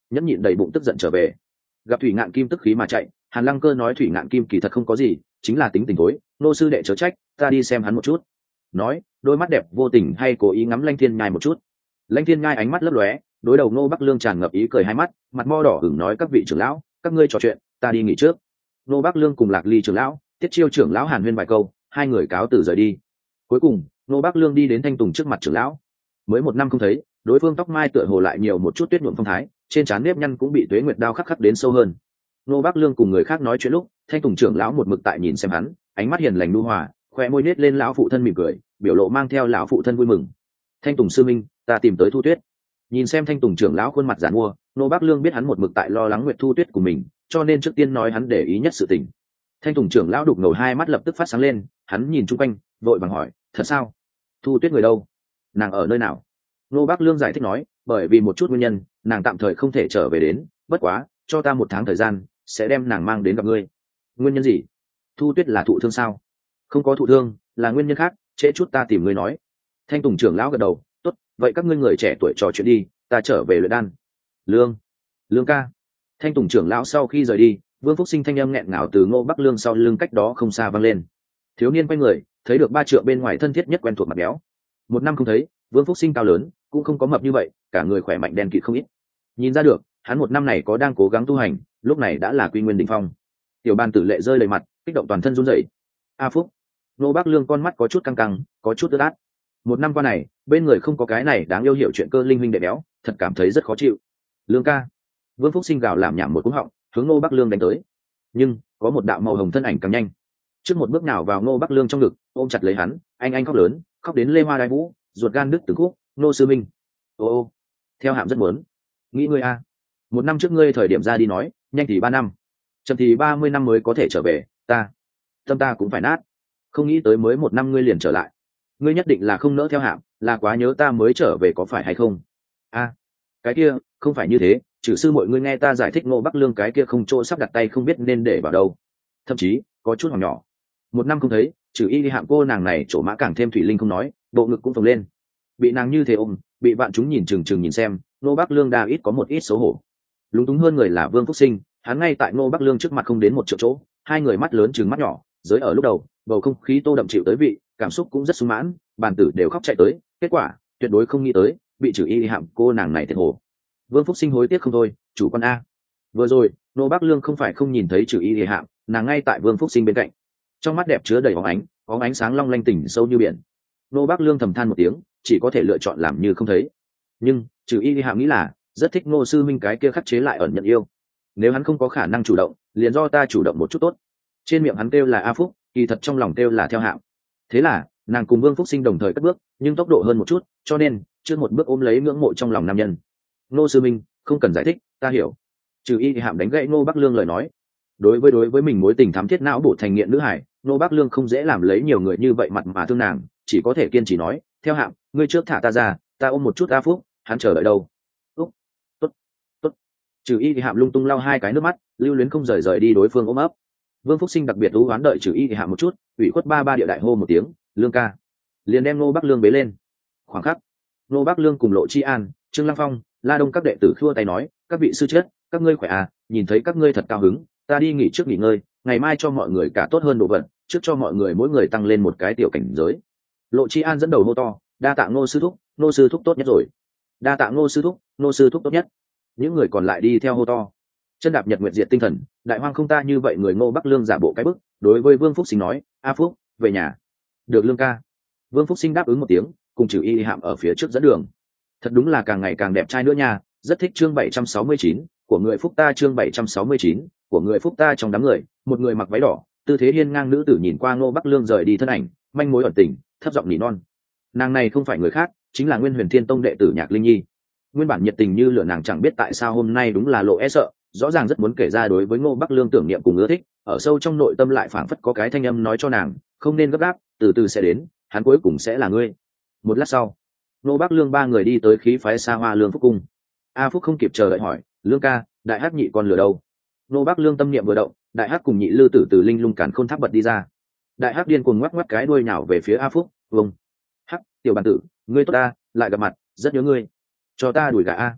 nhẫn nhịn đầy bụng tức giận trở về. Gặp thủy ngạn kim tức khí mà chạy, Hàn Lăng Cơ nói thủy ngạn kim kỳ thật không có gì, chính là tính tình tối, nô sư đệ chớ trách, ta đi xem hắn một chút. Nói, đôi mắt đẹp vô tình hay cố ý ngắm Lãnh Thiên Nhai một chút. Lãnh Thiên Nhai ánh mắt lấp lóe, đối đầu Ngô Bắc Lương tràn ngập ý cười hai mắt, mặt mo đỏ ửng nói các vị trưởng lão, các ngươi trò chuyện, ta đi nghỉ trước. Ngô Bắc Lương cùng Lạc Ly trưởng lão, Tiết Chiêu trưởng lão hàn huyên vài câu, hai người cáo từ rời đi. Cuối cùng, Ngô Bắc Lương đi đến Thanh Tùng trước mặt trưởng lão. Mới một năm không thấy, đối phương tóc mai tựa hồ lại nhiều một chút tuyết nhuộm phong thái, trên trán nếp nhăn cũng bị tuế nguyệt đao khắc khắc đến sâu hơn. Ngô Bắc Lương cùng người khác nói chuyện lúc, Thanh Tùng trưởng lão một mực tại nhìn xem hắn, ánh mắt hiền lành nhu hòa, khoe môi nết lên lão phụ thân mỉm cười, biểu lộ mang theo lão phụ thân vui mừng. Thanh Tùng sư minh, ta tìm tới Thu Tuyết. Nhìn xem Thanh Tùng trưởng lão khuôn mặt giàn mua, Ngô Bắc Lương biết hắn một mực tại lo lắng Nguyệt Thu Tuyết của mình, cho nên trước tiên nói hắn để ý nhất sự tình. Thanh Tùng trưởng lão đục ngầu hai mắt lập tức phát sáng lên, hắn nhìn chung quanh, vội vàng hỏi, thật sao? Thu Tuyết người đâu? Nàng ở nơi nào? Ngô Bắc Lương giải thích nói, bởi vì một chút nguyên nhân, nàng tạm thời không thể trở về đến, bất quá, cho ta một tháng thời gian, sẽ đem nàng mang đến gặp ngươi. Nguyên nhân gì? Thu Tuyết là thụ thương sao? Không có thụ thương, là nguyên nhân khác, trễ chút ta tìm ngươi nói. Thanh Tùng trưởng lão gật đầu, tốt, vậy các ngươi người trẻ tuổi trò chuyện đi, ta trở về luyện đan. Lương, Lương ca. Thanh Tùng trưởng lão sau khi rời đi, Vương Phúc Sinh thanh âm nghẹn ngào từ Ngô Bắc Lương sau lưng cách đó không xa vang lên. Thiếu niên quay người, thấy được ba trượng bên ngoài thân thiết nhất quen thuộc mặt béo. Một năm không thấy, Vương Phúc Sinh cao lớn, cũng không có mập như vậy, cả người khỏe mạnh đen kịt không ít. Nhìn ra được, hắn một năm này có đang cố gắng tu hành, lúc này đã là quy nguyên đỉnh phong. Tiểu Ban Tử lệ rơi đầy mặt, kích động toàn thân run rẩy. A Phúc, Ngô Bắc Lương con mắt có chút căng căng, có chút ướt át. Một năm qua này, bên người không có cái này đáng yêu hiểu chuyện cơ linh huynh đệ béo, thật cảm thấy rất khó chịu. Lương ca. Vương Phúc Sinh gào làm nhảm một cú họng, hướng Ngô Bắc Lương đánh tới. Nhưng có một đạo màu hồng thân ảnh càng nhanh, trước một bước nào vào Ngô Bắc Lương trong ngực, ôm chặt lấy hắn, anh anh khóc lớn, khóc đến lê hoa đai vũ, ruột gan đứt từng khúc. Ngô sư minh. Ô ô. Theo Hạm rất muốn. Nghĩ ngươi a. Một năm trước ngươi thời điểm ra đi nói, nhanh thì ba năm, chậm thì ba mươi năm mới có thể trở về, ta, tâm ta cũng phải nát. Không nghĩ tới mới một năm ngươi liền trở lại. Ngươi nhất định là không nỡ Theo Hạm, là quá nhớ ta mới trở về có phải hay không? A, cái kia, không phải như thế, chử sư mọi ngươi nghe ta giải thích. Ngô Bắc Lương cái kia không chỗ sắp đặt tay không biết nên để vào đâu, thậm chí có chút hoảng nhỏ. Một năm không thấy, trừ y đi Hạm cô nàng này chỗ mã càng thêm thủy linh không nói, bộ ngực cũng phồng lên. Bị nàng như thế ôm, bị vạn chúng nhìn chừng chừng nhìn xem, Ngô Bắc Lương đa ít có một ít xấu hổ. Lúng túng hơn người là Vương Phúc Sinh, hắn ngay tại Ngô Bắc Lương trước mặt không đến một triệu chỗ, hai người mắt lớn chừng mắt nhỏ, giới ở lúc đầu, bầu không khí tô đậm chịu tới vị, cảm xúc cũng rất sung mãn, bàn tử đều khóc chạy tới, kết quả tuyệt đối không nghĩ tới, bị trừ y đi Hạm cô nàng này thiệt hồ. Vương Phúc Sinh hối tiếc không thôi, chủ quan a. Vừa rồi, Ngô Bắc Lương không phải không nhìn thấy trừ y đi Hạm, nàng ngay tại Vương Phúc Sinh bên cạnh, trong mắt đẹp chứa đầy bóng ánh, bóng ánh sáng long lanh tỉnh sâu như biển. Ngô Bắc Lương thầm than một tiếng, chỉ có thể lựa chọn làm như không thấy. Nhưng trừ y đi Hạm nghĩ là rất thích Ngô sư minh cái kia khắc chế lại ẩn nhận yêu, nếu hắn không có khả năng chủ động, liền do ta chủ động một chút tốt. Trên miệng hắn kêu là A Phúc, kỳ thật trong lòng kêu là Theo Hạm. Thế là nàng cùng Vương Phúc Sinh đồng thời cất bước, nhưng tốc độ hơn một chút, cho nên trước một bước ôm lấy ngưỡng mộ trong lòng nam nhân. Ngô sư minh, không cần giải thích, ta hiểu. Trừ y thì Hạm đánh gãy Ngô Bắc Lương lời nói. Đối với đối với mình mối tình thắm thiết não bổ thành nghiện nữ hải, Ngô Bắc Lương không dễ làm lấy nhiều người như vậy mặt mà thương nàng, chỉ có thể kiên trì nói, Theo Hạm, ngươi trước thả ta ra, ta ôm một chút A Phúc, hắn chờ đợi đâu. Úc, tốt, tốt. Trừ y thì Hạm lung tung lau hai cái nước mắt, lưu luyến không rời rời đi đối phương ôm ấp. Vương Phúc Sinh đặc biệt ú oán đợi trừ y thì Hạm một chút, ủy khuất ba ba địa đại hô một tiếng, Lương ca, liền đem Ngô Bắc Lương bế lên. Khoảng khắc, Ngô Bắc Lương cùng Lộ Chi An, Trương Lăng Phong, La Đông các đệ tử khua tay nói, các vị sư chết, các ngươi khỏe à, nhìn thấy các ngươi thật cao hứng, ta đi nghỉ trước nghỉ ngơi, ngày mai cho mọi người cả tốt hơn đồ vật, trước cho mọi người mỗi người tăng lên một cái tiểu cảnh giới. Lộ Chi An dẫn đầu hô to, đa tạ Ngô sư thúc, Ngô sư thúc tốt nhất rồi. Đa tạ Ngô sư thúc, Ngô sư thúc tốt nhất. Những người còn lại đi theo hô to. Chân đạp nhật nguyệt diệt tinh thần, đại hoang không ta như vậy. Người Ngô Bắc Lương giả bộ cái bức, đối với Vương Phúc Sinh nói, A Phúc, về nhà. Được Lương ca. Vương Phúc Sinh đáp ứng một tiếng, cùng trừ y Hạm ở phía trước dẫn đường. Thật đúng là càng ngày càng đẹp trai nữa nha, rất thích. Chương bảy trăm sáu mươi chín của người Phúc ta. Chương bảy trăm sáu mươi chín của người Phúc ta. Trong đám người, một người mặc váy đỏ, tư thế hiên ngang nữ tử nhìn qua Ngô Bắc Lương rời đi thân ảnh, manh mối ẩn tình, thấp giọng nỉ non. Nàng này không phải người khác, chính là Nguyên Huyền Thiên Tông đệ tử Nhạc Linh Nhi. Nguyên bản nhiệt tình như lửa, nàng chẳng biết tại sao hôm nay đúng là lộ e sợ, rõ ràng rất muốn kể ra đối với Ngô Bắc Lương tưởng niệm cùng ưa thích, ở sâu trong nội tâm lại phảng phất có cái thanh âm nói cho nàng, không nên gấp gáp, từ từ sẽ đến, hắn cuối cùng sẽ là ngươi. Một lát sau, Ngô Bắc Lương ba người đi tới khí phái xa hoa Lương Phúc cung. A Phúc không kịp chờ đợi hỏi, Lương ca, đại hắc nhị con lửa đâu? Ngô Bắc Lương tâm niệm vừa động, đại hắc cùng nhị lư tử từ linh lung cản khôn tháp bật đi ra. Đại hắc điên cuồng ngoắc ngoắc cái đuôi nhào về phía A Phúc, vâng. Hắc, tiểu bản tử, ngươi tốt ta, lại gặp mặt, rất nhớ ngươi. Cho ta đuổi gà a.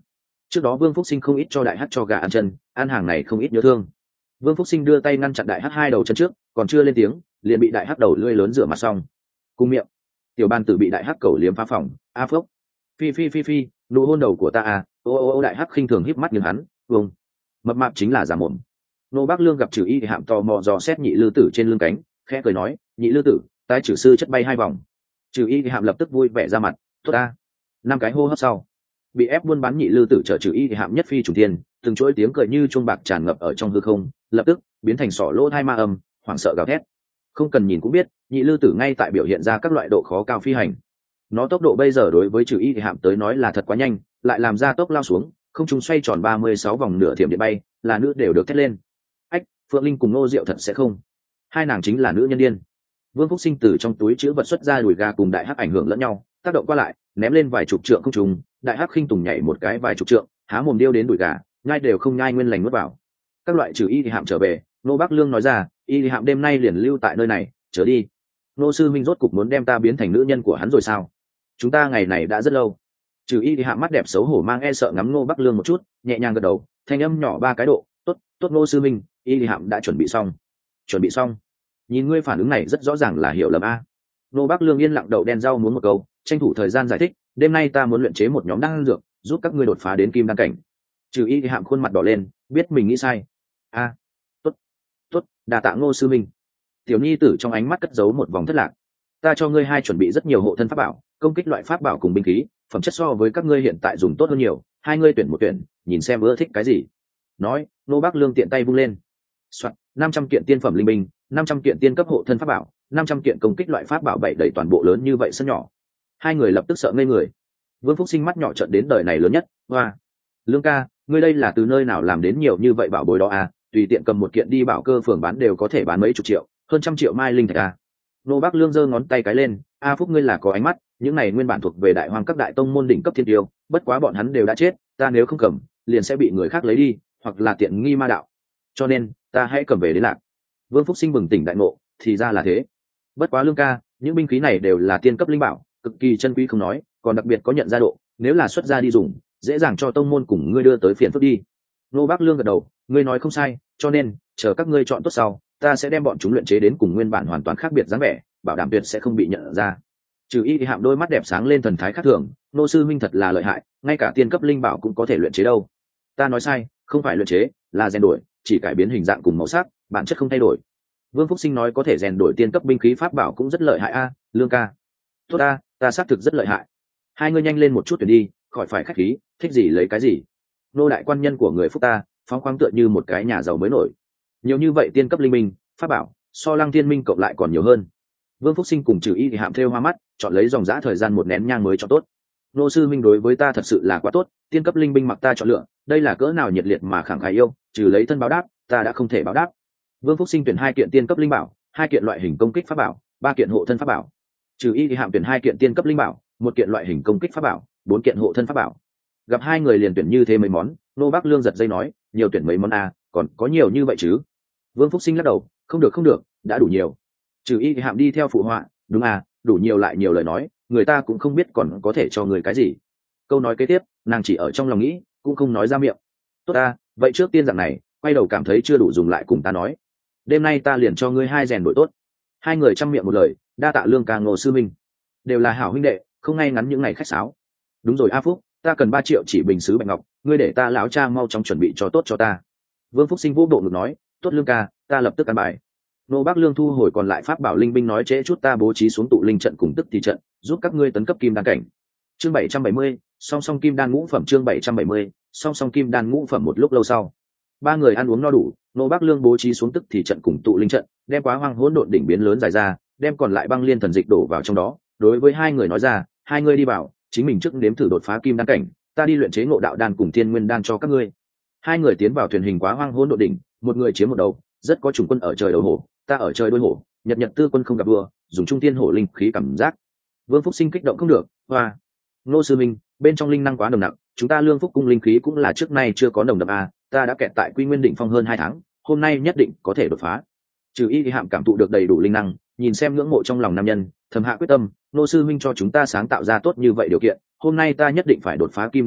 Trước đó Vương Phúc Sinh không ít cho đại hắc cho gà ăn chân, ăn hàng này không ít nhớ thương. Vương Phúc Sinh đưa tay ngăn chặn đại hắc hai đầu chân trước, còn chưa lên tiếng, liền bị đại hắc đầu lưỡi lớn rửa mặt xong. Cung miệng. Tiểu Ban Tử bị đại hắc cẩu liếm phá phòng, a phốc. Phi phi phi phi, nụ hôn đầu của ta à, ô ô ô đại hắc khinh thường híp mắt nhìn hắn, vùng. Mập mạp chính là giả mồm. Nô Bác Lương gặp Trừ Y thì hạm tò mò dò xét Nhị Lư Tử trên lưng cánh, khẽ cười nói, Nhị Lư Tử, tái trừ sư chất bay hai vòng. Trừ Y thì hạm lập tức vui vẻ ra mặt, tốt ta. Năm cái hô hấp sau, bị ép buôn bán Nhị Lư Tử trở Trừ Y thì hạm nhất phi trùng thiên, từng chuỗi tiếng cười như chuông bạc tràn ngập ở trong hư không, lập tức biến thành sỏ lỗ hai ma âm, hoảng sợ gào thét. Không cần nhìn cũng biết, Nhị Lư Tử ngay tại biểu hiện ra các loại độ khó cao phi hành. Nó tốc độ bây giờ đối với Trừ Y thì hạm tới nói là thật quá nhanh, lại làm ra tốc lao xuống, không trung xoay tròn ba mươi sáu vòng nửa thiểm điện bay, là nữ đều được thét lên. Ách, Phượng Linh cùng Nô Diệu thật sẽ không. Hai nàng chính là nữ nhân điên. Vương Phúc Sinh từ trong túi chứa vật xuất ra đùi gà cùng đại hắc ảnh hưởng lẫn nhau, tác động qua lại, ném lên vài chục trượng không trùng, đại hắc khinh tùng nhảy một cái vài chục trượng, há mồm điêu đến đùi gà, nhai đều không nhai nguyên lành nuốt vào. Các loại Trừ Y thì hạm trở về, Nô Bác Lương nói ra, Y thì hạm đêm nay liền lưu tại nơi này, trở đi. Nô sư minh rốt cục muốn đem ta biến thành nữ nhân của hắn rồi sao? Chúng ta ngày này đã rất lâu. Trừ Y thì hạm mắt đẹp xấu hổ mang e sợ ngắm Nô Bác Lương một chút, nhẹ nhàng gật đầu, thanh âm nhỏ ba cái độ, tốt, tốt Nô sư minh, Y thì hạm đã chuẩn bị xong. Chuẩn bị xong. Nhìn ngươi phản ứng này rất rõ ràng là hiểu lầm a. Nô Bác Lương yên lặng đầu đen rau muốn một câu, tranh thủ thời gian giải thích, đêm nay ta muốn luyện chế một nhóm đan dược, giúp các ngươi đột phá đến kim đan cảnh. Trừ Y thì hạm khuôn mặt đỏ lên, biết mình nghĩ sai. A, tốt, tốt, đà tạ Ngô sư minh. Tiểu nhi tử trong ánh mắt cất giấu một vòng thất lạc. Ta cho ngươi hai chuẩn bị rất nhiều hộ thân pháp bảo, công kích loại pháp bảo cùng binh khí, phẩm chất so với các ngươi hiện tại dùng tốt hơn nhiều, hai ngươi tuyển một tuyển, nhìn xem ưa thích cái gì. Nói, Nô Bác Lương tiện tay vung lên. Soạn, năm trăm kiện tiên phẩm linh binh, năm trăm kiện tiên cấp hộ thân pháp bảo, năm trăm kiện công kích loại pháp bảo bảy đầy toàn bộ lớn như vậy sân nhỏ. Hai người lập tức sợ ngây người. Vương Phúc Sinh mắt nhỏ trợn đến đời này lớn nhất, hoa. Lương ca, ngươi đây là từ nơi nào làm đến nhiều như vậy bảo bối đó à, tùy tiện cầm một kiện đi bảo cơ phường bán đều có thể bán mấy chục triệu, hơn trăm triệu mai linh thạch à. Nô Bác Lương giơ ngón tay cái lên, a Phúc ngươi là có ánh mắt, những này nguyên bản thuộc về đại hoang các đại tông môn đỉnh cấp thiên tiêu, bất quá bọn hắn đều đã chết, ta nếu không cầm, liền sẽ bị người khác lấy đi, hoặc là tiện nghi ma đạo. Cho nên, ta hãy cầm về đến lạc. Vương Phúc Sinh bừng tỉnh đại ngộ, thì ra là thế. Bất quá Lương ca, những binh khí này đều là tiên cấp linh bảo, cực kỳ chân quý không nói, còn đặc biệt có nhận ra độ, nếu là xuất ra đi dùng, dễ dàng cho tông môn cùng ngươi đưa tới phiền phức đi. Nô Bác Lương gật đầu, ngươi nói không sai, cho nên chờ các ngươi chọn tốt sau, ta sẽ đem bọn chúng luyện chế đến cùng nguyên bản hoàn toàn khác biệt dáng vẻ, bảo đảm tuyệt sẽ không bị nhận ra. Trừ Y thì hạm đôi mắt đẹp sáng lên thần thái khác thường, nô sư minh thật là lợi hại, ngay cả tiên cấp linh bảo cũng có thể luyện chế đâu. Ta nói sai, không phải luyện chế, là rèn đổi, chỉ cải biến hình dạng cùng màu sắc, bản chất không thay đổi. Vương Phúc Sinh nói có thể rèn đổi tiên cấp binh khí pháp bảo cũng rất lợi hại a, Lương ca. Tốt ta, ta xác thực rất lợi hại. Hai ngươi nhanh lên một chút tuyển đi, khỏi phải khách khí, thích gì lấy cái gì. Nô đại quan nhân của người Phúc ta, phóng khoáng tựa như một cái nhà giàu mới nổi. Nhiều như vậy tiên cấp linh minh, pháp bảo, so Lăng Thiên Minh cộng lại còn nhiều hơn. Vương Phúc Sinh cùng Trừ Y thì hạm thêu hoa mắt, chọn lấy dòng dã thời gian một nén nhang mới cho tốt. Nô sư minh đối với ta thật sự là quá tốt, tiên cấp linh binh mặc ta chọn lựa, đây là cỡ nào nhiệt liệt mà khẳng khái yêu, trừ lấy thân báo đáp, ta đã không thể báo đáp. Vương Phúc Sinh tuyển hai kiện tiên cấp linh bảo, hai kiện loại hình công kích pháp bảo, ba kiện hộ thân pháp bảo. Trừ Y thì hạm tuyển hai kiện tiên cấp linh bảo, một kiện loại hình công kích pháp bảo, bốn kiện hộ thân pháp bảo. Gặp hai người liền tuyển như thế mấy món, Nô Bác Lương giật dây nói, nhiều tuyển mấy món à, còn có nhiều như vậy chứ? Vương Phúc Sinh lắc đầu, không được không được, đã đủ nhiều. Trừ Y thì hạm đi theo phụ họa, đúng à, đủ nhiều lại nhiều lời nói, người ta cũng không biết còn có thể cho người cái gì. Câu nói kế tiếp, nàng chỉ ở trong lòng nghĩ, cũng không nói ra miệng. Tốt ta, vậy trước tiên dạng này, quay đầu cảm thấy chưa đủ dùng lại cùng ta nói. Đêm nay ta liền cho ngươi hai rèn đổi tốt. Hai người chăm miệng một lời, đa tạ Lương ca Ngô sư minh, đều là hảo huynh đệ, không ngay ngắn những ngày khách sáo. Đúng rồi a Phúc, ta cần ba triệu chỉ bình sứ bạch ngọc, ngươi để ta lão cha mau chóng chuẩn bị cho tốt cho ta. Vương Phúc Sinh vũ bộ ngực nói, tốt Lương ca, ta lập tức ăn bài. Nô Bác Lương thu hồi còn lại pháp bảo linh binh nói trễ chút ta bố trí xuống tụ linh trận cùng tức thì trận, giúp các ngươi tấn cấp kim đan cảnh. Chương bảy trăm bảy mươi, song song kim đan ngũ phẩm chương bảy trăm bảy mươi, song song kim đan ngũ phẩm một lúc lâu sau. Ba người ăn uống no đủ, Nô Bác Lương bố trí xuống tức thì trận cùng tụ linh trận, đem quá hoang hỗn độn đỉnh biến lớn dài ra, đem còn lại băng liên thần dịch đổ vào trong đó, đối với hai người nói ra, hai người đi vào, chính mình trước nếm thử đột phá kim đan cảnh, ta đi luyện chế ngộ đạo đan cùng thiên nguyên đan cho các ngươi. Hai người tiến vào thuyền hình quá hoang hỗn độn đỉnh, một người chiếm một đầu, rất có chủng quân ở trời đầu hổ, ta ở trời đôi hổ, nhật nhật tư quân không gặp đua, dùng trung tiên hổ linh khí cảm giác. Vương Phúc Sinh kích động không được, hoa. Ngô sư minh, bên trong linh năng quá nồng nặng, chúng ta Lương Phúc cung linh khí cũng là trước nay chưa có nồng đậm a, ta đã kẹt tại Quy Nguyên đỉnh phong hơn hai tháng, hôm nay nhất định có thể đột phá. Trừ Y thì hạm cảm thụ được đầy đủ linh năng, nhìn xem ngưỡng mộ trong lòng nam nhân, thầm hạ quyết tâm, Ngô sư minh cho chúng ta sáng tạo ra tốt như vậy điều kiện, hôm nay ta nhất định phải đột phá kim đan cảnh,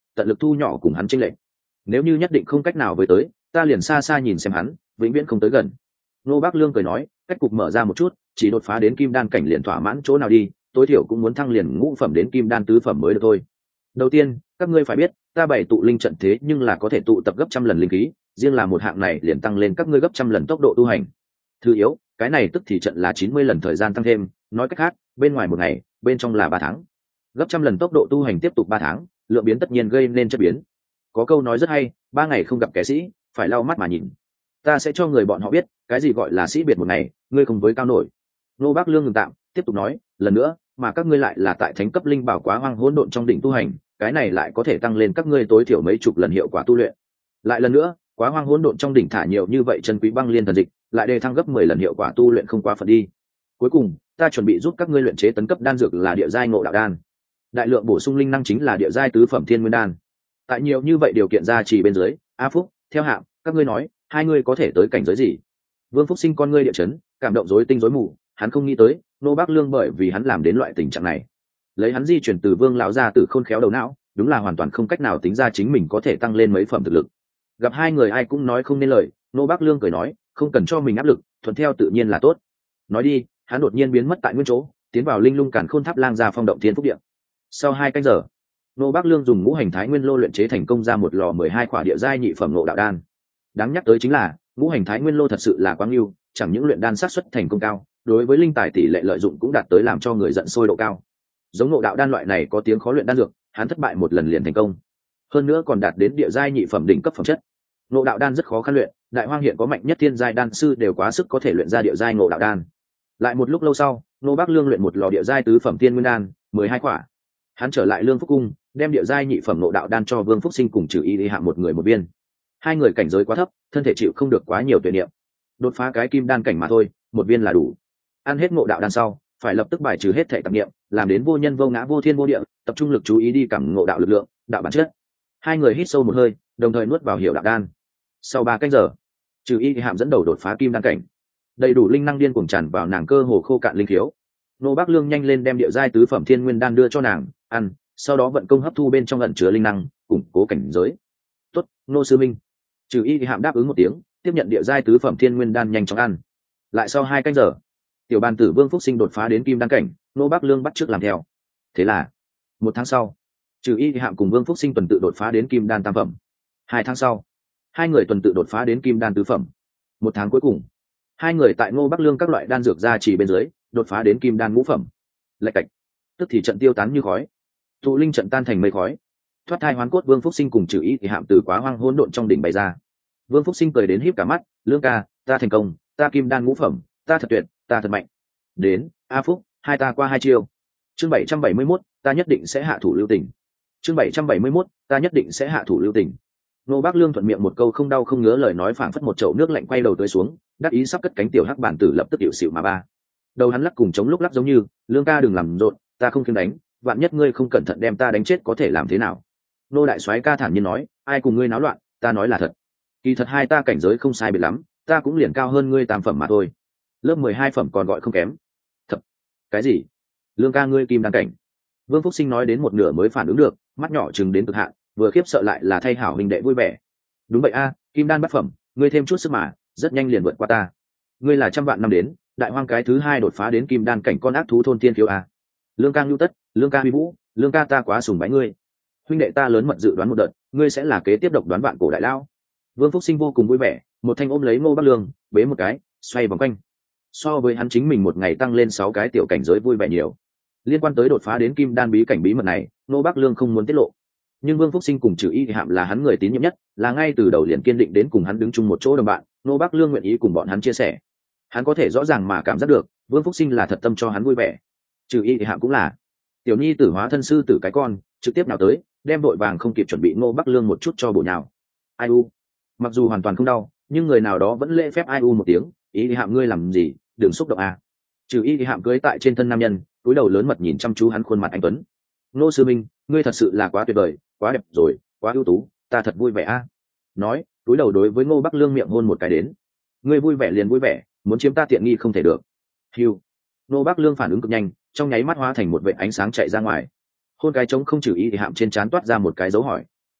tận lực thu nhỏ cùng hắn chênh lệch. Nếu như nhất định không cách nào với tới, ta liền xa xa nhìn xem hắn, vĩnh viễn không tới gần. Nô Bác Lương cười nói, cách cục mở ra một chút, chỉ đột phá đến kim đan cảnh liền thỏa mãn chỗ nào đi, tối thiểu cũng muốn thăng liền ngũ phẩm đến kim đan tứ phẩm mới được thôi. Đầu tiên, các ngươi phải biết, ta bày tụ linh trận thế nhưng là có thể tụ tập gấp trăm lần linh khí, riêng là một hạng này liền tăng lên các ngươi gấp trăm lần tốc độ tu hành. Thứ yếu, cái này tức thì trận là chín mươi lần thời gian tăng thêm, nói cách khác, bên ngoài một ngày, bên trong là ba tháng. Gấp trăm lần tốc độ tu hành tiếp tục ba tháng, lượng biến tất nhiên gây nên chất biến. Có câu nói rất hay, ba ngày không gặp kẻ sĩ, phải lau mắt mà nhìn. Ta sẽ cho người bọn họ biết, cái gì gọi là sĩ biệt một ngày, ngươi không với cao nổi. Nô Bác Lương ngừng tạm, tiếp tục nói, lần nữa, mà các ngươi lại là tại thánh cấp linh bảo quá hoang hỗn độn trong đỉnh tu hành, cái này lại có thể tăng lên các ngươi tối thiểu mấy chục lần hiệu quả tu luyện. Lại lần nữa, quá hoang hỗn độn trong đỉnh thả nhiều như vậy chân quý băng liên thần dịch, lại đề thăng gấp mười lần hiệu quả tu luyện không quá phần đi. Cuối cùng, ta chuẩn bị giúp các ngươi luyện chế tấn cấp đan dược là địa giai ngộ đạo đan. Đại lượng bổ sung linh năng chính là địa giai tứ phẩm thiên nguyên đan. Tại nhiều như vậy điều kiện gia trì bên dưới, A Phúc, theo hạng, các ngươi nói, hai ngươi có thể tới cảnh giới gì? Vương Phúc Sinh con ngươi địa chấn, cảm động rối tinh rối mù, hắn không nghĩ tới, Nô Bác Lương bởi vì hắn làm đến loại tình trạng này. Lấy hắn di chuyển từ Vương lão gia tử khôn khéo đầu não, đúng là hoàn toàn không cách nào tính ra chính mình có thể tăng lên mấy phẩm thực lực. Gặp hai người ai cũng nói không nên lời, Nô Bác Lương cười nói, không cần cho mình áp lực, thuận theo tự nhiên là tốt. Nói đi, hắn đột nhiên biến mất tại nguyên chỗ, tiến vào linh lung càn khôn tháp lang ra phong động thiên phúc địa. Sau hai canh giờ, Nô Bác Lương dùng ngũ hành thái nguyên lô luyện chế thành công ra một lò mười hai khỏa địa giai nhị phẩm ngộ đạo đan. Đáng nhắc tới chính là, ngũ hành thái nguyên lô thật sự là quá ưu, chẳng những luyện đan xác suất thành công cao, đối với linh tài tỷ lệ lợi dụng cũng đạt tới làm cho người giận sôi độ cao. Giống ngộ đạo đan loại này có tiếng khó luyện đan dược, hắn thất bại một lần liền thành công. Hơn nữa còn đạt đến địa giai nhị phẩm đỉnh cấp phẩm chất. Ngộ đạo đan rất khó khăn luyện, đại hoang hiện có mạnh nhất thiên giai đan sư đều quá sức có thể luyện ra địa giai ngộ đạo đan. Lại một lúc lâu sau, Nô Bác Lương luyện một lò địa giai tứ phẩm thiên nguyên đan, mười hai quả. Hắn trở lại Lương Phúc cung, đem địa giai nhị phẩm ngộ đạo đan cho Vương Phúc Sinh cùng Trừ Y đi hạng một người một viên. Hai người cảnh giới quá thấp, thân thể chịu không được quá nhiều tuyệt niệm. Đột phá cái kim đan cảnh mà thôi, một viên là đủ. Ăn hết ngộ đạo đan sau, phải lập tức bài trừ hết thể tạp niệm, làm đến vô nhân vô ngã vô thiên vô địa, tập trung lực chú ý đi cảm ngộ đạo lực lượng, đạo bản chất. Hai người hít sâu một hơi, đồng thời nuốt vào hiểu đạo đan. Sau ba canh giờ, Trừ Y thì hạm dẫn đầu đột phá kim đan cảnh, đầy đủ linh năng điên cuồng tràn vào nàng cơ hồ khô cạn linh thiếu. Nô Bác Lương nhanh lên đem địa giai tứ phẩm thiên nguyên đan đưa cho nàng ăn, sau đó vận công hấp thu bên trong ẩn chứa linh năng, củng cố cảnh giới. Tốt, Nô sư minh. Trừ Y thì hạm đáp ứng một tiếng, tiếp nhận địa giai tứ phẩm thiên nguyên đan nhanh chóng ăn. Lại sau hai canh giờ, tiểu bàn tử Vương Phúc Sinh đột phá đến kim đan cảnh, Nô Bác Lương bắt chước làm theo. Thế là, một tháng sau, Trừ Y thì hạm cùng Vương Phúc Sinh tuần tự đột phá đến kim đan tam phẩm. Hai tháng sau, hai người tuần tự đột phá đến kim đan tứ phẩm. Một tháng cuối cùng, hai người tại Ngô Bắc Lương các loại đan dược gia trì bên dưới đột phá đến kim đan ngũ phẩm. Lạch cạch, tức thì trận tiêu tán như khói, tụ linh trận tan thành mây khói. Thoát thai hoán cốt Vương Phúc Sinh cùng Trừ Y thì hạm từ quá hoang hỗn độn trong đỉnh bày ra. Vương Phúc Sinh cười đến híp cả mắt, Lương ca, ta thành công, ta kim đan ngũ phẩm, ta thật tuyệt, ta thật mạnh. Đến, A Phúc, hai ta qua hai chiêu. Chương bảy trăm bảy mươi mốt, ta nhất định sẽ hạ thủ lưu tình. Chương bảy trăm bảy mươi mốt, ta nhất định sẽ hạ thủ lưu tình. Nô Bác Lương thuận miệng một câu không đau không ngứa lời nói phảng phất một chậu nước lạnh quay đầu tới xuống, đắc ý sắp cất cánh tiểu hắc bản tử lập tức hiệu xịu mà ba. Đầu hắn lắc cùng chống lúc lắc giống như, Lương ca đừng làm rộn, ta không kiêng đánh, vạn nhất ngươi không cẩn thận đem ta đánh chết có thể làm thế nào? Nô đại soái ca thản nhiên nói, ai cùng ngươi náo loạn, ta nói là thật. Kỳ thật hai ta cảnh giới không sai biệt lắm, ta cũng liền cao hơn ngươi tam phẩm mà thôi. Lớp mười hai phẩm còn gọi không kém. Thật. Cái gì? Lương ca ngươi kim đan cảnh. Vương Phúc Sinh nói đến một nửa mới phản ứng được, mắt nhỏ chừng đến cực hạn, vừa khiếp sợ lại là thay hảo huynh đệ vui vẻ. Đúng vậy a, kim đan bát phẩm, ngươi thêm chút sức mà, rất nhanh liền vượt qua ta. Ngươi là trăm vạn năm đến, đại hoang cái thứ hai đột phá đến kim đan cảnh con ác thú thôn tiên khiếu a. Lương ca lưu tất, Lương ca huy vũ, Lương ca ta quá sùng bái ngươi. Huynh đệ ta lớn mật dự đoán một đợt, ngươi sẽ là kế tiếp độc đoán vạn cổ đại lao. Vương Phúc Sinh vô cùng vui vẻ, một thanh ôm lấy Ngô Bắc Lương, bế một cái, xoay vòng quanh. So với hắn chính mình một ngày tăng lên sáu cái tiểu cảnh giới vui vẻ nhiều. Liên quan tới đột phá đến kim đan bí cảnh bí mật này, Ngô Bắc Lương không muốn tiết lộ. Nhưng Vương Phúc Sinh cùng Trừ Y thì hạm là hắn người tín nhiệm nhất, là ngay từ đầu liền kiên định đến cùng hắn đứng chung một chỗ đồng bạn, Ngô Bắc Lương nguyện ý cùng bọn hắn chia sẻ. Hắn có thể rõ ràng mà cảm giác được, Vương Phúc Sinh là thật tâm cho hắn vui vẻ. Trừ Y thì hạm cũng là. Tiểu Nhi tử hóa thân sư tử cái con, trực tiếp nào tới, đem đội vàng không kịp chuẩn bị Ngô Bắc Lương một chút cho bổ nhào. Ai u. Mặc dù hoàn toàn không đau, nhưng người nào đó vẫn lễ phép ai u một tiếng, ý thì hạm ngươi làm gì, đừng xúc động à. Trừ Y thì hạm cưới tại trên thân nam nhân, túi đầu lớn mật nhìn chăm chú hắn khuôn mặt anh tuấn. Ngô sư minh, ngươi thật sự là quá tuyệt vời, quá đẹp rồi, quá ưu tú, ta thật vui vẻ a. Nói, túi đầu đối với Ngô Bắc Lương miệng hôn một cái đến. Ngươi vui vẻ liền vui vẻ, muốn chiếm ta tiện nghi không thể được. Hiu. Ngô Bắc Lương phản ứng cực nhanh, trong nháy mắt hóa thành một vệt ánh sáng chạy ra ngoài. Hôn cái trống không. Trừ Y thì hạm trên trán toát ra một cái dấu hỏi,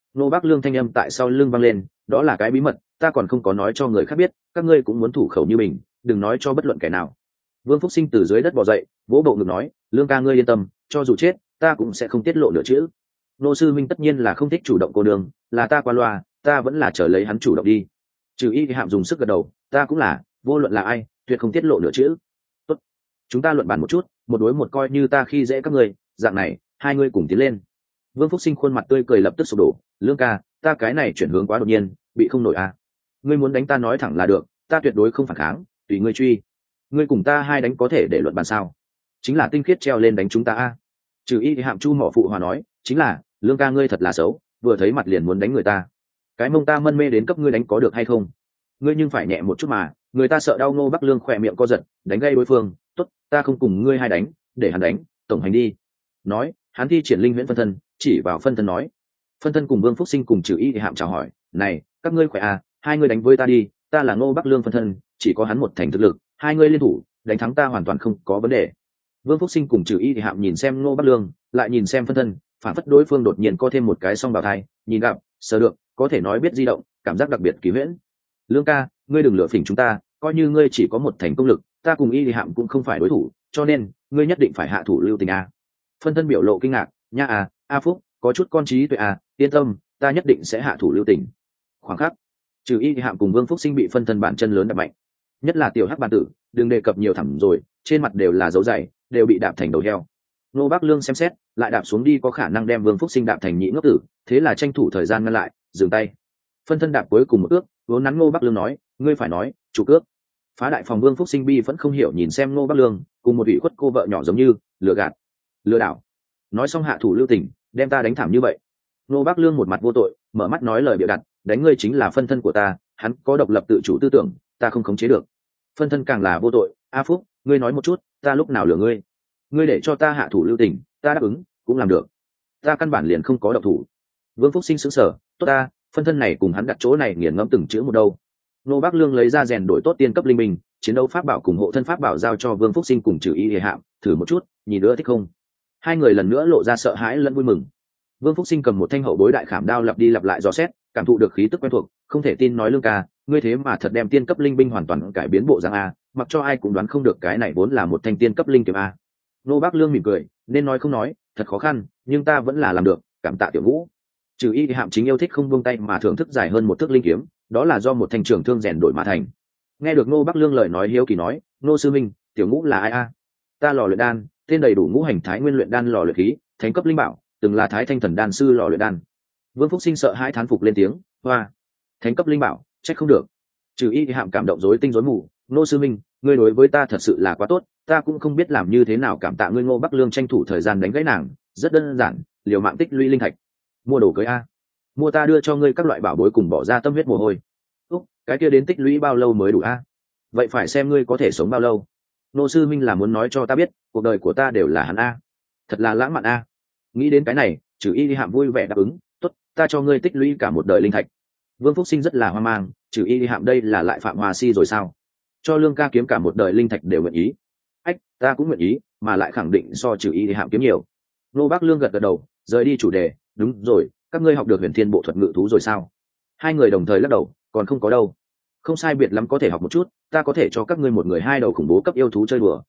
Nô Bác Lương thanh âm tại sau lưng vang lên, đó là cái bí mật, ta còn không có nói cho người khác biết, các ngươi cũng muốn thủ khẩu như mình, đừng nói cho bất luận kẻ nào. Vương Phúc Sinh từ dưới đất bò dậy, vỗ bộ ngực nói, Lương ca ngươi yên tâm, cho dù chết, ta cũng sẽ không tiết lộ nửa chữ. Nô sư minh tất nhiên là không thích chủ động cô đường, là ta qua loa, ta vẫn là chờ lấy hắn chủ động đi. Trừ Y Hạm dùng sức gật đầu, ta cũng là, vô luận là ai, tuyệt không tiết lộ nửa chữ. Tốt, chúng ta luận bàn một chút, một đối một coi như ta khi dễ các ngươi, dạng này, hai ngươi cùng tiến lên. Vương Phúc Sinh khuôn mặt tươi cười lập tức sụp đổ, Lương ca, ta cái này chuyển hướng quá đột nhiên, bị không nổi à? Ngươi muốn đánh ta nói thẳng là được, ta tuyệt đối không phản kháng, tùy ngươi truy. Ngươi cùng ta hai đánh có thể để luận bàn sao? Chính là tinh khiết treo lên đánh chúng ta a. Trừ Y Hạm Chu mỏ phụ hòa nói, chính là, Lương ca ngươi thật là xấu, vừa thấy mặt liền muốn đánh người ta. Cái mông ta mân mê đến cấp ngươi đánh có được hay không? Ngươi nhưng phải nhẹ một chút mà, người ta sợ đau. Ngô Bắc Lương khỏe miệng co giật, đánh gây đối phương, tốt, ta không cùng ngươi hai đánh, để hắn đánh, tổng hành đi. Nói, hắn thi triển linh huyễn phân thân, chỉ vào phân thân nói. Phân thân cùng Vương Phúc Sinh cùng Trừ Y Hạm chào hỏi, này, các ngươi khỏe à, hai ngươi đánh với ta đi, ta là Ngô Bắc Lương phân thân, chỉ có hắn một thành thực lực, hai ngươi liên thủ, đánh thắng ta hoàn toàn không có vấn đề. Vương Phúc Sinh cùng Trừ Y Hạm nhìn xem Ngô Bắc Lương, lại nhìn xem phân thân, phản phất đối phương đột nhiên có thêm một cái song bào thai, nhìn gặp, sờ được, có thể nói biết di động, cảm giác đặc biệt kỳ huyễn. Lương ca, ngươi đừng lừa phỉnh chúng ta, coi như ngươi chỉ có một thành công lực, ta cùng Y Hạm cũng không phải đối thủ, cho nên ngươi nhất định phải hạ thủ lưu tình a. Phân thân biểu lộ kinh ngạc, nha à, a Phúc, có chút con trí tuệ à, yên tâm, ta nhất định sẽ hạ thủ lưu tình. Khoảng khắc, Trừ Y Hạm cùng Vương Phúc Sinh bị phân thân bản chân lớn đập mạnh, nhất là tiểu hắc bản tử, đừng đề cập nhiều thẳm rồi, trên mặt đều là dấu dày, đều bị đạp thành đầu heo. Nô Bác Lương xem xét, lại đạp xuống đi có khả năng đem Vương Phúc Sinh đạp thành nhị ngốc tử, thế là tranh thủ thời gian ngăn lại, dừng tay. Phân thân đạp cuối cùng một ước, vốn nắn Ngô Bác Lương nói, ngươi phải nói, chủ cước. Phá đại phòng Vương Phúc Sinh bi vẫn không hiểu nhìn xem Ngô Bác Lương, cùng một ủy khuất cô vợ nhỏ giống như lừa gạt, lừa đảo. Nói xong hạ thủ lưu tình, đem ta đánh thảm như vậy. Ngô Bác Lương một mặt vô tội, mở mắt nói lời bịa đặt, đánh ngươi chính là phân thân của ta, hắn có độc lập tự chủ tư tưởng, ta không khống chế được. Phân thân càng là vô tội, a Phúc, ngươi nói một chút, ta lúc nào lừa ngươi? Ngươi để cho ta hạ thủ lưu tình, ta đáp ứng, cũng làm được. Ta căn bản liền không có độc thủ. Vương Phúc Sinh sững sờ, tốt ta, phân thân này cùng hắn đặt chỗ này nghiền ngẫm từng chữ một đâu. Nô Bác Lương lấy ra rèn đổi tốt tiên cấp linh minh, chiến đấu pháp bảo cùng hộ thân pháp bảo giao cho Vương Phúc Sinh cùng Trừ Y Hạm, thử một chút, nhìn nữa thích không? Hai người lần nữa lộ ra sợ hãi lẫn vui mừng. Vương Phúc Sinh cầm một thanh hậu bối đại khảm đao lặp đi lặp lại dò xét, cảm thụ được khí tức quen thuộc, không thể tin nói Lương ca, ngươi thế mà thật đem tiên cấp linh binh hoàn toàn cải biến bộ dạng a, mặc cho ai cũng đoán không được cái này vốn là một thanh tiên cấp linh kiếm a. Nô Bác Lương mỉm cười, nên nói không nói, thật khó khăn, nhưng ta vẫn là làm được, cảm tạ Tiểu Vũ. Trừ Y Hạm chính yêu thích không buông tay mà thưởng thức dài hơn một thước linh kiếm, đó là do một thanh trường thương rèn đổi mà thành. Nghe được Nô Bác Lương lời nói hiếu kỳ nói, Nô sư minh, Tiểu Ngũ là ai a? Ta lò luyện đan, tên đầy đủ ngũ hành thái nguyên luyện đan lò luyện khí, thánh cấp linh bảo, từng là thái thanh thần đan sư lò luyện đan. Vương Phúc Sinh sợ hãi thán phục lên tiếng, hoa, thánh cấp linh bảo, trách không được. Trừ Y Hạm cảm động rối tinh rối mù, Nô sư minh, ngươi đối với ta thật sự là quá tốt, ta cũng không biết làm như thế nào cảm tạ ngươi. Ngô Bắc Lương tranh thủ thời gian đánh gãy nàng, rất đơn giản, liều mạng tích lũy linh thạch, mua đồ cưới a, mua ta đưa cho ngươi các loại bảo bối cùng bỏ ra tâm huyết mồ hôi. Úc, cái kia đến tích lũy bao lâu mới đủ a? Vậy phải xem ngươi có thể sống bao lâu. Nô sư minh là muốn nói cho ta biết, cuộc đời của ta đều là hắn a. Thật là lãng mạn a. Nghĩ đến cái này, Trừ Y Hạm vui vẻ đáp ứng, tốt, ta cho ngươi tích lũy cả một đời linh thạch. Vương Phúc Sinh rất là hoang mang, Trừ Y Hạm đây là lại phạm hòa si rồi sao? Cho Lương ca kiếm cả một đời linh thạch đều nguyện ý. Ách, ta cũng nguyện ý, mà lại khẳng định so Trừ Y Hạm kiếm nhiều. Nô Bác Lương gật gật đầu, rời đi chủ đề, đúng rồi, các ngươi học được huyền thiên bộ thuật ngự thú rồi sao? Hai người đồng thời lắc đầu, còn không có đâu. Không sai biệt lắm có thể học một chút, ta có thể cho các ngươi một người hai đầu khủng bố cấp yêu thú chơi đùa,